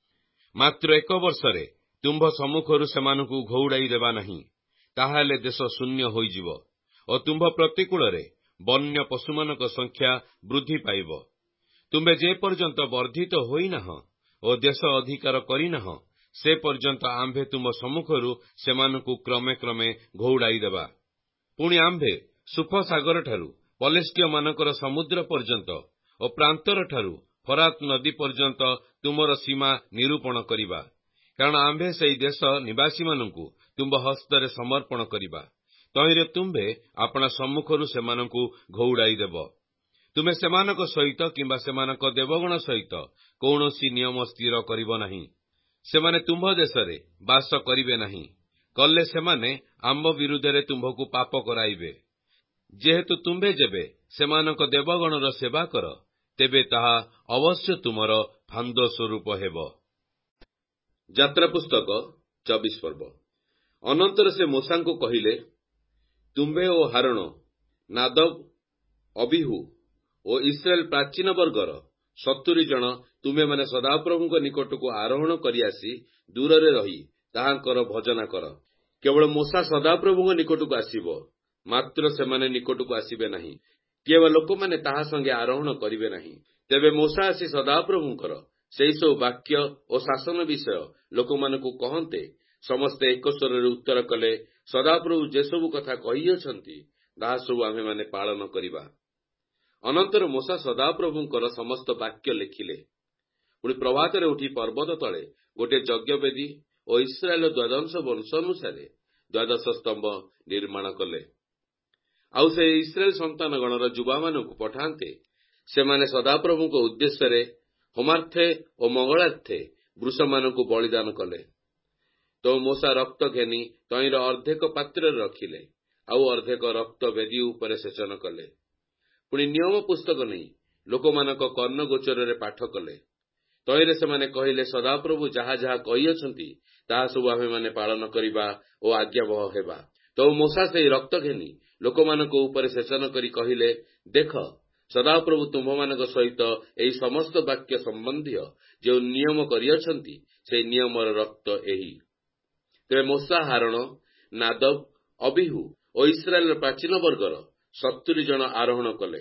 ମାତ୍ର 1 ବର୍ଷରେ ତୁମ୍ଭ ସମ୍ମୁଖରୁ ସେମାନଙ୍କୁ ଘଉଡ଼ାଇ ଦେବା ନାହିଁ, ତାହାହେଲେ ଦେଶ ଶୂନ୍ୟ ହୋଇଯିବ ଓ ତୁମ୍ଭ ପ୍ରତିକୂଳରେ ବନ୍ୟ ପଶୁମାନଙ୍କ ସଂଖ୍ୟା ବୃଦ୍ଧି ପାଇବ। ତୁମ୍ଭେ ଯେ ପର୍ଯ୍ୟନ୍ତ ବର୍ଦ୍ଧିତ ହୋଇନାହଁ ଓ ଦେଶ ଅଧିକାର କରିନାହଁ, ସେ ପର୍ଯ୍ୟନ୍ତ ଆମ୍ଭେ ତୁମ ସମ୍ମୁଖରୁ ସେମାନଙ୍କୁ କ୍ରମେ କ୍ରମେ ଘଉଡ଼ାଇ ଦେବା। ପୁଣି ଆମ୍ଭେ ସୁଫ ସାଗରଠାରୁ ପଲିଷ୍ଟିୟମାନଙ୍କର ସମୁଦ୍ର ପର୍ଯ୍ୟନ୍ତ ଓ ପ୍ରାନ୍ତରଠାରୁ ଫରାତ ନଦୀ ପର୍ଯ୍ୟନ୍ତ ତୁମର ସୀମା ନିରୂପଣ କରିବା, କାରଣ ଆମ୍ଭେ ସେହି ଦେଶ ନିବାସୀମାନଙ୍କୁ ତୁମ୍ଭ ହସ୍ତରେ ସମର୍ପଣ କରିବା। ତହିଁରେ ତୁମ୍ଭେ ଆପଣା ସମ୍ମୁଖରୁ ସେମାନଙ୍କୁ ଘଉଡ଼ାଇ ଦେବ। ତୁମେ ସେମାନଙ୍କ ସହିତ କିମ୍ବା ସେମାନଙ୍କ ଦେବଗଣ ସହିତ କୌଣସି ନିୟମ ସ୍ଥିର କରିବ ନାହିଁ। ସେମାନେ ତୁମ୍ଭ ଦେଶରେ ବାସ କରିବେ ନାହିଁ। କଲେ ସେମାନେ ଆମ୍ଭ ବିରୁଦ୍ଧରେ ତୁମ୍ଭକୁ ପାପ କରାଇବେ। ଯେହେତୁ ତୁମ୍ଭେ ଯେବେ ସେମାନଙ୍କ ଦେବଗଣର ସେବା କର, ତେବେ ତାହା ଅବଶ୍ୟ ତୁମର ଫାନ୍ଦ ସ୍ୱରୂପ ହେବ। ଯାତ୍ରା ପୁସ୍ତକ 24 ପର୍ବ। ଅନନ୍ତର ସେ ମୋଶାଙ୍କୁ କହିଲେ, ତୁମ୍ଭେ ଓ ହାରଣ, ନାଦବ, ଅବିହୁ ଓ ଇସ୍ରାଏଲ ପ୍ରାଚୀନ ବର୍ଗର 70 ଜଣ ତୁମେମାନେ ସଦାପ୍ରଭୁଙ୍କ ନିକଟକୁ ଆରୋହଣ କରି ଆସି ଦୂରରେ ରହି ତାହାଙ୍କର ଭଜନା କର। କେବଳ ମୋଶା ସଦାପ୍ରଭୁଙ୍କ ନିକଟକୁ ଆସିବ, ମାତ୍ର ସେମାନେ ନିକଟକୁ ଆସିବେ ନାହିଁ, କେବଳ ଲୋକମାନେ ତାହା ସଙ୍ଗେ ଆରୋହଣ କରିବେ ନାହିଁ। ତେବେ ମୋଶା ଆସି ସଦାପ୍ରଭୁଙ୍କର ସେହି ସବୁ ବାକ୍ୟ ଓ ଶାସନ ବିଷୟ ଲୋକମାନଙ୍କୁ କହନ୍ତେ ସମସ୍ତେ ଏକସ୍ୱରରେ ଉତ୍ତର କଲେ, ସଦାପ୍ରଭୁ ଯେସବୁ କଥା କହିଅଛନ୍ତି ତାହା ସବୁ ଆମ୍ଭେମାନେ ପାଳନ କରିବା। ଅନନ୍ତର ମୋଶା ସଦାପ୍ରଭୁଙ୍କର ସମସ୍ତ ବାକ୍ୟ ଲେଖିଲେ। ପୁଣି ପ୍ରଭାତରେ ଉଠି ପର୍ବତ ତଳେ ଗୋଟିଏ ଯଜ୍ଞବେଦୀ ଓ ଇସ୍ରାଏଲ ଦ୍ୱାଦଶ ବଂଶ ଅନୁସାରେ 12 ସ୍ତମ୍ଭ ନିର୍ମାଣ କଲେ। ଆଉ ସେ ଇସ୍ରାଏଲ ସନ୍ତାନଗଣର ଯୁବାମାନଙ୍କୁ ପଠାନ୍ତେ, ସେମାନେ ସଦାପ୍ରଭୁଙ୍କ ଉଦ୍ଦେଶ୍ୟରେ ହୋମାର୍ଥେ ଓ ମଙ୍ଗଳାର୍ଥେ ବୃଷମାନଙ୍କୁ ବଳିଦାନ କଲେ। ତ ମୋଶା ରକ୍ତ ଘେନି ତହିଁର ଅର୍ଦ୍ଧେକ ପାତ୍ରରେ ରଖିଲେ, ଆଉ ଅର୍ଦ୍ଧେକ ରକ୍ତ ବେଦୀ ଉପରେ ସେଚନ କଲେ। ପୁଣି ନିୟମ ପୁସ୍ତକ ନେଇ ଲୋକମାନଙ୍କ କର୍ଣ୍ଣ ଗୋଚରରେ ପାଠ କଲେ। ତହିଁରେ ସେମାନେ କହିଲେ, ସଦାପ୍ରଭୁ ଯାହା ଯାହା କହିଅଛନ୍ତି ତାହା ସବୁ ଆମ୍ଭେମାନେ ପାଳନ କରିବା ଓ ଆଜ୍ଞାବହ ହେବା। ତ ମୋଶା ସେହି ରକ୍ତ ଘେନି ଲୋକମାନଙ୍କ ଉପରେ ସେଚନ କରି କହିଲେ, ଦେଖ, ସଦାପ୍ରଭୁ ତୁମ୍ଭମାନଙ୍କ ସହିତ ଏହି ସମସ୍ତ ବାକ୍ୟ ସମ୍ବନ୍ଧୀୟ ଯେଉଁ ନିୟମ କରିଅଛନ୍ତି, ସେହି ନିୟମର ରକ୍ତ ଏହି। ତେବେ ମୋଶା, ହାରଣ, ନାଦବ, ଅବିହୁ ଓ ଇସ୍ରାଏଲର ପ୍ରାଚୀନ ବର୍ଗର 70 ଜଣ ଆରୋହଣ କଲେ।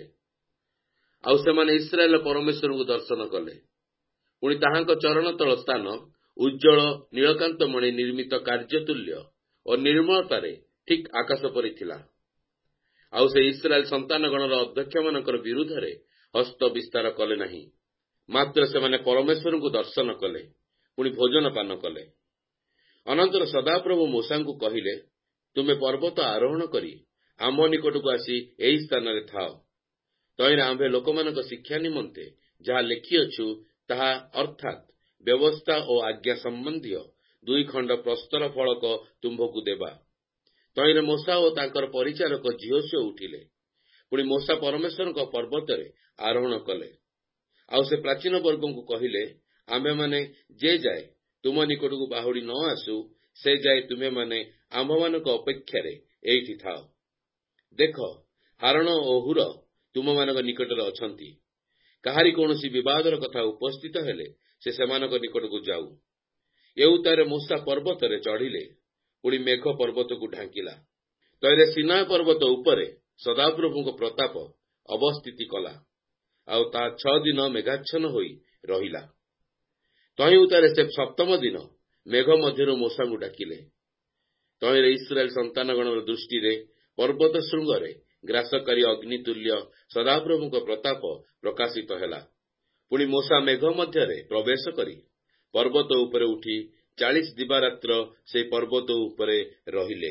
ଆଉ ସେମାନେ ଇସ୍ରାଏଲର ପରମେଶ୍ୱରଙ୍କୁ ଦର୍ଶନ କଲେ। ପୁଣି ତାହାଙ୍କ ଚରଣ ତଳ ସ୍ଥାନ ଉଜ୍ଜଳ ନୀଳକାନ୍ତମଣି ନିର୍ମିତ କାର୍ଯ୍ୟତୁଲ୍ୟ ଓ ନିର୍ମଳତାରେ ଠିକ୍ ଆକାଶ ପରି ଥିଲା। ଆଉ ସେ ଇସ୍ରାଏଲ ସନ୍ତାନଗଣର ଅଧ୍ୟକ୍ଷମାନଙ୍କର ବିରୁଦ୍ଧରେ ହସ୍ତ ବିସ୍ତାର କଲେ ନାହିଁ। ମାତ୍ର ସେମାନେ ପରମେଶ୍ୱରଙ୍କୁ ଦର୍ଶନ କଲେ, ପୁଣି ଭୋଜନ ପାନ କଲେ। ଅନନ୍ତର ସଦାପ୍ରଭୁ ମୋଶାଙ୍କୁ କହିଲେ, ତୁମେ ପର୍ବତ ଆରୋହଣ କରି ଆମ୍ଭ ନିକଟକୁ ଆସି ଏହି ସ୍ଥାନରେ ଥାଅ। ତହିଁରେ ଆମ୍ଭେ ଲୋକମାନଙ୍କ ଶିକ୍ଷା ନିମନ୍ତେ ଯାହା ଲେଖିଅଛୁ ତାହା ଅର୍ଥାତ୍ ବ୍ୟବସ୍ଥା ଓ ଆଜ୍ଞା ସମ୍ବନ୍ଧୀୟ 2 ଖଣ୍ଡ ପ୍ରସ୍ତର ଫଳକ ତୁମ୍ଭକୁ ଦେବା। ତହିଁରେ ମୋଶା ଓ ତାଙ୍କର ପରିଚାରକ ଝିଅଝିଅ ଉଠିଲେ। ପୁଣି ମୋଶା ପରମେଶ୍ୱରଙ୍କ ପର୍ବତରେ ଆରୋହଣ କଲେ। ଆଉ ସେ ପ୍ରାଚୀନ ବର୍ଗଙ୍କୁ କହିଲେ, ଆମ୍ଭେମାନେ ଯେ ଯାଏ ତୁମ ନିକଟକୁ ବାହୁଡ଼ି ନ ଆସୁ, ସେ ଯାଏ ତୁମେମାନେ ଆମ୍ଭମାନଙ୍କ ଅପେକ୍ଷାରେ ଏଇଠି ଥାଅ। ଦେଖ, ହାରଣ ଓ ହୁର ତୁମମାନଙ୍କ ନିକଟରେ ଅଛନ୍ତି। କାହାରି କୌଣସି ବିବାଦର କଥା ଉପସ୍ଥିତ ହେଲେ ସେ ସେମାନଙ୍କ ନିକଟକୁ ଯାଉ। ଏଉତାରେ ମୋଶା ପର୍ବତରେ ଚଢ଼ିଲେ, ପୁଣି ମେଘ ପର୍ବତକୁ ଢାଙ୍କିଲା। ତହିଁରେ ସିନାଇ ପର୍ବତ ଉପରେ ସଦାପ୍ରଭୁଙ୍କ ପ୍ରତାପ ଅବସ୍ଥିତି କଲା, ଆଉ ତାହା 6 ଦିନ ମେଘାଚ୍ଛନ୍ନ ହୋଇ ରହିଲା। ତହିଁ ଉତ୍ତାରେ ସେ 7ମ ଦିନ ମେଘ ମଧ୍ୟରୁ ମୋଶାଙ୍କୁ ଡାକିଲେ। ତହିଁରେ ଇସ୍ରାଏଲ ସନ୍ତାନଗଣର ଦୃଷ୍ଟିରେ ପର୍ବତ ଶୃଙ୍ଗରେ ଗ୍ରାସକାରୀ ଅଗ୍ନିତୁଲ୍ୟ ସଦାପ୍ରଭୁଙ୍କ ପ୍ରତାପ ପ୍ରକାଶିତ ହେଲା। ପୁଣି ମୋଶା ମେଘ ମଧ୍ୟରେ ପ୍ରବେଶ କରି ପର୍ବତ ଉପରେ ଉଠି 40 ଦିବାରାତ୍ର ସେହି ପର୍ବତ ଉପରେ ରହିଲେ।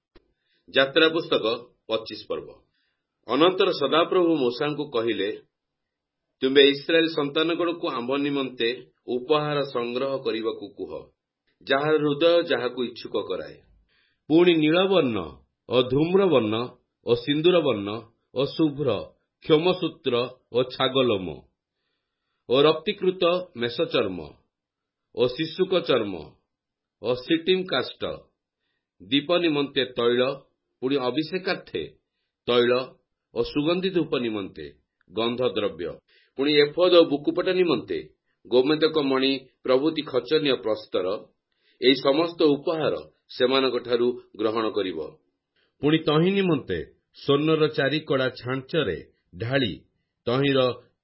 ଯାତ୍ରା ପୁସ୍ତକ 25 ପର୍ବ। ଅନନ୍ତର ସଦାପ୍ରଭୁ ମୋଶାଙ୍କୁ କହିଲେ, ତୁମେ ଇସ୍ରାଏଲ ସନ୍ତାନଗଣକୁ ଆମ୍ଭ ନିମନ୍ତେ ଉପହାର ସଂଗ୍ରହ କରିବାକୁ କୁହ, ଯାହାର ହୃଦୟ ଯାହାକୁ ଇଚ୍ଛୁକ କରାଏ। ପୁଣି ନୀଳବର୍ଣ୍ଣ ଓ ଧୂମ୍ରବର୍ଣ୍ଣ ଓ ସିନ୍ଦୁରବର୍ଣ୍ଣ ଓ ଶୁଭ୍ର, କ୍ଷୋମସୂତ୍ର ଓ ଛାଗଲୋମ ଓ ରକ୍ତୀକୃତ ମେଷଚର୍ମ ଓ ଶିଶୁକ ଚର୍ମ ଓ ସିଟିମ୍ କାଷ୍ଠ, ଦୀପ ନିମନ୍ତେ ତୈଳ, ପୁଣି ଅଭିଷେକାର୍ଥେ ତୈଳ ଓ ସୁଗନ୍ଧି ଧୂପ ନିମନ୍ତେ ଗନ୍ଧ ଦ୍ରବ୍ୟ, ପୁଣି ଏଫୋଦ ଓ ବୁକୁପଟା ନିମନ୍ତେ ଗୋମେଦକ ମଣି ପ୍ରଭୃତି ଖଚନୀୟ ପ୍ରସ୍ତର, ଏହି ସମସ୍ତ ଉପହାର ସେମାନଙ୍କଠାରୁ ଗ୍ରହଣ କରିବ। ପୁଣି ତହିଁ ନିମନ୍ତେ ସ୍ୱର୍ଣ୍ଣର 4 କଡ଼ା ଛାଞ୍ଚରେ ଢାଳି ତହିଁର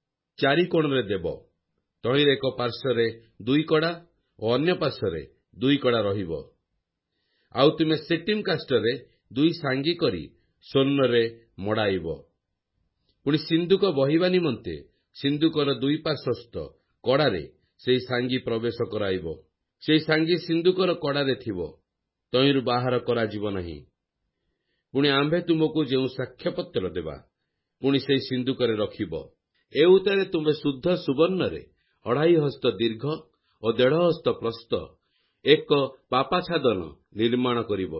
4 କୋଣରେ ଦେବ। ତହିଁରେ ଏକ ପାର୍ଶ୍ୱରେ 2 କଡ଼ା ଓ ଅନ୍ୟ ପାର୍ଶ୍ୱରେ 2 କଡ଼ା ରହିବ। ଆଉ ତୁମେ ସିଟିମ୍ କାଷ୍ଠରେ 2 ସାଙ୍ଗି କରି ସ୍ୱର୍ଣ୍ଣରେ ମଡ଼ାଇବ। ପୁଣି ସିନ୍ଦୁକ ବହିବା ନିମନ୍ତେ ସିନ୍ଦୁକର 2 ପାର୍ଶ୍ୱସ୍ଥ କଡ଼ାରେ ସେହି ସାଙ୍ଗି ପ୍ରବେଶ କରାଇବ। ସେହି ସାଙ୍ଗି ସିନ୍ଦୁକର କଡ଼ାରେ ଥିବ, ତହିଁରୁ ବାହାର କରାଯିବ ନାହିଁ। ପୁଣି ଆମ୍ଭେ ତୁମକୁ ଯେଉଁ ସାକ୍ଷ୍ୟପତ୍ର ଦେବା, ପୁଣି ସେହି ସିନ୍ଦୁକରେ ରଖିବ। ଏ ଉତ୍ତାରେ ତୁମେ ଶୁଦ୍ଧ ସୁବର୍ଣ୍ଣରେ 2.5 ହସ୍ତ ଦୀର୍ଘ ଓ 1.5 ହସ୍ତ ପ୍ରସ୍ଥ ଏକ ପାପାଛାଦନ ନିର୍ମାଣ କରିବ।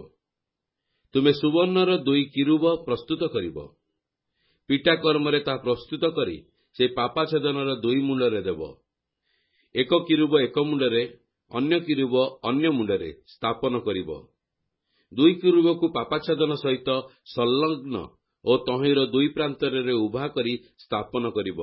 ତୁମେ ସୁବର୍ଣ୍ଣର 2 କିରୁବ ପ୍ରସ୍ତୁତ କରିବ। ପିଟାକର୍ମରେ ତାହା ପ୍ରସ୍ତୁତ କରି ସେହି ପାପାଛାଦନର 2 ମୁଣ୍ଡରେ ଦେବ। ଏକ କିରୁବ ଏକ ମୁଣ୍ଡରେ, ଅନ୍ୟ କିରୁବ ଅନ୍ୟ ମୁଣ୍ଡରେ ସ୍ଥାପନ କରିବ। 2 କିରୁବକୁ ପାପାଛାଦନ ସହିତ ସଂଲଗ୍ନ ଓ ତହିଁର 2 ପ୍ରାନ୍ତରେ ଉଭା କରି ସ୍ଥାପନ କରିବ।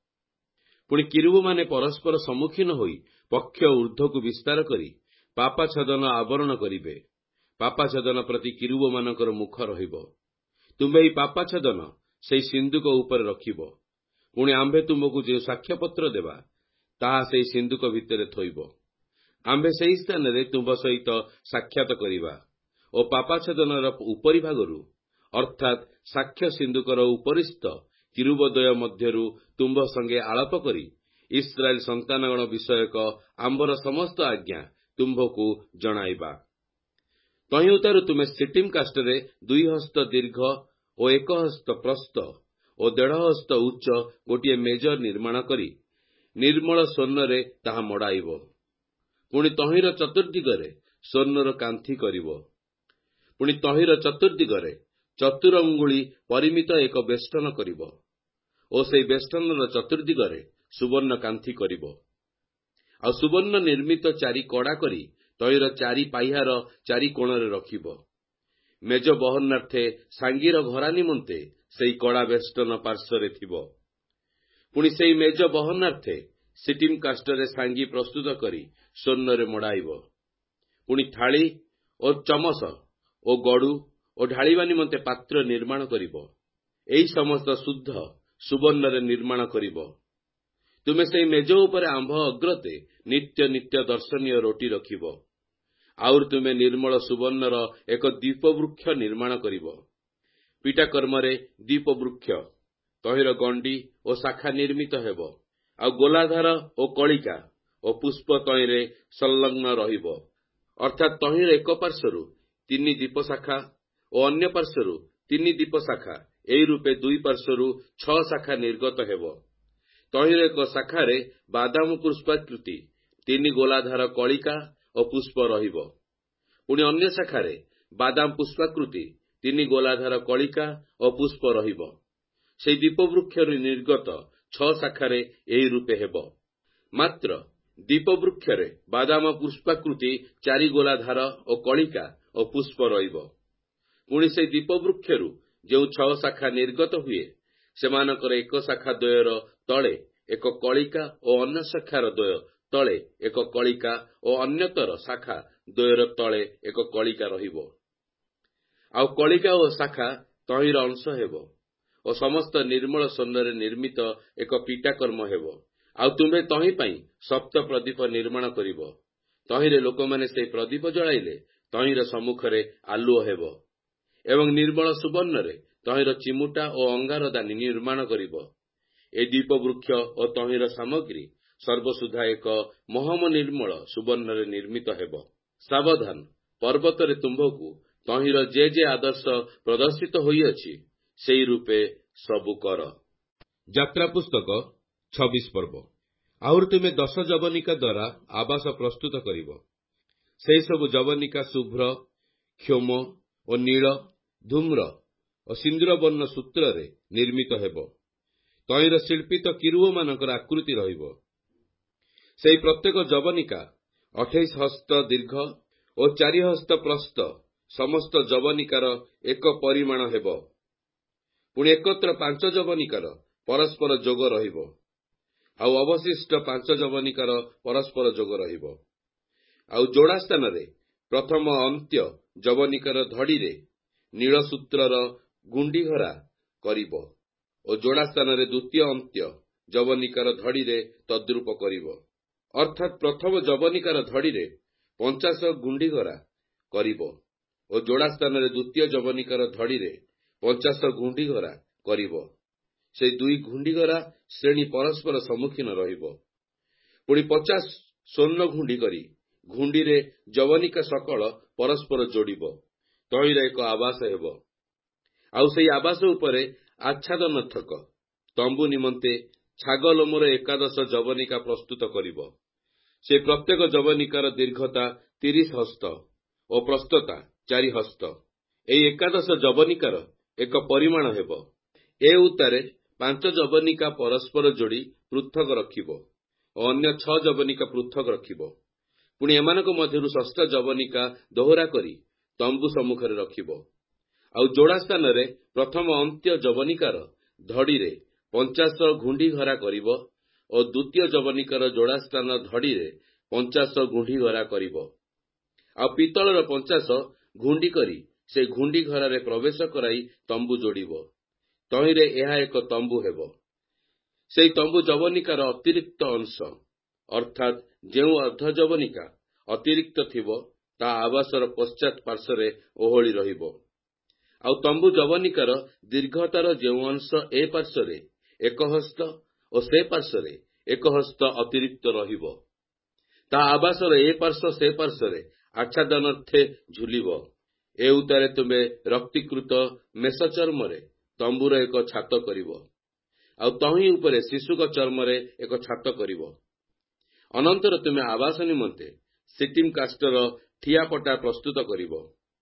ପୁଣି କିରୁବମାନେ ପରସ୍ପର ସମ୍ମୁଖୀନ ହୋଇ ପକ୍ଷ ଊର୍ଦ୍ଧ୍ୱକୁ ବିସ୍ତାର କରି ପାପାଛାଦନ ଆବରଣ କରିବେ। ପାପାଛାଦନ ପ୍ରତି କିରୁବମାନଙ୍କର ମୁଖ ରହିବ। ତୁମେ ଏହି ପାପାଛାଦନ ସେହି ସିନ୍ଦୁକ ଉପରେ ରଖିବ। ପୁଣି ଆମ୍ଭେ ତୁମକୁ ଯେଉଁ ସାକ୍ଷ୍ୟପତ୍ର ଦେବା, ତାହା ସେହି ସିନ୍ଦୁକ ଭିତରେ ଥୋଇବ। ଆମ୍ଭେ ସେହି ସ୍ଥାନରେ ତୁମ୍ଭ ସହିତ ସାକ୍ଷାତ କରିବା ଓ ପାପାଛାଦନର ଉପରି ଭାଗରୁ, ଅର୍ଥାତ୍ ସାକ୍ଷ୍ୟ ସିନ୍ଦୁକର ଉପରିସ୍ଥ କିରୁବଦ୍ୱୟ ମଧ୍ୟରୁ ତୁମ୍ଭ ସଙ୍ଗେ ଆଳାପ କରି ଇସ୍ରାଏଲ ସନ୍ତାନଗଣ ବିଷୟକ ଆମ୍ଭର ସମସ୍ତ ଆଜ୍ଞା ତୁମ୍ଭକୁ ଜଣାଇବା। ତହିଁଉତାରୁ ତୁମେ ସିଟିମ୍ କାଷ୍ଠରେ 2 ହସ୍ତ ଦୀର୍ଘ ଓ 1 ହସ୍ତ ପ୍ରସ୍ଥ ଓ 1.5 ହସ୍ତ ଉଚ୍ଚ ଗୋଟିଏ ମେଜ ନିର୍ମାଣ କରି ନିର୍ମଳ ସ୍ୱର୍ଣ୍ଣରେ ତାହା ମଡ଼ାଇବ। ପୁଣି ତହିଁର ଚତୁର୍ଦ୍ଦିଗରେ ସ୍ୱର୍ଣ୍ଣର କାନ୍ଥି କରିବ। ପୁଣି ତହିଁର ଚତୁର୍ଦ୍ଦିଗରେ 4 ଅଙ୍ଗୁଳି ପରିମିତ ଏକ ବେଷ୍ଟନ କରିବ ଓ ସେହି ବେଷ୍ଟନର ଚତୁର୍ଦ୍ଦିଗରେ ସୁବର୍ଣ୍ଣ କାନ୍ଥି କରିବ। ଆଉ ସୁବର୍ଣ୍ଣ ନିର୍ମିତ 4 କଡ଼ା କରି ତହିଁର 4 ପାହ୍ୟାର 4 କୋଣରେ ରଖିବ। ମେଜ ବହନାର୍ଥେ ସାଙ୍ଗିର ଘରା ନିମନ୍ତେ ସେହି କଡ଼ା ବେଷ୍ଟନ ପାର୍ଶ୍ୱରେ ଥିବ। ପୁଣି ସେହି ମେଜ ବହନାର୍ଥେ ସିଟିମ୍ କାଷ୍ଠରେ ସାଙ୍ଗି ପ୍ରସ୍ତୁତ କରି ସ୍ୱର୍ଣ୍ଣରେ ମଡ଼ାଇବ। ପୁଣି ଥାଳି ଓ ଚମସ ଓ ଗଡୁ ଓ ଢାଳିବା ନିମନ୍ତେ ପାତ୍ର ନିର୍ମାଣ କରିବ। ଏହି ସମସ୍ତ ଶୁଦ୍ଧ ସୁବର୍ଣ୍ଣରେ ନିର୍ମାଣ କରିବ। ତୁମେ ସେହି ମେଜ ଉପରେ ଆମ୍ଭ ଅଗ୍ରତେ ନିତ୍ୟ ନିତ୍ୟ ଦର୍ଶନୀୟ ରୋଟି ରଖିବ। ଆହୁରି ତୁମେ ନିର୍ମଳ ସୁବର୍ଣ୍ଣର ଏକ ଦ୍ୱୀପବୃକ୍ଷ ନିର୍ମାଣ କରିବ। ପିଠାକର୍ମରେ ଦ୍ୱୀପବୃକ୍ଷ ତହିଁର ଗଣ୍ଡି ଓ ଶାଖା ନିର୍ମିତ ହେବ। ଆଉ ଗୋଲାଧାର ଓ କଳିକା ଓ ପୁଷ୍ପ ତହିଁରେ ସଂଲଗ୍ନ ରହିବ। ଅର୍ଥାତ୍ ତହିଁର ଏକ ପାର୍ଶ୍ୱରୁ 3 ଦୀପ ଶାଖା ଓ ଅନ୍ୟ ପାର୍ଶ୍ୱରୁ 3 ଦୀପ ଶାଖା, ଏହି ରୂପେ 2 ପାର୍ଶ୍ୱରୁ 6 ଶାଖା ନିର୍ଗତ ହେବ। ତହିଁର ଏକ ଶାଖାରେ ବାଦାମ ପୁଷ୍ପାକୃତି 3 ଗୋଲାଧାର କଳିକା ଓ ପୁଷ୍ପ ରହିବ। ପୁଣି ଅନ୍ୟ ଶାଖାରେ ବାଦାମ ପୁଷ୍ପାକୃତି 3 ଗୋଲାଧାର କଳିକା ଓ ପୁଷ୍ପ ରହିବ। ସେହି ଦୀପବୃକ୍ଷରୁ ନିର୍ଗତ 6 ଶାଖାରେ ଏହି ରୂପେ ହେବ। ମାତ୍ର ଦୀପବୃକ୍ଷରେ ବାଦାମ ପୁଷ୍ପାକୃତି 4 ଗୋଲାଧାର ଓ କଳିକା ଓ ପୁଷ୍ପ ରହିବ। ପୁଣି ସେହି ଦୀପବୃକ୍ଷରୁ ଯେଉଁ 6 ଶାଖା ନିର୍ଗତ ହୁଏ, ସେମାନଙ୍କର ଏକ ଶାଖା ଦ୍ୱୟର ତଳେ ଏକ କଳିକା ଓ ଅନ୍ୟ ଶାଖାର ଦ୍ୱୟ ତଳେ ଏକ କଳିକା ଓ ଅନ୍ୟତର ଶାଖା ଦ୍ୱୟର ତଳେ ଏକ କଳିକା ରହିବ। ଆଉ କଳିକା ଓ ଶାଖା ତହିଁର ଅଂଶ ହେବ ଓ ସମସ୍ତ ନିର୍ମଳ ସ୍ୱର୍ଣ୍ଣରେ ନିର୍ମିତ ଏକ ପିଠାକର୍ମ ହେବ। ଆଉ ତୁମ୍ଭେ ତହିଁ ପାଇଁ 7 ପ୍ରଦୀପ ନିର୍ମାଣ କରିବ। ତହିଁରେ ଲୋକମାନେ ସେହି ପ୍ରଦୀପ ଜଳାଇଲେ ତହିଁର ସମ୍ମୁଖରେ ଆଲୁଅ ହେବ। ଏବଂ ନିର୍ମଳ ସୁବର୍ଣ୍ଣରେ ତହିଁର ଚିମୁଟା ଓ ଅଙ୍ଗାରଦାନୀ ନିର୍ମାଣ କରିବ। ଏ ଦୀପବୃକ୍ଷ ଓ ତହିଁର ସାମଗ୍ରୀ ସର୍ବସୁଦ୍ଧା ଏକ ମହମ ନିର୍ମଳ ସୁବର୍ଣ୍ଣରେ ନିର୍ମିତ ହେବ। ସାବଧାନ, ପର୍ବତରେ ତୁମ୍ଭକୁ ତହିଁର ଯେ ଆଦର୍ଶ ପ୍ରଦର୍ଶିତ ହୋଇଅଛି, ସେହି ରୂପେ ସବୁ କର। ଯାତ୍ରା ପୁସ୍ତକ 26 ପର୍ବ। ଆହୁରି ତୁମେ 10 ଯବନିକା ଦ୍ୱାରା ଆବାସ ପ୍ରସ୍ତୁତ କରିବ। ସେହିସବୁ ଯବନିକା ଶୁଭ୍ର, କ୍ଷୋମ ଓ ନୀଳ, ଧୂମ୍ର ଓ ସିନ୍ଦୁର ବର୍ଣ୍ଣ ସୂତ୍ରରେ ନିର୍ମିତ ହେବ। ତହିଁର ଶିଳ୍ପିତ କିରୁବମାନଙ୍କର ଆକୃତି ରହିବ। ସେହି ପ୍ରତ୍ୟେକ ଯବନିକା 28 ହସ୍ତ ଦୀର୍ଘ ଓ 4 ହସ୍ତ ପ୍ରସ୍ଥ, ସମସ୍ତ ଯବନିକାର ଏକ ପରିମାଣ ହେବ। ପୁଣି ଏକତ୍ର 5 ଯବନିକାର ପରସ୍ପର ଯୋଗ ରହିବ। ଆଉ ଅବଶିଷ୍ଟ 5 ଯବନିକାର ପରସ୍ପର ଯୋଗ ରହିବ। ଆଉ ଯୋଡ଼ା ସ୍ଥାନରେ ପ୍ରଥମ ଅନ୍ତ୍ୟ ଯବନିକାର ଧଡ଼ିରେ ନୀଳସୂତ୍ରର ଗୁଣ୍ଡିଘରା କରିବ ଓ ଯୋଡ଼ା ସ୍ଥାନରେ ଦ୍ୱିତୀୟ ଅନ୍ତ୍ୟ ଯବନିକାର ଧଡ଼ିରେ ତଦ୍ରୂପ କରିବ। ଅର୍ଥାତ୍ ପ୍ରଥମ ଯବନିକାର ଧଡ଼ିରେ 50 ଗୁଣ୍ଡିଘରା କରିବ ଓ ଯୋଡ଼ା ସ୍ଥାନରେ ଦ୍ୱିତୀୟ ଯବନିକାର ଧଡ଼ିରେ 50 ଗୁଣ୍ଡିଘରା କରିବ। ସେହି 2 ଗୁଣ୍ଡିଘରା ଶ୍ରେଣୀ ପରସ୍ପର ସମ୍ମୁଖୀନ ରହିବ। ପୁଣି 50 ସ୍ୱର୍ଣ୍ଣ ଘୁଣ୍ଡି କରି ଘୁଣ୍ଡିରେ ଯବନିକା ସକଳ ପରସ୍ପର ଯୋଡ଼ିବ। ତହିଁର ଏକ ଆବାସ ହେବ। ଆଉ ସେହି ଆବାସ ଉପରେ ଆଚ୍ଛାଦନ ଥକ ତମ୍ବୁ ନିମନ୍ତେ ଛାଗଲୋମର 11 ଯବନିକା ପ୍ରସ୍ତୁତ କରିବ। ସେ ପ୍ରତ୍ୟେକ ଯବନିକାର ଦୀର୍ଘତା 30 ହସ୍ତ ଓ ପ୍ରସ୍ଥତା 4 ହସ୍ତ। ଏହି 11 ଯବନିକାର ଏକ ପରିମାଣ ହେବ। ଏ ଉତ୍ତାରେ 5 ଯବନିକା ପରସ୍ପର ଯୋଡ଼ି ପୃଥକ ରଖିବ ଓ ଅନ୍ୟ 6 ଯବନିକା ପୃଥକ ରଖିବ। ପୁଣି ଏମାନଙ୍କ ମଧ୍ୟରୁ 6ଟା ଯବନିକା ଦୋହରା କରି ତମ୍ବୁ ସମ୍ମୁଖରେ ରଖିବ। ଆଉ ଯୋଡ଼ା ସ୍ଥାନରେ ପ୍ରଥମ ଅନ୍ତ୍ୟ ଯବନିକାର ଧଡ଼ିରେ 50 ଗୁଣ୍ଡିଘରା କରିବ ଓ ଦ୍ୱିତୀୟ ଯବନିକାର ଯୋଡ଼ା ସ୍ଥାନ ଧଡ଼ିରେ 50 ଗୁଣ୍ଡିଘରା କରିବ। ଆଉ ପିତ୍ତଳର 50 ଘୁଣ୍ଡି କରି ସେ ଘୁଣ୍ଡିଘରାରେ ପ୍ରବେଶ କରାଇ ତମ୍ବୁ ଯୋଡ଼ିବ। ତହିଁରେ ଏହା ଏକ ତମ୍ବୁ ହେବ। ସେହି ତମ୍ବୁ ଯବନିକାର ଅତିରିକ୍ତ ଅଂଶ, ଅର୍ଥାତ୍ ଯେଉଁ ଅର୍ଦ୍ଧ ଯବନିକା ଅତିରିକ୍ତ ଥିବ, ତାହା ଆବାସର ପଶ୍ଚାତ୍ ପାର୍ଶ୍ୱରେ ଓହଳି ରହିବ। ଆଉ ତମ୍ବୁ ଯବନିକାର ଦୀର୍ଘତାର ଯେଉଁ ଅଂଶ ଏ ପାର୍ଶ୍ୱରେ 1 ହସ୍ତ ଓ ସେ ପାର୍ଶ୍ୱରେ 1 ହସ୍ତ ଅତିରିକ୍ତ ରହିବ, ତାହା ଆବାସର ଏ ପାର୍ଶ୍ୱ ସେ ପାର୍ଶ୍ୱରେ ଆଚ୍ଛାଦନାର୍ଥେ ଝୁଲିବ। ଏ ଉତ୍ତାରେ ତୁମେ ରକ୍ତୀକୃତ ମେଷ ଚର୍ମରେ ତମ୍ବୁର ଏକ ଛାତ କରିବ। ଆଉ ତହିଁ ଉପରେ ଶିଶୁକ ଚର୍ମରେ ଏକ ଛାତ କରିବ। ଅନନ୍ତର ତୁମେ ଆବାସ ନିମନ୍ତେ ସିଟିମ୍ କାଷ୍ଟର ଠିଆପଟା ପ୍ରସ୍ତୁତ କରିବ।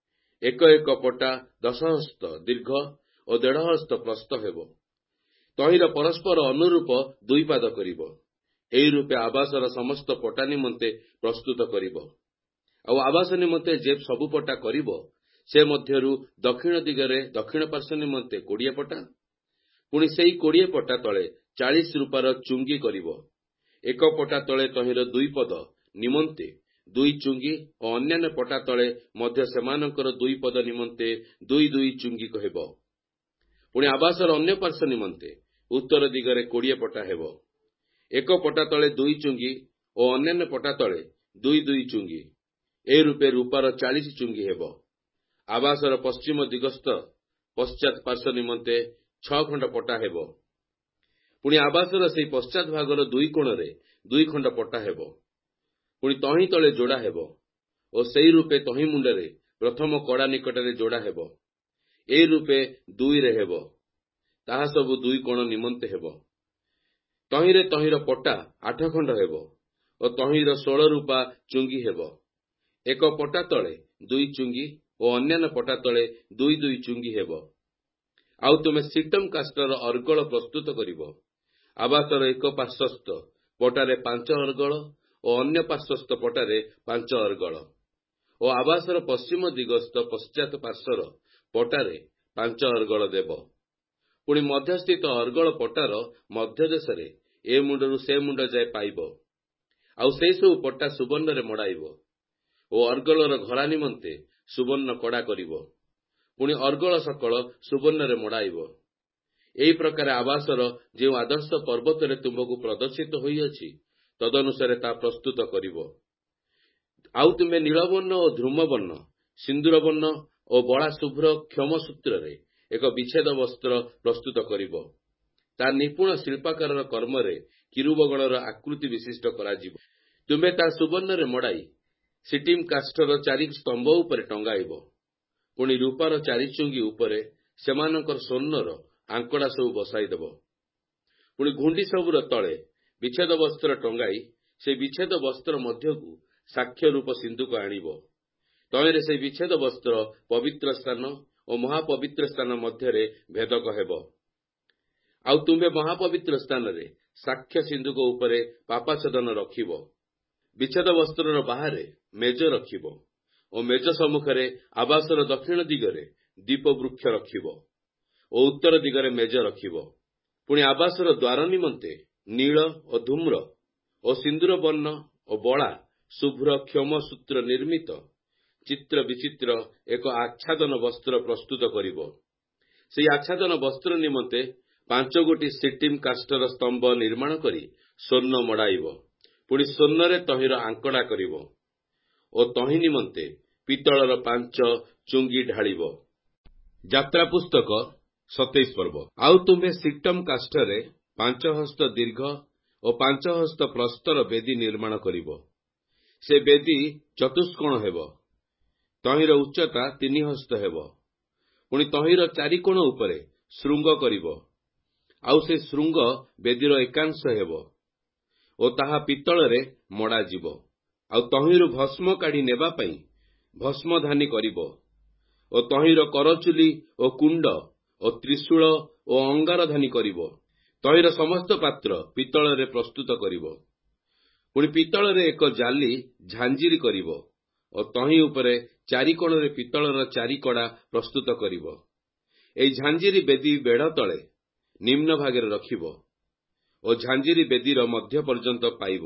ଏକ ପଟା 10 ହସ୍ତ ଦୀର୍ଘ ଓ 1.5 ହସ୍ତ ପ୍ରସ୍ଥ ହେବ। ତହିଁର ପରସ୍ପର ଅନୁରୂପ 2 ପାଦ କରିବ। ଏହି ରୂପେ ଆବାସର ସମସ୍ତ ପଟା ନିମନ୍ତେ ପ୍ରସ୍ତୁତ କରିବ। ଆଉ ଆବାସ ନିମନ୍ତେ ଯେ ସବୁ ପଟା କରିବ, ସେ ମଧ୍ୟରୁ ଦକ୍ଷିଣ ଦିଗରେ ଦକ୍ଷିଣ ପାର୍ଶ୍ୱ ନିମନ୍ତେ 20 ପଟା। ପୁଣି ସେହି 20 ପଟା ତଳେ 40 ରୂପାର ଚୁଙ୍ଗି କରିବ। ଏକ ପଟା ତଳେ ତହିଁର 2 ପଦ ନିମନ୍ତେ 2 ଚୁଙ୍ଗି ଓ ଅନ୍ୟାନ୍ୟ ପଟା ତଳେ ମଧ୍ୟ ସେମାନଙ୍କର 2 ପଦ ନିମନ୍ତେ 2 ଚୁଙ୍ଗି ହେବ। ପୁଣି ଆବାସର ଅନ୍ୟ ପାର୍ଶ୍ୱ ନିମନ୍ତେ ଉତ୍ତର ଦିଗରେ 20 ପଟା ହେବ। ଏକ ପଟା ତଳେ 2 ଚୁଙ୍ଗି ଓ ଅନ୍ୟାନ୍ୟ ପଟା ତଳେ 2 ଚୁଙ୍ଗି। ଏ ରୂପେ ରୂପାର 40 ଚୁଙ୍ଗି ହେବ। ଆବାସର ପଶ୍ଚିମ ଦିଗସ୍ଥ ପଶ୍ଚାତ୍ ପାର୍ଶ୍ୱ ନିମନ୍ତେ 6 ଖଣ୍ଡ ପଟା ହେବ। ପୁଣି ଆବାସର ସେହି ପଶ୍ଚାତ୍ ଭାଗର 2 କୋଣରେ 2 ଖଣ୍ଡ ପଟା ହେବ। ପୁଣି ତହିଁ ତଳେ ଯୋଡ଼ା ହେବ ଓ ସେହି ରୂପେ ତହିଁ ମୁଣ୍ଡରେ ପ୍ରଥମ କଡ଼ା ନିକଟରେ ଯୋଡ଼ା ହେବ। ଏହି ରୂପେ 2ରେ ହେବ। ତାହା ସବୁ 2 କୋଣ ନିମନ୍ତେ ହେବ। ତହିଁର ପଟା 8 ଖଣ୍ଡ ହେବ ଓ ତହିଁର 16 ରୂପା ଚୁଙ୍ଗି ହେବ। ଏକ ପଟା ତଳେ 2 ଚୁଙ୍ଗି ଓ ଅନ୍ୟାନ୍ୟ ପଟା ତଳେ 2 ଚୁଙ୍ଗି ହେବ। ଆଉ ତୁମେ ସିଟମ୍ କାଷ୍ଟର ଅର୍ଗଳ ପ୍ରସ୍ତୁତ କରିବ। ଆବାସର ଏକ ପାର୍ଶ୍ୱସ୍ଥ ପଟାରେ 5 ଅର୍ଗଳ ଓ ଅନ୍ୟ ପାର୍ଶ୍ୱସ୍ଥ ପଟାରେ 5 ଅର୍ଗଳ ଓ ଆବାସର ପଶ୍ଚିମ ଦିଗସ୍ଥ ପଶ୍ଚାତ୍ ପାର୍ଶ୍ୱର ପଟାରେ 5 ଅର୍ଗଳ ଦେବ। ପୁଣି ମଧ୍ୟସ୍ଥିତ ଅର୍ଗଳ ପଟାର ମଧ୍ୟଦେଶରେ ଏ ମୁଣ୍ଡରୁ ସେ ମୁଣ୍ଡ ଯାଏ ପାଇବ। ଆଉ ସେହି ସବୁ ପଟା ସୁବର୍ଣ୍ଣରେ ମଡ଼ାଇବ ଓ ଅର୍ଗଳର ଘରା ନିମନ୍ତେ ସୁବର୍ଣ୍ଣ କଡ଼ା କରିବ। ପୁଣି ଅର୍ଗଳ ସକଳ ସୁବର୍ଣ୍ଣରେ ମଡ଼ାଇବ। ଏହି ପ୍ରକାର ଆବାସର ଯେଉଁ ଆଦର୍ଶ ପର୍ବତରେ ତୁମ୍ଭକୁ ପ୍ରଦର୍ଶିତ ହୋଇଅଛି ତଦନୁସାରେ ତାହା ପ୍ରସ୍ତୁତ କରିବ। ଆଉ ତୁମେ ନୀଳବର୍ଣ୍ଣ ଓ ଧୂମ୍ରବର୍ଣ୍ଣ, ସିନ୍ଦୁରବର୍ଣ୍ଣ ଓ ବଳା ଶୁଭ୍ର କ୍ଷମ ସୂତ୍ରରେ ଏକ ବିଚ୍ଛେଦ ବସ୍ତ୍ର ପ୍ରସ୍ତୁତ କରିବ। ତାହା ନିପୁଣ ଶିଳ୍ପାକାରର କର୍ମରେ କିରୁବଗଣର ଆକୃତି ବିଶିଷ୍ଟ କରାଯିବ। ତୁମେ ତାହା ସୁବର୍ଣ୍ଣରେ ମଡ଼ାଇ ସିଟିମ୍ କାଷ୍ଠର 4 ସ୍ତମ୍ଭ ଉପରେ ଟଙ୍ଗାଇବ। ପୁଣି ରୂପାର 4 ଚୁଙ୍ଗି ଉପରେ ସେମାନଙ୍କର ସ୍ୱର୍ଣ୍ଣର ଆଙ୍କଡ଼ା ସବୁ ବସାଇଦେବ। ପୁଣି ଘୁଣ୍ଡି ସବୁର ତଳେ ବିଚ୍ଛେଦ ବସ୍ତ୍ର ଟଙ୍ଗାଇ ସେହି ବିଚ୍ଛେଦ ବସ୍ତ୍ର ମଧ୍ୟକୁ ସାକ୍ଷ୍ୟ ରୂପ ସିନ୍ଧୁକ ଆଣିବ। ତହିଁରେ ସେହି ବିଚ୍ଛେଦ ବସ୍ତ୍ର ପବିତ୍ର ସ୍ଥାନ ଓ ମହାପବିତ୍ର ସ୍ଥାନ ମଧ୍ୟରେ ଭେଦକ ହେବ। ଆଉ ତୁମ୍ଭେ ମହାପବିତ୍ର ସ୍ଥାନରେ ସାକ୍ଷ୍ୟ ସିନ୍ଧୁକ ଉପରେ ପାପାଚ୍ଛେଦନ ରଖିବ। ବିଚ୍ଛେଦ ବସ୍ତ୍ରର ବାହାରେ ମେଜ ରଖିବ ଓ ମେଜ ସମ୍ମୁଖରେ ଆବାସର ଦକ୍ଷିଣ ଦିଗରେ ଦୀପ ବୃକ୍ଷ ରଖିବ ଓ ଉତ୍ତର ଦିଗରେ ମେଜ ରଖିବ। ପୁଣି ଆବାସର ଦ୍ୱାର ନିମନ୍ତେ ନୀଳ ଓ ଧୂମ୍ର ଓ ସିନ୍ଦୁର ବର୍ଣ୍ଣ ଓ ବଳା ଶୁଭ୍ର କ୍ଷମ ସୂତ୍ର ନିର୍ମିତ ଚିତ୍ର ବିଚିତ୍ର ଏକ ଆଚ୍ଛାଦନ ବସ୍ତ୍ର ପ୍ରସ୍ତୁତ କରିବ। ସେହି ଆଚ୍ଛାଦନ ବସ୍ତ୍ର ନିମନ୍ତେ 5 ଗୋଟି ସିଟିମ୍ କାଷ୍ଠର ସ୍ତମ୍ଭ ନିର୍ମାଣ କରି ସ୍ୱର୍ଣ୍ଣ ମଡ଼ାଇବ। ପୁଣି ସ୍ୱର୍ଣ୍ଣରେ ତହିଁର ଆଙ୍କଡ଼ା କରିବ ଓ ତହିଁ ନିମନ୍ତେ ପିତ୍ତଳର 5 ଚୁଙ୍ଗି ଢାଳିବ। ଯାତ୍ରା ପୁସ୍ତକ 27 ପର୍ବ। ଆଉ ତୁମ୍ଭେ ସିଟମ୍ କାଷ୍ଠରେ 5 ହସ୍ତ ଦୀର୍ଘ ଓ 5 ହସ୍ତ ପ୍ରସ୍ତର ବେଦୀ ନିର୍ମାଣ କରିବ। ସେ ବେଦୀ ଚତୁଷ୍କୋଣ ହେବ। ତହିଁର ଉଚ୍ଚତା 3 ହସ୍ତ ହେବ। ପୁଣି ତହିଁର 4 କୋଣ ଉପରେ ଶୃଙ୍ଗ କରିବ। ଆଉ ସେ ଶୃଙ୍ଗ ବେଦୀର ଏକାଂଶ ହେବ ଓ ତାହା ପିତ୍ତଳରେ ମଡ଼ାଯିବ। ଆଉ ତହିଁରୁ ଭସ୍ମ କାଢ଼ି ନେବା ପାଇଁ ଭସ୍ମଧାନୀ କରିବ ଓ ତହିଁର କରଚୁଲି ଓ କୁଣ୍ଡ ଓ ତ୍ରିଶୂଳ ଓ ଅଙ୍ଗାରଧାନୀ କରିବ। ତହିଁର ସମସ୍ତ ପାତ୍ର ପିତ୍ତଳରେ ପ୍ରସ୍ତୁତ କରିବ। ପୁଣି ପିତ୍ତଳରେ ଏକ ଜାଲି ଝାଞ୍ଜିରି କରିବ ଓ ତହିଁ ଉପରେ 4 କୋଣରେ ପିତ୍ତଳର 4 କଡ଼ା ପ୍ରସ୍ତୁତ କରିବ। ଏହି ଝାଞ୍ଜିରି ବେଦୀ ବେଢ଼ ତଳେ ନିମ୍ନ ଭାଗରେ ରଖିବ ଓ ଝାଞ୍ଜିରି ବେଦୀର ମଧ୍ୟ ପର୍ଯ୍ୟନ୍ତ ପାଇବ।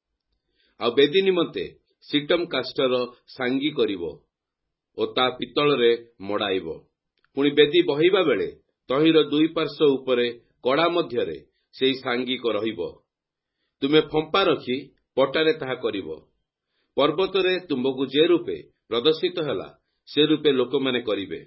ଆଉ ବେଦୀ ନିମନ୍ତେ ସିଟମ୍ କାଷ୍ଠର ସାଙ୍ଗି କରିବ ଓ ତା ପିତ୍ତଳରେ ମଡ଼ାଇବ। ପୁଣି ବେଦୀ ବହିବା ବେଳେ ତହିଁର 2 ପାର୍ଶ୍ୱ ଉପରେ କଡ଼ା ମଧ୍ୟରେ ସେହି ସାଙ୍ଗି ରହିବ। ତୁମେ ଫମ୍ପା ରଖି ପଟାରେ ତାହା କରିବ। ପର୍ବତରେ ତୁମ୍ଭକୁ ଯେ ରୂପେ ପ୍ରଦର୍ଶିତ ହେଲା ସେ ରୂପେ ଲୋକମାନେ କରିବେ।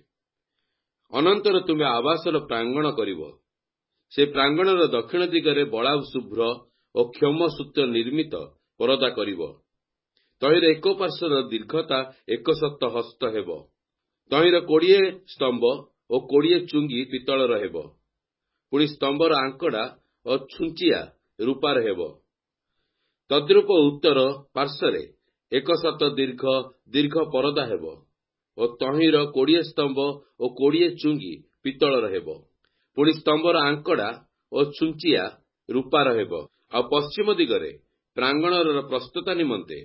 ଅନନ୍ତର ତୁମେ ଆବାସର ପ୍ରାଙ୍ଗଣ କରିବ। ସେ ପ୍ରାଙ୍ଗଣର ଦକ୍ଷିଣ ଦିଗରେ ବଳା ଶୁଭ୍ର ଓ କ୍ଷମ ସୂତ୍ର ନିର୍ମିତ ପରଦା କରିବ। ତହିଁର ଏକ ପାର୍ଶ୍ୱର ଦୀର୍ଘତା 1 ହସ୍ତ ହେବ। ତହିଁର 20 ସ୍ତମ୍ଭ ଓ 20 ଚୁଙ୍ଗି ପିତ୍ତଳର ହେବ। ପୁଣି ସ୍ତମ୍ଭର ଆଙ୍କଡ଼ା ଓ ଛୁଞ୍ଚିଆ ରୂପାର ହେବ। ତଦ୍ରୂପ ଉତ୍ତର ପାର୍ଶ୍ୱରେ 1 ଦୀର୍ଘ ପରଦା ହେବ ଓ ତହିଁର 20 ସ୍ତମ୍ଭ ଓ 20 ଚୁଙ୍ଗି ପିତ୍ତଳର ହେବ। ପୁଣି ସ୍ତମ୍ଭର ଆଙ୍କଡ଼ା ଓ ଛୁଞ୍ଚିଆ ରୂପାର ହେବ। ଆଉ ପଶ୍ଚିମ ଦିଗରେ ପ୍ରାଙ୍ଗଣର ପ୍ରସ୍ତୁତା ନିମନ୍ତେ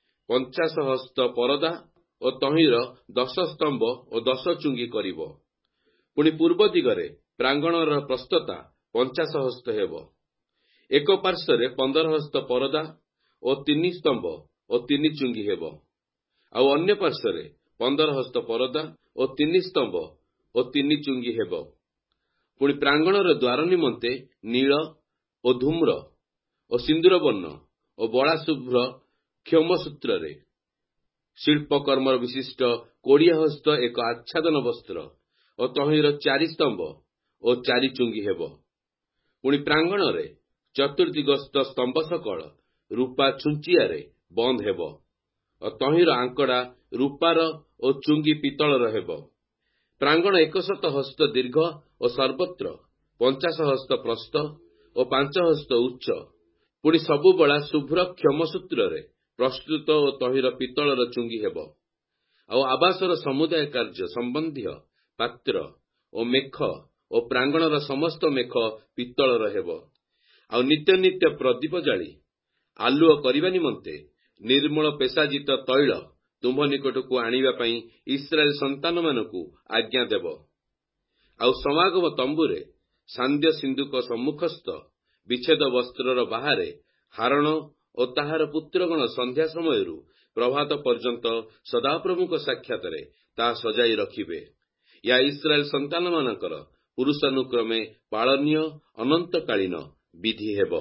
50 ହସ୍ତ ପରଦା ଓ ତହିଁର 10 ସ୍ତମ୍ଭ ଓ 10 ଚୁଙ୍ଗି କରିବ। ପୁଣି ପୂର୍ବ ଦିଗରେ ପ୍ରାଙ୍ଗଣର ପ୍ରସ୍ତତା 50 ହସ୍ତ ହେବ। ଏକ ପାର୍ଶ୍ୱରେ 15 ହସ୍ତ ପରଦା ଓ 3 ସ୍ତମ୍ଭ ଓ ଓ 3 ଚୁଙ୍ଗି ହେବ। ଆଉ ଅନ୍ୟ ପାର୍ଶ୍ୱରେ 15 ହସ୍ତ ପରଦା ଓ 3 ସ୍ତମ୍ଭ ଓ 3 ଚୁଙ୍ଗି ହେବ। ପୁଣି ପ୍ରାଙ୍ଗଣର ଦ୍ୱାର ନିମନ୍ତେ ନୀଳ ଓ ଧୂମ୍ର ଓ ସିନ୍ଦୁର ବର୍ଣ୍ଣ ଓ ବଳା ଶୁଭ୍ର କ୍ଷୌମସୂତ୍ରରେ ଶିଳ୍ପକର୍ମର ବିଶିଷ୍ଟ 20 ହସ୍ତ ଏକ ଆଚ୍ଛାଦନ ବସ୍ତ୍ର ଓ ତହିଁର 4 ସ୍ତମ୍ଭ ଓ 4 ଚୁଙ୍ଗି ହେବ। ପୁଣି ପ୍ରାଙ୍ଗଣରେ ଚତୁର୍ଦିଗସ୍ଥ ସ୍ତମ୍ଭ ସକଳ ରୂପା ଛୁଞ୍ଚିଆରେ ବନ୍ଦ ହେବ ଓ ତହିଁର ଆଙ୍କଡ଼ା ରୂପାର ଓ ଚୁଙ୍ଗି ପିତ୍ତଳର ହେବ। ପ୍ରାଙ୍ଗଣ 100 ହସ୍ତ ଦୀର୍ଘ ଓ ସର୍ବତ୍ର 50 ହସ୍ତ ପ୍ରସ୍ଥ ଓ 5 ହସ୍ତ ଉଚ୍ଚ। ପୁଣି ସବୁବେଳା ଶୁଭ୍ର କ୍ଷୌମସୂତ୍ରରେ ପ୍ରସ୍ତୁତ ଓ ତହିଁର ପିତ୍ତଳର ଚୁଙ୍ଗି ହେବ। ଆଉ ଆବାସର ସମୁଦାୟ କାର୍ଯ୍ୟ ସମ୍ବନ୍ଧୀୟ ପାତ୍ର ଓ ମେଖ ଓ ପ୍ରାଙ୍ଗଣର ସମସ୍ତ ମେଖ ପିତ୍ତଳର ହେବ। ଆଉ ନିତ୍ୟ ନିତ୍ୟ ପ୍ରଦୀପ ଜାଳି ଆଲୁଅ କରିବା ନିମନ୍ତେ ନିର୍ମଳ ପେଶାଜିତ ତୈଳ ତୁମ୍ଭ ନିକଟକୁ ଆଣିବା ପାଇଁ ଇସ୍ରାଏଲ ସନ୍ତାନମାନଙ୍କୁ ଆଜ୍ଞା ଦେବ। ଆଉ ସମାଗମ ତମ୍ବୁରେ ସାନ୍ଧ୍ୟ ସିନ୍ଦୁକ ସମ୍ମୁଖସ୍ଥ ବିଚ୍ଛେଦ ବସ୍ତ୍ରର ବାହାରେ ହାରଣ ଓ ତାହାର ପୁତ୍ରଗଣ ସନ୍ଧ୍ୟା ସମୟରୁ ପ୍ରଭାତ ପର୍ଯ୍ୟନ୍ତ ସଦାପ୍ରଭୁଙ୍କ ସାକ୍ଷାତରେ ତାହା ସଜାଇ ରଖିବେ। ଏହା ଇସ୍ରାଏଲ ସନ୍ତାନମାନଙ୍କର ପୁରୁଷାନୁକ୍ରମେ ପାଳନୀୟ ଅନନ୍ତକାଳୀନ ବିଧି ହେବ।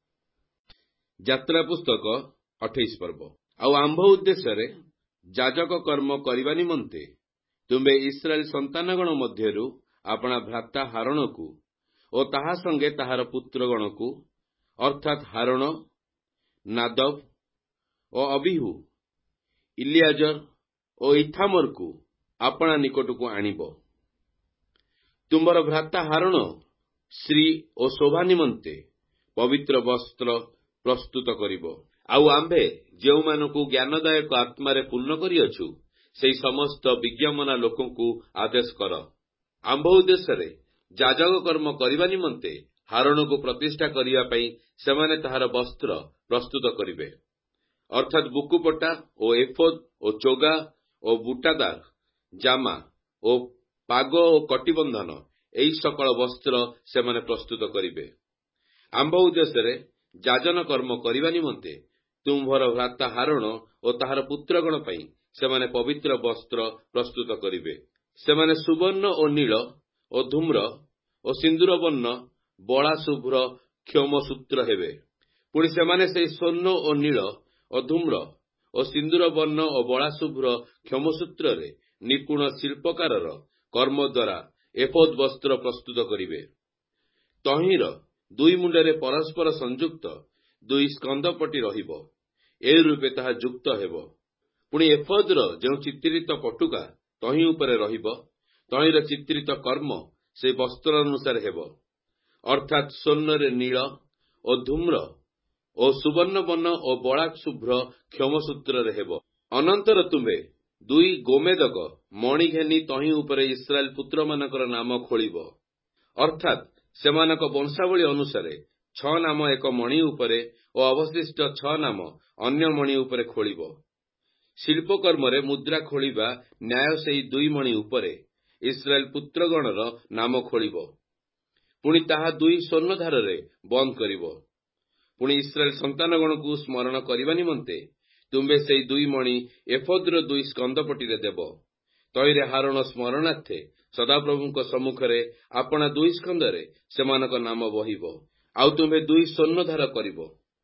ଯାତ୍ରା ପୁସ୍ତକ 28 ପର୍ବ। ଆଉ ଆମ୍ଭ ଉଦ୍ଦେଶ୍ୟରେ ଯାଜକ କର୍ମ କରିବା ନିମନ୍ତେ ତୁମ୍ଭେ ଇସ୍ରାଏଲ ସନ୍ତାନଗଣ ମଧ୍ୟରୁ ଆପଣା ଭ୍ରାତା ହାରଣକୁ ଓ ତାହା ସଙ୍ଗେ ତାହାର ପୁତ୍ରଗଣକୁ ଅର୍ଥାତ୍ ହାରଣ, ନାଦବ ଓ ଅବିହୁ, ଇଲିଆଜର ଓ ଇଥାମରକୁ ଆପଣା ନିକଟକୁ ଆଣିବ। ତୁମ୍ଭର ଭ୍ରାତା ହାରଣ ଶ୍ରୀ ଓ ଶୋଭା ନିମନ୍ତେ ପବିତ୍ର ବସ୍ତ୍ର ପ୍ରସ୍ତୁତ କରିବ। ଆଉ ଆମ୍ଭେ ଯେଉଁମାନଙ୍କୁ ଜ୍ଞାନଦାୟକ ଆତ୍ମାରେ ପୂର୍ଣ୍ଣ କରିଅଛୁ ସେହି ସମସ୍ତ ବିଜ୍ଞାମନା ଲୋକଙ୍କୁ ଆଦେଶ କର। ଆମ୍ଭ ଉଦ୍ଦେଶ୍ୟରେ ଯାଜକ କର୍ମ କରିବା ନିମନ୍ତେ ହାରଣକୁ ପ୍ରତିଷ୍ଠା କରିବା ପାଇଁ ସେମାନେ ତାହାର ବସ୍ତ୍ର ପ୍ରସ୍ତୁତ କରିବେ, ଅର୍ଥାତ୍ ବୁକୁପଟା ଓ ଏଫୋଦ ଓ ଚୋଗା ଓ ବୁଟାଦାର ଜାମା ଓ ପାଗ ଓ କଟିବନ୍ଧନ, ଏହି ସକଳ ବସ୍ତ୍ର ସେମାନେ ପ୍ରସ୍ତୁତ କରିବେ। ଆମ୍ଭ ଉଦ୍ଦେଶ୍ୟରେ ଯାଜନ କର୍ମ କରିବା ନିମନ୍ତେ ତୁମ୍ଭର ଭ୍ରାତା ହାରଣ ଓ ତାହାର ପୁତ୍ରଗଣ ପାଇଁ ସେମାନେ ପବିତ୍ର ବସ୍ତ୍ର ପ୍ରସ୍ତୁତ କରିବେ। ସେମାନେ ସୁବର୍ଣ୍ଣ ଓ ନୀଳ ଓ ଧୂମ୍ର ଓ ସିନ୍ଦୁର ବର୍ଣ୍ଣ ବଳା ଶୁଭ୍ର କ୍ଷୌମସୂତ୍ର ହେବେ। ପୁଣି ସେମାନେ ସେହି ସ୍ୱର୍ଣ୍ଣ ଓ ନୀଳ ଓ ଧୂମ୍ର ଓ ସିନ୍ଦୁର ବର୍ଣ୍ଣ ଓ ବଳା ଶୁଭ୍ର କ୍ଷୌମସୂତ୍ରରେ ନିପୁଣ ଶିଳ୍ପକାରର କର୍ମ ଦ୍ୱାରା ଏଫୋଦ ବସ୍ତ୍ର ପ୍ରସ୍ତୁତ କରିବେ। ତହିଁର 2 ମୁଣ୍ଡରେ ପରସ୍ପର ସଂଯୁକ୍ତ 2 ସ୍କନ୍ଧପଟି ରହିବ, ଏ ରୂପେ ତାହା ଯୁକ୍ତ ହେବ। ପୁଣି ଏଫୋଦର ଯେଉଁ ଚିତ୍ରିତ ପଟୁକା ତହିଁ ଉପରେ ରହିବ, ତହିଁର ଚିତ୍ରିତ କର୍ମ ସେହି ବସ୍ତ୍ର ଅନୁସାରେ ହେବ, ଅର୍ଥାତ୍ ସ୍ୱର୍ଣ୍ଣରେ ନୀଳ ଓ ଧୂମ୍ର ଓ ସୁବର୍ଣ୍ଣ ବର୍ଣ୍ଣ ଓ ବଳା ଶୁଭ୍ର କ୍ଷୌମସୂତ୍ରରେ ହେବ। ଅନନ୍ତର ତୁମ୍ଭେ 2 ଗୋମେଦକ ମଣି ଘେନି ତହିଁ ଉପରେ ଇସ୍ରାଏଲ ପୁତ୍ରମାନଙ୍କର ନାମ ଖୋଳିବ, ଅର୍ଥାତ୍ ସେମାନଙ୍କ ବଂଶାବଳୀ ଅନୁସାରେ 6 ନାମ ଏକ ମଣି ଉପରେ ଓ ଅବଶିଷ୍ଟ 6 ନାମ ଅନ୍ୟ ମଣି ଉପରେ ଖୋଳିବ। ଶିଳ୍ପକର୍ମରେ ମୁଦ୍ରା ଖୋଳିବା ନ୍ୟାୟ ସେହି 2 ମଣି ଉପରେ ଇସ୍ରାଏଲ ପୁତ୍ରଗଣର ନାମ ଖୋଳିବ। ପୁଣି ତାହା 2 ସ୍ୱର୍ଣ୍ଣଧାରରେ ବନ୍ଦ କରିବ। ପୁଣି ଇସ୍ରାଏଲ ସନ୍ତାନଗଣକୁ ସ୍ମରଣ କରିବା ନିମନ୍ତେ ତୁମ୍ଭେ ସେହି 2 ମଣି ଏଫୋଦର 2 ସ୍କନ୍ଧପଟିରେ ଦେବ। ତହିଁରେ ହାରଣ ସ୍ମରଣାର୍ଥେ ସଦାପ୍ରଭୁଙ୍କ ସମ୍ମୁଖରେ ଆପଣା 2 ସ୍କନ୍ଧରେ ସେମାନଙ୍କ ନାମ ବହିବ। ଆଉ ତୁମ୍ଭେ 2 ସ୍ୱର୍ଣ୍ଣଧାର କରିବ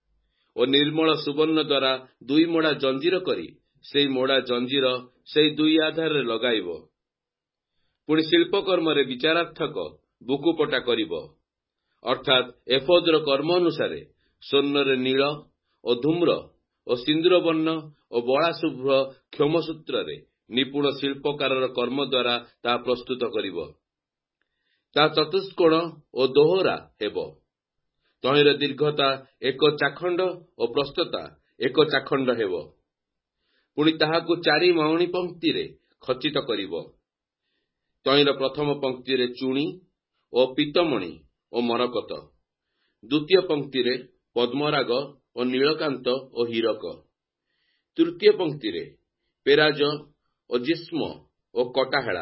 ଓ ନିର୍ମଳ ସୁବର୍ଣ୍ଣ ଦ୍ୱାରା 2 ମୋଡ଼ା ଜଞ୍ଜିର କରି ସେହି ମୋଡ଼ା ଜଞ୍ଜିର ସେହି 2 ଆଧାରରେ ଲଗାଇବ। ପୁଣି ଶିଳ୍ପକର୍ମରେ ବିଚାରାର୍ଥକ ବୁକୁପଟା କରିବ, ଅର୍ଥାତ୍ ଏଫୋଦର କର୍ମ ଅନୁସାରେ ସ୍ୱର୍ଣ୍ଣରେ ନୀଳ ଓ ଧୂମ୍ର ଓ ସିନ୍ଦୁର ବର୍ଣ୍ଣ ଓ ବଳା ଶୁଭ୍ର କ୍ଷୌମସୂତ୍ରରେ ନିପୁଣ ଶିଳ୍ପକାରର କର୍ମ ଦ୍ୱାରା ତାହା ପ୍ରସ୍ତୁତ କରିବ। ତାହା ଚତୁଷ୍କୋଣ ଓ ଦୋହରା ହେବ। ତହିଁର ଦୀର୍ଘତା 1 ଚାଖଣ୍ଡ ଓ ପ୍ରସ୍ଥତା 1 ଚାଖଣ୍ଡ ହେବ। ପୁଣି ତାହାକୁ 4 ମାଉଣୀ ପଂକ୍ତିରେ ଖଚିତ କରିବ। ତହିଁର ପ୍ରଥମ ପଂକ୍ତିରେ ଚୁଣି ଓ ପୀତମଣି ଓ ମରକତ, ଦ୍ୱିତୀୟ ପଂକ୍ତିରେ ପଦ୍ମରାଗ ଓ ନୀଳକାନ୍ତ ଓ ହୀରକ, ତୃତୀୟ ପଂକ୍ତିରେ ପେରାଜ ଓ ଜିସ୍ମ ଓ କଟାହେଳା,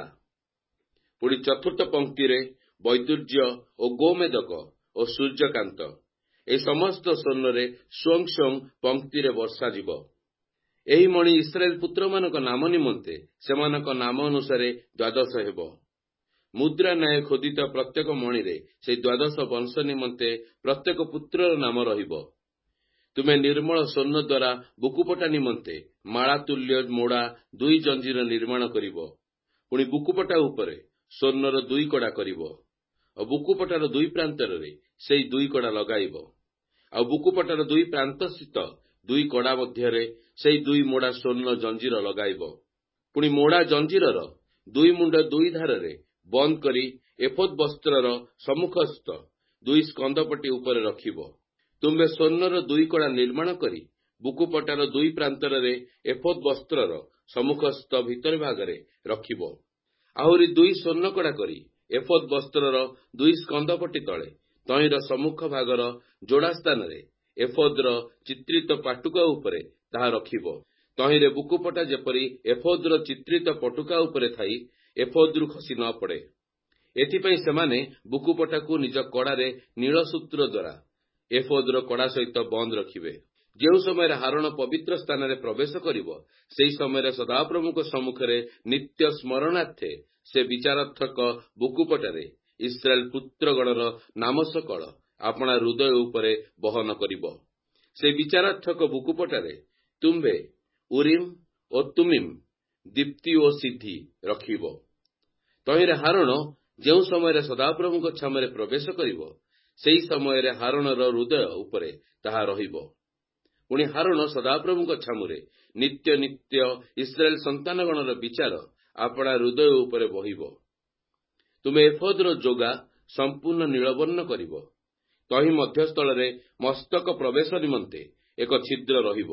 ପୁଣି ଚତୁର୍ଥ ପଂକ୍ତିରେ ବୈଦୁର୍ଯ୍ୟ ଓ ଗୋମେଦକ ଓ ସୂର୍ଯ୍ୟକାନ୍ତ, ଏହି ସମସ୍ତ ସ୍ୱର୍ଣ୍ଣରେ ସ୍ୱଂ ସ୍ୱଂ ପଂକ୍ତିରେ ବର୍ଷାଯିବ। ଏହି ମଣି ଇସ୍ରାଏଲ ପୁତ୍ରମାନଙ୍କ ନାମ ନିମନ୍ତେ ସେମାନଙ୍କ ନାମ ଅନୁସାରେ 12 ହେବ। ମୁଦ୍ରା ନ୍ୟାୟ ଖୋଦିତ ପ୍ରତ୍ୟେକ ମଣିରେ ସେହି 12 ବଂଶ ନିମନ୍ତେ ପ୍ରତ୍ୟେକ ପୁତ୍ରର ନାମ ରହିବ। ତୁମେ ନିର୍ମଳ ସ୍ୱର୍ଣ୍ଣ ଦ୍ୱାରା ବୁକୁପଟା ନିମନ୍ତେ ମାଳା ତୁଲ୍ୟ ମୋଡ଼ା 2 ଜଞ୍ଜିର ନିର୍ମାଣ କରିବ। ପୁଣି ବୁକୁପଟା ଉପରେ ସ୍ୱର୍ଣ୍ଣର 2 କଡ଼ା କରିବ। ଆଉ ବୁକୁପଟାର 2 ପ୍ରାନ୍ତରେ ସେହି 2 କଡ଼ା ଲଗାଇବ। ଆଉ ବୁକୁପଟାର 2 ପ୍ରାନ୍ତ ସ୍ଥିତ 2 କଡ଼ା ମଧ୍ୟରେ ସେହି 2 ମୋଡ଼ା ସ୍ୱର୍ଣ୍ଣ ଜଞ୍ଜିର ଲଗାଇବ। ପୁଣି ମୋଡ଼ା ଜଞ୍ଜିରର 2 ମୁଣ୍ଡ 2 ଧାରରେ ବନ୍ଦ କରି ଏଫୋଦ ବସ୍ତ୍ରର ସମ୍ମୁଖସ୍ଥ 2 ସ୍କନ୍ଧପଟି ଉପରେ ରଖିବ। ତୁମ୍ଭେ ସ୍ୱର୍ଣ୍ଣର 2 କଡ଼ା ନିର୍ମାଣ କରି ବୁକୁପଟାର 2 ପ୍ରାନ୍ତରେ ଏଫୋଦ ବସ୍ତ୍ରର ସମ୍ମୁଖସ୍ଥ ଭିତର ଭାଗରେ ରଖିବ। ଆହୁରି 2 ସ୍ୱର୍ଣ୍ଣ କଡ଼ା କରି ଏଫୋଦ ବସ୍ତ୍ରର 2 ସ୍କନ୍ଧପଟି ତଳେ ତହିଁର ସମ୍ମୁଖ ଭାଗର ଯୋଡ଼ା ସ୍ଥାନରେ ଏଫୋଦର ଚିତ୍ରିତ ପାଟୁକା ଉପରେ ତାହା ରଖିବ। ତହିଁରେ ବୁକୁପଟା ଯେପରି ଏଫୋଦର ଚିତ୍ରିତ ପଟୁକା ଉପରେ ଥାଇ ଏଫୋଦରୁ ଖସି ନ ପଡ଼େ। ଏଥିପାଇଁ ସେମାନେ ବୁକୁପଟାକୁ ନିଜ କଡ଼ାରେ ନୀଳ ସୂତ୍ର ଦ୍ୱାରା ଏଫୋଦର କଡ଼ା ସହିତ ବନ୍ଦ ରଖିବେ। ଯେଉଁ ସମୟରେ ହାରଣ ପବିତ୍ର ସ୍ଥାନରେ ପ୍ରବେଶ କରିବ, ସେହି ସମୟରେ ସଦାପ୍ରଭୁଙ୍କ ସମ୍ମୁଖରେ ନିତ୍ୟ ସ୍ମରଣାର୍ଥେ ସେ ବିଚାରାର୍ଥକ ବୁକୁପଟାରେ ଇସ୍ରାଏଲ ପୁତ୍ରଗଣର ନାମ ସକଳ ଆପଣା ହୃଦୟ ଉପରେ ବହନ କରିବ। ସେ ବିଚାରାର୍ଥକ ବୁକୁପଟାରେ ତୁମ୍ଭେ ଉରିମ୍ ଓ ତୁମିମ୍ ଦୀପ୍ତି ଓ ସିଦ୍ଧି ରଖିବ। ତହିଁରେ ହାରଣ ଯେଉଁ ସମୟରେ ସଦାପ୍ରଭୁଙ୍କ ଛାମରେ ପ୍ରବେଶ କରିବ, ସେହି ସମୟରେ ହାରଣର ହୃଦୟ ଉପରେ ତାହା ରହିବ। ପୁଣି ହାରଣ ସଦାପ୍ରଭୁଙ୍କ ଛାମୁରେ ନିତ୍ୟ ନିତ୍ୟ ଇସ୍ରାଏଲ ସନ୍ତାନଗଣର ବିଚାର ଆପଣା ହୃଦୟ ଉପରେ ବହିବ। ତୁମେ ଏଫୋଦର ଯୋଗା ସମ୍ପୂର୍ଣ୍ଣ ନୀଳବର୍ଣ୍ଣ କରିବ। ତହିଁ ମଧ୍ୟସ୍ଥଳରେ ମସ୍ତକ ପ୍ରବେଶ ନିମନ୍ତେ ଏକ ଛିଦ୍ର ରହିବ।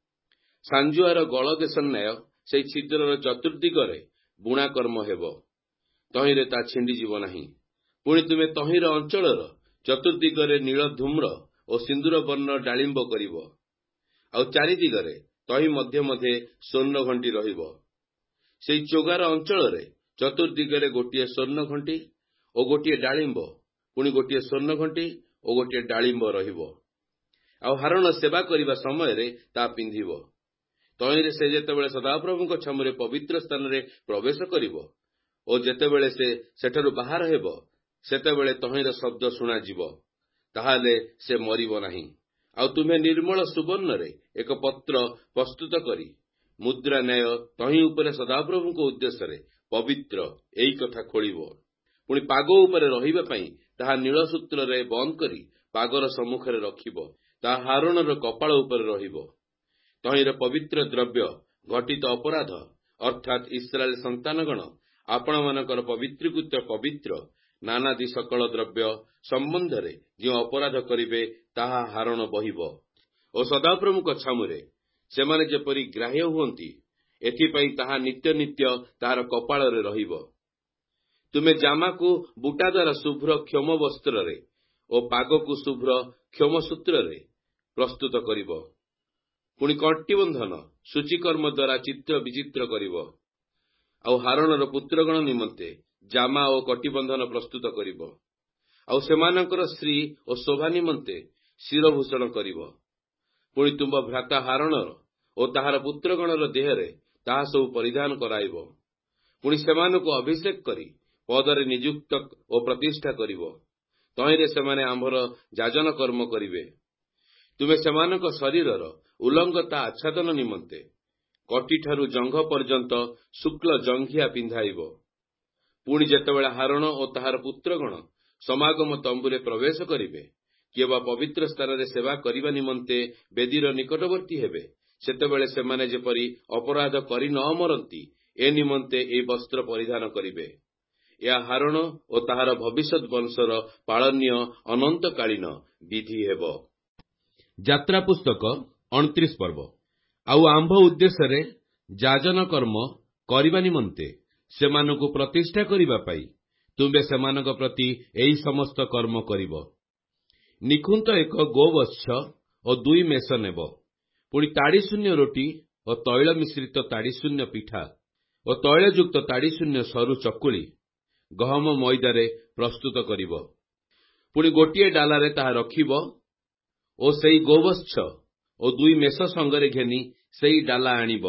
ସାଞ୍ଜୁଆର ଗଳଦେଶ ନ୍ୟାୟ ସେହି ଛିଦ୍ରର ଚତୁର୍ଦିଗରେ ବୁଣା କର୍ମ ହେବ। ତହିଁରେ ତା ଛିଣ୍ଡିଯିବ ନାହିଁ। ପୁଣି ତୁମେ ତହିଁର ଅଞ୍ଚଳର ଚତୁର୍ଦିଗରେ ନୀଳ ଧୂମ୍ର ଓ ସିନ୍ଦୁର ବର୍ଣ୍ଣ ଡାଳିମ୍ବ କରିବ। ଆଉ ଚାରିଦିଗରେ ତହିଁ ମଧ୍ୟ ମଧ୍ୟେ ସ୍ୱର୍ଣ୍ଣ ଘଣ୍ଟି ରହିବ। ସେହି ଚୋଗାର ଅଞ୍ଚଳରେ ଚତୁର୍ଦିଗରେ ଗୋଟିଏ ସ୍ୱର୍ଣ୍ଣ ଘଣ୍ଟି ଓ ଗୋଟିଏ ଡାଳିମ୍ବ, ପୁଣି ଗୋଟିଏ ସ୍ୱର୍ଣ୍ଣ ଘଣ୍ଟି ଓ ଗୋଟିଏ ଡାଳିମ୍ବ ରହିବ। ଆଉ ହାରଣ ସେବା କରିବା ସମୟରେ ତାହା ପିନ୍ଧିବ। ତହିଁରେ ସେ ଯେତେବେଳେ ସଦାପ୍ରଭୁଙ୍କ ଛାମୁରେ ପବିତ୍ର ସ୍ଥାନରେ ପ୍ରବେଶ କରିବ ଓ ଯେତେବେଳେ ସେ ସେଠାରୁ ବାହାର ହେବ, ସେତେବେଳେ ତହିଁର ଶବ୍ଦ ଶୁଣାଯିବ। ତାହେଲେ ସେ ମରିବ ନାହିଁ। ଆଉ ତୁମେ ନିର୍ମଳ ସୁବର୍ଣ୍ଣରେ ଏକ ପତ୍ର ପ୍ରସ୍ତୁତ କରି ମୁଦ୍ରା ନ୍ୟାୟ ତହିଁ ଉପରେ ସଦାପ୍ରଭୁଙ୍କ ଉଦ୍ଦେଶ୍ୟରେ ପବିତ୍ର ଏହି କଥା ଖୋଳିବ। ପୁଣି ପାଗ ଉପରେ ରହିବା ପାଇଁ ତାହା ନୀଳ ସୂତ୍ରରେ ବନ୍ଦ କରି ପାଗର ସମ୍ମୁଖରେ ରଖିବ। ତାହା ହାରଣର କପାଳ ଉପରେ ରହିବ। ତହିଁର ପବିତ୍ର ଦ୍ରବ୍ୟ ଘଟିତ ଅପରାଧ ଅର୍ଥାତ୍ ଇସ୍ରାଏଲ ସନ୍ତାନଗଣ ଆପଣମାନଙ୍କର ପବିତ୍ରୀକୃତ ପବିତ୍ର ନାନାଦି ସକଳ ଦ୍ରବ୍ୟ ସମ୍ବନ୍ଧରେ ଯେଉଁ ଅପରାଧ କରିବେ, ତାହା ହାରଣ ବହିବ। ଓ ସଦାପ୍ରଭୁଙ୍କ ଛାମୁରେ ସେମାନେ ଯେପରି ଗ୍ରାହ୍ୟ ହୁଅନ୍ତି, ଏଥିପାଇଁ ତାହା ନିତ୍ୟ ନିତ୍ୟ ତାହାର କପାଳରେ ରହିବ। ତୁମେ ଜାମାକୁ ବୁଟା ଦ୍ୱାରା ଶୁଭ୍ର କ୍ଷମ ବସ୍ତ୍ରରେ ଓ ପାଗକୁ ଶୁଭ୍ର କ୍ଷମ ସୂତ୍ରରେ ପ୍ରସ୍ତୁତ କରିବ। ପୁଣି କଟିବନ୍ଧନ ସୂଚିକର୍ମ ଦ୍ୱାରା ଚିତ୍ର ବିଚିତ୍ର କରିବ। ଆଉ ହାରଣର ପୁତ୍ରଗଣ ନିମନ୍ତେ ଜାମା ଓ କଟିବନ୍ଧନ ପ୍ରସ୍ତୁତ କରିବ। ଆଉ ସେମାନଙ୍କର ସ୍ତ୍ରୀ ଓ ଶୋଭା ନିମନ୍ତେ ଶିରଭୂଷଣ କରିବ। ପୁଣି ତୁମ୍ଭ ଭ୍ରାତା ହାରଣର ଓ ତାହାର ପୁତ୍ରଗଣର ଦେହରେ ତାହା ସବୁ ପରିଧାନ କରାଇବ। ପୁଣି ସେମାନଙ୍କୁ ଅଭିଷେକ କରି ପଦରେ ନିଯୁକ୍ତ ଓ ପ୍ରତିଷ୍ଠା କରିବ। ତହିଁରେ ସେମାନେ ଆମ୍ଭର ଯାଜନ କର୍ମ କରିବେ। ତୁମେ ସେମାନଙ୍କ ଶରୀରର ଉଲଙ୍ଗତା ଆଚ୍ଛାଦନ ନିମନ୍ତେ କଟିଠାରୁ ଜଙ୍ଘ ପର୍ଯ୍ୟନ୍ତ ଶୁକ୍ଳ ଜଙ୍ଘିଆ ପିନ୍ଧାଇବ। ପୁଣି ଯେତେବେଳେ ହାରଣ ଓ ତାହାର ପୁତ୍ରଗଣ ସମାଗମ ତମ୍ବୁରେ ପ୍ରବେଶ କରିବେ, କିଏ ବା ପବିତ୍ର ସ୍ଥାନରେ ସେବା କରିବା ନିମନ୍ତେ ବେଦୀର ନିକଟବର୍ତ୍ତୀ ହେବେ, ସେତେବେଳେ ସେମାନେ ଯେପରି ଅପରାଧ କରି ନ ମରନ୍ତି, ଏ ନିମନ୍ତେ ଏହି ବସ୍ତ୍ର ପରିଧାନ କରିବେ। ଏହା ହାରଣ ଓ ତାହାର ଭବିଷ୍ୟତ ବଂଶର ପାଳନୀୟ ଅନନ୍ତକାଳୀନ ବିଧି ହେବ। ଯାତ୍ରା ପୁସ୍ତକ 29 ପର୍ବ। ଆଉ ଆମ୍ଭ ଉଦ୍ଦେଶ୍ୟରେ ଯାଜନ କର୍ମ କରିବା ନିମନ୍ତେ ସେମାନଙ୍କୁ ପ୍ରତିଷ୍ଠା କରିବା ପାଇଁ ତୁମ୍ଭେ ସେମାନଙ୍କ ପ୍ରତି ଏହି ସମସ୍ତ କର୍ମ କରିବ। ନିଖୁନ୍ତ ଏକ ଗୋବତ୍ସ ଓ 2 ମେଷ ନେବ। ପୁଣି ତାଡ଼ିଶୂନ୍ୟ ରୋଟି ଓ ତୈଳ ମିଶ୍ରିତ ତାଡ଼ିଶୂନ୍ୟ ପିଠା ଓ ତୈଳଯୁକ୍ତ ତାଡ଼ିଶୂନ୍ୟ ସରୁ ଚକୁଳି ଗହମ ମଇଦାରେ ପ୍ରସ୍ତୁତ କରିବ। ପୁଣି ଗୋଟିଏ ଡାଲାରେ ତାହା ରଖିବ ଓ ସେହି ଗୋବତ୍ସ ଓ 2 ମେଷ ସଙ୍ଗରେ ଘେନି ସେଇ ଡାଲା ଆଣିବ।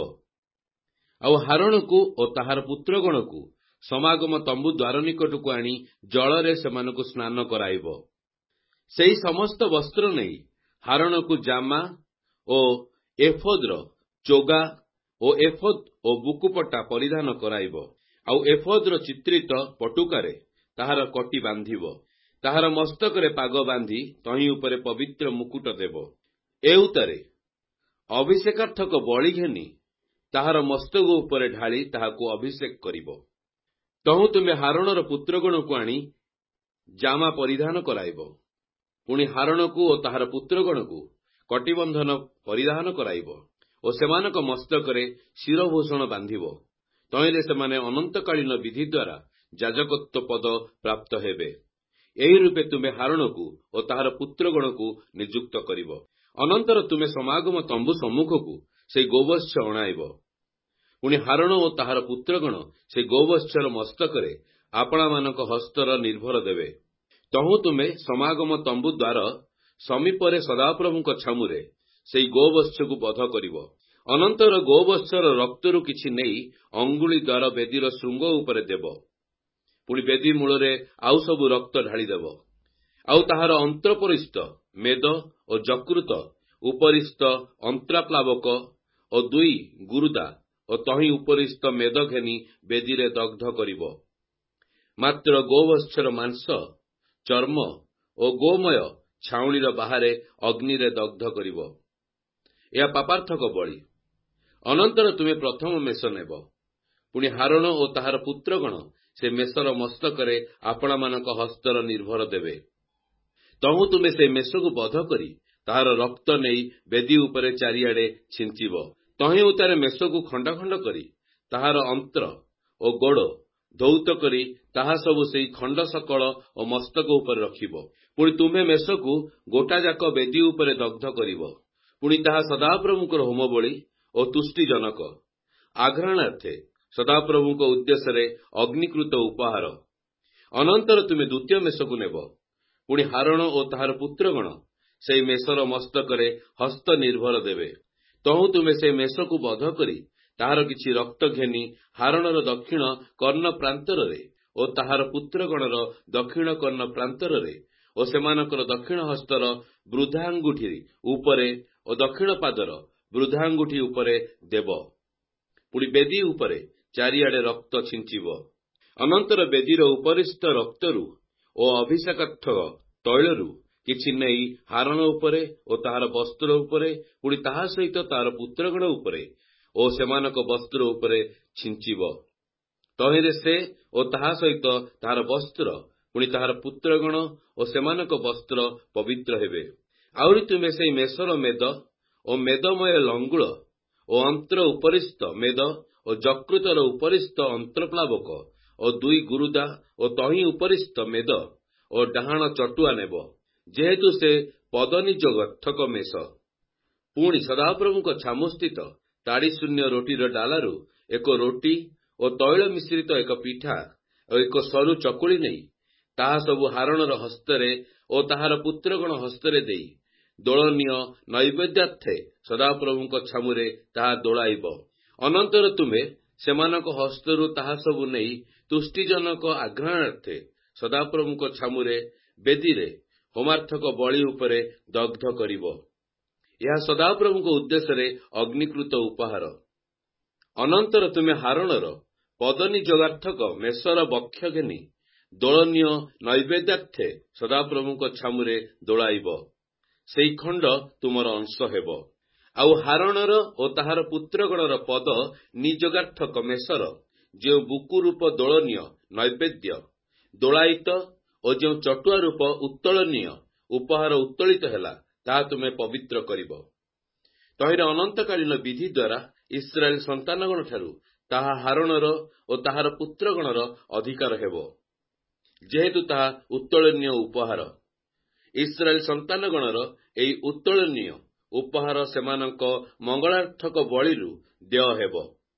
ଆଉ ହାରଣକୁ ଓ ତାହାର ପୁତ୍ରଗଣକୁ ସମାଗମ ତମ୍ବୁ ଦ୍ୱାର ନିକଟକୁ ଆଣି ଜଳରେ ସେମାନଙ୍କୁ ସ୍ନାନ କରାଇବ। ସେହି ସମସ୍ତ ବସ୍ତ୍ର ନେଇ ହାରଣକୁ ଜାମା ଓ ଏଫୋଦର ଚୋଗା ଓ ଏଫୋଦ ଓ ବୁକୁପଟା ପରିଧାନ କରାଇବ। ଆଉ ଏଫୋଦର ଚିତ୍ରିତ ପଟୁକାରେ ତାହାର କଟି ବାନ୍ଧିବ। ତାହାର ମସ୍ତକରେ ପାଗ ବାନ୍ଧି ତହିଁ ଉପରେ ପବିତ୍ର ମୁକୁଟ ଦେବ। ଏଉତାରେ ଅଭିଷେକାର୍ଥକ ବଳି ଘେନି ତାହାର ମସ୍ତକ ଉପରେ ଢାଳି ତାହାକୁ ଅଭିଷେକ କରିବ। ତହୁଁ ତୁମେ ହାରଣର ପୁତ୍ରଗଣକୁ ଆଣି ଜାମା ପରିଧାନ କରାଇବ। ପୁଣି ହାରଣକୁ ଓ ତାହାର ପୁତ୍ରଗଣକୁ କଟିବନ୍ଧନ ପରିଧାନ କରାଇବ ଓ ସେମାନଙ୍କ ମସ୍ତକରେ ଶିରଭୂଷଣ ବାନ୍ଧିବ। ତହିଁରେ ସେମାନେ ଅନନ୍ତକାଳୀନ ବିଧି ଦ୍ୱାରା ଯାଜକତ୍ୱ ପଦ ପ୍ରାପ୍ତ ହେବେ। ଏହି ରୂପେ ତୁମେ ହାରଣକୁ ଓ ତାହାର ପୁତ୍ରଗଣକୁ ନିଯୁକ୍ତ କରିବ। ଅନନ୍ତର ତୁମେ ସମାଗମ ତମ୍ବୁ ସମ୍ମୁଖକୁ ସେହି ଗୋବତ୍ସ ଅଣାଇବ। ପୁଣି ହାରଣ ଓ ତାହାର ପୁତ୍ରଗଣ ସେହି ଗୋବତ୍ସର ମସ୍ତକରେ ଆପଣାମାନଙ୍କ ହସ୍ତର ନିର୍ଭର ଦେବେ। ତହୁଁ ତୁମେ ସମାଗମ ତମ୍ବୁ ଦ୍ୱାର ସମୀପରେ ସଦାପ୍ରଭୁଙ୍କ ଛାମୁରେ ସେହି ଗୋବତ୍ସକୁ ବଧ କରିବ। ଅନନ୍ତର ଗୋବତ୍ସର ରକ୍ତରୁ କିଛି ନେଇ ଅଙ୍ଗୁଳି ଦ୍ୱାର ବେଦୀର ଶୃଙ୍ଗ ଉପରେ ଦେବ। ପୁଣି ବେଦୀ ମୂଳରେ ଆଉ ସବୁ ରକ୍ତ ଢାଳିଦେବ। ଆଉ ତାହାର ଅନ୍ତ୍ରପରିସ୍ଥ ମେଦ ଓ ଯକୃତ ଉପରିସ୍ଥ ଅନ୍ତ୍ରାପ୍ଲାବକ ଓ 2 ଗୁରୁଦା ଓ ତହିଁ ଉପରିସ୍ଥ ମେଦ ଘେନି ବେଦୀରେ ଦଗ୍ଧ କରିବ। ମାତ୍ର ଗୋବତ୍ସର ମାଂସ, ଚର୍ମ ଓ ଗୋମୟ ଛାଉଣିର ବାହାରେ ଅଗ୍ନିରେ ଦଗ୍ଧ କରିବ। ଏହା ପାପାର୍ଥକ ବଳି। ଅନନ୍ତର ତୁମେ ପ୍ରଥମ ମେଷ ନେବ। ପୁଣି ହାରଣ ଓ ତାହାର ପୁତ୍ରଗଣ ସେ ମେଷର ମସ୍ତକରେ ଆପଣାମାନଙ୍କ ହସ୍ତର ନିର୍ଭର ଦେବେ। ତହୁଁ ତୁମେ ସେ ମେଷକୁ ବଧ କରି ତାହାର ରକ୍ତ ନେଇ ବେଦୀ ଉପରେ ଚାରିଆଡ଼େ ଛିଞ୍ଚିବ। ତହିଁ ଉତ୍ତାରେ ମେଷକୁ ଖଣ୍ଡ ଖଣ୍ଡ କରି ତାହାର ଅନ୍ତ୍ର ଓ ଗୋଡ଼ ଧୌତ କରି ତାହା ସବୁ ସେହି ଖଣ୍ଡ ସକଳ ଓ ମସ୍ତକ ଉପରେ ରଖିବ। ପୁଣି ତୁମେ ମେଷକୁ ଗୋଟାଯାକ ବେଦୀ ଉପରେ ଦଗ୍ଧ କରିବ। ପୁଣି ତାହା ସଦାପ୍ରଭୁଙ୍କର ହୋମବଳି ଓ ତୁଷ୍ଟିଜନକ ଆଘ୍ରାଣାର୍ଥେ ସଦାପ୍ରଭୁଙ୍କ ଉଦ୍ଦେଶ୍ୟରେ ଅଗ୍ନିକୃତ ଉପହାର। ଅନନ୍ତର ତୁମେ ଦ୍ୱିତୀୟ ମେଷକୁ ନେବ। ପୁଣି ହାରଣ ଓ ତାହାର ପୁତ୍ରଗଣ ସେହି ମେଷର ମସ୍ତକରେ ହସ୍ତ ନିର୍ଭର ଦେବେ। ତହୁଁ ତୁମେ ସେହି ମେଷକୁ ବଧ କରି ତାହାର କିଛି ରକ୍ତ ଘେନି ହାରଣର ଦକ୍ଷିଣ କର୍ଣ୍ଣ ପ୍ରାନ୍ତରରେ ଓ ତାହାର ପୁତ୍ରଗଣର ଦକ୍ଷିଣ କର୍ଣ୍ଣ ପ୍ରାନ୍ତରରେ ଓ ସେମାନଙ୍କର ଦକ୍ଷିଣ ହସ୍ତର ବୃଦ୍ଧାଙ୍ଗୁଠି ଉପରେ ଓ ଦକ୍ଷିଣ ପାଦର ବୃଦ୍ଧାଙ୍ଗୁଠି ଉପରେ ଦେବ। ପୁଣି ବେଦୀ ଉପରେ ଚାରିଆଡ଼େ ରକ୍ତ ଛିଞ୍ଚିବ। ଅନନ୍ତର ବେଦୀର ଉପରିସ୍ଥ ରକ୍ତରୁ ଓ ଅଭିଷେକାର୍ଥକ ତୈଳରୁ କିଛି ନେଇ ହାରଣ ଉପରେ ଓ ତାହାର ବସ୍ତ୍ର ଉପରେ, ପୁଣି ତାହା ସହିତ ତାହାର ପୁତ୍ରଗଣ ଉପରେ ଓ ସେମାନଙ୍କ ବସ୍ତ୍ର ଉପରେ ଛିଞ୍ଚିବ। ତହିଁରେ ସେ ଓ ତାହା ସହିତ ତାହାର ବସ୍ତ୍ର, ପୁଣି ତାହାର ପୁତ୍ରଗଣ ଓ ସେମାନଙ୍କ ବସ୍ତ୍ର ପବିତ୍ର ହେବେ। ଆହୁରି ତୁମେ ସେହି ମେଷର ମେଦ ଓ ମେଦମୟ ଲଙ୍ଗୁଳ ଓ ଅନ୍ତ୍ର ଉପରିସ୍ଥ ମେଦ ଓ ଯକୃତର ଉପରିସ୍ଥ ଅନ୍ତ୍ରପ୍ଲାବକ ଓ 2 ଗୁରୁଦା ଓ ତହିଁ ଉପରିସ୍ଥ ମେଦ ଓ ଡାହାଣ ଚଟୁଆ ନେବ, ଯେହେତୁ ସେ ପଦନିଯୋଗାର୍ଥକ ମେଷ। ପୁଣି ସଦାପ୍ରଭୁଙ୍କ ଛାମୁସ୍ଥିତ ତାଡ଼ିଶୂନ୍ୟ ରୋଟିର ଡାଲାରୁ ଏକ ରୋଟି ଓ ତୈଳ ମିଶ୍ରିତ ଏକ ପିଠା ଓ ଏକ ସରୁ ଚକୁଳି ନେଇ ତାହା ସବୁ ହାରଣର ହସ୍ତରେ ଓ ତାହାର ପୁତ୍ରଗଣ ହସ୍ତରେ ଦେଇ ଦୋଳନୀୟ ନୈବେଦ୍ୟାର୍ଥେ ସଦାପ୍ରଭୁଙ୍କ ଛାମୁରେ ତାହା ଦୋଳାଇବ। ଅନନ୍ତର ତୁମେ ସେମାନଙ୍କ ହସ୍ତରୁ ତାହା ସବୁ ନେଇ ତୁଷ୍ଟିଜନକ ଆଘ୍ରାଣାର୍ଥେ ସଦାପ୍ରଭୁଙ୍କ ଛାମୁରେ ବେଦୀରେ ହୋମାର୍ଥକ ବଳି ଉପରେ ଦଗ୍ଧ କରିବ। ଏହା ସଦାପ୍ରଭୁଙ୍କ ଉଦ୍ଦେଶ୍ୟରେ ଅଗ୍ନିକୃତ ଉପହାର। ଅନନ୍ତର ତୁମେ ହାରଣର ପଦନିଯୋଗାର୍ଥକ ମେଷର ବକ୍ଷ ଘେନି ଦୋଳନୀୟ ନୈବେଦ୍ୟାର୍ଥେ ସଦାପ୍ରଭୁଙ୍କ ଛାମୁରେ ଦୋଳାଇବ। ସେହି ଖଣ୍ଡ ତୁମର ଅଂଶ ହେବ। ଆଉ ହାରଣର ଓ ତାହାର ପୁତ୍ରଗଣର ପଦ ନିଯୋଗାର୍ଥକ ମେଷର ଯେଉଁ ବୁକୁ ରୂପ ଦୋଳନୀୟ ନୈବେଦ୍ୟ ଦୋଳାୟିତ ଓ ଯେଉଁ ଚଟୁଆ ରୂପ ଉତ୍ତୋଳନୀୟ ଉପହାର ଉତ୍ତୋଳିତ ହେଲା, ତାହା ତୁମେ ପବିତ୍ର କରିବ। ତହିଁରେ ଅନନ୍ତକାଳୀନ ବିଧି ଦ୍ୱାରା ଇସ୍ରାଏଲ ସନ୍ତାନଗଣଠାରୁ ତାହା ହାରଣର ଓ ତାହାର ପୁତ୍ରଗଣର ଅଧିକାର ହେବ, ଯେହେତୁ ତାହା ଉତ୍ତୋଳନୀୟ ଉପହାର। ଇସ୍ରାଏଲ ସନ୍ତାନଗଣର ଏହି ଉତ୍ତୋଳନୀୟ ଉପହାର ସେମାନଙ୍କ ମଙ୍ଗଳାର୍ଥକ ବଳିରୁ ଦେୟ ହେବ।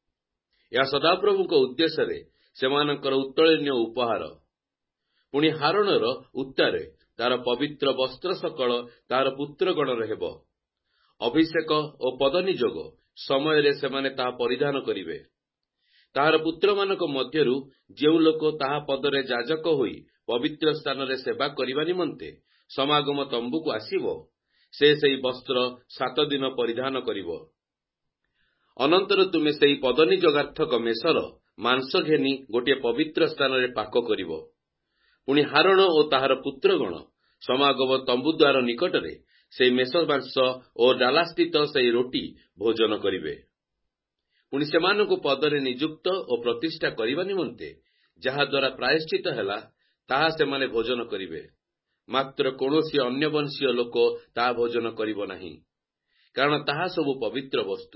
ଏହା ସଦାପ୍ରଭୁଙ୍କ ଉଦ୍ଦେଶ୍ୟରେ ସେମାନଙ୍କର ଉତ୍ତୋଳନୀୟ ଉପହାର। ପୁଣି ହାରଣର ଉତ୍ତାରେ ତାହାର ପବିତ୍ର ବସ୍ତ୍ର ସକଳ ତାହାର ପୁତ୍ରଗଣର ହେବ। ଅଭିଷେକ ଓ ପଦନିଯୋଗ ସମୟରେ ସେମାନେ ତାହା ପରିଧାନ କରିବେ। ତାହାର ପୁତ୍ରମାନଙ୍କ ମଧ୍ୟରୁ ଯେଉଁ ଲୋକ ତାହା ପଦରେ ଯାଜକ ହୋଇ ପବିତ୍ର ସ୍ଥାନରେ ସେବା କରିବା ନିମନ୍ତେ ସମାଗମ ତମ୍ବୁକୁ ଆସିବ, ସେ ସେହି ବସ୍ତ୍ର 7 ଦିନ ପରିଧାନ କରିବ। ଅନନ୍ତର ତୁମେ ସେହି ପଦନିଯୋଗାର୍ଥକ ମେଷର ମାଂସ ଘେନି ଗୋଟିଏ ପବିତ୍ର ସ୍ଥାନରେ ପାକ କରିବ। ପୁଣି ହାରଣ ଓ ତାହାର ପୁତ୍ରଗଣ ସମାଗମ ତମ୍ବୁ ଦ୍ୱାର ନିକଟରେ ସେହି ମେଷ ମାଂସ ଓ ଡାଲାସ୍ଥିତ ସେହି ରୋଟି ଭୋଜନ କରିବେ। ପୁଣି ସେମାନଙ୍କୁ ପଦରେ ନିଯୁକ୍ତ ଓ ପ୍ରତିଷ୍ଠା କରିବା ନିମନ୍ତେ ଯାହାଦ୍ୱାରା ପ୍ରାୟଶ୍ଚିତ ହେଲା, ତାହା ସେମାନେ ଭୋଜନ କରିବେ। ମାତ୍ର କୌଣସି ଅନ୍ୟ ବଂଶୀୟ ଲୋକ ତାହା ଭୋଜନ କରିବ ନାହିଁ, କାରଣ ତାହା ସବୁ ପବିତ୍ର ବସ୍ତୁ।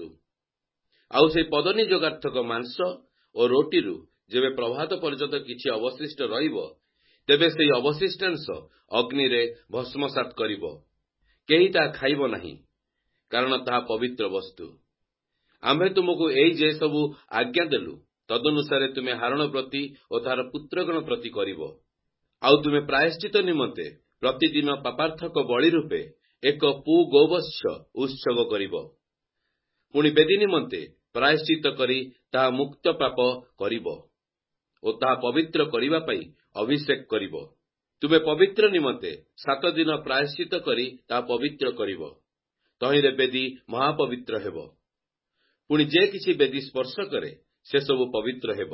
ଆଉ ସେହି ପଦନିଯୋଗାର୍ଥକ ମାଂସ ଓ ରୋଟିରୁ ଯେବେ ପ୍ରଭାତ ପର୍ଯ୍ୟନ୍ତ କିଛି ଅବଶିଷ୍ଟ ରହିବ, ତେବେ ସେହି ଅବଶିଷ୍ଟାଂଶ ଅଗ୍ନିରେ ଭସ୍ମସାତ୍ କରିବ। କେହି ତାହା ଖାଇବ ନାହିଁ, କାରଣ ତାହା ପବିତ୍ର ବସ୍ତୁ। ଆମ୍ଭେ ତୁମକୁ ଏଇ ଯେ ସବୁ ଆଜ୍ଞା ଦେଲୁ, ତଦନୁସାରେ ତୁମେ ହାରଣ ପ୍ରତି ଓ ତାହାର ପୁତ୍ରଗଣ ପ୍ରତି କରିବ। ଆଉ ତୁମେ ପ୍ରାୟଶ୍ଚିତ ନିମନ୍ତେ ପ୍ରତିଦିନ ପାପାର୍ଥକ ବଳି ରୂପେ ଏକ ପୁଗୋବତ୍ସ ଉତ୍ସର୍ଗ କରିବ। ପୁଣି ବେଦୀ ନିମନ୍ତେ ପ୍ରାୟଶ୍ଚିତ କରି ତାହା ମୁକ୍ତ ପାପ କରିବ ଓ ତାହା ପବିତ୍ର କରିବା ପାଇଁ ଅଭିଷେକ କରିବ। ତୁମେ ପବିତ୍ର ନିମନ୍ତେ 7 ଦିନ ପ୍ରାୟଶ୍ଚିତ କରି ତାହା ପବିତ୍ର କରିବ। ତହିଁରେ ବେଦୀ ମହାପବିତ୍ର ହେବ। ପୁଣି ଯେ କିଛି ବେଦୀ ସ୍ପର୍ଶ କରେ, ସେସବୁ ପବିତ୍ର ହେବ।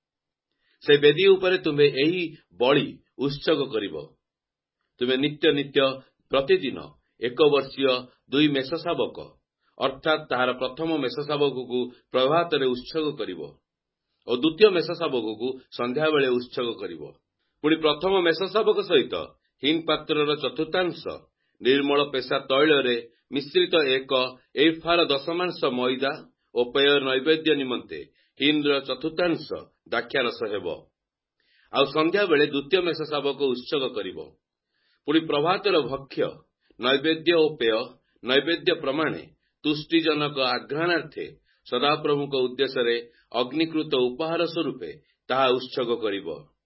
ସେ ବେଦୀ ଉପରେ ତୁମେ ଏହି ବଳି ଉତ୍ସର୍ଗ କରିବ। ତୁମେ ନିତ୍ୟ ନିତ୍ୟ ପ୍ରତିଦିନ 1 ବର୍ଷୀୟ 2 ମେଷ ଶାବକ, ଅର୍ଥାତ୍ ତାହାର ପ୍ରଥମ ମେଷ ଶାବକକୁ ପ୍ରଭାତରେ ଉତ୍ସର୍ଗ କରିବ ଓ ଦ୍ୱିତୀୟ ମେଷ ଶାବକକୁ ସନ୍ଧ୍ୟାବେଳେ ଉତ୍ସର୍ଗ କରିବ। ପୁଣି ପ୍ରଥମ ମେଷ ଶାବକ ସହିତ ହିନ୍ ପାତ୍ରର ଚତୁର୍ଥାଂଶ ନିର୍ମଳ ପେସା ତୈଳରେ ମିଶ୍ରିତ 1 ଏଫାର ଦଶମାଂଶ ମଇଦା ଓ ପେୟ ନୈବେଦ୍ୟ ନିମନ୍ତେ ହିନ୍ର ଚତୁର୍ଥାଂଶ ଦ୍ରାକ୍ଷାରସ ହେବ। ଆଉ ସନ୍ଧ୍ୟାବେଳେ ଦ୍ୱିତୀୟ ମେଷ ଶାବକ ଉତ୍ସର୍ଗ କରିବ। ପୁଣି ପ୍ରଭାତର ଭକ୍ଷ୍ୟ ନୈବେଦ୍ୟ ଓ ପେୟ ନୈବେଦ୍ୟ ପ୍ରମାଣେ ତୁଷ୍ଟିଜନକ ଆଘ୍ରାଣାର୍ଥେ ସଦାପ୍ରଭୁଙ୍କ ଉଦ୍ଦେଶ୍ୟରେ ଅଗ୍ନିକୃତ ଉପହାର ସ୍ୱରୂପେ ତାହା ଉତ୍ସର୍ଗ କରିବ।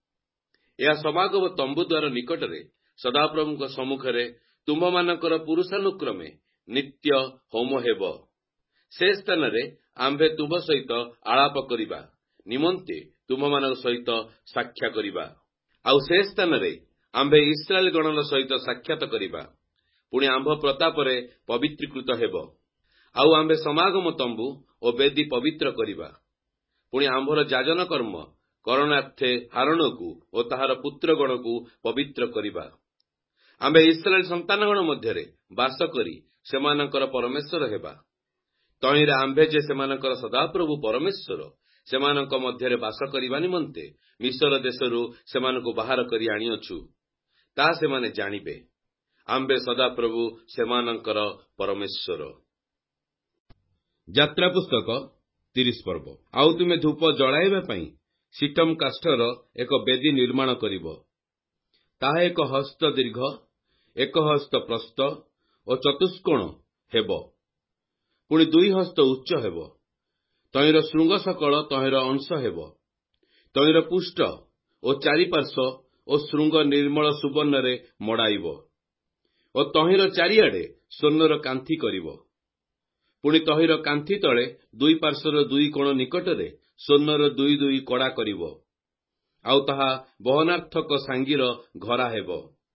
ଏହା ସମାଗମ ତମ୍ବୁ ଦ୍ୱାର ନିକଟରେ ସଦାପ୍ରଭୁଙ୍କ ସମ୍ମୁଖରେ ତୁମ୍ଭମାନଙ୍କର ପୁରୁଷାନୁକ୍ରମେ ନିତ୍ୟ ହୋମ ହେବ। ସେ ସ୍ଥାନରେ ଆମ୍ଭେ ତୁମ୍ଭ ସହିତ ଆଳାପ କରିବା ନିମନ୍ତେ ତୁମ୍ଭମାନଙ୍କ ସହିତ ସାକ୍ଷା କରିବା। ଆଉ ସେ ସ୍ଥାନରେ ଆମ୍ଭେ ଇସ୍ରାଏଲ ଗଣର ସହିତ ସାକ୍ଷାତ କରିବା। ପୁଣି ଆମ୍ଭ ପ୍ରତାପରେ ପବିତ୍ରୀକୃତ ହେବ। ଆଉ ଆମ୍ଭେ ସମାଗମ ତମ୍ବୁ ଓ ବେଦୀ ପବିତ୍ର କରିବା। ପୁଣି ଆମ୍ଭର ଯାଜନ କର୍ମ କରଣାର୍ଥେ ହାରଣକୁ ଓ ତାହାର ପୁତ୍ରଗଣକୁ ପବିତ୍ର କରିବା। ଆମ୍ଭେ ଇସ୍ରାଏଲ ସନ୍ତାନଗଣ ମଧ୍ୟରେ ବାସ କରି ସେମାନଙ୍କର ପରମେଶ୍ୱର ହେବା। ତହିଁରେ ଆମ୍ଭେ ଯେ ସେମାନଙ୍କର ସଦାପ୍ରଭୁ ପରମେଶ୍ୱର, ସେମାନଙ୍କ ମଧ୍ୟରେ ବାସ କରିବା ନିମନ୍ତେ ମିଶର ଦେଶରୁ ସେମାନଙ୍କୁ ବାହାର କରି ଆଣିଅଛୁ, ତାହା ସେମାନେ ଜାଣିବେ। ଆମ୍ଭେ ସଦାପ୍ରଭୁ ସେମାନଙ୍କର ପରମେଶ୍ୱର। ଯାତ୍ରା ପୁସ୍ତକ 30 ପର୍ବ। ଆଉ ତୁମେ ଧୂପ ଜଳାଇବା ପାଇଁ ସିଟମ୍ କାଷ୍ଠର ଏକ ବେଦୀ ନିର୍ମାଣ କରିବ। ତାହା 1 ହସ୍ତ ଦୀର୍ଘ, 1 ହସ୍ତ ପ୍ରସ୍ଥ ଓ ଚତୁଷ୍କୋଣ ହେବ। ପୁଣି 2 ହସ୍ତ ଉଚ୍ଚ ହେବ। ତହିଁର ଶୃଙ୍ଗ ସକଳ ତହିଁର ଅଂଶ ହେବ। ତହିଁର ପୃଷ୍ଠ ଓ ଚାରିପାର୍ଶ୍ୱ ଓ ଶୃଙ୍ଗ ନିର୍ମଳ ସୁବର୍ଣ୍ଣରେ ମଡ଼ାଇବ ଓ ତହିଁର ଚାରିଆଡ଼େ ସ୍ୱର୍ଣ୍ଣର କାନ୍ଥି କରିବ। ପୁଣି ତହିଁର କାନ୍ଥି ତଳେ 2 ପାର୍ଶ୍ୱର 2 କୋଣ ନିକଟରେ ସ୍ୱର୍ଣ୍ଣର 2 କଡ଼ା କରିବ। ଆଉ ତାହା ବହନାର୍ଥକ ସାଙ୍ଗିର ଘରା ହେବ।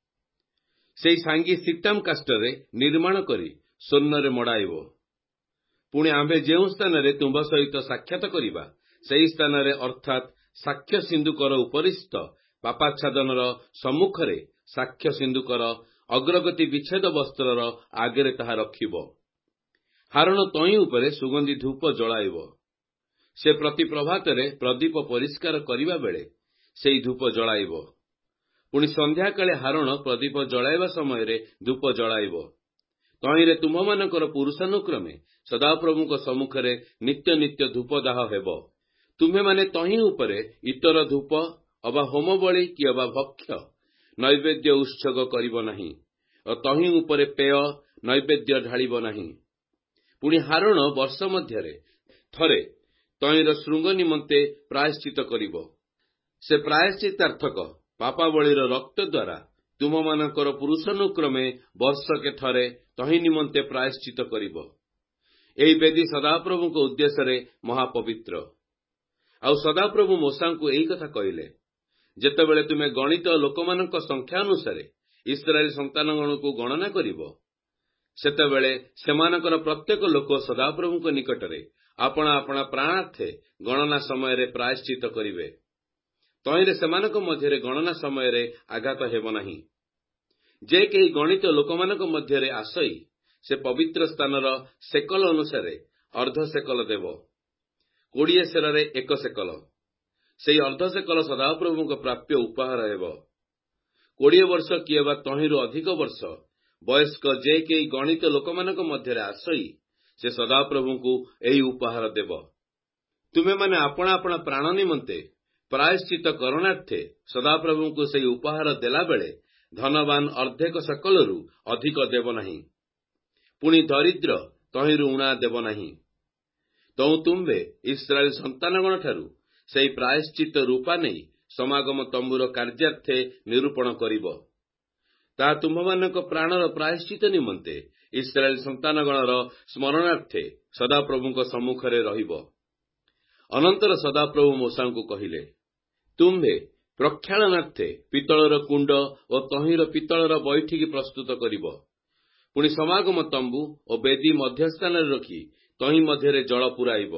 ସେହି ସାଙ୍ଗି ସିଟାମ୍ କାଷ୍ଠରେ ନିର୍ମାଣ କରି ସ୍ୱର୍ଣ୍ଣରେ ମଡ଼ାଇବ। ପୁଣି ଆମ୍ଭେ ଯେଉଁ ସ୍ଥାନରେ ତୁମ୍ଭ ସହିତ ସାକ୍ଷାତ କରିବା, ସେହି ସ୍ଥାନରେ ଅର୍ଥାତ୍ ସାକ୍ଷ୍ୟ ସିନ୍ଦୁକର ଉପରିସ୍ଥ ପାପାଚ୍ଛାଦନର ସମ୍ମୁଖରେ ସାକ୍ଷ୍ୟ ସିନ୍ଦୁକର ଅଗ୍ରଗତି ବିଚ୍ଛେଦ ବସ୍ତ୍ରର ଆଗରେ ତାହା ରଖିବ। ହାରଣ ତଇଁ ଉପରେ ସୁଗନ୍ଧି ଧୂପ ଜଳାଇବ। ସେ ପ୍ରତି ପ୍ରଭାତରେ ପ୍ରଦୀପ ପରିଷ୍କାର କରିବା ବେଳେ ସେହି ଧୂପ ଜଳାଇବ। ପୁଣି ସନ୍ଧ୍ୟାକାଳେ ହାରଣ ପ୍ରଦୀପ ଜଳାଇବା ସମୟରେ ଧୂପ ଜଳାଇବ। ତହିଁରେ ତୁମ୍ଭମାନଙ୍କର ପୁରୁଷାନୁକ୍ରମେ ସଦାପ୍ରଭୁଙ୍କ ସମ୍ମୁଖରେ ନିତ୍ୟ ନିତ୍ୟ ଧୂପ ଦାହ ହେବ। ତୁମ୍ଭେମାନେ ତହିଁ ଉପରେ ଇତର ଧୂପ ଅବା ହୋମ ବଳି କି ଅବା ଭକ୍ଷ୍ୟ ନୈବେଦ୍ୟ ଉତ୍ସର୍ଗ କରିବ ନାହିଁ ଓ ତହିଁ ଉପରେ ପେୟ ନୈବେଦ୍ୟ ଢାଳିବ ନାହିଁ। ପୁଣି ହାରଣ ବର୍ଷ ମଧ୍ୟରେ ଥରେ ତହିଁର ଶୃଙ୍ଗ ନିମନ୍ତେ ପ୍ରାୟଶ୍ଚିତ କରିବ। ସେ ପ୍ରାୟଶ୍ଚିତାର୍ଥକ ପାପାବଳୀର ରକ୍ତ ଦ୍ୱାରା ତୁମମାନଙ୍କର ପୁରୁଷାନୁକ୍ରମେ ବର୍ଷକେ ଥରେ ତହିଁ ନିମନ୍ତେ ପ୍ରାୟଶ୍ଚିତ କରିବ। ଏହି ବେଦୀ ସଦାପ୍ରଭୁଙ୍କ ଉଦ୍ଦେଶ୍ୟରେ ମହାପବିତ୍ର। ଆଉ ସଦାପ୍ରଭୁ ମୋଶାଙ୍କୁ ଏହି କଥା କହିଲେ, ଯେତେବେଳେ ତୁମେ ଗଣିତ ଲୋକମାନଙ୍କ ସଂଖ୍ୟା ଅନୁସାରେ ଇସ୍ରାଏଲ ସନ୍ତାନଗଣକୁ ଗଣନା କରିବ, ସେତେବେଳେ ସେମାନଙ୍କର ପ୍ରତ୍ୟେକ ଲୋକ ସଦାପ୍ରଭୁଙ୍କ ନିକଟରେ ଆପଣା ଆପଣା ପ୍ରାଣାର୍ଥେ ଗଣନା ସମୟରେ ପ୍ରାୟଶ୍ଚିତ କରିବେ। ତହିଁରେ ସେମାନଙ୍କ ମଧ୍ୟରେ ଗଣନା ସମୟରେ ଆଘାତ ହେବ ନାହିଁ। ଯେ କେହି ଗଣିତ ଲୋକମାନଙ୍କ ମଧ୍ୟରେ ଆସଇ ସେ ପବିତ୍ର ସ୍ଥାନର ସେକଲ ଅନୁସାରେ ଅର୍ଦ୍ଧ ସେକଲ ଦେବ। 20 ସେରରେ 1 ସେକଲ। ସେହି ଅର୍ଦ୍ଧ ସେକଲ ସଦାପ୍ରଭୁଙ୍କ ପ୍ରାପ୍ୟ ଉପହାର ହେବ। 20 ବର୍ଷ କିଏ ବା ତହିଁରୁ ଅଧିକ ବର୍ଷ ବୟସ୍କ ଯେ କେହି ଗଣିତ ଲୋକମାନଙ୍କ ମଧ୍ୟରେ ଆସଇ ସେ ସଦାପ୍ରଭୁଙ୍କୁ ଏହି ଉପହାର ଦେବ। ତୁମେମାନେ ଆପଣା ଆପଣା ପ୍ରାଣ ନିମନ୍ତେ ପ୍ରାୟଶ୍ଚିତ କରଣାର୍ଥେ ସଦାପ୍ରଭୁଙ୍କୁ ସେହି ଉପହାର ଦେଲାବେଳେ ଧନବାନ ଅର୍ଦ୍ଧେକ ସେକଲରୁ ଅଧିକ ଦେବ ନାହିଁ। ପୁଣି ଦରିଦ୍ର ତହିଁରୁ ଊଣା ଦେବ ନାହିଁ। ତୁ ତୁମ୍ଭେ ଇସ୍ରାଏଲ ସନ୍ତାନଗଣଠାରୁ ସେହି ପ୍ରାୟଶ୍ଚିତ ରୂପା ନେଇ ସମାଗମ ତମ୍ବୁର କାର୍ଯ୍ୟାର୍ଥେ ନିରୂପଣ କରିବ। ତାହା ତୁମ୍ଭମାନଙ୍କ ପ୍ରାଣର ପ୍ରାୟଶ୍ଚିତ ନିମନ୍ତେ ଇସ୍ରାଏଲ ସନ୍ତାନଗଣର ସ୍ମରଣାର୍ଥେ ସଦାପ୍ରଭୁଙ୍କ ସମ୍ମୁଖରେ ରହିବ। ଅନନ୍ତର ସଦାପ୍ରଭୁ ମୋଶାଙ୍କୁ କହିଲେ, ତୁମ୍ଭେ ପ୍ରକ୍ଷାଳନାର୍ଥେ ପିତ୍ତଳର କୁଣ୍ଡ ଓ ତହିଁର ପିତ୍ତଳର ବୈଠିକି ପ୍ରସ୍ତୁତ କରିବ। ପୁଣି ସମାଗମ ତମ୍ବୁ ଓ ବେଦୀ ମଧ୍ୟସ୍ଥାନରେ ରଖି ତହିଁ ମଧ୍ୟରେ ଜଳ ପୁରାଇବ।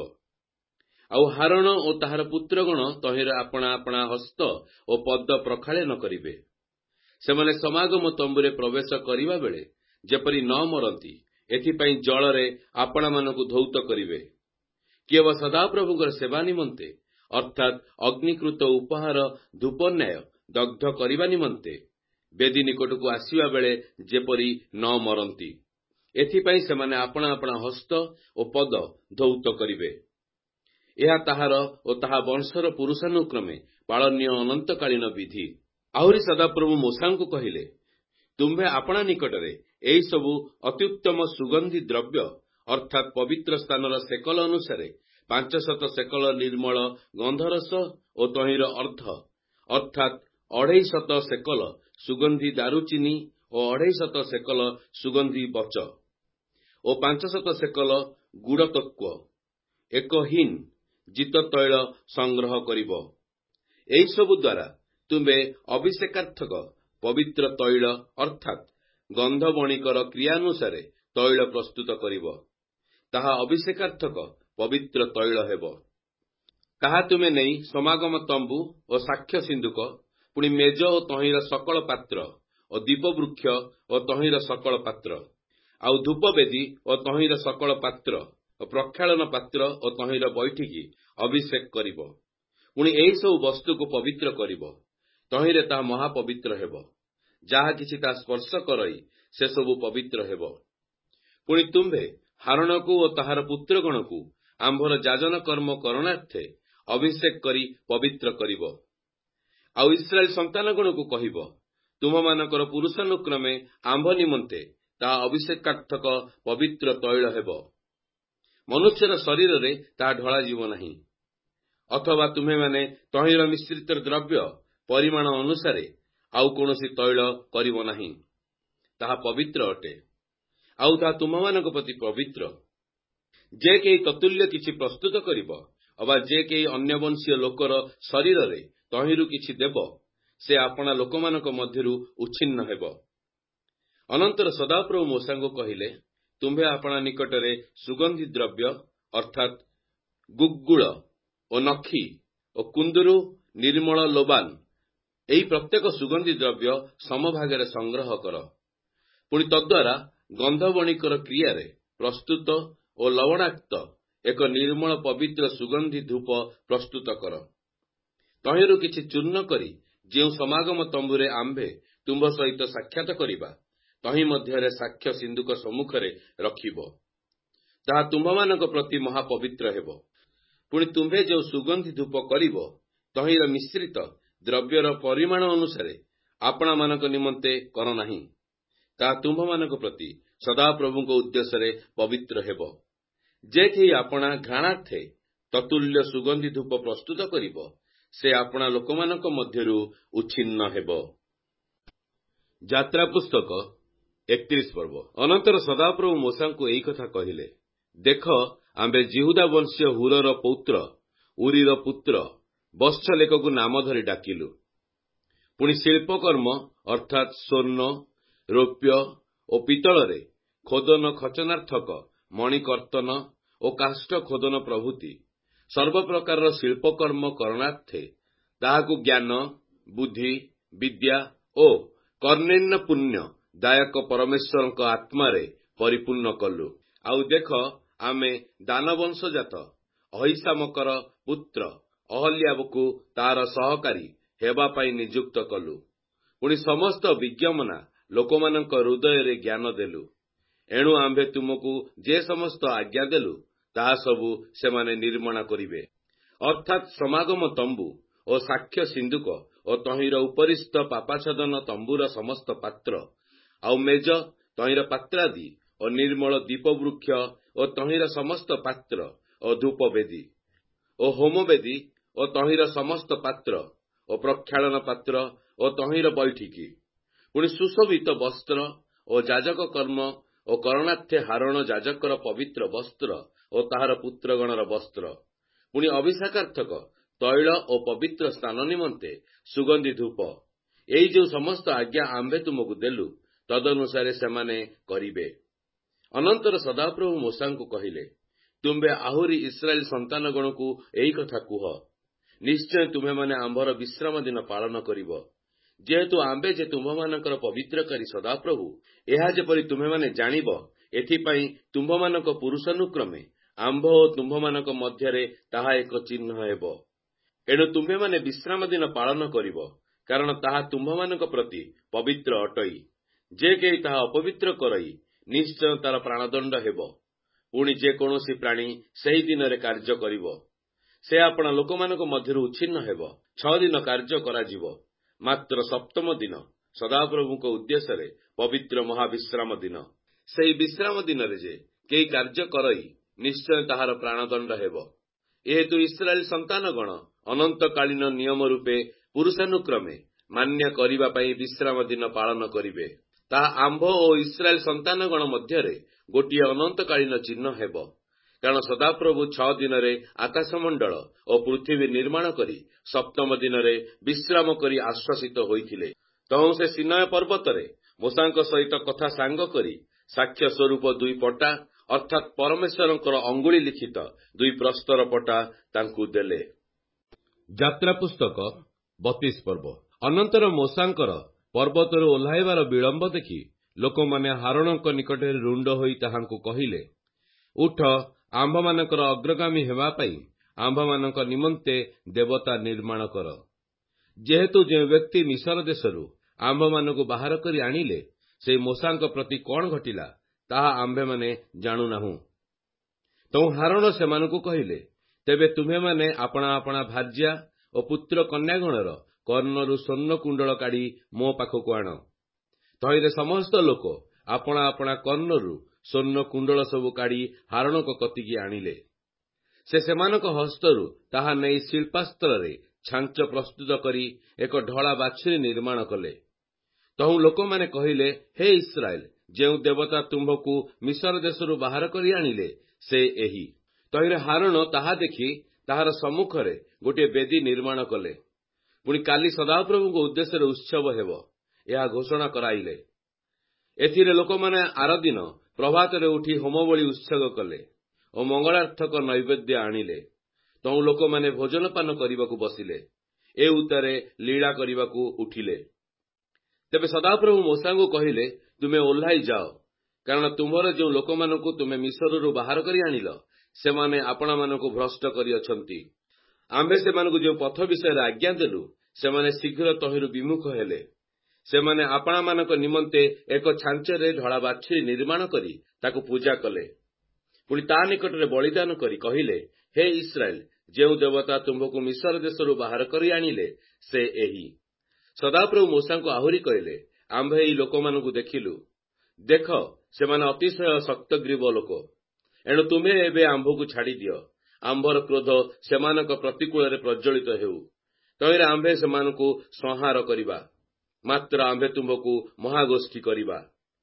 ଆଉ ହାରଣ ଓ ତାହାର ପୁତ୍ରଗଣ ତହିଁରେ ଆପଣା ଆପଣା ହସ୍ତ ଓ ପଦ ପ୍ରକ୍ଷାଳନ କରିବେ। ସେମାନେ ସମାଗମ ତମ୍ବୁରେ ପ୍ରବେଶ କରିବା ବେଳେ ଯେପରି ନ ମରନ୍ତି, ଏଥିପାଇଁ ଜଳରେ ଆପଣାମାନଙ୍କୁ ଧୌତ କରିବେ। କିଏ ବା ସଦାପ୍ରଭୁଙ୍କର ସେବା ନିମନ୍ତେ ଅର୍ଥାତ୍ ଅଗ୍ନିକୃତ ଉପହାର ଧୂପ ନ୍ୟାୟ ଦଗ୍ଧ କରିବା ନିମନ୍ତେ ବେଦୀ ନିକଟକୁ ଆସିବା ବେଳେ ଯେପରି ନ ମରନ୍ତି, ଏଥିପାଇଁ ସେମାନେ ଆପଣା ଆପଣା ହସ୍ତ ଓ ପଦ ଧୌତ କରିବେ। ଏହା ତାହାର ଓ ତାହା ବଂଶର ପୁରୁଷାନୁକ୍ରମେ ପାଳନୀୟ ଅନନ୍ତକାଳୀନ ବିଧି। ଆହୁରି ସଦାପ୍ରଭୁ ମୋଶାଙ୍କୁ କହିଲେ, ତୁମ୍ଭେ ଆପଣା ନିକଟରେ ଏହିସବୁ ଅତ୍ୟୁତ୍ତମ ସୁଗନ୍ଧି ଦ୍ରବ୍ୟ ଅର୍ଥାତ୍ ପବିତ୍ର ସ୍ଥାନର ସେକଲ ଅନୁସାରେ 500 ସେକଲ ନିର୍ମଳ ଗନ୍ଧରସ ଓ ତହିଁର ଅର୍ଦ୍ଧ ଅର୍ଥାତ୍ 250 ସେକଲ ସୁଗନ୍ଧି ଦାରୁଚିନି ଓ 250 ସେକଲ ସୁଗନ୍ଧି ବଚ ଓ 500 ସେକଲ ଗୁଡ଼ ତତ୍ତ୍ୱ 1 ହିନ୍ ଜିତ ତୈଳ ସଂଗ୍ରହ କରିବ। ଏହିସବୁ ଦ୍ୱାରା ତୁମ୍ଭେ ଅଭିଷେକାର୍ଥକ ପବିତ୍ର ତୈଳ ଅର୍ଥାତ୍ ଗନ୍ଧବଣିକର କ୍ରିୟାନୁସାରେ ତୈଳ ପ୍ରସ୍ତୁତ କରିବ। ତାହା ଅଭିଷେକାର୍ଥକ ପବିତ୍ର ତୈଳ ହେବ। ତାହା ତୁମେ ନେଇ ସମାଗମ ତମ୍ବୁ ଓ ସାକ୍ଷ୍ୟ ସିନ୍ଦୁକ, ପୁଣି ମେଜ ଓ ତହିଁର ସକଳ ପାତ୍ର ଓ ଦୀପବୃକ୍ଷ ଓ ତହିଁର ସକଳ ପାତ୍ର, ଆଉ ଧୂପବେଦୀ ଓ ତହିଁର ସକଳ ପାତ୍ର ଓ ପ୍ରକ୍ଷାଳନ ପାତ୍ର ଓ ତହିଁର ବୈଠିକି ଅଭିଷେକ କରିବ। ପୁଣି ଏହିସବୁ ବସ୍ତୁକୁ ପବିତ୍ର କରିବ। ତହିଁରେ ତାହା ମହାପବିତ୍ର ହେବ। ଯାହା କିଛି ତାହା ସ୍ପର୍ଶ କରଇ ସେସବୁ ପବିତ୍ର ହେବ। ପୁଣି ତୁମ୍ଭେ ହାରଣକୁ ଓ ତାହାର ପୁତ୍ରଗଣକୁ ଆମ୍ଭର ଯାଜନ କର୍ମ କରଣାର୍ଥେ ଅଭିଷେକ କରି ପବିତ୍ର କରିବ। ଆଉ ଇସ୍ରାଏଲ ସନ୍ତାନଗଣକୁ କହିବ, ତୁମମାନଙ୍କର ପୁରୁଷାନୁକ୍ରମେ ଆମ୍ଭ ନିମନ୍ତେ ତାହା ଅଭିଷେକାର୍ଥକ ପବିତ୍ର ତୈଳ ହେବ। ମନୁଷ୍ୟର ଶରୀରରେ ତାହା ଢଳାଯିବ ନାହିଁ। ଅଥବା ତୁମେମାନେ ତହିଁର ମିଶ୍ରିତ ଦ୍ରବ୍ୟ ପରିମାଣ ଅନୁସାରେ ଆଉ କୌଣସି ତୈଳ କରିବ ନାହିଁ। ତାହା ପବିତ୍ର ଅଟେ। ଆଉ ତାହା ତୁମମାନଙ୍କ ପ୍ରତି ପବିତ୍ର। ଯେ କେହି ତତୁଲ୍ୟ କିଛି ପ୍ରସ୍ତୁତ କରିବ ଅବା ଯେ କେହି ଅନ୍ୟବଂଶୀୟ ଲୋକର ଶରୀରରେ ତହିଁରୁ କିଛି ଦେବ, ସେ ଆପଣା ଲୋକମାନଙ୍କ ମଧ୍ୟରୁ ଉଚ୍ଛିନ୍ନ ହେବ। ଅନନ୍ତର ସଦାପ୍ରଭୁ ମୋଶାଙ୍କୁ କହିଲେ, ତୁମ୍ଭେ ଆପଣା ନିକଟରେ ସୁଗନ୍ଧି ଦ୍ରବ୍ୟ ଅର୍ଥାତ୍ ଗୁଗ୍ଗୁଳ ଓ ନଖି ଓ କୁନ୍ଦୁରୁ ନିର୍ମଳ ଲୋବାନ ଏହି ପ୍ରତ୍ୟେକ ସୁଗନ୍ଧି ଦ୍ରବ୍ୟ ସମଭାଗରେ ସଂଗ୍ରହ କର। ପୁଣି ତଦ୍ୱାରା ଗନ୍ଧବଣିକର କ୍ରିୟାରେ ପ୍ରସ୍ତୁତ ଓ ଲବଣାକ୍ତ ଏକ ନିର୍ମଳ ପବିତ୍ର ସୁଗନ୍ଧି ଧୂପ ପ୍ରସ୍ତୁତ କର। ତହିଁରୁ କିଛି ଚୂର୍ଣ୍ଣ କରି ଯେଉଁ ସମାଗମ ତମ୍ବୁରେ ଆମ୍ଭେ ତୁମ୍ଭ ସହିତ ସାକ୍ଷାତ କରିବା, ତହିଁ ମଧ୍ୟରେ ସାକ୍ଷ୍ୟ ସିନ୍ଦୁକ ସମ୍ମୁଖରେ ରଖିବ। ତାହା ତୁମ୍ଭମାନଙ୍କ ପ୍ରତି ମହାପବିତ୍ର ହେବ। ପୁଣି ତୁମ୍ଭେ ଯେଉଁ ସୁଗନ୍ଧି ଧୂପ କରିବ, ତହିଁର ମିଶ୍ରିତ ଦ୍ରବ୍ୟର ପରିମାଣ ଅନୁସାରେ ଆପଣାମାନଙ୍କ ନିମନ୍ତେ କର ନାହିଁ। ତାହା ତୁମ୍ଭମାନଙ୍କ ପ୍ରତି ସଦାପ୍ରଭୁଙ୍କ ଉଦ୍ଦେଶ୍ୟରେ ପବିତ୍ର ହେବ। ଯେ କେହି ଆପଣା ଘ୍ରାଣାର୍ଥେ ତତୁଲ୍ୟ ସୁଗନ୍ଧି ଧୂପ ପ୍ରସ୍ତୁତ କରିବ, ସେ ଆପଣା ଲୋକମାନଙ୍କ ମଧ୍ୟରୁ ଉଚ୍ଛିନ୍ନ ହେବ। ଯାତ୍ରା ପୁସ୍ତକ 31 ପର୍ବ। ଅନନ୍ତର ସଦାପ୍ରଭୁ ମୋଶାଙ୍କୁ ଏହି କଥା କହିଲେ, ଦେଖ, ଆମ୍ଭେ ଜିହୁଦା ବଂଶୀୟ ହୁରର ପୌତ୍ର ଉରିର ପୁତ୍ର ବତ୍ସଲେକକୁ ନାମ ଧରି ଡାକିଲୁ। ପୁଣି ଶିଳ୍ପକର୍ମ ଅର୍ଥାତ୍ ସ୍ୱର୍ଣ୍ଣ, ରୌପ୍ୟ ଓ ପିତ୍ତଳରେ ଖୋଦନ ଖଚନାର୍ଥକ, ମଣିକର୍ତ୍ତନ ଓ କାଷ୍ଠ ଖୋଦନ ପ୍ରଭୃତି ସର୍ବପ୍ରକାରର ଶିଳ୍ପକର୍ମ କରଣାର୍ଥେ ତାହାକୁ ଜ୍ଞାନ, ବୁଦ୍ଧି, ବିଦ୍ୟା ଓ କର୍ଣ୍ଣେନ୍ୟ ପୁଣ୍ୟ ଦାୟକ ପରମେଶ୍ୱରଙ୍କ ଆତ୍ମାରେ ପରିପୂର୍ଣ୍ଣ କଲୁ। ଆଉ ଦେଖ, ଆମେ ଦାନବଂଶଜାତ ଅହିସାମକର ପୁତ୍ର ଅହଲ୍ୟାବକୁ ତାର ସହକାରୀ ହେବା ପାଇଁ ନିଯୁକ୍ତ କଲୁ। ପୁଣି ସମସ୍ତ ବିଜ୍ଞମନା ଲୋକମାନଙ୍କ ହୃଦୟରେ ଜ୍ଞାନ ଦେଲୁ। ଏଣୁ ଆମ୍ଭେ ତୁମକୁ ଯେ ସମସ୍ତ ଆଜ୍ଞା ଦେଲୁ ତାହା ସବୁ ସେମାନେ ନିର୍ମାଣ କରିବେ, ଅର୍ଥାତ୍ ସମାଗମ ତମ୍ବୁ ଓ ସାକ୍ଷ୍ୟ ସିନ୍ଦୁକ ଓ ତହିଁର ଉପରିସ୍ଥ ପାପାଚ୍ଛଦନ ତମ୍ବୁର ସମସ୍ତ ପାତ୍ର, ଆଉ ମେଜ, ତହିଁର ପାତ୍ରାଦି ଓ ନିର୍ମଳ ଦୀପବୃକ୍ଷ ଓ ତହିଁର ସମସ୍ତ ପାତ୍ର ଓ ଧୂପବେଦୀ ଓ ହୋମବେଦୀ ଓ ତହିଁର ସମସ୍ତ ପାତ୍ର ଓ ପ୍ରକ୍ଷାଳନ ପାତ୍ର ଓ ତହିଁର ବୈଠିକି, ପୁଣି ସୁଶୋଭିତ ବସ୍ତ୍ର ଓ ଯାଜକ କର୍ମ ଓ କରଣାର୍ଥେ ହାରଣ ଯାଜକର ପବିତ୍ର ବସ୍ତ୍ର ଓ ତାହାର ପୁତ୍ରଗଣର ବସ୍ତ୍ର, ପୁଣି ଅଭିଷେକାର୍ଥକ ତୈଳ ଓ ପବିତ୍ର ସ୍ଥାନ ନିମନ୍ତେ ସୁଗନ୍ଧି ଧୂପ, ଏଇ ଯେଉଁ ସମସ୍ତ ଆଜ୍ଞା ଆମ୍ଭେ ତୁମକୁ ଦେଲୁ ତଦନୁସାରେ ସେମାନେ କରିବେ। ଅନନ୍ତର ସଦାପ୍ରଭୁ ମୋଶାଙ୍କୁ କହିଲେ, ତୁମ୍ଭେ ଆହୁରି ଇସ୍ରାଏଲ ସନ୍ତାନଗଣକୁ ଏଇ କଥା କୁହ, ନିଶ୍ଚୟ ତୁମ୍ଭେମାନେ ଆମ୍ଭର ବିଶ୍ରାମ ଦିନ ପାଳନ କରିବ। ଯେହେତୁ ଆମ୍ଭେ ଯେ ତୁମ୍ଭମାନଙ୍କର ପବିତ୍ରକାରୀ ସଦାପ୍ରଭୁ, ଏହା ଯେପରି ତୁମ୍ଭେମାନେ ଜାଣିବ, ଏଥିପାଇଁ ତୁମ୍ଭମାନଙ୍କ ପୁରୁଷାନୁକ୍ରମେ ଆମ୍ଭ ଓ ତୁମ୍ଭମାନଙ୍କ ମଧ୍ୟରେ ତାହା ଏକ ଚିହ୍ନ ହେବ। ଏଣୁ ତୁମ୍ଭେମାନେ ବିଶ୍ରାମ ଦିନ ପାଳନ କରିବ, କାରଣ ତାହା ତୁମ୍ଭମାନଙ୍କ ପ୍ରତି ପବିତ୍ର ଅଟଇ। ଯେ କେହି ତାହା ଅପବିତ୍ର କରଇ ନିଶ୍ଚୟ ତାର ପ୍ରାଣଦଣ୍ଡ ହେବ। ପୁଣି ଯେକୌଣସି ପ୍ରାଣୀ ସେହି ଦିନରେ କାର୍ଯ୍ୟ କରିବ, ସେ ଆପଣା ଲୋକମାନଙ୍କ ମଧ୍ୟରୁ ଉଚ୍ଛିନ୍ନ ହେବ। 6 ଦିନ କାର୍ଯ୍ୟ କରାଯିବ, ମାତ୍ର ସପ୍ତମ ଦିନ ସଦାପ୍ରଭୁଙ୍କ ଉଦ୍ଦେଶ୍ୟରେ ପବିତ୍ର ମହାବିଶ୍ରାମ ଦିନ। ସେହି ବିଶ୍ରାମ ଦିନରେ ଯେ କେହି କାର୍ଯ୍ୟ କରଇ ନିଶ୍ଚୟ ତାହାର ପ୍ରାଣଦଣ୍ଡ ହେବ। ଏହେତୁ ଇସ୍ରାଏଲ ସନ୍ତାନଗଣ ଅନନ୍ତକାଳୀନ ନିୟମ ରୂପେ ପୁରୁଷାନୁକ୍ରମେ ମାନ୍ୟ କରିବା ପାଇଁ ବିଶ୍ରାମ ଦିନ ପାଳନ କରିବେ। ତାହା ଆମ୍ଭ ଓ ଇସ୍ରାଏଲ ସନ୍ତାନଗଣ ମଧ୍ୟରେ ଗୋଟିଏ ଅନନ୍ତକାଳୀନ ଚିହ୍ନ ହେବ। କାରଣ ସଦାପ୍ରଭୁ 6 ଦିନରେ ଆକାଶମଣ୍ଡଳ ଓ ପୃଥିବୀ ନିର୍ମାଣ କରି ସପ୍ତମ ଦିନରେ ବିଶ୍ରାମ କରି ଆଶ୍ୱାସିତ ହୋଇଥିଲେ। ତହୁଁ ସେ ସିନାୟ ପର୍ବତରେ ମୋଶାଙ୍କ ସହିତ କଥା ସାଙ୍ଗ କରି ସାକ୍ଷ୍ୟ ସ୍ୱରୂପ 2 ପଟା ଅର୍ଥାତ୍ ପରମେଶ୍ୱରଙ୍କର ଅଙ୍ଗୁଳି ଲିଖିତ 2 ପ୍ରସ୍ତର ପଟା ତାଙ୍କୁ ଦେଲେ। ଯାତ୍ରା ପୁସ୍ତକ 32 ପର୍ବ। ଅନନ୍ତର ମୋଶାଙ୍କର ପର୍ବତରୁ ଓହ୍ଲାଇବାର ବିଳମ୍ବ ଦେଖି ଲୋକମାନେ ହାରୋନଙ୍କ ନିକଟରେ ରୁଣ୍ଡ ହୋଇ ତାହାଙ୍କୁ କହିଲେ, ଉଠ, ଆମ୍ଭମାନଙ୍କର ଅଗ୍ରଗାମୀ ହେବା ପାଇଁ ଆମ୍ଭମାନଙ୍କ ନିମନ୍ତେ ଦେବତା ନିର୍ମାଣ କର। ଯେହେତୁ ଯେଉଁ ବ୍ୟକ୍ତି ମିଶର ଦେଶରୁ ଆମ୍ଭମାନଙ୍କୁ ବାହାର କରି ଆଣିଲେ, ସେହି ମୋଶାଙ୍କ ପ୍ରତି କ'ଣ ଘଟିଲା ତାହା ଆମ୍ଭେମାନେ ଜାଣୁନାହୁଁ। ତେଣୁ ହାରୋନ ସେମାନଙ୍କୁ କହିଲେ, ତେବେ ତୁମ୍ଭେମାନେ ଆପଣା ଆପଣା ଭାର୍ଯ୍ୟା ଓ ପୁତ୍ର କନ୍ୟାଗଣର କର୍ଣ୍ଣରୁ ସ୍ୱର୍ଣ୍ଣ କୁଣ୍ଡଳ କାଢ଼ି ମୋ ପାଖକୁ ଆଣ। ତହିଁରେ ସମସ୍ତ ଲୋକ ଆପଣା ଆପଣା କର୍ଣ୍ଣରୁ ସ୍ୱର୍ଣ୍ଣ କୁଣ୍ଡଳ ସବୁ କାଢ଼ି ହାରୋନଙ୍କ କତିକି ଆଣିଲେ। ସେ ସେମାନଙ୍କ ହସ୍ତରୁ ତାହା ନେଇ ଶିଳ୍ପାସ୍ତ୍ରରେ ଛାଞ୍ଚ ପ୍ରସ୍ତୁତ କରି ଏକ ଢଳା ବାଛୁରୀ ନିର୍ମାଣ କଲେ। ତହୁଁ ଲୋକମାନେ କହିଲେ, ହେ ଇସ୍ରାଏଲ, ଯେଉଁ ଦେବତା ତୁମ୍ଭକୁ ମିଶର ଦେଶରୁ ବାହାର କରି ଆଣିଲେ ସେ ଏହି। ତହିଁରେ ହାରୋନ ତାହା ଦେଖି ତାହାର ସମ୍ମୁଖରେ ଗୋଟିଏ ବେଦୀ ନିର୍ମାଣ କଲେ। ପୁଣି କାଲି ସଦାପ୍ରଭୁଙ୍କ ଉଦ୍ଦେଶ୍ୟରେ ଉତ୍ସବ ହେବ, ଏହା ଘୋଷଣା କରାଇଲେ। ଏଥିରେ ଲୋକମାନେ ଆରଦିନ ପ୍ରଭାତରେ ଉଠି ହୋମବଳି ଉତ୍ସର୍ଗ କଲେ ଓ ମଙ୍ଗଳାର୍ଥକ ନୈବେଦ୍ୟ ଆଣିଲେ। ତହୁଁ ଲୋକମାନେ ଭୋଜନପାନ କରିବାକୁ ବସିଲେ, ଏ ଉତ୍ତାରେ ଲୀଳା କରିବାକୁ ଉଠିଲେ। ତେବେ ସଦାପ୍ରଭୁ ମୋଶାଙ୍କୁ କହିଲେ, ତୁମେ ଓହ୍ଲାଇ ଯାଅ, କାରଣ ତୁମ୍ଭର ଯେଉଁ ଲୋକମାନଙ୍କୁ ତୁମେ ମିଶରରୁ ବାହାର କରି ଆଣିଲ, ସେମାନେ ଆପଣାମାନଙ୍କୁ ଭ୍ରଷ୍ଟ କରିଅଛନ୍ତି। ଆମ୍ଭେ ସେମାନଙ୍କୁ ଯେଉଁ ପଥ ବିଷୟରେ ଆଜ୍ଞା ଦେଲୁ, ସେମାନେ ଶୀଘ୍ର ତହିଁରୁ ବିମୁଖ ହେଲେ। ସେମାନେ ଆପଣାମାନଙ୍କ ନିମନ୍ତେ ଏକ ଛାଞ୍ଚରେ ଢଳା ବାଛୁରୀ ନିର୍ମାଣ କରି ତାକୁ ପୂଜା କଲେ। ପୁଣି ତା ନିକଟରେ ବଳିଦାନ କରି କହିଲେ, ହେ ଇସ୍ରାଏଲ, ଯେଉଁ ଦେବତା ତୁମ୍ଭକୁ ମିଶର ଦେଶରୁ ବାହାର କରି ଆଣିଲେ ସେ ଏହି। ସଦାପ୍ରଭୁ ମୋଶାଙ୍କୁ ଆହୁରି କହିଲେ, ଆମ୍ଭେ ଏହି ଲୋକମାନଙ୍କୁ ଦେଖିଲୁ। ଦେଖ, ସେମାନେ ଅତିଶୟ ଶକ୍ତଗ୍ରୀବ ଲୋକ। ଏଣୁ ତୁମ୍ଭେ ଏବେ ଆମ୍ଭକୁ ଛାଡ଼ିଦିଅ, ଆମ୍ଭର କ୍ରୋଧ ସେମାନଙ୍କ ପ୍ରତିକୂଳରେ ପ୍ରଜ୍ୱଳିତ ହେଉ। ତହିଁରେ ଆମ୍ଭେ ସେମାନଙ୍କୁ ସଂହାର କରିବା, ମାତ୍ର ଆମ୍ଭେ ତୁମ୍ଭକୁ ମହାଗୋଷ୍ଠୀ କରିବା।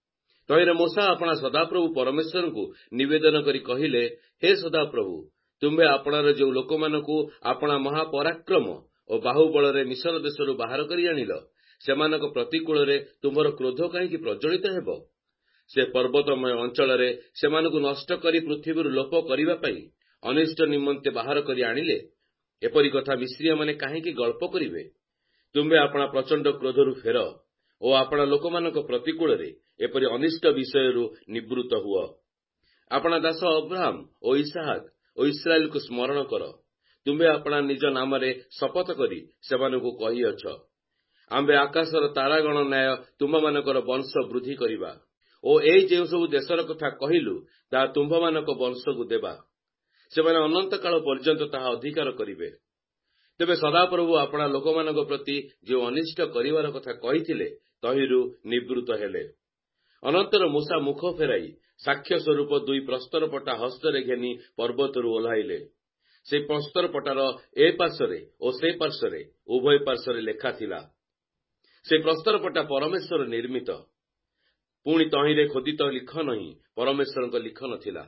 ତହିଁରେ ମୂଷା ଆପଣା ସଦାପ୍ରଭୁ ପରମେଶ୍ୱରଙ୍କୁ ନିବେଦନ କରି କହିଲେ, ହେ ସଦାପ୍ରଭୁ, ତୁମ୍ଭେ ଆପଣାର ଯେଉଁ ଲୋକମାନଙ୍କୁ ଆପଣା ମହାପରାକ୍ରମ ଓ ବାହୁବଳରେ ମିଶର ଦେଶରୁ ବାହାର କରି ଆଣିଲ, ସେମାନଙ୍କ ପ୍ରତିକୂଳରେ ତୁମ୍ଭର କ୍ରୋଧ କାହିଁକି ପ୍ରଜ୍ୱଳିତ ହେବ? ସେ ପର୍ବତମୟ ଅଞ୍ଚଳରେ ସେମାନଙ୍କୁ ନଷ୍ଟ କରି ପୃଥିବୀରୁ ଲୋପ କରିବା ପାଇଁ ଅନିଷ୍ଟ ନିମନ୍ତେ ବାହାର କରି ଆଣିଲେ। ଏପରି କଥା ମିଶ୍ରୀୟମାନେ କାହିଁକି ଗଳ୍ପ କରିବେ? ତୁମ୍ଭେ ଆପଣା ପ୍ରଚଣ୍ଡ କ୍ରୋଧରୁ ଫେର ଓ ଆପଣା ଲୋକମାନଙ୍କ ପ୍ରତିକୂଳରେ ଏପରି ଅନିଷ୍ଟ ବିଷୟରୁ ନିବୃତ୍ତ ହୁଅ। ଆପଣା ଦାସ ଅବ୍ରାହମ ଓ ଇସାହାକ ଓ ଇସ୍ରାଏଲକୁ ସ୍ମରଣ କର। ତୁମ୍ଭେ ଆପଣା ନିଜ ନାମରେ ଶପଥ କରି ସେମାନଙ୍କୁ କହିଅଛ, ଆମ୍ଭେ ଆକାଶର ତାରାଗଣ ନ୍ୟାୟ ତୁମ୍ଭମାନଙ୍କର ବଂଶ ବୃଦ୍ଧି କରିବା ଓ ଏଇ ଯେଉଁ ସବୁ ଦେଶର କଥା କହିଲୁ ତାହା ତୁମ୍ଭମାନଙ୍କ ବଂଶକୁ ଦେବା। ସେମାନେ ଅନନ୍ତ କାଳ ପର୍ଯ୍ୟନ୍ତ ତାହା ଅଧିକାର କରିବେ। ତେବେ ସଦାପ୍ରଭୁ ଆପଣା ଲୋକମାନଙ୍କ ପ୍ରତି ଯେଉଁ ଅନିଷ୍ଟ କରିବାର କଥା କହିଥିଲେ ତହିଁରୁ ନିବୃତ୍ତ ହେଲେ। ଅନନ୍ତର ମୂଷା ମୁଖ ଫେରାଇ ସାକ୍ଷ୍ୟ ସ୍ୱରୂପ 2 ପ୍ରସ୍ତରପଟା ହସ୍ତରେ ଘେନି ପର୍ବତରୁ ଓହ୍ଲାଇଲେ। ସେହି ପ୍ରସ୍ତରପଟାର ଏ ପାର୍ଶ୍ୱରେ ଓ ସେ ପାର୍ଶ୍ୱରେ ଉଭୟ ପାର୍ଶ୍ୱରେ ଲେଖା ଥିଲା। ସେ ପ୍ରସ୍ତରପଟା ପରମେଶ୍ୱର ନିର୍ମିତ। ପୁଣି ତହିଁରେ ଖୋଦିତ ଲିଖନ ହିଁ ପରମେଶ୍ୱରଙ୍କ ଲିଖନ ଥିଲା।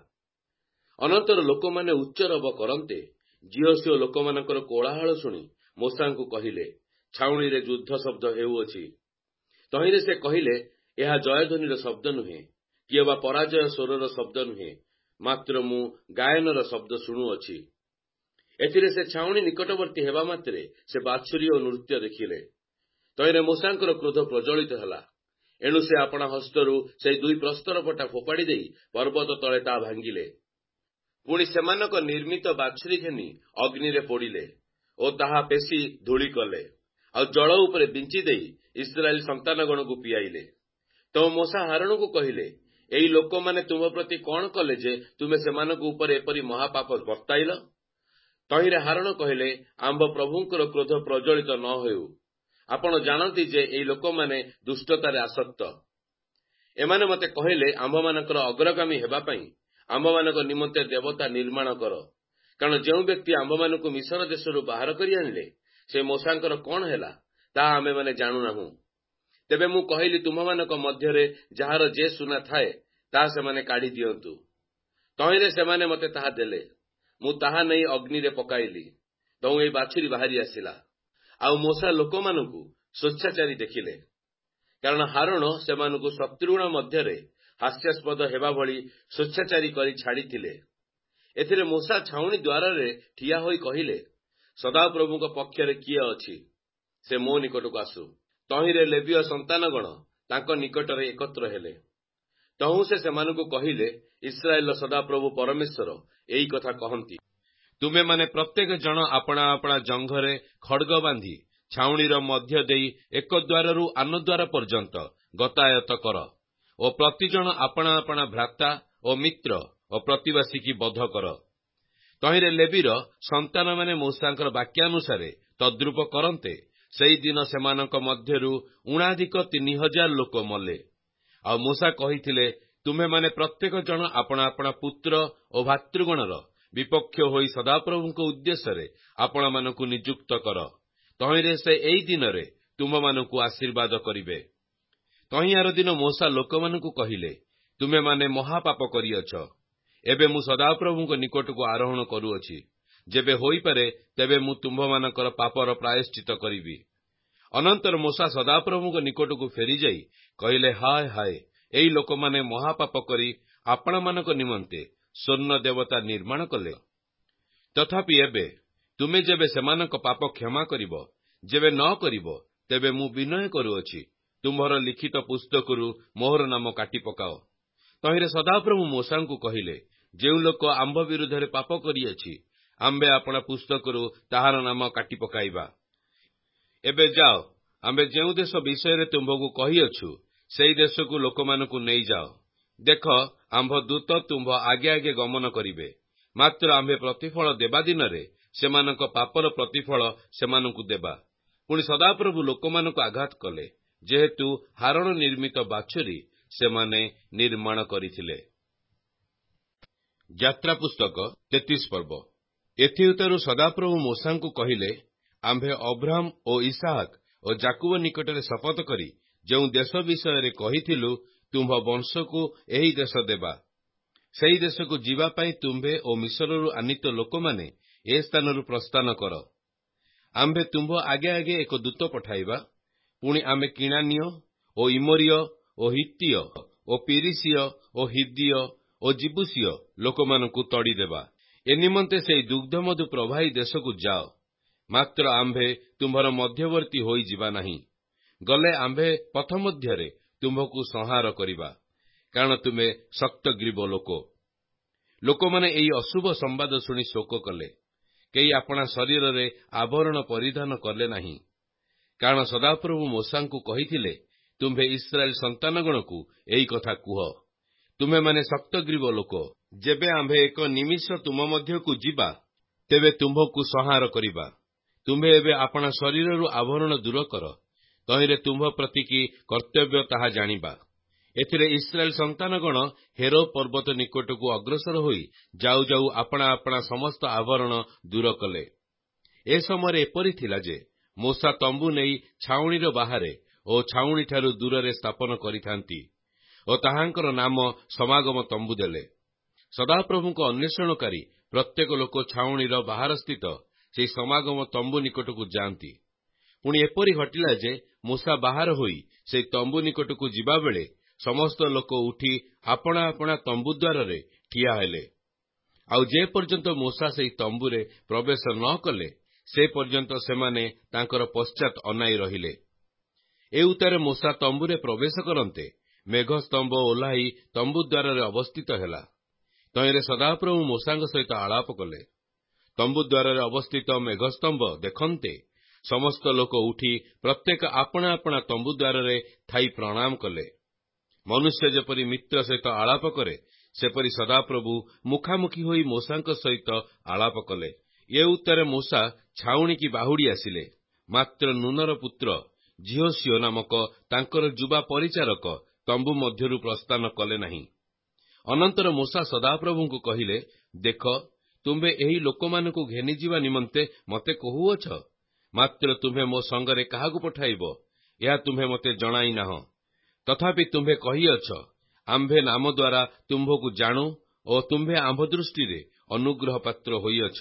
ଅନନ୍ତର ଲୋକମାନେ ଉଚ୍ଚରବ କରନ୍ତେ ଝିଅସିଓ ଲୋକମାନଙ୍କର କୋଳାହଳ ଶୁଣି ମୂଷାଙ୍କୁ କହିଲେ, ଛାଉଣିରେ ଯୁଦ୍ଧ ଶବ୍ଦ ହେଉଅଛି। ତହିଁରେ ସେ କହିଲେ, ଏହା ଜୟଧ୍ୱନିର ଶବ୍ଦ ନୁହେଁ, କିଏ ବା ପରାଜୟ ସ୍ୱରର ଶବ୍ଦ ନୁହେଁ, ମାତ୍ର ମୁଁ ଗାୟନର ଶବ୍ଦ ଶୁଣୁଅଛି। ଏଥିରେ ସେ ଛାଉଣି ନିକଟବର୍ତ୍ତୀ ହେବା ମାତ୍ରେ ସେ ବାଛୁରୀ ଓ ନୃତ୍ୟ ଦେଖିଲେ। ତହିଁରେ ମୂଷାଙ୍କର କ୍ରୋଧ ପ୍ରଜ୍ୱଳିତ ହେଲା। ଏଣୁ ସେ ଆପଣା ହସ୍ତରୁ ସେହି 2 ପ୍ରସ୍ତରପଟା ଫୋପାଡ଼ି ଦେଇ ପର୍ବତ ତଳେ ତାହା ଭାଙ୍ଗିଲେ। ପୁଣି ସେମାନଙ୍କ ନିର୍ମିତ ବାଛୁରୀ ଘେନି ଅଗ୍ନିରେ ପୋଡ଼ିଲେ ଓ ତାହା ପେଶି ଧୂଳି କଲେ, ଆଉ ଜଳ ଉପରେ ବିଞ୍ଚି ଦେଇ ଇସ୍ରାଏଲ ସନ୍ତାନଗଣକୁ ପିଆଇଲେ। ତ ମୂଷା ହାରଣକୁ କହିଲେ, ଏଇ ଲୋକମାନେ ତୁମ ପ୍ରତି କଣ କଲେ ଯେ ତୁମେ ସେମାନଙ୍କ ଉପରେ ଏପରି ମହାପାପ ବର୍ତ୍ତାଇଲ? ତହିଁରେ ହାରଣ କହିଲେ, ଆମ୍ଭ ପ୍ରଭୁଙ୍କର କ୍ରୋଧ ପ୍ରଜ୍ୱଳିତ ନ ହେଉ। ଆପଣ ଜାଣନ୍ତି ଯେ ଏଇ ଲୋକମାନେ ଦୁଷ୍ଟତାରେ ଆସକ୍ତ। ଏମାନେ ମୋତେ କହିଲେ, ଆମ୍ଭମାନଙ୍କର ଅଗ୍ରଗାମୀ ହେବା ପାଇଁ ଆମ୍ଭମାନଙ୍କ ନିମନ୍ତେ ଦେବତା ନିର୍ମାଣ କର। କାରଣ ଯେଉଁ ବ୍ୟକ୍ତି ଆମ୍ଭମାନଙ୍କୁ ମିଶର ଦେଶରୁ ବାହାର କରି ଆଣିଲେ, ସେ ମୂଷାଙ୍କର କଣ ହେଲା ତାହା ଆମେମାନେ ଜାଣୁନାହୁଁ। ତେବେ ମୁଁ କହିଲି, ତୁମମାନଙ୍କ ମଧ୍ୟରେ ଯାହାର ଯେ ସୁନା ଥାଏ ତାହା ସେମାନେ କାଢ଼ି ଦିଅନ୍ତୁ। ତହିଁରେ ସେମାନେ ମୋତେ ତାହା ଦେଲେ। ମୁଁ ତାହା ନେଇ ଅଗ୍ନିରେ ପକାଇଲି। ତହୁଁ ଏହି ବାଛୁରୀ ବାହାରି ଆସିଲା। ଆଉ ମୂଷା ଲୋକମାନଙ୍କୁ ସ୍ୱେଚ୍ଛାଚାରୀ ଦେଖିଲେ, କାରଣ ହାରଣ ସେମାନଙ୍କୁ ଶତ୍ରୁଗଣ ମଧ୍ୟରେ ହାସ୍ୟାସ୍ପଦ ହେବା ଭଳି ସ୍ୱେଚ୍ଛାଚାରୀ କରି ଛାଡ଼ିଥିଲେ। ଏଥିରେ ମୂଷା ଛାଉଣି ଦ୍ୱାରରେ ଠିଆ ହୋଇ କହିଲେ, ସଦାପ୍ରଭୁଙ୍କ ପକ୍ଷରେ କିଏ ଅଛି? ସେ ମୋ ନିକଟକୁ ଆସୁ। ତହିଁରେ ଲେବୀୟ ସନ୍ତାନଗଣ ତାଙ୍କ ନିକଟରେ ଏକତ୍ର ହେଲେ। ତହୁଁ ସେ ସେମାନଙ୍କୁ କହିଲେ, ଇସ୍ରାଏଲର ସଦାପ୍ରଭୁ ପରମେଶ୍ୱର ଏଇ କଥା କହନ୍ତି, ତୁମେମାନେ ପ୍ରତ୍ୟେକ ଜଣ ଆପଣା ଆପଣା ଜଙ୍ଘରେ ଖଡ୍ଗ ବାନ୍ଧି ଛାଉଣିର ମଧ୍ୟ ଦେଇ ଏକ ଦ୍ୱାରରୁ ଆନ ଦ୍ୱାର ପର୍ଯ୍ୟନ୍ତ ଗତାୟତ କର ଓ ପ୍ରତିଜଣ ଆପଣା ଆପଣା ଭ୍ରାତା ଓ ମିତ୍ର ଓ ପ୍ରତିବାସୀକି ବଧ କର। ତହିଁରେ ଲେବୀର ସନ୍ତାନମାନେ ମୂଷାଙ୍କର ବାକ୍ୟାନୁସାରେ ତଦ୍ରୂପ କରନ୍ତେ ସେହିଦିନ ସେମାନଙ୍କ ମଧ୍ୟରୁ ଊଣାଧିକ 3000 ଲୋକ ମଲେ। ଆଉ ମୂଷା କହିଥିଲେ, ତୁମେମାନେ ପ୍ରତ୍ୟେକ ଜଣ ଆପଣା ଆପଣା ପୁତ୍ର ଓ ଭାତୃଗଣର ବିପକ୍ଷ ହୋଇ ସଦାପ୍ରଭୁଙ୍କ ଉଦ୍ଦେଶ୍ୟରେ ଆପଣମାନଙ୍କୁ ନିଯୁକ୍ତ କର। ତହିଁରେ ସେ ଏଇ ଦିନରେ ତୁମମାନଙ୍କୁ ଆଶୀର୍ବାଦ କରିବେ। ତହିଁ ଆର ଦିନ ମୂଷା ଲୋକମାନଙ୍କୁ କହିଲେ, ତୁମେମାନେ ମହାପାପ କରିଅଛ। ଏବେ ମୁଁ ସଦାପ୍ରଭୁଙ୍କ ନିକଟକୁ ଆରୋହଣ କରୁଅଛି। ଯେବେ ହୋଇପାରେ ତେବେ ମୁଁ ତୁମ୍ଭମାନଙ୍କର ପାପର ପ୍ରାୟଶ୍ଚିତ କରିବି। ଅନନ୍ତର ମୂଷା ସଦାପ୍ରଭୁଙ୍କ ନିକଟକୁ ଫେରିଯାଇ କହିଲେ, ହାୟ ହାୟ, ଏଇ ଲୋକମାନେ ମହାପାପ କରି ଆପଣମାନଙ୍କ ନିମନ୍ତେ ସ୍ୱର୍ଣ୍ଣ ଦେବତା ନିର୍ମାଣ କଲେ। ତଥାପି ଏବେ ତୁମେ ଯେବେ ସେମାନଙ୍କ ପାପ କ୍ଷମା କରିବ, ଯେବେ ନ କରିବ, ତେବେ ମୁଁ ବିନୟ କରୁଅଛି, ତୁମ୍ଭର ଲିଖିତ ପୁସ୍ତକରୁ ମୋହର ନାମ କାଟି ପକାଅ। ତହିଁରେ ସଦାପ୍ରଭୁ ମୂଷାଙ୍କୁ କହିଲେ, ଯେଉଁ ଲୋକ ଆମ୍ଭ ବିରୁଦ୍ଧରେ ପାପ କରିଅଛି, ଆମ୍ଭେ ଆପଣା ପୁସ୍ତକରୁ ତାହାର ନାମ କାଟି ପକାଇବା। ଏବେ ଯାଅ, ଆମ୍ଭେ ଯେଉଁ ଦେଶ ବିଷୟରେ ତୁମ୍ଭକୁ କହିଅଛୁ ସେହି ଦେଶକୁ ଲୋକମାନଙ୍କୁ ନେଇଯାଅ। ଦେଖ, ଆମ୍ଭ ଦୂତ ତୁମ୍ଭ ଆଗେ ଆଗେ ଗମନ କରିବେ। ମାତ୍ର ଆମ୍ଭେ ପ୍ରତିଫଳ ଦେବା ଦିନରେ ସେମାନଙ୍କ ପାପର ପ୍ରତିଫଳ ସେମାନଙ୍କୁ ଦେବା। ପୁଣି ସଦାପ୍ରଭୁ ଲୋକମାନଙ୍କୁ ଆଘାତ କଲେ, ଯେହେତୁ ହାରଣ ନିର୍ମିତ ବାଛୁରୀ ସେମାନେ ନିର୍ମାଣ କରିଥିଲେ। ଯାତ୍ରା ପୁସ୍ତକ 33 ପର୍ବ। ଏଥିଉତ୍ତାରୁ ସଦାପ୍ରଭୁ ମୂଷାଙ୍କୁ କହିଲେ, ଆମ୍ଭେ ଅବ୍ରାହମ ଓ ଇସାହାକ ଓ ଯାକୁବ ନିକଟରେ ଶପଥ କରି ଯେଉଁ ଦେଶ ବିଷୟରେ କହିଥିଲୁ ତୁମ୍ଭ ବଂଶକୁ ଏହି ଦେଶ ଦେବା। ସେହି ଦେଶକୁ ଯିବା ପାଇଁ ତୁମ୍ଭେ ଓ ମିଶ୍ରରୁ ଆନିତ ଲୋକମାନେ ଏ ସ୍ଥାନରୁ ପ୍ରସ୍ଥାନ କର। ଆମ୍ଭେ ତୁମ୍ଭ ଆଗେ ଆଗେ ଏକ ଦୂତ ପଠାଇବା। ପୁଣି ଆମେ କିଣାନୀୟ ଓ ଇମୋରୀୟ ଓ ହିତ୍ତୀୟ ଓ ପିରିସୀୟ ଓ ହିବ୍ଦୀୟ ଓ ଜିବୁସୀୟ ଲୋକମାନଙ୍କୁ ତଡ଼ିଦେବା। ଏ ନିମନ୍ତେ ସେହି ଦୁଗ୍ଧମଧୁ ପ୍ରବାହୀ ଦେଶକୁ ଯାଅ। ମାତ୍ର ଆମ୍ଭେ ତୁମ୍ଭର ମଧ୍ୟବର୍ତ୍ତୀ ହୋଇଯିବା ନାହିଁ। ଗଲେ ଆମ୍ଭେ ପଥ ମଧ୍ୟରେ ତୁମ୍ଭକୁ ସଂହାର କରିବା, କାରଣ ତୁମେ ଶକ୍ତଗ୍ରୀବ ଲୋକ। ଲୋକମାନେ ଏହି ଅଶୁଭ ସମ୍ବାଦ ଶୁଣି ଶୋକ କଲେ। କେହି ଆପଣା ଶରୀରରେ ଆଭରଣ ପରିଧାନ କଲେ ନାହିଁ, କାରଣ ସଦାପ୍ରଭୁ ମୋଶାଙ୍କୁ କହିଥିଲେ, ତୁମ୍ଭେ ଇସ୍ରାଏଲ ସନ୍ତାନଗଣକୁ ଏହି କଥା କୁହ। ତୁମେମାନେ ଶକ୍ତଗ୍ରୀବ ଲୋକ। ଯେବେ ଆମ୍ଭେ ଏକ ନିମିଷ ତୁମ ମଧ୍ୟକୁ ଯିବା, ତେବେ ତୁମ୍ଭକୁ ସଂହାର କରିବା। ତୁମ୍ଭେ ଏବେ ଆପଣା ଶରୀରରୁ ଆଭରଣ ଦୂର କର। ତହିଁରେ ତୁମ୍ଭ ପ୍ରତି କି କର୍ତ୍ତବ୍ୟ ତାହା ଜାଣିବା। ଏଥିରେ ଇସ୍ରାଏଲ ସନ୍ତାନଗଣ ହେରୋ ପର୍ବତ ନିକଟକୁ ଅଗ୍ରସର ହୋଇ ଯାଉ ଯାଉ ଆପଣା ଆପଣା ସମସ୍ତ ଆଭରଣ ଦୂର କଲେ। ଏ ସମୟରେ ଏପରି ଥିଲା ଯେ ମୋଶା ତମ୍ବୁ ନେଇ ଛାଉଣିର ବାହାରେ ଓ ଛାଉଣିଠାରୁ ଦୂରରେ ସ୍ଥାପନ କରିଥାନ୍ତି ଓ ତାହାଙ୍କର ନାମ ସମାଗମ ତମ୍ବୁ ଦେଲେ। ସଦାପ୍ରଭୁଙ୍କ ଅନ୍ୱେଷଣକାରୀ ପ୍ରତ୍ୟେକ ଲୋକ ଛାଉଣିର ବାହାରସ୍ଥିତ ସେହି ସମାଗମ ତମ୍ବୁ ନିକଟକୁ ଯାଆନ୍ତି। ପୁଣି ଏପରି ଘଟିଲା ଯେ ମୋଶା ବାହାର ହୋଇ ସେହି ତମ୍ବୁ ନିକଟକୁ ଯିବାବେଳେ ସମସ୍ତ ଲୋକ ଉଠି ଆପଣା ଆପଣା ତମ୍ବୁ ଦ୍ୱାରରେ ଠିଆ ହେଲେ। ଆଉ ଯେ ପର୍ଯ୍ୟନ୍ତ ମୋଶା ସେହି ତମ୍ବୁରେ ପ୍ରବେଶ ନ କଲେ, ସେ ପର୍ଯ୍ୟନ୍ତ ସେମାନେ ତାଙ୍କର ପଶ୍ଚାତ୍ ଅନାଇ ରହିଲେ। ଏ ଉତ୍ତାରେ ମୋଶା ତମ୍ବୁରେ ପ୍ରବେଶ କରନ୍ତେ ମେଘସ୍ତମ୍ଭ ଓହ୍ଲାଇ ତମ୍ବୁ ଦ୍ୱାରରେ ଅବସ୍ଥିତ ହେଲା। ତହିଁରେ ସଦାପ୍ରଭୁ ମୋଶାଙ୍କ ସହିତ ଆଳାପ କଲେ। ତମ୍ବୁ ଦ୍ୱାରରେ ଅବସ୍ଥିତ ମେଘସ୍ତମ୍ଭ ଦେଖନ୍ତେ ସମସ୍ତ ଲୋକ ଉଠି ପ୍ରତ୍ୟେକ ଆପଣା ଆପଣା ତମ୍ବୁ ଦ୍ୱାରରେ ଥାଇ ପ୍ରଣାମ କଲେ। ମନୁଷ୍ୟ ଯେପରି ମିତ୍ର ସହିତ ଆଳାପ କରେ, ସେପରି ସଦାପ୍ରଭୁ ମୁଖାମୁଖି ହୋଇ ମୋଶାଙ୍କ ସହିତ ଆଳାପ କଲେ। ଏ ଉତ୍ତାରେ ମୋଶା ଛାଉଣିକି ବାହୁଡ଼ି ଆସିଲେ। ମାତ୍ର ନୁନର ପୁତ୍ର ଝିହୋଶିଓ ନାମକ ତାଙ୍କର ଯୁବା ପରିଚାରକ ତମ୍ବୁ ମଧ୍ୟରୁ ପ୍ରସ୍ଥାନ କଲେ ନାହିଁ। ଅନନ୍ତର ମୋଶା ସଦାପ୍ରଭୁଙ୍କୁ କହିଲେ, ଦେଖ, ତୁମ୍ଭେ ଏହି ଲୋକମାନଙ୍କୁ ଘେନିଯିବା ନିମନ୍ତେ ମୋତେ କହୁଅଛ, ମାତ୍ର ତୁମ୍ଭେ ମୋ ସଙ୍ଗରେ କାହାକୁ ପଠାଇବ, ଏହା ତୁମ୍ଭେ ମୋତେ ଜଣାଇ ନାହଁ। ତଥାପି ତୁମ୍ଭେ କହିଅଛ, ଆମ୍ଭେ ନାମ ଦ୍ୱାରା ତୁମ୍ଭକୁ ଜାଣୁ ଓ ତୁମ୍ଭେ ଆମ୍ଭ ଦୃଷ୍ଟିରେ ଅନୁଗ୍ରହ ପାତ୍ର ହୋଇଅଛ।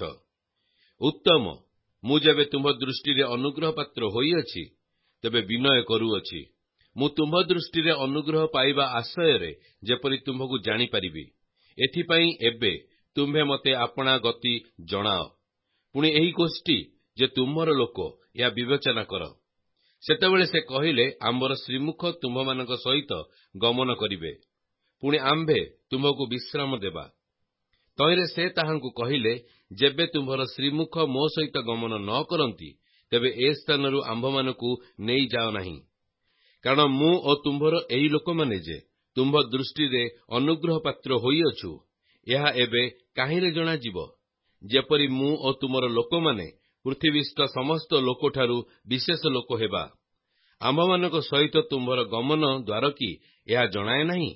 ଉତ୍ତମ, ମୁଁ ଯେବେ ତୁମ୍ଭ ଦୃଷ୍ଟିରେ ଅନୁଗ୍ରହ ପାତ୍ର ହୋଇଅଛି, ତେବେ ବିନୟ କରୁଅଛି। ମୁଁ ତୁମ୍ଭ ଦୃଷ୍ଟିରେ ଅନୁଗ୍ରହ ପାଇବା ଆଶୟରେ ଯେପରି ତୁମ୍ଭକୁ ଜାଣିପାରିବି, ଏଥିପାଇଁ ଏବେ ତୁମ୍ଭେ ମୋତେ ଆପଣା ଗତି ଜଣାଅ। ପୁଣି ଏହି ଗୋଷ୍ଠୀ ଯେ ତୁମ୍ଭର ଲୋକ, ଏହା ବିବେଚନା କର। ସେତେବେଳେ ସେ କହିଲେ, ଆମ୍ଭର ଶ୍ରୀମୁଖ ତୁମ୍ଭମାନଙ୍କ ସହିତ ଗମନ କରିବେ, ପୁଣି ଆମ୍ଭେ ତୁମ୍ଭକୁ ବିଶ୍ରାମ ଦେବା। ତହିଁରେ ସେ ତାହାଙ୍କୁ କହିଲେ, ଯେବେ ତୁମ୍ଭର ଶ୍ରୀମୁଖ ମୋ ସହିତ ଗମନ ନ କରନ୍ତି, ତେବେ ଏ ସ୍ଥାନରୁ ଆମ୍ଭମାନଙ୍କୁ ନେଇଯାଅ ନାହିଁ। କାରଣ ମୁଁ ଓ ତୁମ୍ଭର ଏହି ଲୋକମାନେ ଯେ ତୁମ୍ଭ ଦୃଷ୍ଟିରେ ଅନୁଗ୍ରହ ପାତ୍ର ହୋଇଅଛୁ, ଏହା ଏବେ କାହିଁରେ ଜଣାଯିବ, ଯେପରି ମୁଁ ଓ ତୁମର ଲୋକମାନେ ପୃଥିବୀସ୍ଥ ସମସ୍ତ ଲୋକଠାରୁ ବିଶେଷ ଲୋକ ହେବା। ଆମ୍ଭମାନଙ୍କ ସହିତ ତୁମ୍ଭର ଗମନ ଦ୍ୱାର କି ଏହା ଜଣାଏ ନାହିଁ?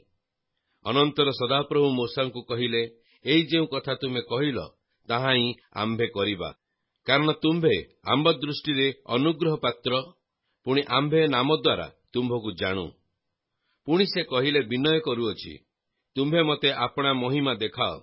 ଅନନ୍ତର ସଦାପ୍ରଭୁ ମୋଶାଙ୍କୁ କହିଲେ, ଏଇ ଯେଉଁ କଥା ତୁମେ କହିଲ, ତାହା ହିଁ ଆମ୍ଭେ କରିବା। କାରଣ ତୁମ୍ଭେ ଆମ୍ଭ ଦୃଷ୍ଟିରେ ଅନୁଗ୍ରହ ପାତ୍ର, ପୁଣି ଆମ୍ଭେ ନାମ ଦ୍ୱାରା ତୁମ୍ଭକୁ ଜାଣୁ। ପୁଣି ସେ କହିଲେ, ବିନୟ କରୁଅଛି, ତୁମ୍ଭେ ମୋତେ ଆପଣା ମହିମା ଦେଖାଅ।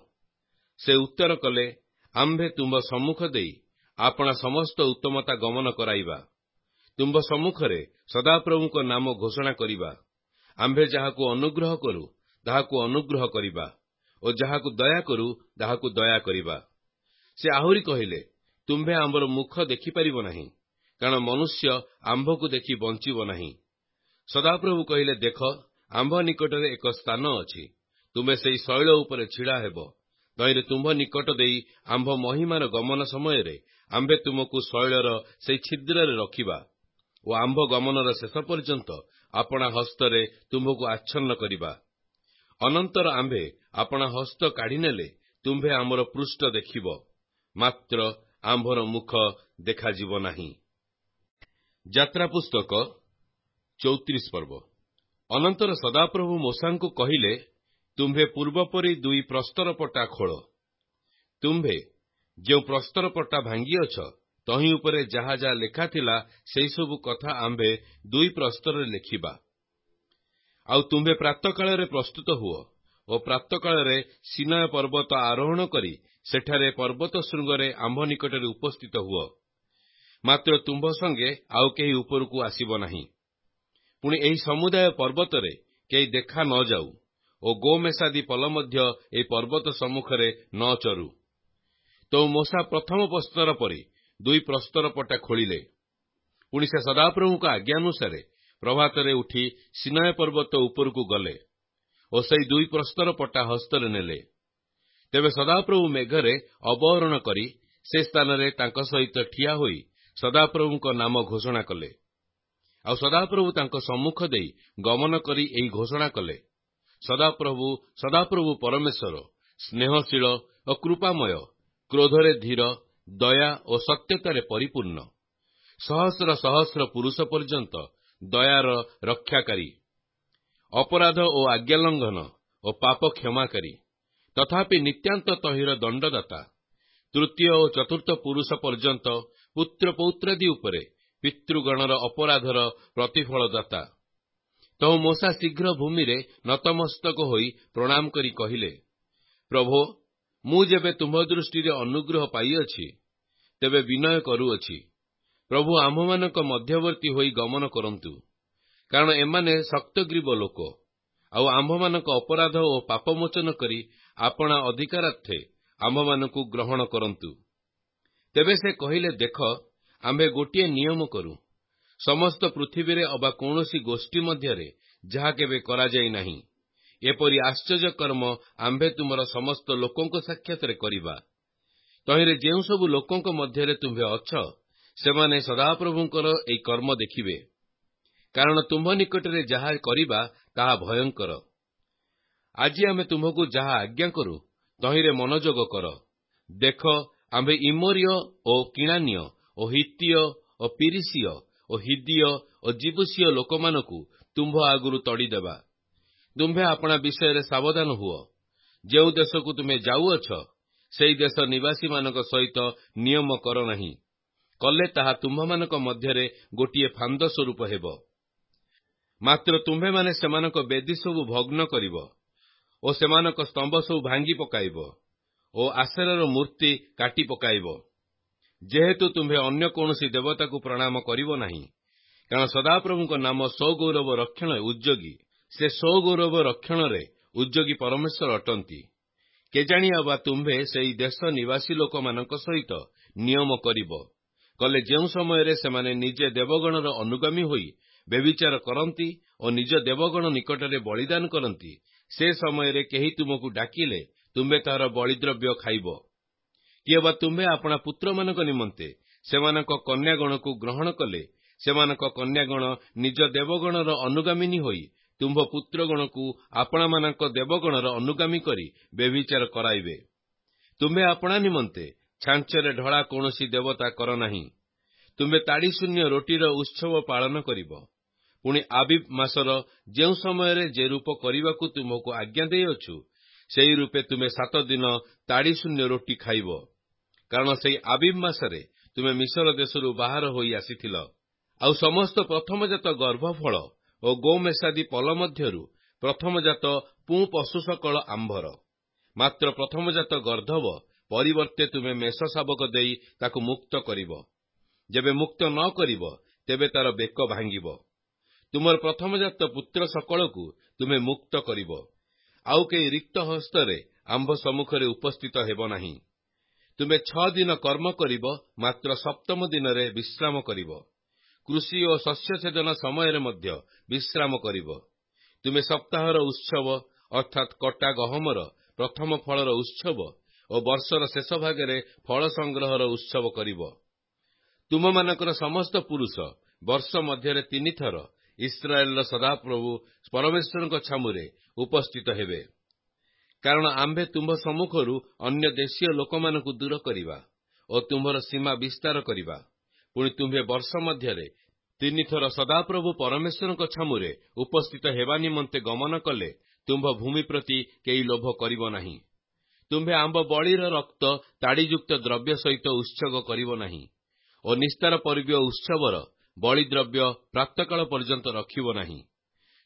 ସେ ଉତ୍ତର କଲେ, ଆମ୍ଭେ ତୁମ୍ଭ ସମ୍ମୁଖ ଦେଇ ଆପଣା ସମସ୍ତ ଉତ୍ତମତା ଗମନ କରାଇବା। ତୁମ୍ଭ ସମ୍ମୁଖରେ ସଦାପ୍ରଭୁଙ୍କ ନାମ ଘୋଷଣା କରିବା। ଆମ୍ଭେ ଯାହାକୁ ଅନୁଗ୍ରହ କରୁ, ତାହାକୁ ଅନୁଗ୍ରହ କରିବା ଓ ଯାହାକୁ ଦୟା କରୁ, ତାହାକୁ ଦୟା କରିବା। ସେ ଆହୁରି କହିଲେ, ତୁମ୍ଭେ ଆମ୍ଭର ମୁଖ ଦେଖିପାରିବ ନାହିଁ, କାରଣ ମନୁଷ୍ୟ ଆମ୍ଭକୁ ଦେଖି ବଞ୍ଚିବ ନାହିଁ। ସଦାପ୍ରଭୁ କହିଲେ, ଦେଖ, ଆମ୍ଭ ନିକଟରେ ଏକ ସ୍ଥାନ ଅଛି। ତୁମେ ସେହି ଶୈଳ ଉପରେ ଛିଡ଼ା ହେବ। ତହିଁରେ ତୁମ୍ଭ ନିକଟ ଦେଇ ଆମ୍ଭ ମହିମାର ଗମନ ସମୟରେ ଆମ୍ଭେ ତୁମକୁ ଶୈଳର ସେହି ଛିଦ୍ରରେ ରଖିବା ଓ ଆମ୍ଭ ଗମନର ଶେଷ ପର୍ଯ୍ୟନ୍ତ ଆପଣା ହସ୍ତରେ ତୁମ୍ଭକୁ ଆଚ୍ଛନ୍ନ କରିବା। ଅନନ୍ତର ଆମ୍ଭେ ଆପଣା ହସ୍ତ କାଢ଼ିନେଲେ ତୁମ୍ଭେ ଆମର ପୃଷ୍ଠ ଦେଖିବ, ମାତ୍ର ଆମ୍ଭର ମୁଖ ଦେଖାଯିବ ନାହିଁ। ଯାତ୍ରା ପୁସ୍ତକ 34 ପର୍ବ। ଅନନ୍ତର ସଦାପ୍ରଭୁ ମୋଶାଙ୍କୁ କହିଲେ, ତୁମ୍ଭେ ପୂର୍ବପରି 2 ପ୍ରସ୍ତର ପଟା ଖୋଳ। ତୁମ୍ଭେ ଯେଉଁ ପ୍ରସ୍ତର ପଟା ଭାଙ୍ଗିଅଛ, ତହିଁ ଉପରେ ଯାହା ଯାହା ଲେଖାଥିଲା, ସେହିସବୁ କଥା ଆମ୍ଭେ 2 ପ୍ରସ୍ତରରେ ଲେଖିବା। ଆଉ ତୁମ୍ଭେ ପ୍ରାତଃକାଳରେ ପ୍ରସ୍ତୁତ ହୁଅ ଓ ପ୍ରାତଃକାଳରେ ସିନାୟ ପର୍ବତ ଆରୋହଣ କରି ସେଠାରେ ପର୍ବତ ଶୃଙ୍ଗରେ ଆମ୍ଭ ନିକଟରେ ଉପସ୍ଥିତ ହୁଅ। ମାତ୍ର ତୁମ୍ଭ ସଙ୍ଗେ ଆଉ କେହି ଉପରକୁ ଆସିବ ନାହିଁ। ପୁଣି ଏହି ସମୁଦାୟ ପର୍ବତରେ କେହି ଦେଖା ନ ଯାଉ ଓ ଗୋମେଷାଦି ପଲ ମଧ୍ୟ ଏହି ପର୍ବତ ସମ୍ମୁଖରେ ନ ଚରୁ। ତ ମୋଶା ପ୍ରଥମ ପ୍ରସ୍ତର ପରି 2 ପ୍ରସ୍ତର ପଟା ଖୋଳିଲେ। ପୁଣି ସେ ସଦାପ୍ରଭୁଙ୍କ ଆଜ୍ଞାନୁସାରେ ପ୍ରଭାତରେ ଉଠି ସିନାୟ ପର୍ବତ ଉପରକୁ ଗଲେ ଓ ସେହି 2 ପ୍ରସ୍ତର ପଟା ହସ୍ତରେ ନେଲେ। ତେବେ ସଦାପ୍ରଭୁ ମେଘରେ ଅବତରଣ କରି ସେ ସ୍ଥାନରେ ତାଙ୍କ ସହିତ ଠିଆ ହୋଇ ସଦାପ୍ରଭୁଙ୍କ ନାମ ଘୋଷଣା କଲେ। ଆଉ ସଦାପ୍ରଭୁ ତାଙ୍କ ସମ୍ମୁଖ ଦେଇ ଗମନ କରି ଏହି ଘୋଷଣା କଲେ, ସଦାପ୍ରଭୁ ପରମେଶ୍ୱର ସ୍ନେହଶୀଳ ଓ କୃପାମୟ, କ୍ରୋଧରେ ଧୀର, ଦୟା ଓ ସତ୍ୟତାରେ ପରିପୂର୍ଣ୍ଣ, ସହସ୍ର ସହସ୍ର ପୁରୁଷ ପର୍ଯ୍ୟନ୍ତ ଦୟାର ରକ୍ଷାକାରୀ, ଅପରାଧ ଓ ଆଜ୍ଞାଲଙ୍ଘନ ଓ ପାପ କ୍ଷମାକାରୀ, ତଥାପି ନିତ୍ୟାନ୍ତ ତହିର ଦଣ୍ଡଦାତା, ତୃତୀୟ ଓ ଚତୁର୍ଥ ପୁରୁଷ ପର୍ଯ୍ୟନ୍ତ ପୁତ୍ର ପୌତ୍ରାଦି ଉପରେ ପିତୃଗଣର ଅପରାଧର ପ୍ରତିଫଳଦାତା। ତହୁ ମୋଶା ଶୀଘ୍ର ଭୂମିରେ ନତମସ୍ତକ ହୋଇ ପ୍ରଣାମ କରି କହିଲେ, ପ୍ରଭୋ, ମୁଁ ଯେବେ ତୁମ୍ଭ ଦୃଷ୍ଟିରେ ଅନୁଗ୍ରହ ପାଇଅଛି, ତେବେ ବିନୟ କରୁଅଛି, ପ୍ରଭୁ ଆମ୍ଭମାନଙ୍କ ମଧ୍ୟବର୍ତ୍ତୀ ହୋଇ ଗମନ କରନ୍ତୁ, କାରଣ ଏମାନେ ଶକ୍ତଗ୍ରୀବ ଲୋକ, ଆଉ ଆମ୍ଭମାନଙ୍କ ଅପରାଧ ଓ ପାପମୋଚନ କରି ଆପଣା ଅଧିକାରାର୍ଥେ ଆମ୍ଭମାନଙ୍କୁ ଗ୍ରହଣ କରନ୍ତୁ। ତେବେ ସେ କହିଲେ, ଦେଖ, ଆମ୍ଭେ ଗୋଟିଏ ନିୟମ କରୁ, ସମସ୍ତ ପୃଥିବୀରେ ଅବା କୌଣସି ଗୋଷ୍ଠୀ ମଧ୍ୟରେ ଯାହା କେବେ କରାଯାଇ ନାହିଁ, ଏପରି ଆଶ୍ଚର୍ଯ୍ୟ କର୍ମ ଆମ୍ଭେ ତୁମର ସମସ୍ତ ଲୋକଙ୍କ ସାକ୍ଷାତରେ କରିବା। ତହିଁରେ ଯେଉଁ ସବୁ ଲୋକଙ୍କ ମଧ୍ୟରେ ତୁମ୍ଭେ ଅଛ, ସେମାନେ ସଦାପ୍ରଭୁଙ୍କର ଏହି କର୍ମ ଦେଖିବେ, କାରଣ ତୁମ୍ଭ ନିକଟରେ ଯାହା କରିବା ତାହା ଭୟଙ୍କର। ଆଜି ଆମେ ତୁମ୍ଭକୁ ଯାହା ଆଜ୍ଞା କରୁ, ତହିଁରେ ମନୋଯୋଗ କର। ଦେଖ, ଆମ୍ଭେ ଇମୋରୀୟ ଓ କିଣାନୀୟ ଓ ହିତୀୟ ଓ ପିରିସୀୟ ଓ ହିଦୀୟ ଓ ଜିବୁସୀୟ ଲୋକମାନଙ୍କୁ ତୁମ୍ଭ ଆଗରୁ ତଡ଼ିଦେବା। ତୁମ୍ଭେ ଆପଣା ବିଷୟରେ ସାବଧାନ ହୁଅ। ଯେଉଁ ଦେଶକୁ ତୁମେ ଯାଉଅଛ, ସେହି ଦେଶ ନିବାସୀମାନଙ୍କ ସହିତ ନିୟମ କର ନାହିଁ, କଲେ ତାହା ତୁମ୍ଭମାନଙ୍କ ମଧ୍ୟରେ ଗୋଟିଏ ଫାନ୍sh ସ୍ୱରୂପ ହେବ। ମାତ୍ର ତୁମ୍ଭେମାନେ ସେମାନଙ୍କ ବେଦୀ ସବୁ ଭଗ୍ନ କରିବ ଓ ସେମାନଙ୍କ ସ୍ତମ୍ଭ ସବୁ ଭାଙ୍ଗି ପକାଇବ ଓ ଆସେରର ମୂର୍ତ୍ତି କାଟି ପକାଇବ, ଯେହେତୁ ତୁମ୍ଭେ ଅନ୍ୟ କୌଣସି ଦେବତାକୁ ପ୍ରଣାମ କରିବ ନାହିଁ, କାରଣ ସଦାପ୍ରଭୁଙ୍କ ନାମ ସ୍ୱଗୌରବ ରକ୍ଷଣ ଉଦ୍ଯୋଗୀ। ସେ ସ୍ୱଗୌରବ ରକ୍ଷଣରେ ଉଦ୍ଯୋଗୀ ପରମେଶ୍ୱର ଅଟନ୍ତି। କେଜାଣି ଅବା ତୁମ୍ଭେ ସେହି ଦେଶ ନିବାସୀ ଲୋକମାନଙ୍କ ସହିତ ନିୟମ କରିବ, କଲେ ଯେଉଁ ସମୟରେ ସେମାନେ ନିଜେ ଦେବଗଣର ଅନୁଗାମୀ ହୋଇ ବ୍ୟଭିଚାର କରନ୍ତି ଓ ନିଜ ଦେବଗଣ ନିକଟରେ ବଳିଦାନ କରନ୍ତି, ସେ ସମୟରେ କେହି ତୁମକୁ ଡାକିଲେ ତୁମ୍ଭେ ତାହାର ବଳିଦ୍ରବ୍ୟ ଖାଇବ। କିଏବା ତୁମ୍ଭେ ଆପଣା ପୁତ୍ରମାନଙ୍କ ନିମନ୍ତେ ସେମାନଙ୍କ କନ୍ୟାଗଣକୁ ଗ୍ରହଣ କଲେ, ସେମାନଙ୍କ କନ୍ୟାଗଣ ନିଜ ଦେବଗଣର ଅନୁଗାମିନୀ ହୋଇ ତୁମ୍ଭ ପୁତ୍ରଗଣକୁ ଆପଣାମାନଙ୍କ ଦେବଗଣର ଅନୁଗାମୀ କରି ବ୍ୟଭିଚାର କରାଇବେ। ତୁମ୍ଭେ ଆପଣା ନିମନ୍ତେ ଛାଞ୍ଚରେ ଢଳା କୌଣସି ଦେବତା କର ନାହିଁ। ତୁମ୍ଭେ ତାଡ଼ିଶୂନ୍ୟ ରୋଟିର ଉତ୍ସବ ପାଳନ କରିବ। ପୁଣି ଆବିବ୍ ମାସର ଯେଉଁ ସମୟରେ ଯେ ରୂପ କରିବାକୁ ତୁମ୍ଭକୁ ଆଜ୍ଞା ଦେଇଅଛୁ, ସେହି ରୂପେ ତୁମେ 7 ଦିନ ତାଡ଼ିଶୂନ୍ୟ ରୋଟି ଖାଇବ, କାରଣ ସେହି ଆବିବ୍ ମାସରେ ତୁମେ ମିଶର ଦେଶରୁ ବାହାର ହୋଇ ଆସିଥିଲ। ଆଉ ସମସ୍ତ ପ୍ରଥମଜାତ ଗର୍ଭଫଳ ଓ ଗୋମେଷାଦି ପଲ ମଧ୍ୟରୁ ପ୍ରଥମଜାତ ପୁଁ ପଶୁ ସକଳ ଆମ୍ଭର। ମାତ୍ର ପ୍ରଥମଜାତ ଗର୍ଦ୍ଧବ ପରିବର୍ତ୍ତେ ତୁମେ ମେଷ ଶାବକ ଦେଇ ତାକୁ ମୁକ୍ତ କରିବ। ଯେବେ ମୁକ୍ତ ନ କରିବ, ତେବେ ତାର ବେକ ଭାଙ୍ଗିବ। ତୁମର ପ୍ରଥମଜାତ ପୁତ୍ର ସକଳକୁ ତୁମେ ମୁକ୍ତ କରିବ। ଆଉ କେହି ରିକ୍ତ ହସ୍ତରେ ଆମ୍ଭ ସମ୍ମୁଖରେ ଉପସ୍ଥିତ ହେବ ନାହିଁ। ତୁମେ 6 ଦିନ କର୍ମ କରିବ, ମାତ୍ର 7ମ ଦିନରେ ବିଶ୍ରାମ କରିବ। କୃଷି ଓ ଶସ୍ୟ ଛେଦନ ସମୟରେ ମଧ୍ୟ ବିଶ୍ରାମ କରିବ। ତୁମେ ସପ୍ତାହର ଉତ୍ସବ ଅର୍ଥାତ୍ କଟା ଗହମର ପ୍ରଥମ ଫଳର ଉତ୍ସବ ଓ ବର୍ଷର ଶେଷ ଭାଗରେ ଫଳ ସଂଗ୍ରହର ଉତ୍ସବ କରିବ। ତୁମମାନଙ୍କର ସମସ୍ତ ପୁରୁଷ ବର୍ଷ ମଧ୍ୟରେ 3 ଥର ଇସ୍ରାଏଲର ସଦାପ୍ରଭୁ ପରମେଶ୍ୱରଙ୍କ ଛାମୁରେ ଉପସ୍ଥିତ ହେବେ। କାରଣ ଆମ୍ଭେ ତୁମ୍ଭ ସମ୍ମୁଖରୁ ଅନ୍ୟ ଦେଶୀୟ ଲୋକମାନଙ୍କୁ ଦୂର କରିବା ଓ ତୁମ୍ଭର ସୀମା ବିସ୍ତାର କରିବା। ପୁଣି ତୁମ୍ଭେ ବର୍ଷ ମଧ୍ୟରେ 3 ଥର ସଦାପ୍ରଭୁ ପରମେଶ୍ୱରଙ୍କ ଛାମୁରେ ଉପସ୍ଥିତ ହେବା ନିମନ୍ତେ ଗମନ କଲେ ତୁମ୍ଭ ଭୂମି ପ୍ରତି କେହି ଲୋଭ କରିବ ନାହିଁ। ତୁମ୍ଭେ ଆମ୍ଭ ବଳିର ରକ୍ତ ତାଡ଼ିଯୁକ୍ତ ଦ୍ରବ୍ୟ ସହିତ ଉତ୍ସର୍ଗ କରିବ ନାହିଁ ଓ ନିସ୍ତାର ପର୍ବୀୟ ଉତ୍ସବର ବଳିଦ୍ରବ୍ୟ ପ୍ରାତଃକାଳ ପର୍ଯ୍ୟନ୍ତ ରଖିବ ନାହିଁ।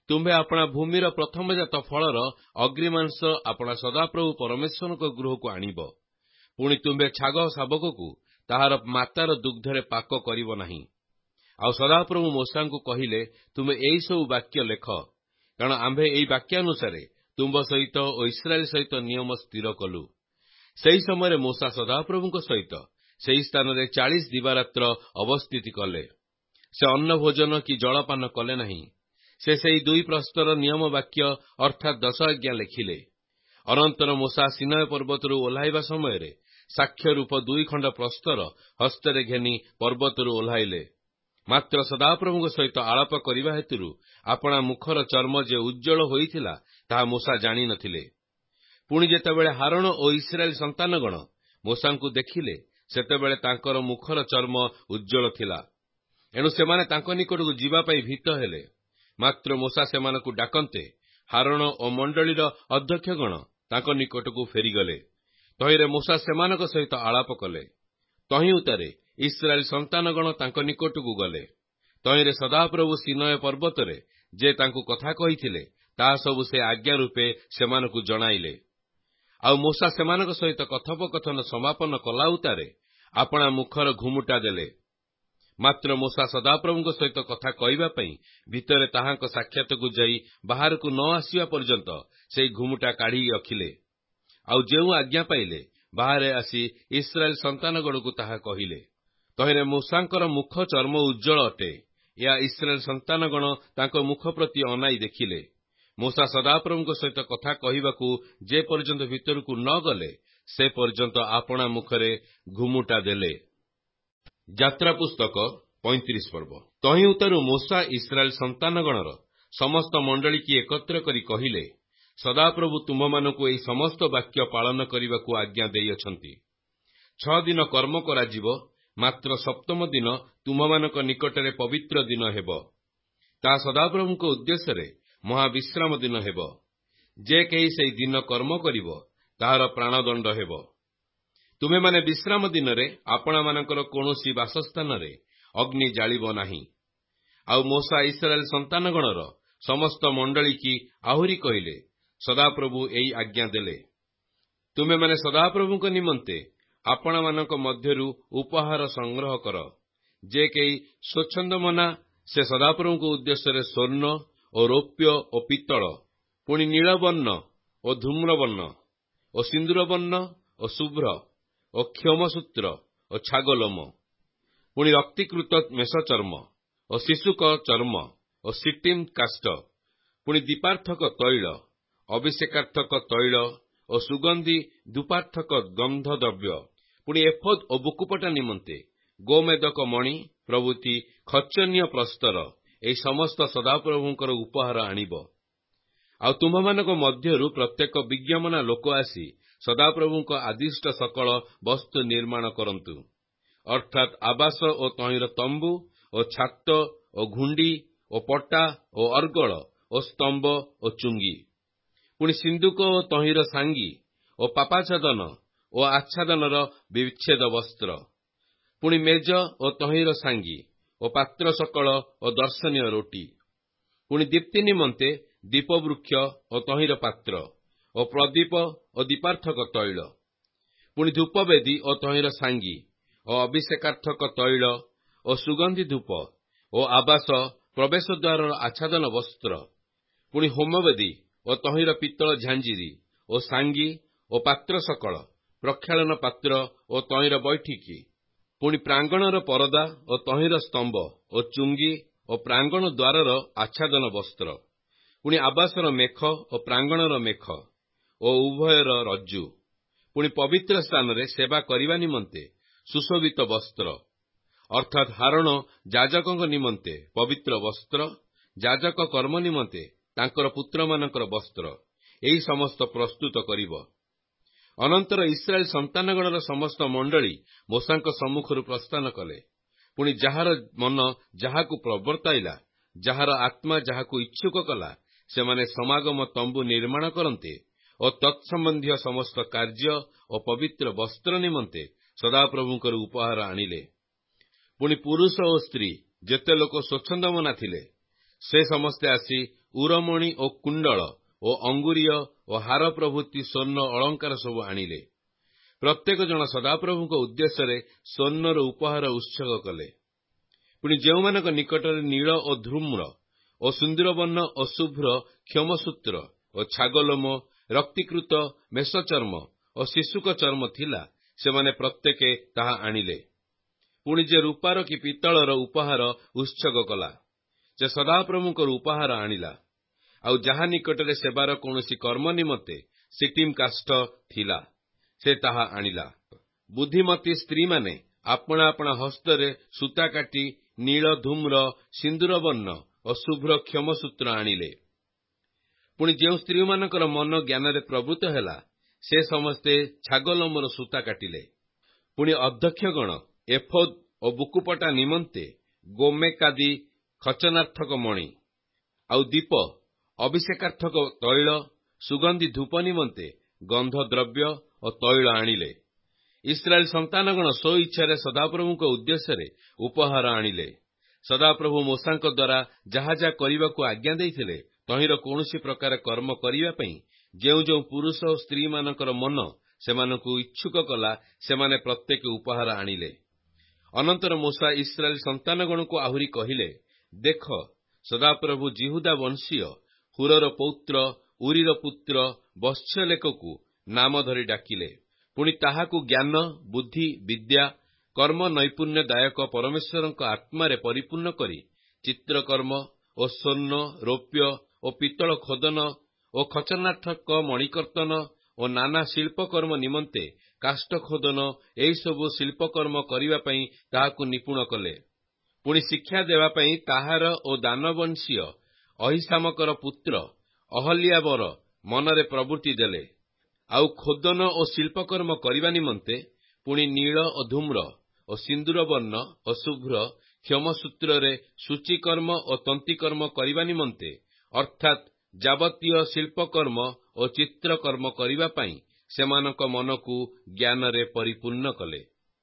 ତୁମ୍ଭେ ଆପଣା ଭୂମିର ପ୍ରଥମଜାତ ଫଳର ଅଗ୍ରିମାଂଶ ଆପଣା ସଦାପ୍ରଭୁ ପରମେଶ୍ୱରଙ୍କ ଗୃହକୁ ଆଣିବ। ପୁଣି ତୁମ୍ଭେ ଛାଗ ଶାବକକୁ ତାହାର ମାତାର ଦୁଗ୍ଧରେ ପାକ କରିବ ନାହିଁ। ଆଉ ସଦାପ୍ରଭୁ ମୋଶାଙ୍କୁ କହିଲେ, ତୁମେ ଏହିସବୁ ବାକ୍ୟ ଲେଖ, କାରଣ ଆମ୍ଭେ ଏହି ବାକ୍ୟାନୁସାରେ ତୁମ୍ଭ ସହିତ ଓ ଇସ୍ରାଏଲ ସହିତ ନିୟମ ସ୍ଥିର କଲୁ। ସେହି ସମୟରେ ମୋଶା ସଦାପ୍ରଭୁଙ୍କ ସହିତ ସେହି ସ୍ଥାନରେ 40 ଦିବାରାତ୍ର ଅବସ୍ଥିତି କଲେ। ସେ ଅନ୍ନ ଭୋଜନ କି ଜଳପାନ କଲେ ନାହିଁ। ସେ ସେହି 2 ପ୍ରସ୍ତର ନିୟମ ବାକ୍ୟ ଅର୍ଥାତ୍ 10 ଆଜ୍ଞା ଲେଖିଲେ। ଅନନ୍ତର ମୋଶା ସିନାୟ ପର୍ବତରୁ ଓହ୍ଲାଇବା ସମୟରେ ସାକ୍ଷ୍ୟ ରୂପ 2 ଖଣ୍ଡ ପ୍ରସ୍ତର ହସ୍ତରେ ଘେନି ପର୍ବତରୁ ଓହ୍ଲାଇଲେ। ମାତ୍ର ସଦାପ୍ରଭୁଙ୍କ ସହିତ ଆଳାପ କରିବା ହେତୁରୁ ଆପଣା ମୁଖର ଚର୍ମ ଯେ ଉଜ୍ଜ୍ୱଳ ହୋଇଥିଲା ତାହା ମୋଶା ଜାଣିନଥିଲେ। ପୁଣି ଯେତେବେଳେ ହାରଣ ଓ ଇସ୍ରାଏଲ ସନ୍ତାନଗଣ ମୋଶାଙ୍କୁ ଦେଖିଲେ, ସେତେବେଳେ ତାଙ୍କର ମୁଖର ଚର୍ମ ଉଜ୍ଜ୍ୱଳ ଥିଲା। ଏଣୁ ସେମାନେ ତାଙ୍କ ନିକଟକୁ ଯିବା ପାଇଁ ଭୀତ ହେଲେ। ମାତ୍ର ମୋଶା ସେମାନଙ୍କୁ ଡାକନ୍ତେ ହାରଣ ଓ ମଣ୍ଡଳୀର ଅଧ୍ୟକ୍ଷଗଣ ତାଙ୍କ ନିକଟକୁ ଫେରିଗଲେ। ତହିଁରେ ମୋଶା ସେମାନଙ୍କ ସହିତ ଆଳାପ କଲେ। ତହିଁ ଉତ୍ତାରେ ଇସ୍ରାଏଲ ସନ୍ତାନଗଣ ତାଙ୍କ ନିକଟକୁ ଗଲେ। ତହିଁରେ ସଦାପ୍ରଭୁ ସିନୟ ପର୍ବତରେ ଯେ ତାଙ୍କୁ କଥା କହିଥିଲେ, ତାହା ସବୁ ସେ ଆଜ୍ଞା ରୂପେ ସେମାନଙ୍କୁ ଜଣାଇଲେ। ଆଉ ମୋଶା ସେମାନଙ୍କ ସହିତ କଥୋପକଥନ ସମାପନ କଲା ଉତ୍ତାରେ ଆପଣା ମୁଖର ଘୁମୁଟା ଦେଲେ। ମାତ୍ର ମୋଶା ସଦାପ୍ରଭୁଙ୍କ ସହିତ କଥା କହିବା ପାଇଁ ଭିତରେ ତାହାଙ୍କ ସାକ୍ଷାତକୁ ଯାଇ ବାହାରକୁ ନ ଆସିବା ପର୍ଯ୍ୟନ୍ତ ସେହି ଘୁମୁଟା କାଢ଼ି ରଖିଲେ। ଆଉ ଯେଉଁ ଆଜ୍ଞା ପାଇଲେ, ବାହାରେ ଆସି ଇସ୍ରାଏଲ ସନ୍ତାନଗଣକୁ ତାହା କହିଲେ। ତହିଁରେ ମୋଶାଙ୍କର ମୁଖ ଚର୍ମ ଉଜ୍ଜ୍ୱଳ ଅଟେ। ଏହା ଇସ୍ରାଏଲ ସନ୍ତାନଗଣ ତାଙ୍କ ମୁଖ ପ୍ରତି ଅନାଇ ଦେଖିଲେ। ମୋଶା ସଦାପ୍ରଭୁଙ୍କ ସହିତ କଥା କହିବାକୁ ଯେ ପର୍ଯ୍ୟନ୍ତ ଭିତରକୁ ନ ଗଲେ, ସେ ପର୍ଯ୍ୟନ୍ତ ଆପଣା ମୁଖରେ ଘୁମୁଟା ଦେଲେ। ଯାତ୍ରା ପୁସ୍ତକ 35 ପର୍ବ। ତହିଁ ଉତ୍ତାରୁ ମୋଶା ଇସ୍ରାଏଲ ସନ୍ତାନଗଣର ସମସ୍ତ ମଣ୍ଡଳୀକି ଏକତ୍ର କରି କହିଲେ, ସଦାପ୍ରଭୁ ତୁମ୍ଭମାନଙ୍କୁ ଏହି ସମସ୍ତ ବାକ୍ୟ ପାଳନ କରିବାକୁ ଆଜ୍ଞା ଦେଇଅଛନ୍ତି। 6 ଦିନ କର୍ମ କରାଯିବ, ମାତ୍ର ସପ୍ତମ ଦିନ ତୁମ୍ଭମାନଙ୍କ ନିକଟରେ ପବିତ୍ର ଦିନ ହେବ। ତାହା ସଦାପ୍ରଭୁଙ୍କ ଉଦ୍ଦେଶ୍ୟରେ ମହାବିଶ୍ରାମ ଦିନ ହେବ। ଯେ କେହି ସେହି ଦିନ କର୍ମ କରିବ, ତାହାର ପ୍ରାଣଦଣ୍ଡ ହେବ। ତୁମେମାନେ ବିଶ୍ରାମ ଦିନରେ ଆପଣାମାନଙ୍କର କୌଣସି ବାସସ୍ଥାନରେ ଅଗ୍ନି ଜାଳିବ ନାହିଁ। ଆଉ ମୋଶା ଇସ୍ରାଏଲ ସନ୍ତାନଗଣର ସମସ୍ତ ମଣ୍ଡଳୀକି ଆହୁରି କହିଲେ, ସଦାପ୍ରଭୁ ଏହି ଆଜ୍ଞା ଦେଲେ, ତୁମେମାନେ ସଦାପ୍ରଭୁଙ୍କ ନିମନ୍ତେ ଆପଣାମାନଙ୍କ ମଧ୍ୟରୁ ଉପହାର ସଂଗ୍ରହ କର। ଯେ କେହି ସ୍ୱଚ୍ଛନ୍ଦମନା, ସେ ସଦାପ୍ରଭୁଙ୍କ ଉଦ୍ଦେଶ୍ୟରେ ସ୍ୱର୍ଣ୍ଣ ଓ ରୌପ୍ୟ ଓ ପିତ୍ତଳ, ପୁଣି ନୀଳବର୍ଣ୍ଣ ଓ ଧୂମ୍ରବର୍ଣ୍ଣ ଓ ସିନ୍ଦୁରବର୍ଣ୍ଣ ଓ ଶୁଭ୍ର ଓ କ୍ଷୌମସୂତ୍ର ଓ ଛାଗଲୋମ, ପୁଣି ରକ୍ତୀକୃତ ମେଷଚର୍ମ ଓ ଶିଶୁକ ଚର୍ମ ଓ ସିଟିମ୍ କାଷ୍ଠ, ପୁଣି ଦୀପାର୍ଥକ ତୈଳ, ଅଭିଷେକାର୍ଥକ ତୈଳ ଓ ସୁଗନ୍ଧି ଧୂପାର୍ଥକ ଗନ୍ଧଦ୍ରବ୍ୟ, ପୁଣି ଏଫୋଦ ଓ ବୁକୁପଟା ନିମନ୍ତେ ଗୋମେଦକ ମଣି ପ୍ରଭୃତି ଖର୍ଚ୍ଚନୀୟ ପ୍ରସ୍ତର, ଏହି ସମସ୍ତ ସଦାପ୍ରଭୁଙ୍କର ଉପହାର ଆଣିବ। ଆଉ ତୁମ୍ଭମାନଙ୍କ ମଧ୍ୟରୁ ପ୍ରତ୍ୟେକ ବିଜ୍ଞମନା ଲୋକ ଆସି ସଦାପ୍ରଭୁଙ୍କ ଆଦିଷ୍ଟ ସକଳ ବସ୍ତୁ ନିର୍ମାଣ କରନ୍ତୁ, ଅର୍ଥାତ୍ ଆବାସ ଓ ତହିଁର ତମ୍ବୁ ଓ ଛାତ ଓ ଘୁଣ୍ଡି ଓ ପଟା ଓ ଅର୍ଗଳ ଓ ସ୍ତମ୍ଭ ଓ ଚୁଙ୍ଗି, ପୁଣି ସିନ୍ଦୁକ ଓ ତହିଁର ସାଙ୍ଗି ଓ ପାପାଚ୍ଛାଦନ ଓ ଆଚ୍ଛାଦନର ବିଚ୍ଛେଦ ବସ୍ତ୍ର, ପୁଣି ମେଜ ଓ ତହିଁର ସାଙ୍ଗି ଓ ପାତ୍ର ସକଳ ଓ ଦର୍ଶନୀୟ ରୋଟି, ପୁଣି ଦୀପ୍ତି ନିମନ୍ତେ ଦୀପବୃକ୍ଷ ଓ ତହିଁର ପାତ୍ର ଓ ପ୍ରଦୀପ ଓ ଦୀପାର୍ଥକ ତୈଳ, ପୁଣି ଧୂପବେଦୀ ଓ ତହିଁର ସାଙ୍ଗି ଓ ଅଭିଷେକାର୍ଥକ ତୈଳ ଓ ସୁଗନ୍ଧି ଧୂପ ଓ ଆବାସ ପ୍ରବେଶଦ୍ୱାରର ଆଚ୍ଛାଦନ ବସ୍ତ୍ର, ପୁଣି ହୋମବେଦୀ ଓ ତହିଁର ପିତ୍ତଳ ଝାଞ୍ଜିରି ଓ ସାଙ୍ଗି ଓ ପାତ୍ର ସକଳ, ପ୍ରକ୍ଷାଳନ ପାତ୍ର ଓ ତହିଁର ବୈଠିକି, ପୁଣି ପ୍ରାଙ୍ଗଣର ପରଦା ଓ ତହିଁର ସ୍ତମ୍ଭ ଓ ଚୁଙ୍ଗି ଓ ପ୍ରାଙ୍ଗଣ ଦ୍ୱାରର ଆଚ୍ଛାଦନ ବସ୍ତ୍ର, ପୁଣି ଆବାସର ମେଖ ଓ ପ୍ରାଙ୍ଗଣର ମେଖ ଓ ଉଭୟର ରଜ୍ଜୁ, ପୁଣି ପବିତ୍ର ସ୍ଥାନରେ ସେବା କରିବା ନିମନ୍ତେ ସୁଶୋଭିତ ବସ୍ତ୍ର, ଅର୍ଥାତ୍ ହାରଣ ଯାଜକଙ୍କ ନିମନ୍ତେ ପବିତ୍ର ବସ୍ତ୍ର, ଯାଜକ କର୍ମ ନିମନ୍ତେ ତାଙ୍କର ପୁତ୍ରମାନଙ୍କର ବସ୍ତ୍ର, ଏହି ସମସ୍ତ ପ୍ରସ୍ତୁତ କରିବ। ଅନନ୍ତର ଇସ୍ରାଏଲ ସନ୍ତାନଗଣର ସମସ୍ତ ମଣ୍ଡଳୀ ମୋଶାଙ୍କ ସମ୍ମୁଖରୁ ପ୍ରସ୍ଥାନ କଲେ। ପୁଣି ଯାହାର ମନ ଯାହାକୁ ପ୍ରବର୍ତ୍ତାଇଲା, ଯାହାର ଆତ୍ମା ଯାହାକୁ ଇଚ୍ଛୁକ କଲା, ସେମାନେ ସମାଗମ ତମ୍ବୁ ନିର୍ମାଣ କରନ୍ତେ ଓ ତତ୍ସମ୍ବନ୍ଧୀୟ ସମସ୍ତ କାର୍ଯ୍ୟ ଓ ପବିତ୍ର ବସ୍ତ୍ର ନିମନ୍ତେ ସଦାପ୍ରଭୁଙ୍କର ଉପହାର ଆଣିଲେ। ପୁଣି ପୁରୁଷ ଓ ସ୍ତ୍ରୀ ଯେତେ ଲୋକ ସ୍ୱଚ୍ଛନ୍ଦମନା ଥିଲେ, ସେ ସମସ୍ତେ ଆସି ଉରମଣି ଓ କୁଣ୍ଡଳ ଓ ଅଙ୍ଗୁରୀୟ ଓ ହାର ପ୍ରଭୃତି ସ୍ୱର୍ଣ୍ଣ ଅଳଙ୍କାର ସବୁ ଆଣିଲେ। ପ୍ରତ୍ୟେକ ଜଣ ସଦାପ୍ରଭୁଙ୍କ ଉଦ୍ଦେଶ୍ୟରେ ସ୍ୱର୍ଣ୍ଣର ଉପହାର ଉତ୍ସର୍ଗ କଲେ। ପୁଣି ଯେଉଁମାନଙ୍କ ନିକଟରେ ନୀଳ ଓ ଧୂମ୍ର ଓ ସୁନ୍ଦରବର୍ଣ୍ଣ ଓ ଶୁଭ୍ର କ୍ଷମସୂତ୍ର ଓ ଛାଗଲୋମ, ରକ୍ତୀକୃତ ମେଷଚର୍ମ ଓ ଶିଶୁକ ଚର୍ମ ଥିଲା, ସେମାନେ ପ୍ରତ୍ୟେକେ ତାହା ଆଣିଲେ। ପୁଣି ଯେ ରୂପାର କି ପିତ୍ତଳର ଉପହାର ଉତ୍ସର୍ଗ କଲା, ସେ ସଦାପ୍ରଭୁଙ୍କର ଉପହାର ଆଣିଲା। ଆଉ ଯାହା ନିକଟରେ ସେବାର କୌଣସି କର୍ମ ନିମନ୍ତେ ସିଟିମ୍ କାଷ୍ଠ ଥିଲା, ସେ ତାହା ଆଣିଲା। ବୁଦ୍ଧିମତୀ ସ୍ତ୍ରୀମାନେ ଆପଣା ଆପଣା ହସ୍ତରେ ସୂତା କାଟି ନୀଳ, ଧୂମ୍ର, ସିନ୍ଦୁରବର୍ଣ୍ଣ ଓ ଶୁଭ୍ର କ୍ଷମସୂତ୍ର ଆଣିଲେ। ପୁଣି ଯେଉଁ ସ୍ତ୍ରୀମାନଙ୍କର ମନ ଜ୍ଞାନରେ ପ୍ରବୃତ୍ତ ହେଲା, ସେ ସମସ୍ତେ ଛାଗଲୋମର ସୂତା କାଟିଲେ। ପୁଣି ଅଧ୍ୟକ୍ଷଗଣ ଏଫୋଦ ଓ ବୁକୁପଟା ନିମନ୍ତେ ଗୋମେକାଦି, ଖଚନାର୍ଥକ ମଣି, ଆଉ ଦୀପ, ଅଭିଷେକାର୍ଥକ ତୈଳ, ସୁଗନ୍ଧି ଧୂପ ନିମନ୍ତେ ଗନ୍ଧ ଦ୍ରବ୍ୟ ଓ ତୈଳ ଆଣିଲେ। ଇସ୍ରାଏଲ ସନ୍ତାନଗଣ ସ୍ୱଇଚ୍ଛାରେ ସଦାପ୍ରଭୁଙ୍କ ଉଦ୍ଦେଶ୍ୟରେ ଉପହାର ଆଣିଲେ। ସଦାପ୍ରଭୁ ମୋଶାଙ୍କ ଦ୍ୱାରା ଯାହା ଯାହା କରିବାକୁ ଆଜ୍ଞା ଦେଇଥିଲେ, ତହିଁର କୌଣସି ପ୍ରକାର କର୍ମ କରିବା ପାଇଁ ଯେଉଁ ଯେଉଁ ପୁରୁଷ ଓ ସ୍ତ୍ରୀମାନଙ୍କର ମନ ସେମାନଙ୍କୁ ଇଚ୍ଛୁକ କଲା, ସେମାନେ ପ୍ରତ୍ୟେକ ଉପହାର ଆଣିଲେ। ଅନନ୍ତର ମୋଶା ଇସ୍ରାଏଲ ସନ୍ତାନଗଣକୁ ଆହୁରି କହିଲେ, ଦେଖ, ସଦାପ୍ରଭୁ ଜିହୁଦା ବଂଶୀୟ ହୁରର ପୌତ୍ର ଉରିର ପୁତ୍ର ବତ୍ସଲେକକୁ ନାମ ଧରି ଡାକିଲେ। ପୁଣି ତାହାକୁ ଜ୍ଞାନ, ବୁଦ୍ଧି, ବିଦ୍ୟା, କର୍ମ ନୈପୁଣ୍ୟଦାୟକ ପରମେଶ୍ୱରଙ୍କ ଆତ୍ମାରେ ପରିପୂର୍ଣ୍ଣ କରି ଚିତ୍ରକର୍ମ ଓ ସ୍ୱର୍ଣ୍ଣ, ରୌପ୍ୟ ଓ ପିତ୍ତଳ ଖୋଦନ ଓ ଖଚନାର୍ଥକ ମଣିକର୍ତ୍ତନ ଓ ନାନା ଶିଳ୍ପକର୍ମ ନିମନ୍ତେ କାଷ୍ଠ ଖୋଦନ, ଏହିସବୁ ଶିଳ୍ପକର୍ମ କରିବା ପାଇଁ ତାହାକୁ ନିପୁଣ କଲେ। ପୁଣି ଶିକ୍ଷା ଦେବା ପାଇଁ ତାହାର ଓ ଦାନବଂଶୀୟ ଅହିସାମକର ପୁତ୍ର ଅହଲ୍ୟାବର ମନରେ ପ୍ରବୃତ୍ତି ଦେଲେ। ଆଉ ଖୋଦନ ଓ ଶିଳ୍ପକର୍ମ କରିବା ନିମନ୍ତେ ପୁଣି ନୀଳ ଓ ଧୂମ୍ର ଓ ସିନ୍ଦୁରବର୍ଣ୍ଣ ଓ ଶୁଭ୍ର କ୍ଷମସୂତ୍ରରେ ସୂଚୀକର୍ମ ଓ ତନ୍ତୀକର୍ମ କରିବା ନିମନ୍ତେ, ଅର୍ଥାତ୍ ଯାବତୀୟ ଶିଳ୍ପକର୍ମ ଓ ଚିତ୍ରକର୍ମ କରିବା ପାଇଁ ସେମାନଙ୍କ ମନକୁ ଜ୍ଞାନରେ ପରିପୂର୍ଣ୍ଣ କଲେ।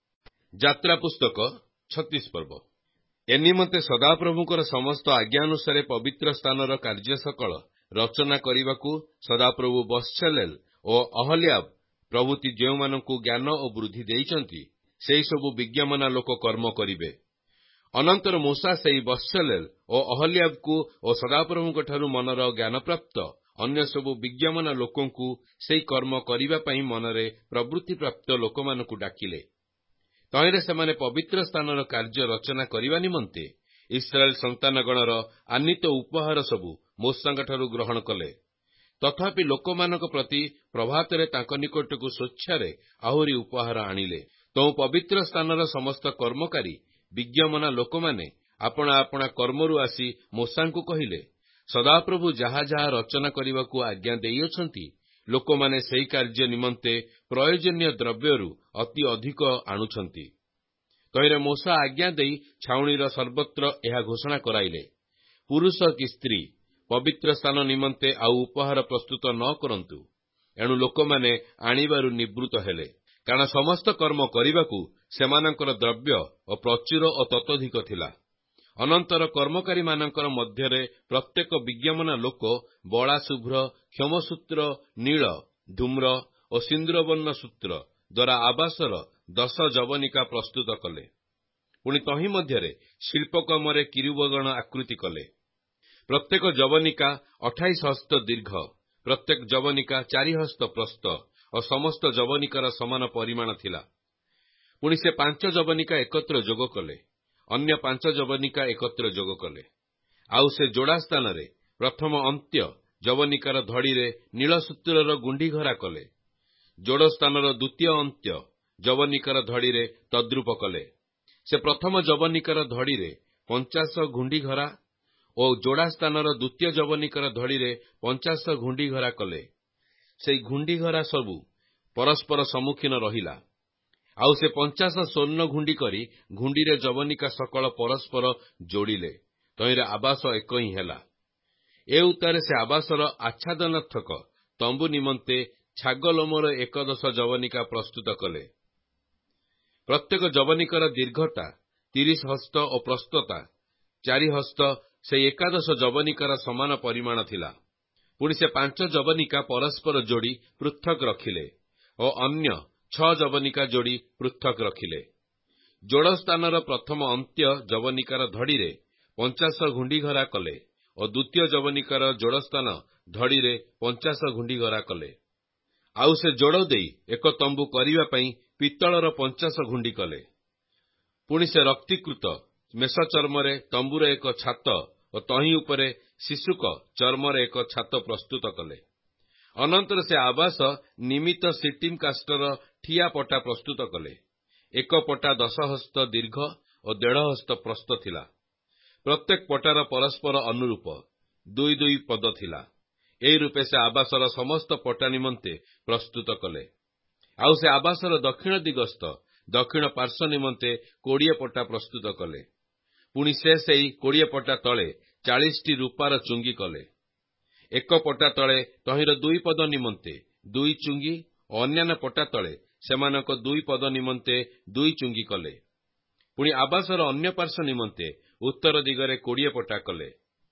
ଯାତ୍ରା ପୁସ୍ତକ 36 ପର୍ବ। ଏ ନିମନ୍ତେ ସଦାପ୍ରଭୁଙ୍କର ସମସ୍ତ ଆଜ୍ଞା ଅନୁସାରେ ପବିତ୍ର ସ୍ଥାନର କାର୍ଯ୍ୟ ସକଳ ରଚନା କରିବାକୁ ସଦାପ୍ରଭୁ ବତ୍ସଲେଲ ଓ ଅହଲ୍ୟାବ ପ୍ରଭୃତି ଯେଉଁମାନଙ୍କୁ ଜ୍ଞାନ ଓ ବୃଦ୍ଧି ଦେଇଛନ୍ତି, ସେହିସବୁ ବିଜ୍ଞାମନା ଲୋକ କର୍ମ କରିବେ। ଅନନ୍ତର ମୋଶା ସେହି ବତ୍ସଲେଲ ଓ ଅହଲ୍ୟାବକୁ ଓ ସଦାପ୍ରଭୁଙ୍କଠାରୁ ମନର ଜ୍ଞାନପ୍ରାପ୍ତ ଅନ୍ୟ ସବୁ ବିଜ୍ଞାମନା ଲୋକଙ୍କୁ ସେହି କର୍ମ କରିବା ପାଇଁ ମନରେ ପ୍ରବୃତ୍ତିପ୍ରାପ୍ତ ଲୋକମାନଙ୍କୁ ଡାକିଲେ। ତହିଁରେ ସେମାନେ ପବିତ୍ର ସ୍ଥାନର କାର୍ଯ୍ୟ ରଚନା କରିବା ନିମନ୍ତେ ଇସ୍ରାଏଲ ସନ୍ତାନଗଣର ଆନିତ ଉପହାର ସବୁ ମୋଶାଙ୍କଠାରୁ ଗ୍ରହଣ କଲେ। ତଥାପି ଲୋକମାନଙ୍କ ପ୍ରତି ପ୍ରଭାତରେ ତାଙ୍କ ନିକଟକୁ ସ୍ୱଚ୍ଛାରେ ଆହୁରି ଉପହାର ଆଣିଲେ। ତେଣୁ ପବିତ୍ର ସ୍ଥାନର ସମସ୍ତ କର୍ମକାରୀ ବିଜ୍ଞାମନା ଲୋକମାନେ ଆପଣା ଆପଣା କର୍ମରୁ ଆସି ମୋଶାଙ୍କୁ କହିଲେ, ସଦାପ୍ରଭୁ ଯାହା ଯାହା ରଚନା କରିବାକୁ ଆଜ୍ଞା ଦେଇଅଛନ୍ତି, ଲୋକମାନେ ସେହି କାର୍ଯ୍ୟ ନିମନ୍ତେ ପ୍ରୟୋଜନୀୟ ଦ୍ରବ୍ୟରୁ ଅତି ଅଧିକ ଆଣୁଛନ୍ତି। ତହିଁରେ ମୋଶା ଆଜ୍ଞା ଦେଇ ଛାଉଣୀର ସର୍ବତ୍ର ଏହା ଘୋଷଣା କରାଇଲେ, ପୁରୁଷ କି ସ୍ତ୍ରୀ ପବିତ୍ର ସ୍ଥାନ ନିମନ୍ତେ ଆଉ ଉପହାର ପ୍ରସ୍ତୁତ ନ କରନ୍ତୁ। ଏଣୁ ଲୋକମାନେ ଆଣିବାରୁ ନିବୃତ୍ତ ହେଲେ, କାରଣ ସମସ୍ତ କର୍ମ କରିବାକୁ ସେମାନଙ୍କର ଦ୍ରବ୍ୟ ଓ ପ୍ରଚୁର ଓ ତତୋଧିକ ଥିଲା। ଅନନ୍ତର କର୍ମକାରୀମାନଙ୍କର ମଧ୍ୟରେ ପ୍ରତ୍ୟେକ ବିଜ୍ଞାମନା ଲୋକ ବଳା, ଶୁଭ୍ର, କ୍ଷମସୂତ୍ର, ନୀଳ, ଧୂମ୍ର ଓ ସିନ୍ଦୁରବର୍ଣ୍ଣ ସୂତ୍ର ଦ୍ୱାରା ଆବାସର 10 ଯବନିକା ପ୍ରସ୍ତୁତ କଲେ। ପୁଣି ତହିଁ ମଧ୍ୟରେ ଶିଳ୍ପକର୍ମରେ କିରୁବଗଣ ଆକୃତି କଲେ। ପ୍ରତ୍ୟେକ ଯବନିକା 28 ହସ୍ତ ଦୀର୍ଘ, ପ୍ରତ୍ୟେକ ଯବନିକା 4 ହସ୍ତ ପ୍ରସ୍ତ ଓ ସମସ୍ତ ଯବନିକାର ସମାନ ପରିମାଣ ଥିଲା। ପୁଣି ସେ 5 ଯବନିକା ଏକତ୍ର ଯୋଗ କଲେ, ଅନ୍ୟ 5 ଯବନିକା ଏକତ୍ର ଯୋଗ କଲେ। ଆଉ ସେ ଯୋଡ଼ା ସ୍ଥାନରେ ପ୍ରଥମ ଅନ୍ତ୍ୟ ଯବନିକାର ଧଡ଼ିରେ ନୀଳସୂତ୍ରର ଗୁଣ୍ଡିଘରା କଲେ। ଯୋଡ଼ ସ୍ଥାନର ଦ୍ୱିତୀୟ ଅନ୍ତ୍ୟ ଯବନିକାର ଧଡ଼ିରେ ତଦ୍ରୂପ କଲେ। ସେ ପ୍ରଥମ ଯବନିକାର ଧଡ଼ିରେ 50 ଘୁଣ୍ଡିଘରା ଓ ଯୋଡ଼ା ସ୍ଥାନର ଦ୍ୱିତୀୟ ଯବନିକାର ଧଡ଼ିରେ 50 ଘୁଣ୍ଡିଘରା କଲେ। ସେହି ଘୁଣ୍ଡିଘରା ସବୁ ପରସ୍ପର ସମ୍ମୁଖୀନ ରହିଲା। ଆଉ ସେ 50 ସ୍ୱର୍ଣ୍ଣ ଘୁଣ୍ଡି କରି ଘୁଣ୍ଡିରେ ଯବନିକା ସକଳ ପରସ୍ପର ଯୋଡ଼ିଲେ। ତହିଁରେ ଆବାସ ଏକ ହିଁ ହେଲା। ଏ ଉତ୍ତାରେ ସେ ଆବାସର ଆଚ୍ଛାଦନାର୍ଥକ ତମ୍ବୁ ନିମନ୍ତେ ଛାଗଲୋମର 11 ଯବନିକା ପ୍ରସ୍ତୁତ କଲେ। ପ୍ରତ୍ୟେକ ଯବନିକାର ଦୀର୍ଘତା 30 ହସ୍ତ ଓ ପ୍ରସ୍ତତା 4 ହସ୍ତ ସେଇ 11 ଯବନିକାର ସମାନ ପରିମାଣ ଥିଲା। ପୁଣି ସେ 5 ଯବନିକା ପରସ୍ପର ଯୋଡ଼ି ପୃଥକ ରଖିଲେ ଓ ଅନ୍ୟ 6 ଯବନିକା ଯୋଡ଼ି ପୃଥକ ରଖିଲେ। ଯୋଡ଼ ସ୍ଥାନର ପ୍ରଥମ ଅନ୍ତ୍ୟ ଯବନିକାର ଧଡ଼ିରେ 50 ଘୁଣ୍ଡିଘରା କଲେ ଓ ଦ୍ୱିତୀୟ ଯବନିକାର ଯୋଡ଼ ସ୍ଥାନ ଧଡ଼ିରେ 50 ଘୁଣ୍ଡିଘରା କଲେ। ଆଉ ସେ ଯୋଡ଼ ଦେଇ ଏକ ତମ୍ବୁ କରିବା ପାଇଁ ପିତ୍ତଳର 50 ଘୁଣ୍ଡି କଲେ। ପୁଣି ସେ ରକ୍ତୀକୃତ ମେଷଚର୍ମରେ ତମ୍ବୁର ଏକ ଛାତ ଓ ତହିଁ ଉପରେ ଶିଶୁକ ଚର୍ମରେ ଏକ ଛାତ ପ୍ରସ୍ତୁତ କଲେ। ଅନନ୍ତର ସେ ଆବାସ ନିମିତ୍ତ ସିଟିମ୍ କାଷ୍ଟର ଠିଆ ପଟା ପ୍ରସ୍ତୁତ କଲେ। ଏକ ପଟା 10 ହସ୍ତ ଦୀର୍ଘ ଓ 1.5 ହସ୍ତ ପ୍ରସ୍ତ ଥିଲା। ପ୍ରତ୍ୟେକ ପଟାର ପରସ୍ପର ଅନୁରୂପ 2 ପଦ ଥିଲା। ଏହି ରୂପେ ସେ ଆବାସର ସମସ୍ତ ପଟା ନିମନ୍ତେ ପ୍ରସ୍ତୁତ କଲେ। ଆଉ ସେ ଆବାସର ଦକ୍ଷିଣ ଦିଗସ୍ଥ ଦକ୍ଷିଣ ପାର୍ଶ୍ୱ ନିମନ୍ତେ 20 ପଟା ପ୍ରସ୍ତୁତ କଲେ। ପୁଣି ସେ ସେଇ 20 ପଟା ତଳେ 40ଟି ରୂପାର ଚୁଙ୍ଗି କଲେ। ଏକ ପଟା ତଳେ ତହିଁର 2 ପଦ ନିମନ୍ତେ 2 ଚୁଙ୍ଗି ଓ ଅନ୍ୟାନ୍ୟ ପଟା ତଳେ ସେମାନଙ୍କ 2 ପଦ ନିମନ୍ତେ 2 ଚୁଙ୍ଗି କଲେ। ପୁଣି ଆବାସର ଅନ୍ୟ ପାର୍ଶ୍ୱ ନିମନ୍ତେ ଉତ୍ତର ଦିଗରେ 20 ପଟା କଲେ।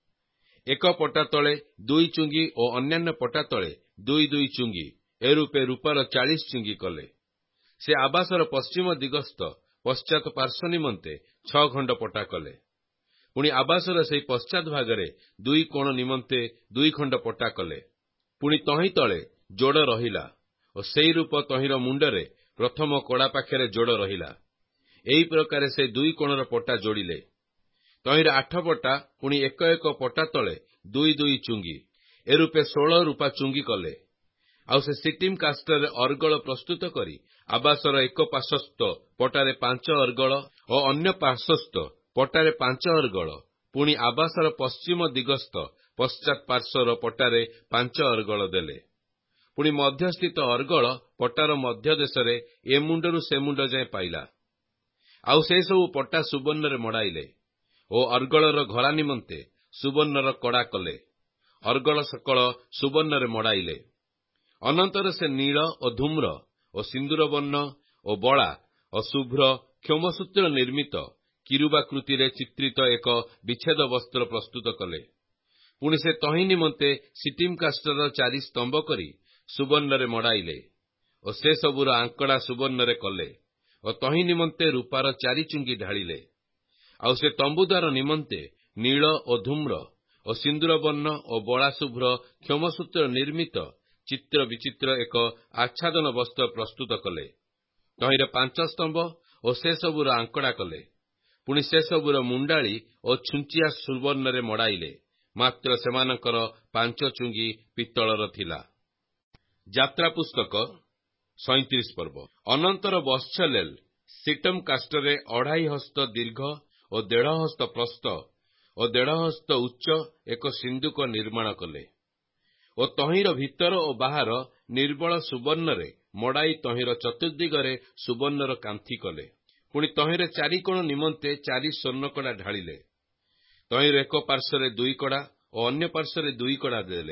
ଏକ ପଟା ତଳେ 2 ଚୁଙ୍ଗି ଓ ଅନ୍ୟାନ୍ୟ ପଟା ତଳେ 2 ଚୁଙ୍ଗି, ଏ ରୂପେ ରୂପାର 40 ଚୁଙ୍ଗି କଲେ। ସେ ଆବାସର ପଶ୍ଚିମ ଦିଗସ୍ଥ ପଶ୍ଚାତ ପାର୍ଶ୍ୱ ନିମନ୍ତେ 6 ଖଣ୍ଡ ପଟା କଲେ। ପୁଣି ଆବାସର ସେହି ପଶ୍ଚାତ ଭାଗରେ 2 କୋଣ ନିମନ୍ତେ 2 ଖଣ୍ଡ ପଟା କଲେ। ପୁଣି ତହିଁ ତଳେ ଯୋଡ଼ ରହିଲା ଓ ସେହି ରୂପ ତହିଁର ମୁଣ୍ଡରେ ପ୍ରଥମ କଡ଼ା ପାଖରେ ଯୋଡ଼ ରହିଲା। ଏହି ପ୍ରକାରେ ସେ 2 କୋଣର ପଟା ଯୋଡ଼ିଲେ। ତହିଁର 8 ପଟା ପୁଣି ଏକ ପଟା ତଳେ 2 ଚୁଙ୍ଗି, ଏ ରୂପେ 16 ରୂପା ଚୁଙ୍ଗି କଲେ। ଆଉ ସେ ସିଟିମ୍ କାଷ୍ଟରେ ଅର୍ଗଳ ପ୍ରସ୍ତୁତ କରି ଆବାସର ଏକ ପାର୍ଶ୍ୱସ୍ଥ ପଟାରେ 5 ଅର୍ଗଳ ଓ ଅନ୍ୟ ପାର୍ଶ୍ୱସ୍ଥ ପଟାରେ 5 ଅର୍ଗଳ, ପୁଣି ଆବାସର ପଶ୍ଚିମ ଦିଗସ୍ଥ ପଶ୍ଚାତ ପାର୍ଶ୍ୱର ପଟାରେ 5 ଅର୍ଗଳ ଦେଲେ। ପୁଣି ମଧ୍ୟସ୍ଥିତ ଅର୍ଗଳ ପଟାର ମଧ୍ୟ ଦେଶରେ ଏ ମୁଣ୍ଡରୁ ସେ ମୁଣ୍ଡ ଯାଏ ପାଇଲା। ଆଉ ସେ ସବୁ ପଟା ସୁବର୍ଣ୍ଣରେ ମଡ଼ାଇଲେ ଓ ଅର୍ଗଳର ଘରା ନିମନ୍ତେ ସୁବର୍ଣ୍ଣର କଡ଼ା କଲେ। ଅର୍ଗଳ ସକଳ ସୁବର୍ଣ୍ଣରେ ମଡ଼ାଇଲେ। ଅନନ୍ତର ସେ ନୀଳ ଓ ଧୂମ୍ର ଓ ସିନ୍ଦୁର ବର୍ଣ୍ଣ ଓ ବଳା ଓ ଶୁଭ୍ର କ୍ଷୌମସୂତ୍ର ନିର୍ମିତ କିରୁବାକୃତିରେ ଚିତ୍ରିତ ଏକ ବିଚ୍ଛେଦ ବସ୍ତ୍ର ପ୍ରସ୍ତୁତ କଲେ। ପୁଣି ସେ ତହିଁ ନିମନ୍ତେ ସିଟିମ୍ କାଷ୍ଟର 4 ସ୍ତମ୍ଭ କରି ସୁବର୍ଣ୍ଣରେ ମଡ଼ାଇଲେ ଓ ସେ ସବୁର ଆଙ୍କଡ଼ା ସୁବର୍ଣ୍ଣରେ କଲେ ଓ ତହିଁ ନିମନ୍ତେ ରୂପାର 4 ଚୁଙ୍ଗି ଢାଳିଲେ। ଆଉ ସେ ତମ୍ବୁଦ୍ୱାର ନିମନ୍ତେ ନୀଳ ଓ ଧୂମ୍ର ଓ ସିନ୍ଦୁର ବର୍ଣ୍ଣ ଓ ବଳା ଶୁଭ୍ର କ୍ଷୌମସୂତ୍ର ନିର୍ମିତ ଚିତ୍ର ବିଚିତ୍ର ଏକ ଆଚ୍ଛାଦନ ବସ୍ତ୍ର ପ୍ରସ୍ତୁତ କଲେ। ତହିଁରେ 5 ସ୍ତମ୍ଭ ଓ ସେ ସବୁର ଆଙ୍କଡ଼ା କଲେ। ପୁଣି ସେ ସବୁର ମୁଣ୍ଡାଳି ଓ ଛୁଞ୍ଚିଆ ସୁବର୍ଣ୍ଣରେ ମଡ଼ାଇଲେ, ମାତ୍ର ସେମାନଙ୍କର 5 ଚୁଙ୍ଗି ପିତ୍ତଳର ଥିଲା। ଯାତ୍ରା ପୁସ୍ତକ 37 ପର୍ବ। ଅନନ୍ତର ବତ୍ସଲେଲ ସିଟମ୍ କାଷ୍ଟରେ 2.5 ହସ୍ତ ଦୀର୍ଘ ଓ 1.5 ହସ୍ତ ପ୍ରସ୍ତ ଓ 1.5 ହସ୍ତ ଉଚ୍ଚ ଏକ ସିନ୍ଦୁକ ନିର୍ମାଣ କଲେ ଓ ତହିଁର ଭିତର ଓ ବାହାର ନିର୍ମଳ ସୁବର୍ଣ୍ଣରେ ମଡ଼ାଇ ତହିଁର ଚତୁର୍ଦିଗରେ ସୁବର୍ଣ୍ଣର କାନ୍ଥି କଲେ। ପୁଣି ତହିଁରେ 4 କୋଣ ନିମନ୍ତେ 4 ସ୍ୱର୍ଣ୍ଣକଡ଼ା ଢାଳିଲେ। ତହିଁର ଏକ ପାର୍ଶ୍ୱରେ 2 କଡ଼ା ଓ ଅନ୍ୟ ପାର୍ଶ୍ୱରେ 2 କଡ଼ା ଦେଲେ।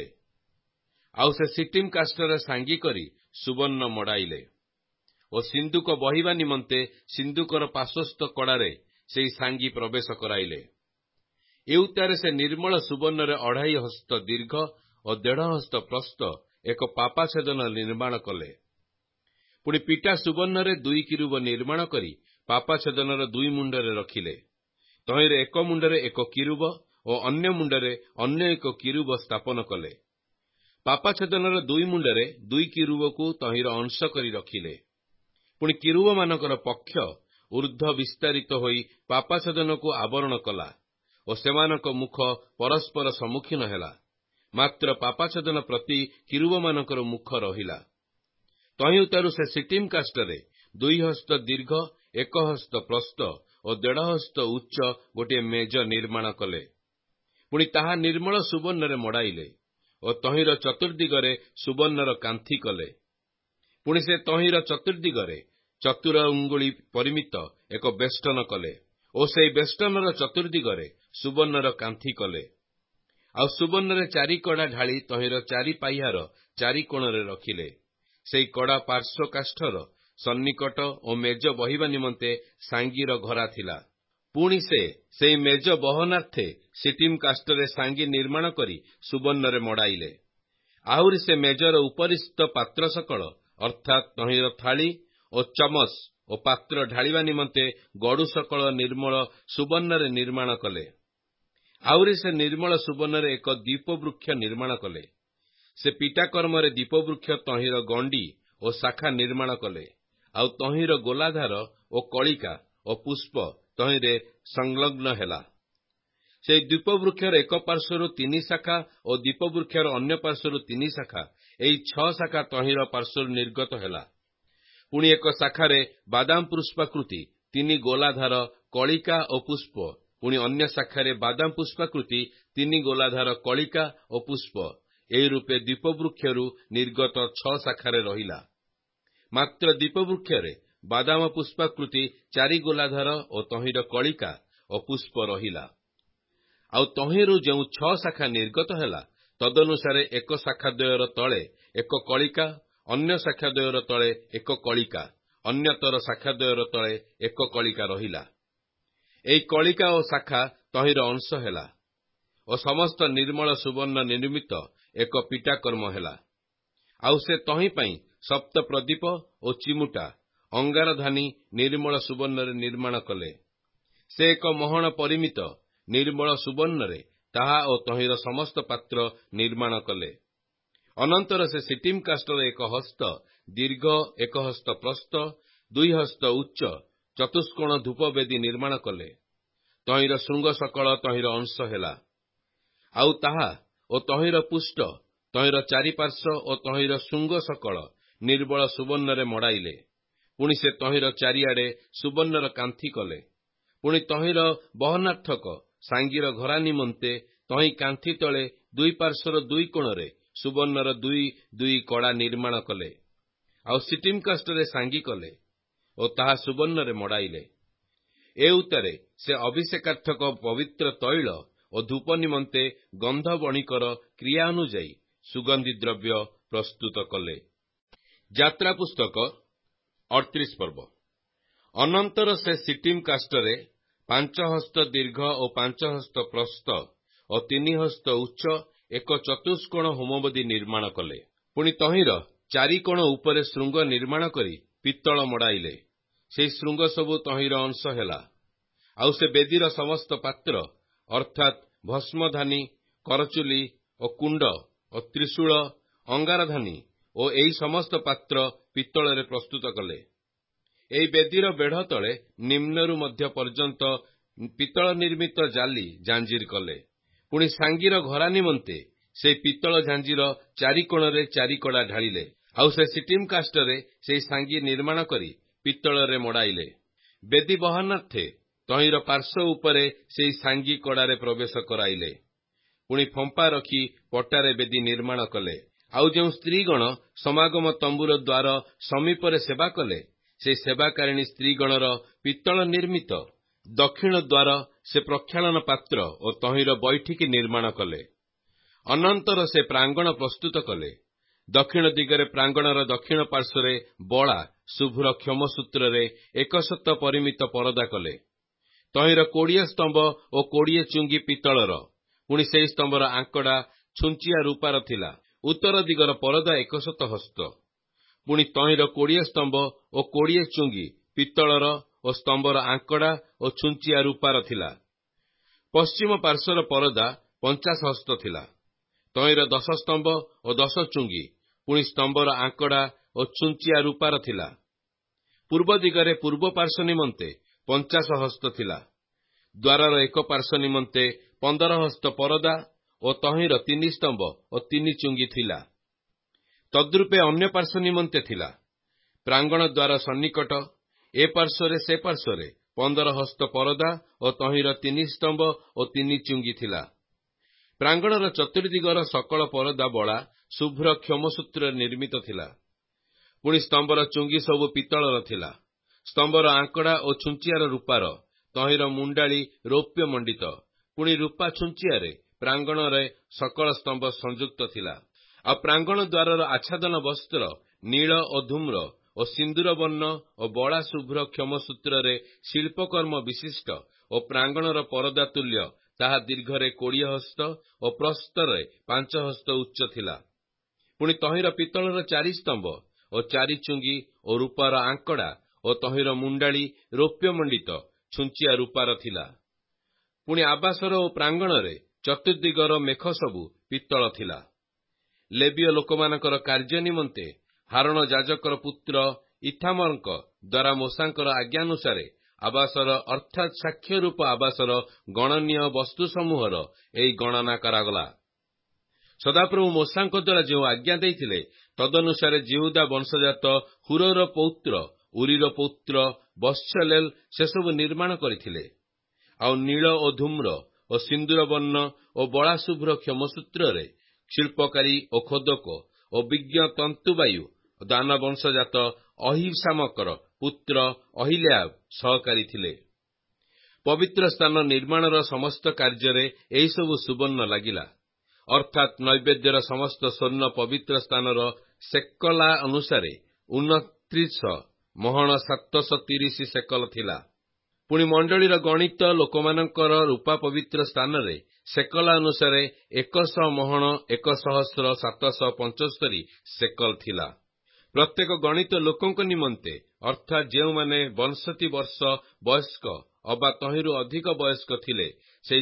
ଆଉ ସେ ସିଟିମ୍ କାଷ୍ଟରେ ସାଙ୍ଗି କରି ସୁବର୍ଣ୍ଣ ମଡ଼ାଇଲେ ଓ ସିନ୍ଦୁକ ବହିବା ନିମନ୍ତେ ସିନ୍ଦୁକର ପାର୍ଶ୍ୱସ୍ଥ କଡ଼ାରେ ସେହି ସାଙ୍ଗି ପ୍ରବେଶ କରାଇଲେ। ଏଉତ୍ତାରେ ସେ ନିର୍ମଳ ସୁବର୍ଣ୍ଣରେ 2.5 ହସ୍ତ ଦୀର୍ଘ ଓ 1.5 ହସ୍ତ ପ୍ରସ୍ତ ଏକ ପାପାଛେଦନ ନିର୍ମାଣ କଲେ। ପୁଣି ପିଟା ସୁବର୍ଣ୍ଣରେ 2 କିରୁବ ନିର୍ମାଣ କରି ପାପାଛେଦନର 2 ମୁଣ୍ଡରେ ରଖିଲେ। ତହିଁରେ ଏକ ମୁଣ୍ଡରେ ଏକ କିରୁବ ଓ ଅନ୍ୟ ମୁଣ୍ଡରେ ଅନ୍ୟ ଏକ କିରୁବ ସ୍ଥାପନ କଲେ। ପାପାଛେଦନର 2 ମୁଣ୍ଡରେ 2 କିରୁବକୁ ତହିଁର ଅଂଶ କରି ରଖିଲେ। ପୁଣି କିରୁବମାନଙ୍କର ପକ୍ଷ ଊର୍ଦ୍ଧ୍ୱ ବିସ୍ତାରିତ ହୋଇ ପାପାଛେଦନକୁ ଆବରଣ କଲା ଓ ସେମାନଙ୍କ ମୁଖ ପରସ୍ପର ସମ୍ମୁଖୀନ ହେଲା, ମାତ୍ର ପାପାଛେଦନ ପ୍ରତି କିରୁବମାନଙ୍କର ମୁଖ ରହିଲା। ତହିଁ ଉତ୍ତାରୁ ସେ ସିଟିମ୍ କାଷ୍ଟରେ 2 ହସ୍ତ ଦୀର୍ଘ 1 ହସ୍ତ ପ୍ରସ୍ତ ଓ 1.5 ହସ୍ତ ଉଚ୍ଚ ଗୋଟିଏ ମେଜ ନିର୍ମାଣ କଲେ। ପୁଣି ତାହା ନିର୍ମଳ ସୁବର୍ଣ୍ଣରେ ମଡ଼ାଇଲେ ଓ ତହିଁର ଚତୁର୍ଦିଗରେ ସୁବର୍ଣ୍ଣର କାନ୍ଥି କଲେ। ପୁଣି ସେ ତହିଁର ଚତୁର୍ଦିଗରେ 4 ଅଙ୍ଗୁଳି ପରିମିତ ଏକ ବେଷ୍ଟନ କଲେ ଓ ସେହି ବେଷ୍ଟନର ଚତୁର୍ଦିଗରେ ସୁବର୍ଣ୍ଣର କାନ୍ଥି କଲେ। ଆଉ ସୁବର୍ଣ୍ଣରେ 4 କଡ଼ା ଢାଳି ତହିଁର 4 ପାହ୍ୟାର 4 କୋଣରେ ରଖିଲେ। ସେହି କଡ଼ା ପାର୍ଶ୍ୱ କାଷ୍ଠର ସନ୍ନିକଟ ଓ ମେଜ ବହିବା ନିମନ୍ତେ ସାଙ୍ଗିର ଘରା ଥିଲା ପୁଣି ସେ ସେହି ମେଜ ବହନାର୍ଥେ ସିଟିମ୍ କାଷ୍ଟରେ ସାଙ୍ଗି ନିର୍ମାଣ କରି ସୁବର୍ଣ୍ଣରେ ମଡ଼ାଇଲେ। ଆହୁରି ସେ ମେଜର ଉପରିସ୍ଥ ପାତ୍ର ସକଳ ଅର୍ଥାତ୍ ତହିଁର ଥାଳି ଓ ଚମଚ ଓ ପାତ୍ର ଢାଳିବା ନିମନ୍ତେ ଗଡ଼ୁ ସକଳ ନିର୍ମଳ ସୁବର୍ଣ୍ଣରେ ନିର୍ମାଣ କଲେ। ଆହୁରି ସେ ନିର୍ମଳ ସୁବର୍ଣ୍ଣରେ ଏକ ଦୀପବୃକ୍ଷ ନିର୍ମାଣ କଲେ। ସେ ପିଟାକର୍ମରେ ଦୀପବୃକ୍ଷ ତହିଁର ଗଣ୍ଡି ଓ ଶାଖା ନିର୍ମାଣ କଲେ। ଆଉ ତହିଁର ଗୋଲାଧାର ଓ କଳିକା ଓ ପୁଷ୍ପ ତହିଁରେ ସଂଲଗ୍ନ ହେଲା। ସେହି ଦୀପବୃକ୍ଷର ଏକ ପାର୍ଶ୍ୱରୁ 3 ଶାଖା ଓ ଦୀପବୃକ୍ଷର ଅନ୍ୟ ପାର୍ଶ୍ୱରୁ 3 ଶାଖା, ଏହି 6 ଶାଖା ତହିଁର ପାର୍ଶ୍ୱରୁ ନିର୍ଗତ ହେଲା। ପୁଣି ଏକ ଶାଖାରେ ବାଦାମ ପୁଷ୍ପାକୃତି 3 ଗୋଲାଧାର କଳିକା ଓ ପୁଷ୍ପ, ପୁଣି ଅନ୍ୟ ଶାଖାରେ ବାଦାମ ପୁଷ୍ପାକୃତି 3 ଗୋଲାଧାର କଳିକା ଓ ପୁଷ୍ପ, ଏହି ରୂପେ ଦୀପବୃକ୍ଷରୁ ନିର୍ଗତ 6 ଶାଖାରେ ରହିଲା। ମାତ୍ର ଦୀପବୃକ୍ଷରେ ବାଦାମ ପୁଷ୍ପାକୃତି 4 ଗୋଲାଧାର ଓ ତହିଁର କଳିକା ଓ ପୁଷ୍ପ ରହିଲା। ଆଉ ତହିଁରୁ ଯେଉଁ 6 ଶାଖା ନିର୍ଗତ ହେଲା, ତଦନୁସାରେ ଏକ ଶାଖା ଦ୍ୱୟର ତଳେ ଏକ କଳିକା, ଅନ୍ୟ ଶାଖା ଦ୍ୱୟର ତଳେ ଏକ କଳିକା, ଅନ୍ୟତର ଶାଖା ଦ୍ୱୟର ତଳେ ଏକ କଳିକା ରହିଲା। ଏହି କଳିକା ଓ ଶାଖା ତହିଁର ଅଂଶ ହେଲା ଓ ସମସ୍ତ ନିର୍ମଳ ସୁବର୍ଣ୍ଣ ନିର୍ମିତ ଏକ ପିଟାକର୍ମ ହେଲା। ଆଉ ସେ ତହିଁ ପାଇଁ ସପ୍ତ ପ୍ରଦୀପ ଓ ଚିମୁଟା ଅଙ୍ଗାରଧାନୀ ନିର୍ମଳ ସୁବର୍ଣ୍ଣରେ ନିର୍ମାଣ କଲେ। ସେ ଏକ ମହଣ ପରିମିତ ନିର୍ମଳ ସୁବର୍ଣ୍ଣରେ ତାହା ଓ ତହିଁର ସମସ୍ତ ପାତ୍ର ନିର୍ମାଣ କଲେ। ଅନନ୍ତର ସେ ସିଟିମ୍ କାଷ୍ଟର 1 ହସ୍ତ ଦୀର୍ଘ 1 ହସ୍ତ ପ୍ରସ୍ଥ 2 ହସ୍ତ ଉଚ୍ଚ ଚତୁଷ୍କୋଣ ଧୂପବେଦୀ ନିର୍ମାଣ କଲେ। ତହିଁର ଶୃଙ୍ଗ ସକଳ ତହିଁର ଅଂଶ ହେଲା। ଆଉ ତାହା ଓ ତହିଁର ପୁଷ୍ଟ, ତହିଁର ଚାରିପାର୍ଶ୍ୱ ଓ ତହିଁର ଶୃଙ୍ଗ ସକଳ ନିର୍ମଳ ସୁବର୍ଣ୍ଣରେ ମଡ଼ାଇଲେ। ପୁଣି ସେ ତହିଁର ଚାରିଆଡ଼େ ସୁବର୍ଣ୍ଣର କାନ୍ଥି କଲେ। ପୁଣି ତହିଁର ବହନାର୍ଥକ ସାଙ୍ଗିର ଘରା ନିମନ୍ତେ ତହିଁ କାନ୍ଥି ତଳେ 2 ପାର୍ଶ୍ୱର 2 କୋଣରେ ସୁବର୍ଣ୍ଣର 2 କଡ଼ା ନିର୍ମାଣ କଲେ। ଆଉ ସିଟିମ୍ କାଷ୍ଟରେ ସାଙ୍ଗି କଲେ ଓ ତାହା ସୁବର୍ଣ୍ଣରେ ମଡ଼ାଇଲେ। ଏ ଉତ୍ତାରେ ସେ ଅଭିଷେକାର୍ଥକ ପବିତ୍ର ତୈଳ ଓ ଧୂପ ନିମନ୍ତେ ଗନ୍ଧ ବଣିକର କ୍ରିୟା ଅନୁଯାୟୀ ସୁଗନ୍ଧି ଦ୍ରବ୍ୟ ପ୍ରସ୍ତୁତ କଲେ। ଯାତ୍ରା ପୁସ୍ତକ 38 ପର୍ବ। ଅନନ୍ତର ସେ ସିଟିମ୍ କାଷ୍ଟରେ 5 ହସ୍ତ ଦୀର୍ଘ ଓ 5 ହସ୍ତ ପ୍ରସ୍ଥ ଓ 3 ହସ୍ତ ଉଚ୍ଚ ଏକ ଚତୁଷ୍କୋଣ ହୋମବେଦୀ ନିର୍ମାଣ କଲେ। ପୁଣି ତହିଁର 4 କୋଣ ଉପରେ ଶୃଙ୍ଗ ନିର୍ମାଣ କରି ପିତ୍ତଳ ମଡ଼ାଇଲେ। ସେହି ଶୃଙ୍ଗ ସବୁ ତହିଁର ଅଂଶ ହେଲା। ଆଉ ସେ ବେଦୀର ସମସ୍ତ ପାତ୍ର ଅର୍ଥାତ୍ ଭସ୍ମଧାନୀ, କରଚୁଲି ଓ କୁଣ୍ଡ ଓ ତ୍ରିଶୂଳ, ଅଙ୍ଗାରଧାନୀ ଓ ଏହି ସମସ୍ତ ପାତ୍ର ପିତ୍ତଳରେ ପ୍ରସ୍ତୁତ କଲେ। ଏହି ବେଦୀର ବେଢ଼ ତଳେ ନିମ୍ନରୁ ମଧ୍ୟ ପର୍ଯ୍ୟନ୍ତ ପିତ୍ତଳ ନିର୍ମିତ ଜାଲି ଜାଞ୍ଜିର କଲେ। ପୁଣି ସାଙ୍ଗିର ଘରା ନିମନ୍ତେ ସେହି ପିତ୍ତଳ ଝାଞ୍ଜିର 4 କୋଣରେ 4 କଡ଼ା ଢାଳିଲେ। ଆଉ ସେ ସିଟିମ୍ କାଷ୍ଟରେ ସେହି ସାଙ୍ଗି ନିର୍ମାଣ କରି ପିତ୍ତଳରେ ମଡ଼ାଇଲେ। ବେଦୀ ବହନାର୍ଥେ ତହିଁର ପାର୍ଶ୍ୱ ଉପରେ ସେହି ସାଙ୍ଗି କଡ଼ାରେ ପ୍ରବେଶ କରାଇଲେ। ପୁଣି ଫମ୍ପା ରଖି ପଟାରେ ବେଦୀ ନିର୍ମାଣ କଲେ। ଆଉ ଯେଉଁ ସ୍ତ୍ରୀଗଣ ସମାଗମ ତମ୍ବୁର ଦ୍ୱାର ସମୀପରେ ସେବା କଲେ, ସେହି ସେବାକାରିଣୀ ସ୍ତ୍ରୀଗଣର ପିତ୍ତଳ ନିର୍ମିତ ଦକ୍ଷିଣ ଦ୍ୱାର ସେ ପ୍ରକ୍ଷାଳନ ପାତ୍ର ଓ ତହିଁର ବୈଠିକି ନିର୍ମାଣ କଲେ। ଅନନ୍ତର ସେ ପ୍ରାଙ୍ଗଣ ପ୍ରସ୍ତୁତ କଲେ। ଦକ୍ଷିଣ ଦିଗରେ ପ୍ରାଙ୍ଗଣର ଦକ୍ଷିଣ ପାର୍ଶ୍ୱରେ ବଳା ଶୁଭ୍ର କ୍ଷମସୂତ୍ରରେ 100 ପରିମିତ ପରଦା କଲେ। ତହିଁର 20 ସ୍ତମ୍ଭ ଓ 20 ଚୁଙ୍ଗି ପିତ୍ତଳର। ପୁଣି ସେହି ସ୍ତମ୍ଭର ଆଙ୍କଡ଼ା ଛୁଞ୍ଚିଆ ରୂପାର ଥିଲା। ଉତ୍ତର ଦିଗର ପରଦା 100 ହସ୍ତ। ପୁଣି ତହିଁର 20 ସ୍ତମ୍ଭ ଓ 20 ଚୁଙ୍ଗି ପିତ୍ତଳର ଓ ସ୍ତମ୍ଭର ଆଙ୍କଡ଼ା ଓ ଛୁଞ୍ଚିଆ ରୂପାର ଥିଲା। ପଶ୍ଚିମ ପାର୍ଶ୍ୱର ପରଦା 50 ହସ୍ତ ଥିଲା। ତହିଁର 10 ସ୍ତମ୍ଭ ଓ 10 ଚୁଙ୍ଗି, ପୁଣି ସ୍ତମ୍ଭର ଆଙ୍କଡ଼ା ଓ ଛୁଞ୍ଚିଆ ରୂପାର ଥିଲା। ପୂର୍ବ ଦିଗରେ ପୂର୍ବ ପାର୍ଶ୍ୱ ନିମନ୍ତେ 50 ହସ୍ତ ଥିଲା। ଦ୍ୱାରର ଏକ ପାର୍ଶ୍ୱ ନିମନ୍ତେ 15 ହସ୍ତ ପରଦା ଓ ତହିଁର 3 ସ୍ତମ୍ଭ ଓ 3 ଚୁଙ୍ଗି ଥିଲା। ତଦ୍ରୂପେ ଅନ୍ୟ ପାର୍ଶ୍ୱ ନିମନ୍ତେ ଥିଲା। ପ୍ରାଙ୍ଗଣ ଦ୍ୱାର ସନ୍ନିକଟ ଏ ପାର୍ଶ୍ୱରେ ସେ ପାର୍ଶ୍ୱରେ 15 ହସ୍ତ ପରଦା ଓ ତହିଁର 3 ସ୍ତମ୍ଭ ଓ 3 ଚୁଙ୍ଗି ଥିଲା। ପ୍ରାଙ୍ଗଣର ଚତୁର୍ଦିଗର ସକଳ ପରଦା ବଳା ଶୁଭ୍ର କ୍ଷମସୂତ୍ରରେ ନିର୍ମିତ ଥିଲା। ପୁଣି ସ୍ତମ୍ଭର ଚୁଙ୍ଗି ସବୁ ପିତ୍ତଳର ଥିଲା। ସ୍ତମ୍ଭର ଆଙ୍କଡ଼ା ଓ ଛୁଞ୍ଚିଆର ରୂପାର, ତହିଁର ମୁଣ୍ଡାଳି ରୌପ୍ୟ ମଣ୍ଡିତ। ପୁଣି ରୂପା ଛୁଞ୍ଚିଆରେ ପ୍ରାଙ୍ଗଣରେ ସକଳ ସ୍ତମ୍ଭ ସଂଯୁକ୍ତ ଥିଲା। ଆଉ ପ୍ରାଙ୍ଗଣ ଦ୍ୱାରର ଆଚ୍ଛାଦନ ବସ୍ତ୍ର ନୀଳ ଓ ଧୂମ୍ର ଓ ସିନ୍ଦୁର ବର୍ଣ୍ଣ ଓ ବଳା ଶୁଭ୍ର କ୍ଷମସୂତ୍ରରେ ଶିଳ୍ପକର୍ମ ବିଶିଷ୍ଟ ଓ ପ୍ରାଙ୍ଗଣର ପରଦା ତୁଲ୍ୟ, ତାହା ଦୀର୍ଘରେ 20 ହସ୍ତ ଓ ପ୍ରସ୍ତରେ 5 ହସ୍ତ ଉଚ୍ଚ ଥିଲା। ପୁଣି ତହିଁର ପିତ୍ତଳର 4 ସ୍ତମ୍ଭ ଓ 4 ଚୁଙ୍ଗି ଓ ରୂପାର ଆଙ୍କଡ଼ା ଓ ତହିଁର ମୁଣ୍ଡାଳି ରୌପ୍ୟମଣ୍ଡିତ ଛୁଞ୍ଚିଆ ରୂପାର ଥିଲା। ପୁଣି ଆବାସର ଓ ପ୍ରାଙ୍ଗଣରେ ଚତୁର୍ଦିଗର ମେଖ ସବୁ ପିତ୍ତଳ ଥିଲା। ଲେବୀୟ ଲୋକମାନଙ୍କର କାର୍ଯ୍ୟ ନିମନ୍ତେ ହାରଣ ଯାଜକର ପୁତ୍ର ଇଥାମରଙ୍କ ଦ୍ୱାରା ମୋଶାଙ୍କର ଆଜ୍ଞାନୁସାରେ ଆବାସର ଅର୍ଥାତ୍ ସାକ୍ଷ୍ୟ ରୂପ ଆବାସର ଗଣନୀୟ ବସ୍ତୁ ସମୂହର ଏହି ଗଣନା କରାଗଲା। ସଦାପ୍ରଭୁ ମୋଶାଙ୍କ ଦ୍ୱାରା ଯେଉଁ ଆଜ୍ଞା ଦେଇଥିଲେ, ତଦନୁସାରେ ଜିହୁଦା ବଂଶଜାତ ହୁରର ପୌତ୍ର ଉରିର ପୌତ୍ର ବତ୍ସଲେଲ ସେସବୁ ନିର୍ମାଣ କରିଥିଲେ। ଆଉ ନୀଳ ଓ ଧୂମ୍ର ଓ ସିନ୍ଦୁର ବର୍ଣ୍ଣ ଓ ବଳାଶୁଭ୍ର କ୍ଷମସୂତ୍ରରେ ଶିଳ୍ପକାରୀ ଓ ଖୋଦକ ଓ ବିଜ୍ଞ ତନ୍ତୁବାୟୁ ଦାନ ବଂଶଜାତ ଅହିସାମକର ପୁତ୍ର ଅହିଲ୍ୟାବ ସହକାରୀ ଥିଲେ। ପବିତ୍ର ସ୍ଥାନ ନିର୍ମାଣର ସମସ୍ତ କାର୍ଯ୍ୟରେ ଏହିସବୁ ସୁବର୍ଣ୍ଣ ଲାଗିଲା। ଅର୍ଥାତ୍ ନୈବେଦ୍ୟର ସମସ୍ତ ସ୍ୱର୍ଣ୍ଣ ପବିତ୍ର ସ୍ଥାନର ସେକଲା ଅନୁସାରେ 29 ମହଣ 730 ସେକଲ ଥିଲା। ପୁଣି ମଣ୍ଡଳୀର ଗଣିତ ଲୋକମାନଙ୍କର ରୂପା ପବିତ୍ର ସ୍ଥାନରେ ସେକଲା ଅନୁସାରେ 100 ମହଣ 1775 ସେକଲ ଥିଲା। ପ୍ରତ୍ୟେକ ଗଣିତ ଲୋକଙ୍କ ନିମନ୍ତେ, ଅର୍ଥାତ୍ ଯେଉଁମାନେ 62 ବର୍ଷ ବୟସ୍କ ଅବା ତହିଁରୁ ଅଧିକ ବୟସ୍କ ଥିଲେ, ସେହି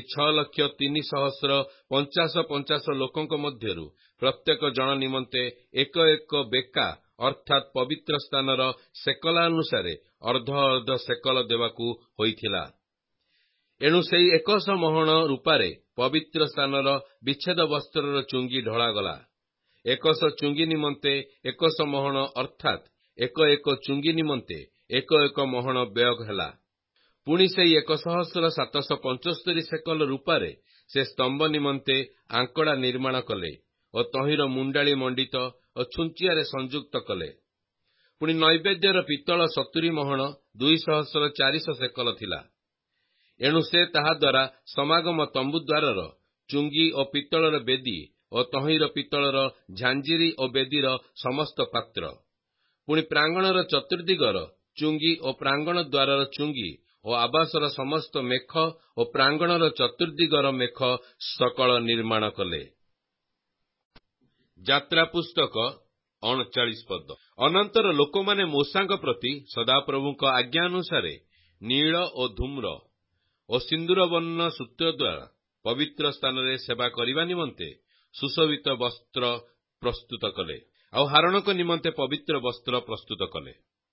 6,03,50 ଲୋକଙ୍କ ମଧ୍ୟରୁ ପ୍ରତ୍ୟେକ ଜଣ ନିମନ୍ତେ ଏକ ବେକା ଅର୍ଥାତ୍ ପବିତ୍ର ସ୍ଥାନର ସେକଲା ଅନୁସାରେ ଅର୍ଦ୍ଧ ସେକଲ ଦେବାକୁ ହୋଇଥିଲା। ଏଣୁ ସେହି 100 ମହଣ ରୂପାରେ ପବିତ୍ର ସ୍ଥାନର ବିଚ୍ଛେଦ ବସ୍ତ୍ରର ଚୁଙ୍ଗି ଢଳାଗଲା। 100 ଚୁଙ୍ଗି ନିମନ୍ତେ 100 ମହଣ ଅର୍ଥାତ୍ ଏକ ଚୁଙ୍ଗି ନିମନ୍ତେ ଏକ ମହଣ ବ୍ୟୟ ହେଲା। ପୁଣି ସେହି 1,775 ସେକଲ ରୂପାରେ ସେ ସ୍ତମ୍ଭ ନିମନ୍ତେ ଆଙ୍କଡ଼ା ନିର୍ମାଣ କଲେ ଓ ତହିଁର ମୁଣ୍ଡାଳି ମଣ୍ଡିତ ଓ ଛୁଞ୍ଚିଆରେ ସଂଯୁକ୍ତ କଲେ। ପୁଣି ନୈବେଦ୍ୟର ପିତ୍ତଳ 70 ମହଣ 2,400 ସେକଲ ଥିଲା। ଏଣୁ ସେ ତାହାଦ୍ୱାରା ସମାଗମ ତମ୍ବୁ ଦ୍ୱାରର ଚୁଙ୍ଗି ଓ ପିତ୍ତଳର ବେଦୀ ଓ ତହିଁର ପିତ୍ତଳର ଝାଞ୍ଜିରି ଓ ବେଦୀର ସମସ୍ତ ପାତ୍ର, ପୁଣି ପ୍ରାଙ୍ଗଣର ଚତୁର୍ଦିଗର ଚୁଙ୍ଗି ଓ ପ୍ରାଙ୍ଗଣ ଦ୍ୱାରର ଚୁଙ୍ଗି ଓ ଆବାସର ସମସ୍ତ ମେଖ ଓ ପ୍ରାଙ୍ଗଣର ଚତୁର୍ଦିଗର ମେଖ ସକଳ ନିର୍ମାଣ କଲେ। ଯାତ୍ରା ପୁସ୍ତକ 39 ପଦ। ଅନନ୍ତର ଲୋକମାନେ ମୋଶାଙ୍କ ପ୍ରତି ସଦାପ୍ରଭୁଙ୍କ ଆଜ୍ଞା ଅନୁସାରେ ନୀଳ ଓ ଧୂମ୍ର ଓ ସିନ୍ଦୁର ବର୍ଣ୍ଣ ସୂତ୍ର ଦ୍ୱାରା ପବିତ୍ର ସ୍ଥାନରେ ସେବା କରିବା ନିମନ୍ତେ ସୁଶୋଭିତ ବସ୍ତ୍ର ପ୍ରସ୍ତୁତ କଲେ, ଆଉ ହାରଣଙ୍କ ନିମନ୍ତେ ପବିତ୍ର ବସ୍ତ୍ର ପ୍ରସ୍ତୁତ କଲେ।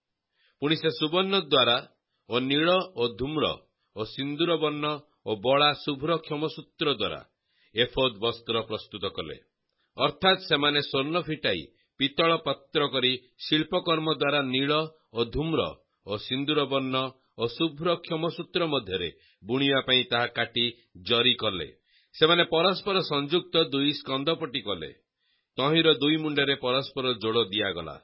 ପୁଣି ସେ ସୁବର୍ଣ୍ଣ ଦ୍ୱାରା ଓ ନୀଳ ଓ ଧୂମ୍ର ଓ ସିନ୍ଦୁର ବର୍ଣ୍ଣ ଓ ବଳା ଶୁଭ୍ର କ୍ଷମସୂତ୍ର ଦ୍ୱାରା ଏଫୋଦ ବସ୍ତ୍ର ପ୍ରସ୍ତୁତ କଲେ। ଅର୍ଥାତ୍ ସେମାନେ ସ୍ୱର୍ଣ୍ଣ ଫିଟାଇ ପିତ୍ତଳ ପାତ୍ର କରି ଶିଳ୍ପକର୍ମ ଦ୍ୱାରା ନୀଳ ଓ ଧୂମ୍ର ଓ ସିନ୍ଦୁର ବର୍ଣ୍ଣ ଓ ଶୁଭ୍ର କ୍ଷମସୂତ୍ର ମଧ୍ୟରେ ବୁଣିବା ପାଇଁ ତାହା କାଟି ଜରି କଲେ। ସେମାନେ ପରସ୍ପର ସଂଯୁକ୍ତ 2 ସ୍କନ୍ଧପଟି କଲେ। ତହିଁର 2 ମୁଣ୍ଡରେ ପରସ୍ପର ଯୋଡ଼ ଦିଆଗଲା।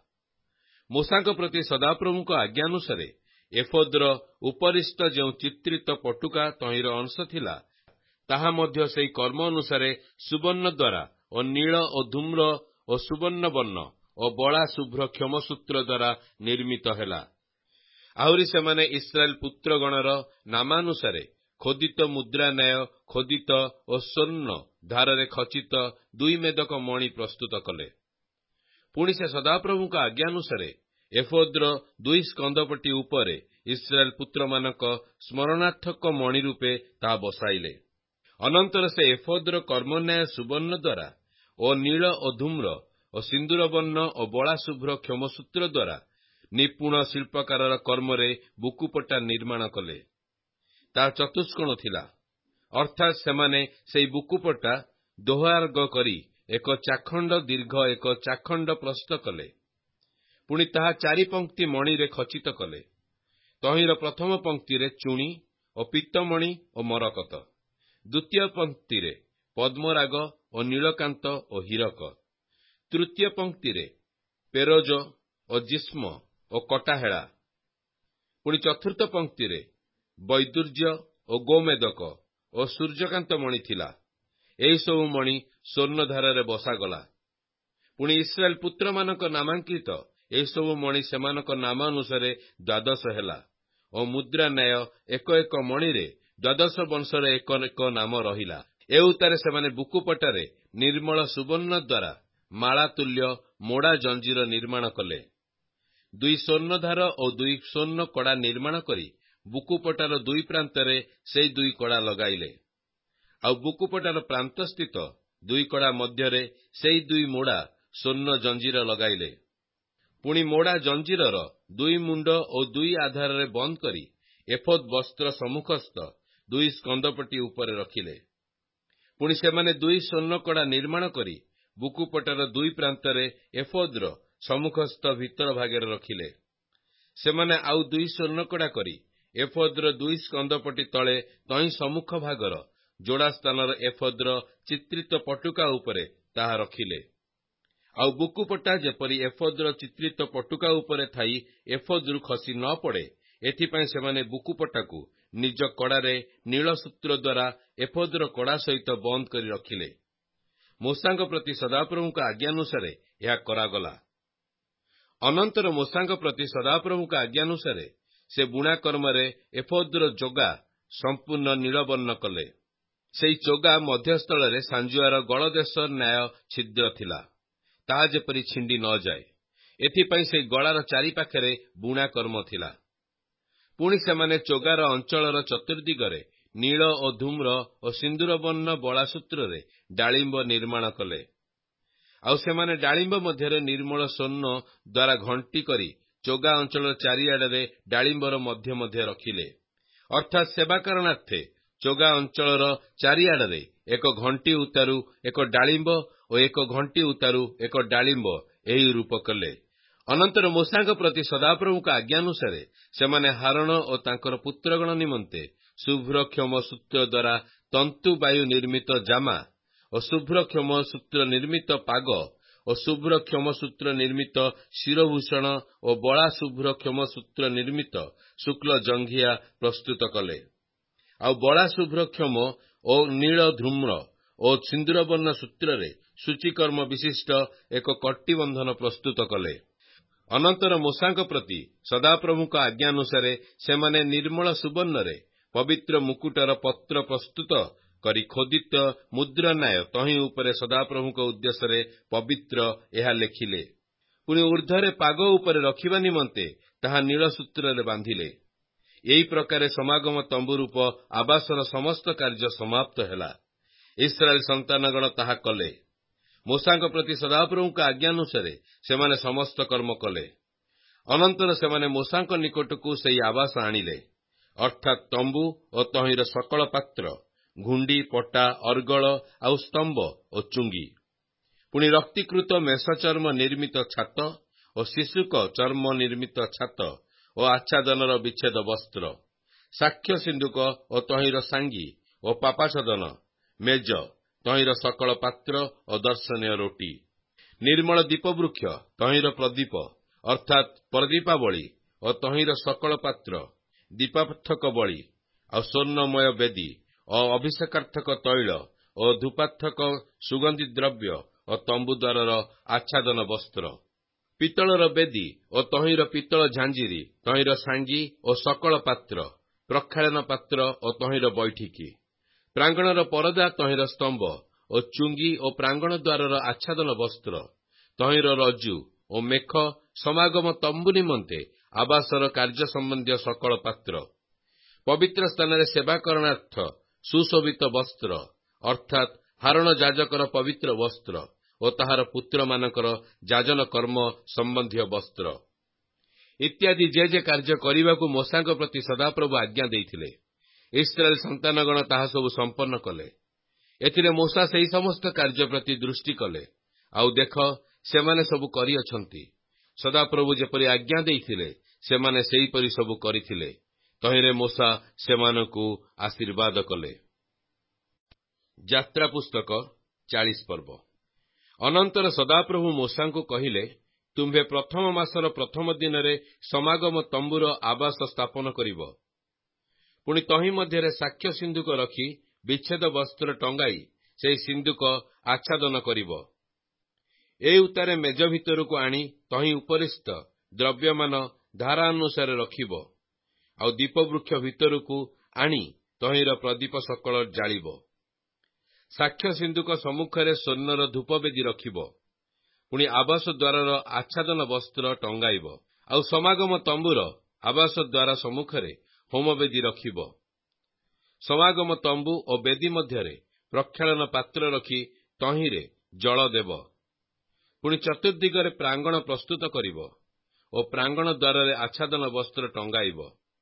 ମୋଶାଙ୍କ ପ୍ରତି ସଦାପ୍ରଭୁଙ୍କ ଆଜ୍ଞାନୁସାରେ ଏଫୋଦର ଉପରିସ୍ଥ ଯେଉଁ ଚିତ୍ରିତ ପଟୁକା ତହିଁର ଅଂଶ ଥିଲା, ତାହା ମଧ୍ୟ ସେହି କର୍ମ ଅନୁସାରେ ସୁବର୍ଣ୍ଣ ଦ୍ୱାରା ଓ ନୀଳ ଓ ଧୂମ୍ର ଓ ସୁବର୍ଣ୍ଣ ବର୍ଣ୍ଣ ଓ ବଳା ଶୁଭ୍ର କ୍ଷମସୂତ୍ର ଦ୍ୱାରା ନିର୍ମିତ ହେଲା। ଆହୁରି ସେମାନେ ଇସ୍ରାଏଲ ପୁତ୍ରଗଣର ନାମାନୁସାରେ ଖୋଦିତ ମୁଦ୍ରା ନ୍ୟାୟ ଖୋଦିତ ଓ ସ୍ୱର୍ଣ୍ଣ ଧାରରେ ଖଚିତ 2 ମେଦକ ମଣି ପ୍ରସ୍ତୁତ କଲେ। ପୁଣି ସେ ସଦାପ୍ରଭୁଙ୍କ ଆଜ୍ଞାନୁସାରେ ଏଫୋଦର 2 ସ୍କନ୍ଧପଟି ଉପରେ ଇସ୍ରାଏଲ ପୁତ୍ରମାନଙ୍କ ସ୍ମରଣାର୍ଥକ ମଣି ରୂପେ ତାହା ବସାଇଲେ। ଅନନ୍ତର ସେ ଏଫୋଦର କର୍ମନ୍ୟାୟ ସୁବର୍ଣ୍ଣ ଦ୍ୱାରା ଓ ନୀଳ ଓ ଧୂମ୍ର ଓ ସିନ୍ଦୁର ବର୍ଣ୍ଣ ଓ ବଳା ଶୁଭ୍ର କ୍ଷମସୂତ୍ର ଦ୍ୱାରା ନିପୁଣ ଶିଳ୍ପକାରର କର୍ମରେ ବୁକୁପଟା ନିର୍ମାଣ କଲେ। ତାହା ଚତୁଷ୍କୋଣ ଥିଲା। ଅର୍ଥାତ୍ ସେମାନେ ସେହି ବୁକୁପଟା ଦୋହାର୍ଗ କରି 1 ଚାଖଣ୍ଡ ଦୀର୍ଘ 1 ଚାଖଣ୍ଡ ପ୍ରସ୍ଥ କଲେ। ପୁଣି ତାହା 4 ପଂକ୍ତି ମଣିରେ ଖଚିତ କଲେ। ତହିଁର ପ୍ରଥମ ପଂକ୍ତିରେ ଚୁଣି ଓ ପିତ୍ତମଣି ଓ ମରକତ, ଦ୍ୱିତୀୟ ପଂକ୍ତିରେ ପଦ୍ମରାଗ ଓ ନୀଳକାନ୍ତ ଓ ହୀରକ, ତୃତୀୟ ପଂକ୍ତିରେ ପେରୋଜ ଓ ଜିସ୍ମ ଓ କଟାହେଳା, ପୁଣି ଚତୁର୍ଥ ପଂକ୍ତିରେ ବୈଦୁର୍ଯ୍ୟ ଓ ଗୋମେଦକ ଓ ସୂର୍ଯ୍ୟକାନ୍ତ ମଣି ଥିଲା। ଏହିସବୁ ମଣି ସ୍ୱର୍ଣ୍ଣଧାରରେ ବସାଗଲା। ପୁଣି ଇସ୍ରାଏଲ ପୁତ୍ରମାନଙ୍କ ନାମାଙ୍କିତ ଏହିସବୁ ମଣି ସେମାନଙ୍କ ନାମ ଅନୁସାରେ 12 ହେଲା ଓ ମୁଦ୍ରା ନ୍ୟାୟ ଏକ ମଣିରେ ଦ୍ୱାଦଶ ବଂଶର ଏକ ଏକ ନାମ ରହିଲା। ଏ ଉତ୍ତାରେ ସେମାନେ ବୁକୁପଟାରେ ନିର୍ମଳ ସୁବର୍ଣ୍ଣ ଦ୍ୱାରା ମାଳାତୁଲ୍ୟ ମୋଡ଼ା ଜଞ୍ଜିର ନିର୍ମାଣ କଲେ। 2 ସ୍ୱର୍ଣ୍ଣଧାର ଓ 2 ସ୍ୱର୍ଣ୍ଣ କଡ଼ା ନିର୍ମାଣ କରି ବୁକୁପଟାର 2 ପ୍ରାନ୍ତରେ ସେହି 2 କଡ଼ା ଲଗାଇଲେ। ଆଉ ବୁକୁପଟାର ପ୍ରାନ୍ତସ୍ଥିତ 2 କଡ଼ା ମଧ୍ୟରେ ସେହି 2 ମୋଡ଼ା ସ୍ୱର୍ଣ୍ଣ ଜଞ୍ଜିର ଲଗାଇଲେ। ପୁଣି ମୋଡ଼ା ଜଞ୍ଜିରର 2 ମୁଣ୍ଡ ଓ 2 ଆଧାରରେ ବନ୍ଦ କରି ଏଫୋଦ ବସ୍ତ୍ର ସମ୍ମୁଖସ୍ଥ 2 ସ୍କନ୍ଧପଟି ଉପରେ ରଖିଲେ। ପୁଣି ସେମାନେ 2 ସ୍ୱର୍ଣ୍ଣ କଡ଼ା ନିର୍ମାଣ କରି ବୁକୁପଟାର 2 ପ୍ରାନ୍ତରେ ଏଫୋଦର ସମ୍ମୁଖସ୍ଥ ଭିତର ଭାଗରେ ରଖିଲେ। ସେମାନେ ଆଉ 2 ସ୍ୱର୍ଣ୍ଣ କଡ଼ା କରି ଏଫୋଦର 2 ସ୍କନ୍ଧପଟି ତଳେ ତହିଁ ସମ୍ମୁଖ ଭାଗର ଯୋଡ଼ା ସ୍ଥାନର ଏଫୋଦର ଚିତ୍ରିତ ପଟୁକା ଉପରେ ତାହା ରଖିଲେ। ଆଉ ବୁକୁପଟା ଯେପରି ଏଫୋଦର ଚିତ୍ରିତ ପଟୁକା ଉପରେ ଥାଇ ଏଫୋଦରୁ ଖସି ନ ପଡ଼େ, ଏଥିପାଇଁ ସେମାନେ ବୁକୁପଟାକୁ ନିଜ କଡ଼ାରେ ନୀଳ ସୂତ୍ର ଦ୍ୱାରା ଏଫୋଦର କଡ଼ା ସହିତ ବନ୍ଦ କରି ରଖିଲେ। ମୋଶାଙ୍କ ପ୍ରତି ସଦାପ୍ରଭୁଙ୍କ ଆଜ୍ଞାନୁସାରେ ଏହା କରାଗଲା। ଅନନ୍ତର ମୋଶାଙ୍କ ପ୍ରତି ସଦାପ୍ରଭୁଙ୍କ ଆଜ୍ଞାନୁସାରେ ସେ ବୁଣା କର୍ମରେ ଏଫୋଦର ଚୋଗା ସମ୍ପୂର୍ଣ୍ଣ ନୀଳବର୍ଣ୍ଣ କଲେ। ସେହି ଚୋଗା ମଧ୍ୟସ୍ଥଳରେ ସାଞ୍ଜୁଆର ଗଳଦେଶ ନ୍ୟାୟ ଛିଦ୍ର ଥିଲା, ତାହା ଯେପରି ଛିଣ୍ଡି ନ ଯାଏ, ଏଥିପାଇଁ ସେହି ଗଳାର ଚାରିପାଖରେ ବୁଣା କର୍ମ ଥିଲା। ପୁଣି ସେମାନେ ଚୋଗାର ଅଞ୍ଚଳର ଚତୁର୍ଦିଗରେ ନୀଳ ଓ ଧୂମ୍ର ଓ ସିନ୍ଦୁରବର୍ଣ୍ଣ ବଳାସୂତ୍ରରେ ଡାଳିମ୍ବ ନିର୍ମାଣ କଲେ। ଆଉ ସେମାନେ ଡାଳିମ୍ବ ମଧ୍ୟରେ ନିର୍ମଳ ସ୍ୱର୍ଣ୍ଣ ଦ୍ୱାରା ଘଣ୍ଟି କରି ଚୋଗା ଅଞ୍ଚଳର ଚାରିଆଡ଼ରେ ଡାଳିମ୍ବର ମଧ୍ୟ ମଧ୍ୟ ରଖିଲେ। ଅର୍ଥାତ୍ ସେବାକରଣାର୍ଥେ ଚୋଗା ଅଞ୍ଚଳର ଚାରିଆଡ଼ରେ ଏକ ଘଣ୍ଟି ଉତ୍ତାରୁ ଏକ ଡାଳିମ୍ବ ଓ ଏକ ଘଣ୍ଟି ଉତ୍ତାରୁ ଏକ ଡାଳିମ୍ବ ଏହି ରୂପ କଲେ। ଅନନ୍ତର ମୋଶାଙ୍କ ପ୍ରତି ସଦାପ୍ରଭୁଙ୍କ ଆଜ୍ଞାନୁସାରେ ସେମାନେ ହାରଣ ଓ ତାଙ୍କର ପୁତ୍ରଗଣ ନିମନ୍ତେ ଶୁଭ୍ରକ୍ଷମ ସୂତ୍ର ଦ୍ୱାରା ତନ୍ତୁବାୟୁ ନିର୍ମିତ ଜାମା ଓ ଶୁଭ୍ରକ୍ଷମ ସୂତ୍ର ନିର୍ମିତ ପାଗ ଓ ଶୁଭ୍ରକ୍ଷମ ସୂତ୍ର ନିର୍ମିତ ଶିରଭୂଷଣ ଓ ବଳା ଶୁଭ୍ରକ୍ଷମ ସୂତ୍ର ନିର୍ମିତ ଶୁକ୍ଳ ଜଙ୍ଘିଆ ପ୍ରସ୍ତୁତ କଲେ। ଆଉ ବଳା ଶୁଭ୍ରକ୍ଷମ ଓ ନୀଳ ଧୂମ୍ର ଓ ସିନ୍ଦୁରବର୍ଣ୍ଣ ସୂତ୍ରରେ ସୂଚିକର୍ମ ବିଶିଷ୍ଟ ଏକ କଟିବନ୍ଧନ ପ୍ରସ୍ତୁତ କଲେ। ଅନନ୍ତର ମୋଶାଙ୍କ ପ୍ରତି ସଦାପ୍ରଭୁଙ୍କ ଆଜ୍ଞାନୁସାରେ ସେମାନେ ନିର୍ମଳ ସୁବର୍ଣ୍ଣରେ ପବିତ୍ର ମୁକୁଟର ପତ୍ର ପ୍ରସ୍ତୁତ କରି ଖୋଦିତ ମୁଦ୍ରନ୍ୟାୟ ତହିଁ ଉପରେ ସଦାପ୍ରଭୁଙ୍କ ଉଦ୍ଦେଶ୍ୟରେ ପବିତ୍ର ଏହା ଲେଖିଲେ। ପୁଣି ଉର୍ଦ୍ଧ୍ୱରେ ପାଗ ଉପରେ ରଖିବା ନିମନ୍ତେ ତାହା ନୀଳ ସୂତ୍ରରେ ବାନ୍ଧିଲେ। ଏହି ପ୍ରକାରେ ସମାଗମ ତମ୍ବୁ ରୂପ ଆବାସର ସମସ୍ତ କାର୍ଯ୍ୟ ସମାପ୍ତ ହେଲା। ଇସ୍ରାଏଲ ସନ୍ତାନଗଣ ତାହା କଲେ। ମୋଶାଙ୍କ ପ୍ରତି ସଦାପ୍ରଭୁଙ୍କ ଆଜ୍ଞାନୁସାରେ ସେମାନେ ସମସ୍ତ କର୍ମ କଲେ। ଅନନ୍ତର ସେମାନେ ମୋଶାଙ୍କ ନିକଟକୁ ସେହି ଆବାସ ଆଣିଲେ, ଅର୍ଥାତ୍ ତମ୍ବୁ ଓ ତହିଁର ସକଳ ପାତ୍ର, ଘୁଣ୍ଡି, ପଟା, ଅର୍ଗଳ ଆଉ ସ୍ତମ୍ଭ ଓ ଚୁଙ୍ଗି। ପୁଣି ରକ୍ତୀକୃତ ମେଷଚର୍ମ ନିର୍ମିତ ଛାତ ଓ ଶିଶୁକ ଚର୍ମ ନିର୍ମିତ ଛାତ ଓ ଆଚ୍ଛାଦନର ବିଚ୍ଛେଦ ବସ୍ତ୍ର, ସାକ୍ଷ୍ୟ ସିନ୍ଦୁକ ଓ ତହିଁର ସାଙ୍ଗି ଓ ପାପାଛଦନ, ମେଜ, ତହିଁର ସକଳ ପାତ୍ର ଓ ଦର୍ଶନୀୟ ରୋଟି, ନିର୍ମଳ ଦୀପବୃକ୍ଷ, ତହିଁର ପ୍ରଦୀପ ଅର୍ଥାତ୍ ପ୍ରଦୀପାବଳି ଓ ତହିଁର ସକଳ ପାତ୍ର, ଦୀପାର୍ଥକ ବଳି ଆଉ ସ୍ୱର୍ଣ୍ଣମୟ ବେଦୀ ଓ ଅଭିଷେକାର୍ଥକ ତୈଳ ଓ ଧୂପାର୍ଥକ ସୁଗନ୍ଧି ଦ୍ରବ୍ୟ ଓ ତମ୍ବୁଦ୍ୱାରର ଆଚ୍ଛାଦନ ବସ୍ତ୍ର, ପିତ୍ତଳର ବେଦୀ ଓ ତହିଁର ପିତ୍ତଳ ଝାଞ୍ଜିରି, ତହିଁର ସାଙ୍ଗି ଓ ସକଳ ପାତ୍ର, ପ୍ରକ୍ଷାଳନ ପାତ୍ର ଓ ତହିଁର ବୈଠିକି, ପ୍ରାଙ୍ଗଣର ପରଦା, ତହିଁର ସ୍ତମ୍ଭ ଓ ଚୁଙ୍ଗି ଓ ପ୍ରାଙ୍ଗଣ ଦ୍ୱାରର ଆଚ୍ଛାଦନ ବସ୍ତ୍ର, ତହିଁର ରଜୁ ଓ ମେଖ, ସମାଗମ ତମ୍ବୁ ନିମନ୍ତେ ଆବାସର କାର୍ଯ୍ୟ ସମ୍ବନ୍ଧୀୟ ସକଳ ପାତ୍ର, ପବିତ୍ର ସ୍ଥାନରେ ସେବାକରଣାର୍ଥ ସୁଶୋଭିତ ବସ୍ତ୍ର ଅର୍ଥାତ୍ ହାରଣ ଯାଜକର ପବିତ୍ର ବସ୍ତ୍ର ଓ ତାହାର ପୁତ୍ରମାନଙ୍କର ଯାଜନ କର୍ମ ସମ୍ବନ୍ଧୀୟ ବସ୍ତ୍ର ଇତ୍ୟାଦି ଯେ କାର୍ଯ୍ୟ କରିବାକୁ ମୋଶାଙ୍କ ପ୍ରତି ସଦାପ୍ରଭୁ ଆଜ୍ଞା ଦେଇଥିଲେ, ଇସ୍ରାଏଲ ସନ୍ତାନଗଣ ତାହା ସବୁ ସମ୍ପନ୍ନ କଲେ। ଏଥିରେ ମୋଶା ସେହି ସମସ୍ତ କାର୍ଯ୍ୟ ପ୍ରତି ଦୃଷ୍ଟି କଲେ, ଆଉ ଦେଖ, ସେମାନେ ସବୁ କରିଅଛନ୍ତି। ସଦାପ୍ରଭୁ ଯେପରି ଆଜ୍ଞା ଦେଇଥିଲେ ସେମାନେ ସେହିପରି ସବୁ କରିଥିଲେ। ତହିଁରେ ମୋଶା ସେମାନଙ୍କୁ ଆଶୀର୍ବାଦ କଲେ। ଯାତ୍ରା ପୁସ୍ତକ 40 ପର୍ବ। ଅନନ୍ତର ସଦାପ୍ରଭୁ ମୋଶାଙ୍କୁ କହିଲେ, ତୁମ୍ଭେ ପ୍ରଥମ ମାସର ପ୍ରଥମ ଦିନରେ ସମାଗମ ତମ୍ବୁର ଆବାସ ସ୍ଥାପନ କରିବ। ପୁଣି ତହିଁ ମଧ୍ୟରେ ସାକ୍ଷ୍ୟ ସିନ୍ଦୁକ ରଖି ବିଚ୍ଛେଦ ବସ୍ତ୍ର ଟଙ୍ଗାଇ ସେହି ସିନ୍ଦୁକ ଆଚ୍ଛାଦନ କରିବ। ଏ ଉତ୍ତାରେ ମେଜ ଭିତରକୁ ଆଣି ତହିଁ ଉପରିସ୍ଥ ଦ୍ରବ୍ୟମାନ ଧାରା ଅନୁସାରେ ରଖିବ। ଆଉ ଦୀପବୃକ୍ଷ ଭିତରକୁ ଆଣି ତହିଁର ପ୍ରଦୀପ ସକଳ ଜାଳିବ। ସାକ୍ଷ୍ୟ ସିନ୍ଧୁକ ସମ୍ମୁଖରେ ସ୍ୱର୍ଣ୍ଣର ଧୂପବେଦୀ ରଖିବ। ପୁଣି ଆବାସ ଦ୍ୱାରର ଆଚ୍ଛାଦନ ବସ୍ତ୍ର ଟଙ୍ଗାଇବ। ଆଉ ସମାଗମ ତମ୍ବୁର ଆବାସ ଦ୍ୱାର ସମ୍ମୁଖରେ ହୋମବେଦୀ ରଖିବ। ସମାଗମ ତମ୍ବୁ ଓ ବେଦୀ ମଧ୍ୟରେ ପ୍ରକ୍ଷାଳନ ପାତ୍ର ରଖି ତହିଁରେ ଜଳ ଦେବ। ପୁଣି ଚତୁର୍ଦିଗରେ ପ୍ରାଙ୍ଗଣ ପ୍ରସ୍ତୁତ କରିବ ଓ ପ୍ରାଙ୍ଗଣ ଦ୍ୱାରରେ ଆଚ୍ଛାଦନ ବସ୍ତ୍ର ଟଙ୍ଗାଇବ।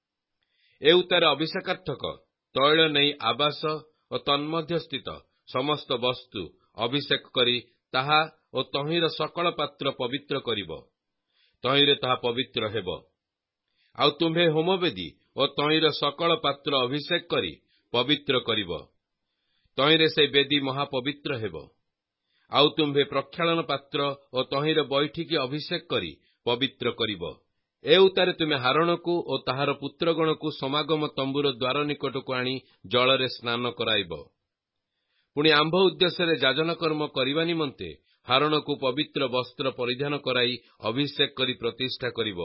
ଏ ଉତ୍ତାରେ ଅଭିଷେକାର୍ଥକ ତୈଳ ନେଇ ଆବାସ ଓ ତନ୍ମଧ୍ୟସ୍ଥିତ ସମସ୍ତ ବସ୍ତୁ ଅଭିଷେକ କରି ତାହା ଓ ତହିଁର ସକଳ ପାତ୍ର ପବିତ୍ର କରିବ। ତହିଁରେ ତାହା ପବିତ୍ର ହେବ। ଆଉ ତୁମ୍ଭେ ହୋମବେଦୀ ଓ ତହିଁର ସକଳ ପାତ୍ର ଅଭିଷେକ କରି ପବିତ୍ର କରିବ। ତହିଁରେ ସେ ବେଦୀ ମହାପବିତ୍ର ହେବ। ଆଉ ତୁମ୍ଭେ ପ୍ରକ୍ଷାଳନ ପାତ୍ର ଓ ତହିଁରେ ବୈଠିକି ଅଭିଷେକ କରି ପବିତ୍ର କରିବ। ଏ ଉତ୍ତାରେ ତୁମେ ହାରୋନକୁ ଓ ତାହାର ପୁତ୍ରଗଣକୁ ସମାଗମ ତମ୍ବୁର ଦ୍ୱାର ନିକଟକୁ ଆଣି ଜଳରେ ସ୍ନାନ କରାଇବ। ପୁଣି ଆମ୍ଭ ଉଦ୍ଦେଶ୍ୟରେ ଯାଜନ କର୍ମ କରିବା ନିମନ୍ତେ ହାରୋନକୁ ପବିତ୍ର ବସ୍ତ୍ର ପରିଧାନ କରାଇ ଅଭିଷେକ କରି ପ୍ରତିଷ୍ଠା କରିବ।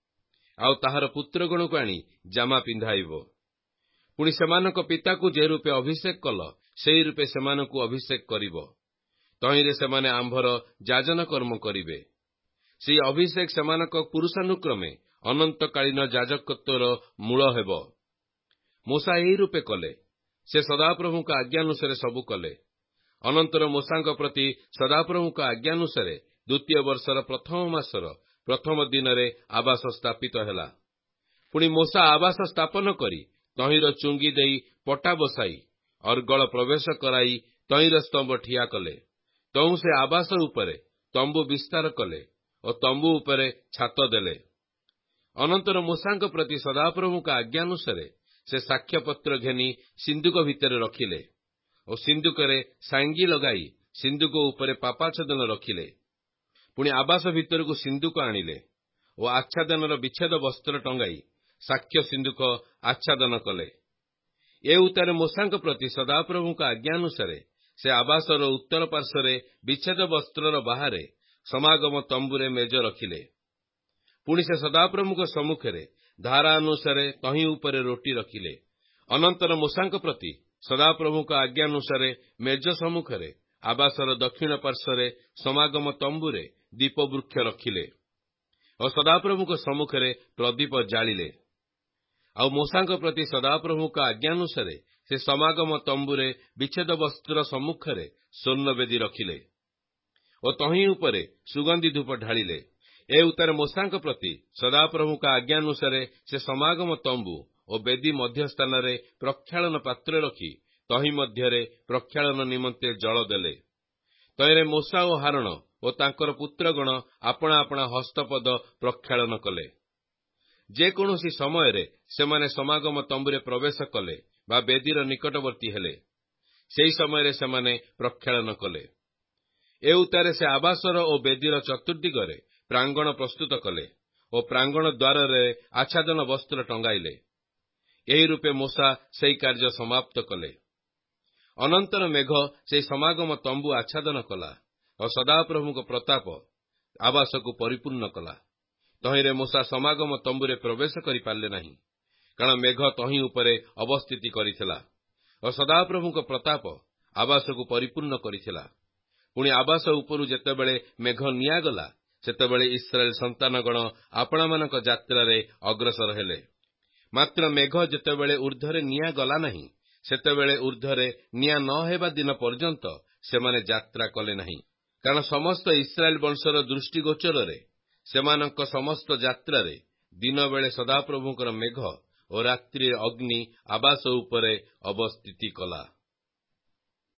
ଆଉ ତାହାର ପୁତ୍ରଗଣକୁ ଆଣି ଜାମା ପିନ୍ଧାଇବ। ପୁଣି ସେମାନଙ୍କ ପିତାକୁ ଯେ ରୂପେ ଅଭିଷେକ କଲ, ସେହି ରୂପେ ସେମାନଙ୍କୁ ଅଭିଷେକ କରିବ। ତହିଁରେ ସେମାନେ ଆମ୍ଭର ଯାଜନ କର୍ମ କରିବେ। ସେହି ଅଭିଷେକ ସେମାନଙ୍କ ପୁରୁଷାନୁକ୍ରମେ ଅନନ୍ତକାଳୀନ ଯାଜକତ୍ୱର ମୂଳ ହେବ। ମୂଷା ଏହି ରୂପେ କଲେ। ସେ ସଦାପ୍ରଭୁଙ୍କ ଆଜ୍ଞାନୁସାରେ ସବୁ କଲେ। ଅନନ୍ତର ମୂଷାଙ୍କ ପ୍ରତି ସଦାପ୍ରଭୁଙ୍କ ଆଜ୍ଞାନୁସାରେ ଦ୍ୱିତୀୟ ବର୍ଷର ପ୍ରଥମ ମାସର ପ୍ରଥମ ଦିନରେ ଆବାସ ସ୍ଥାପିତ ହେଲା। ପୁଣି ମୂଷା ଆବାସ ସ୍ଥାପନ କରି ତହିଁର ଚୁଙ୍ଗି ଦେଇ ପଟା ବସାଇ ଅର୍ଗଳ ପ୍ରବେଶ କରାଇ ତହିଁର ସ୍ତମ୍ଭ ଠିଆ କଲେ। ତହୁଁ ସେ ଆବାସ ଉପରେ ତମ୍ବୁ ବିସ୍ତାର କଲେ ଓ ତମ୍ବୁ ଉପରେ ଛାତ ଦେଲେ। ଅନନ୍ତର ମୂଷାଙ୍କ ପ୍ରତି ସଦାପ୍ରଭୁଙ୍କ ଆଜ୍ଞାନୁସାରେ ସେ ସାକ୍ଷ୍ୟପତ୍ର ଘେନି ସିନ୍ଧୁକ ଭିତରେ ରଖିଲେ ଓ ସିନ୍ଧୁକରେ ସାଙ୍ଗି ଲଗାଇ ସିନ୍ଧୁକ ଉପରେ ପାପାଚ୍ଛାଦନ ରଖିଲେ। ପୁଣି ଆବାସ ଭିତରକୁ ସିନ୍ଧୁକ ଆଣିଲେ ଓ ଆଚ୍ଛାଦନର ବିଚ୍ଛେଦ ବସ୍ତ୍ର ଟଙ୍ଗାଇ ସାକ୍ଷ୍ୟ ସିନ୍ଧୁକ ଆଚ୍ଛାଦନ କଲେ। ଏ ଉତ୍ତାରେ ମୂଷାଙ୍କ ପ୍ରତି ସଦାପ୍ରଭୁଙ୍କ ଆଜ୍ଞାନୁସାରେ ସେ ଆବାସର ଉତ୍ତର ପାର୍ଶ୍ୱରେ ବିଚ୍ଛେଦ ବସ୍ତ୍ରର ବାହାରେ ସମାଗମ ତମ୍ବୁରେ ମେଜ ରଖିଲେ। ପୁଣି ସେ ସଦାପ୍ରଭୁଙ୍କ ସମ୍ମୁଖରେ ଧାରା ଅନୁସାରେ ତହିଁ ଉପରେ ରୋଟି ରଖିଲେ। ଅନନ୍ତର ମୂଷାଙ୍କ ପ୍ରତି ସଦାପ୍ରଭୁଙ୍କ ଆଜ୍ଞାନୁସାରେ ମେଜ ସମ୍ମୁଖରେ ଆବାସର ଦକ୍ଷିଣ ପାର୍ଶ୍ୱରେ ସମାଗମ ତମ୍ବୁରେ ଦୀପବୃକ୍ଷ ରଖିଲେ ଓ ସଦାପ୍ରଭୁଙ୍କ ସମ୍ମୁଖରେ ପ୍ରଦୀପ ଜାଳିଲେ। ଆଉ ମୂଷାଙ୍କ ପ୍ରତି ସଦାପ୍ରଭୁଙ୍କ ଆଜ୍ଞାନୁସାରେ ସେ ସମାଗମ ତମ୍ବୁରେ ବିଚ୍ଛେଦ ବସ୍ତ୍ର ସମ୍ମୁଖରେ ସ୍ୱର୍ଣ୍ଣବେଦୀ ରଖିଲେ ଓ ତହିଁ ଉପରେ ସୁଗନ୍ଧି ଧୂପ ଢାଳିଲେ। ଏ ଉତ୍ତାରେ ମୂଷାଙ୍କ ପ୍ରତି ସଦାପ୍ରଭୁଙ୍କ ଆଜ୍ଞାନୁସାରେ ସେ ସମାଗମ ତମ୍ବୁ ଓ ବେଦୀ ମଧ୍ୟସ୍ଥାନରେ ପ୍ରକ୍ଷାଳନ ପାତ୍ର ରଖି ତହିଁ ମଧ୍ୟରେ ପ୍ରକ୍ଷାଳନ ନିମନ୍ତେ ଜଳ ଦେଲେ। ତହିଁରେ ମୂଷା ଓ ହାରୋନ ଓ ତାଙ୍କର ପୁତ୍ରଗଣ ଆପଣା ଆପଣା ହସ୍ତପଦ ପ୍ରକ୍ଷାଳନ କଲେ। ଯେକୌଣସି ସମୟରେ ସେମାନେ ସମାଗମ ତମ୍ବୁରେ ପ୍ରବେଶ କଲେ ବା ବେଦୀର ନିକଟବର୍ତ୍ତୀ ହେଲେ, ସେହି ସମୟରେ ସେମାନେ ପ୍ରକ୍ଷାଳନ କଲେ। ଏ ଉତ୍ତାରେ ସେ ଆବାସର ଓ ବେଦୀର ଚତୁର୍ଦିଗରେ ପ୍ରାଙ୍ଗଣ ପ୍ରସ୍ତୁତ କଲେ ଓ ପ୍ରାଙ୍ଗଣ ଦ୍ୱାରରେ ଆଚ୍ଛାଦନ ବସ୍ତ୍ର ଟଙ୍ଗାଇଲେ। ଏହି ରୂପେ ମୂଷା ସେହି କାର୍ଯ୍ୟ ସମାପ୍ତ କଲେ। ଅନନ୍ତର ମେଘ ସେହି ସମାଗମ ତମ୍ବୁ ଆଚ୍ଛାଦନ କଲା ଓ ସଦାପ୍ରଭୁଙ୍କ ପ୍ରତାପ ଆବାସକୁ ପରିପୂର୍ଣ୍ଣ କଲା। ତହିଁରେ ମୂଷା ସମାଗମ ତମ୍ବୁରେ ପ୍ରବେଶ କରିପାରିଲେ ନାହିଁ, କାରଣ ମେଘ ତହିଁ ଉପରେ ଅବସ୍ଥିତି କରିଥିଲା ଓ ସଦାପ୍ରଭୁଙ୍କ ପ୍ରତାପ ଆବାସକୁ ପରିପୂର୍ଣ୍ଣ କରିଥିଲା। ପୁଣି ଆବାସ ଉପରୁ ଯେତେବେଳେ ମେଘ ନିଆଗଲା, ସେତେବେଳେ ଇସ୍ରାଏଲ ସନ୍ତାନଗଣ ଆପଣାମାନଙ୍କ ଯାତ୍ରାରେ ଅଗ୍ରସର ହେଲେ। ମାତ୍ର ମେଘ ଯେତେବେଳେ ଊର୍ଦ୍ଧ୍ୱରେ ନିଆଁ ଗଲା ନାହିଁ, ସେତେବେଳେ ଊର୍ଦ୍ଧ୍ୱରେ ନିଆଁ ନ ହେବା ଦିନ ପର୍ଯ୍ୟନ୍ତ ସେମାନେ ଯାତ୍ରା କଲେ ନାହିଁ। କାରଣ ସମସ୍ତ ଇସ୍ରାଏଲ ବଂଶର ଦୃଷ୍ଟିଗୋଚରରେ ସେମାନଙ୍କ ସମସ୍ତ ଯାତ୍ରାରେ ଦିନବେଳେ ସଦାପ୍ରଭୁଙ୍କର ମେଘ ଓ ରାତ୍ରିରେ ଅଗ୍ନି ଆବାସ ଉପରେ ଅବସ୍ଥିତି କଲା।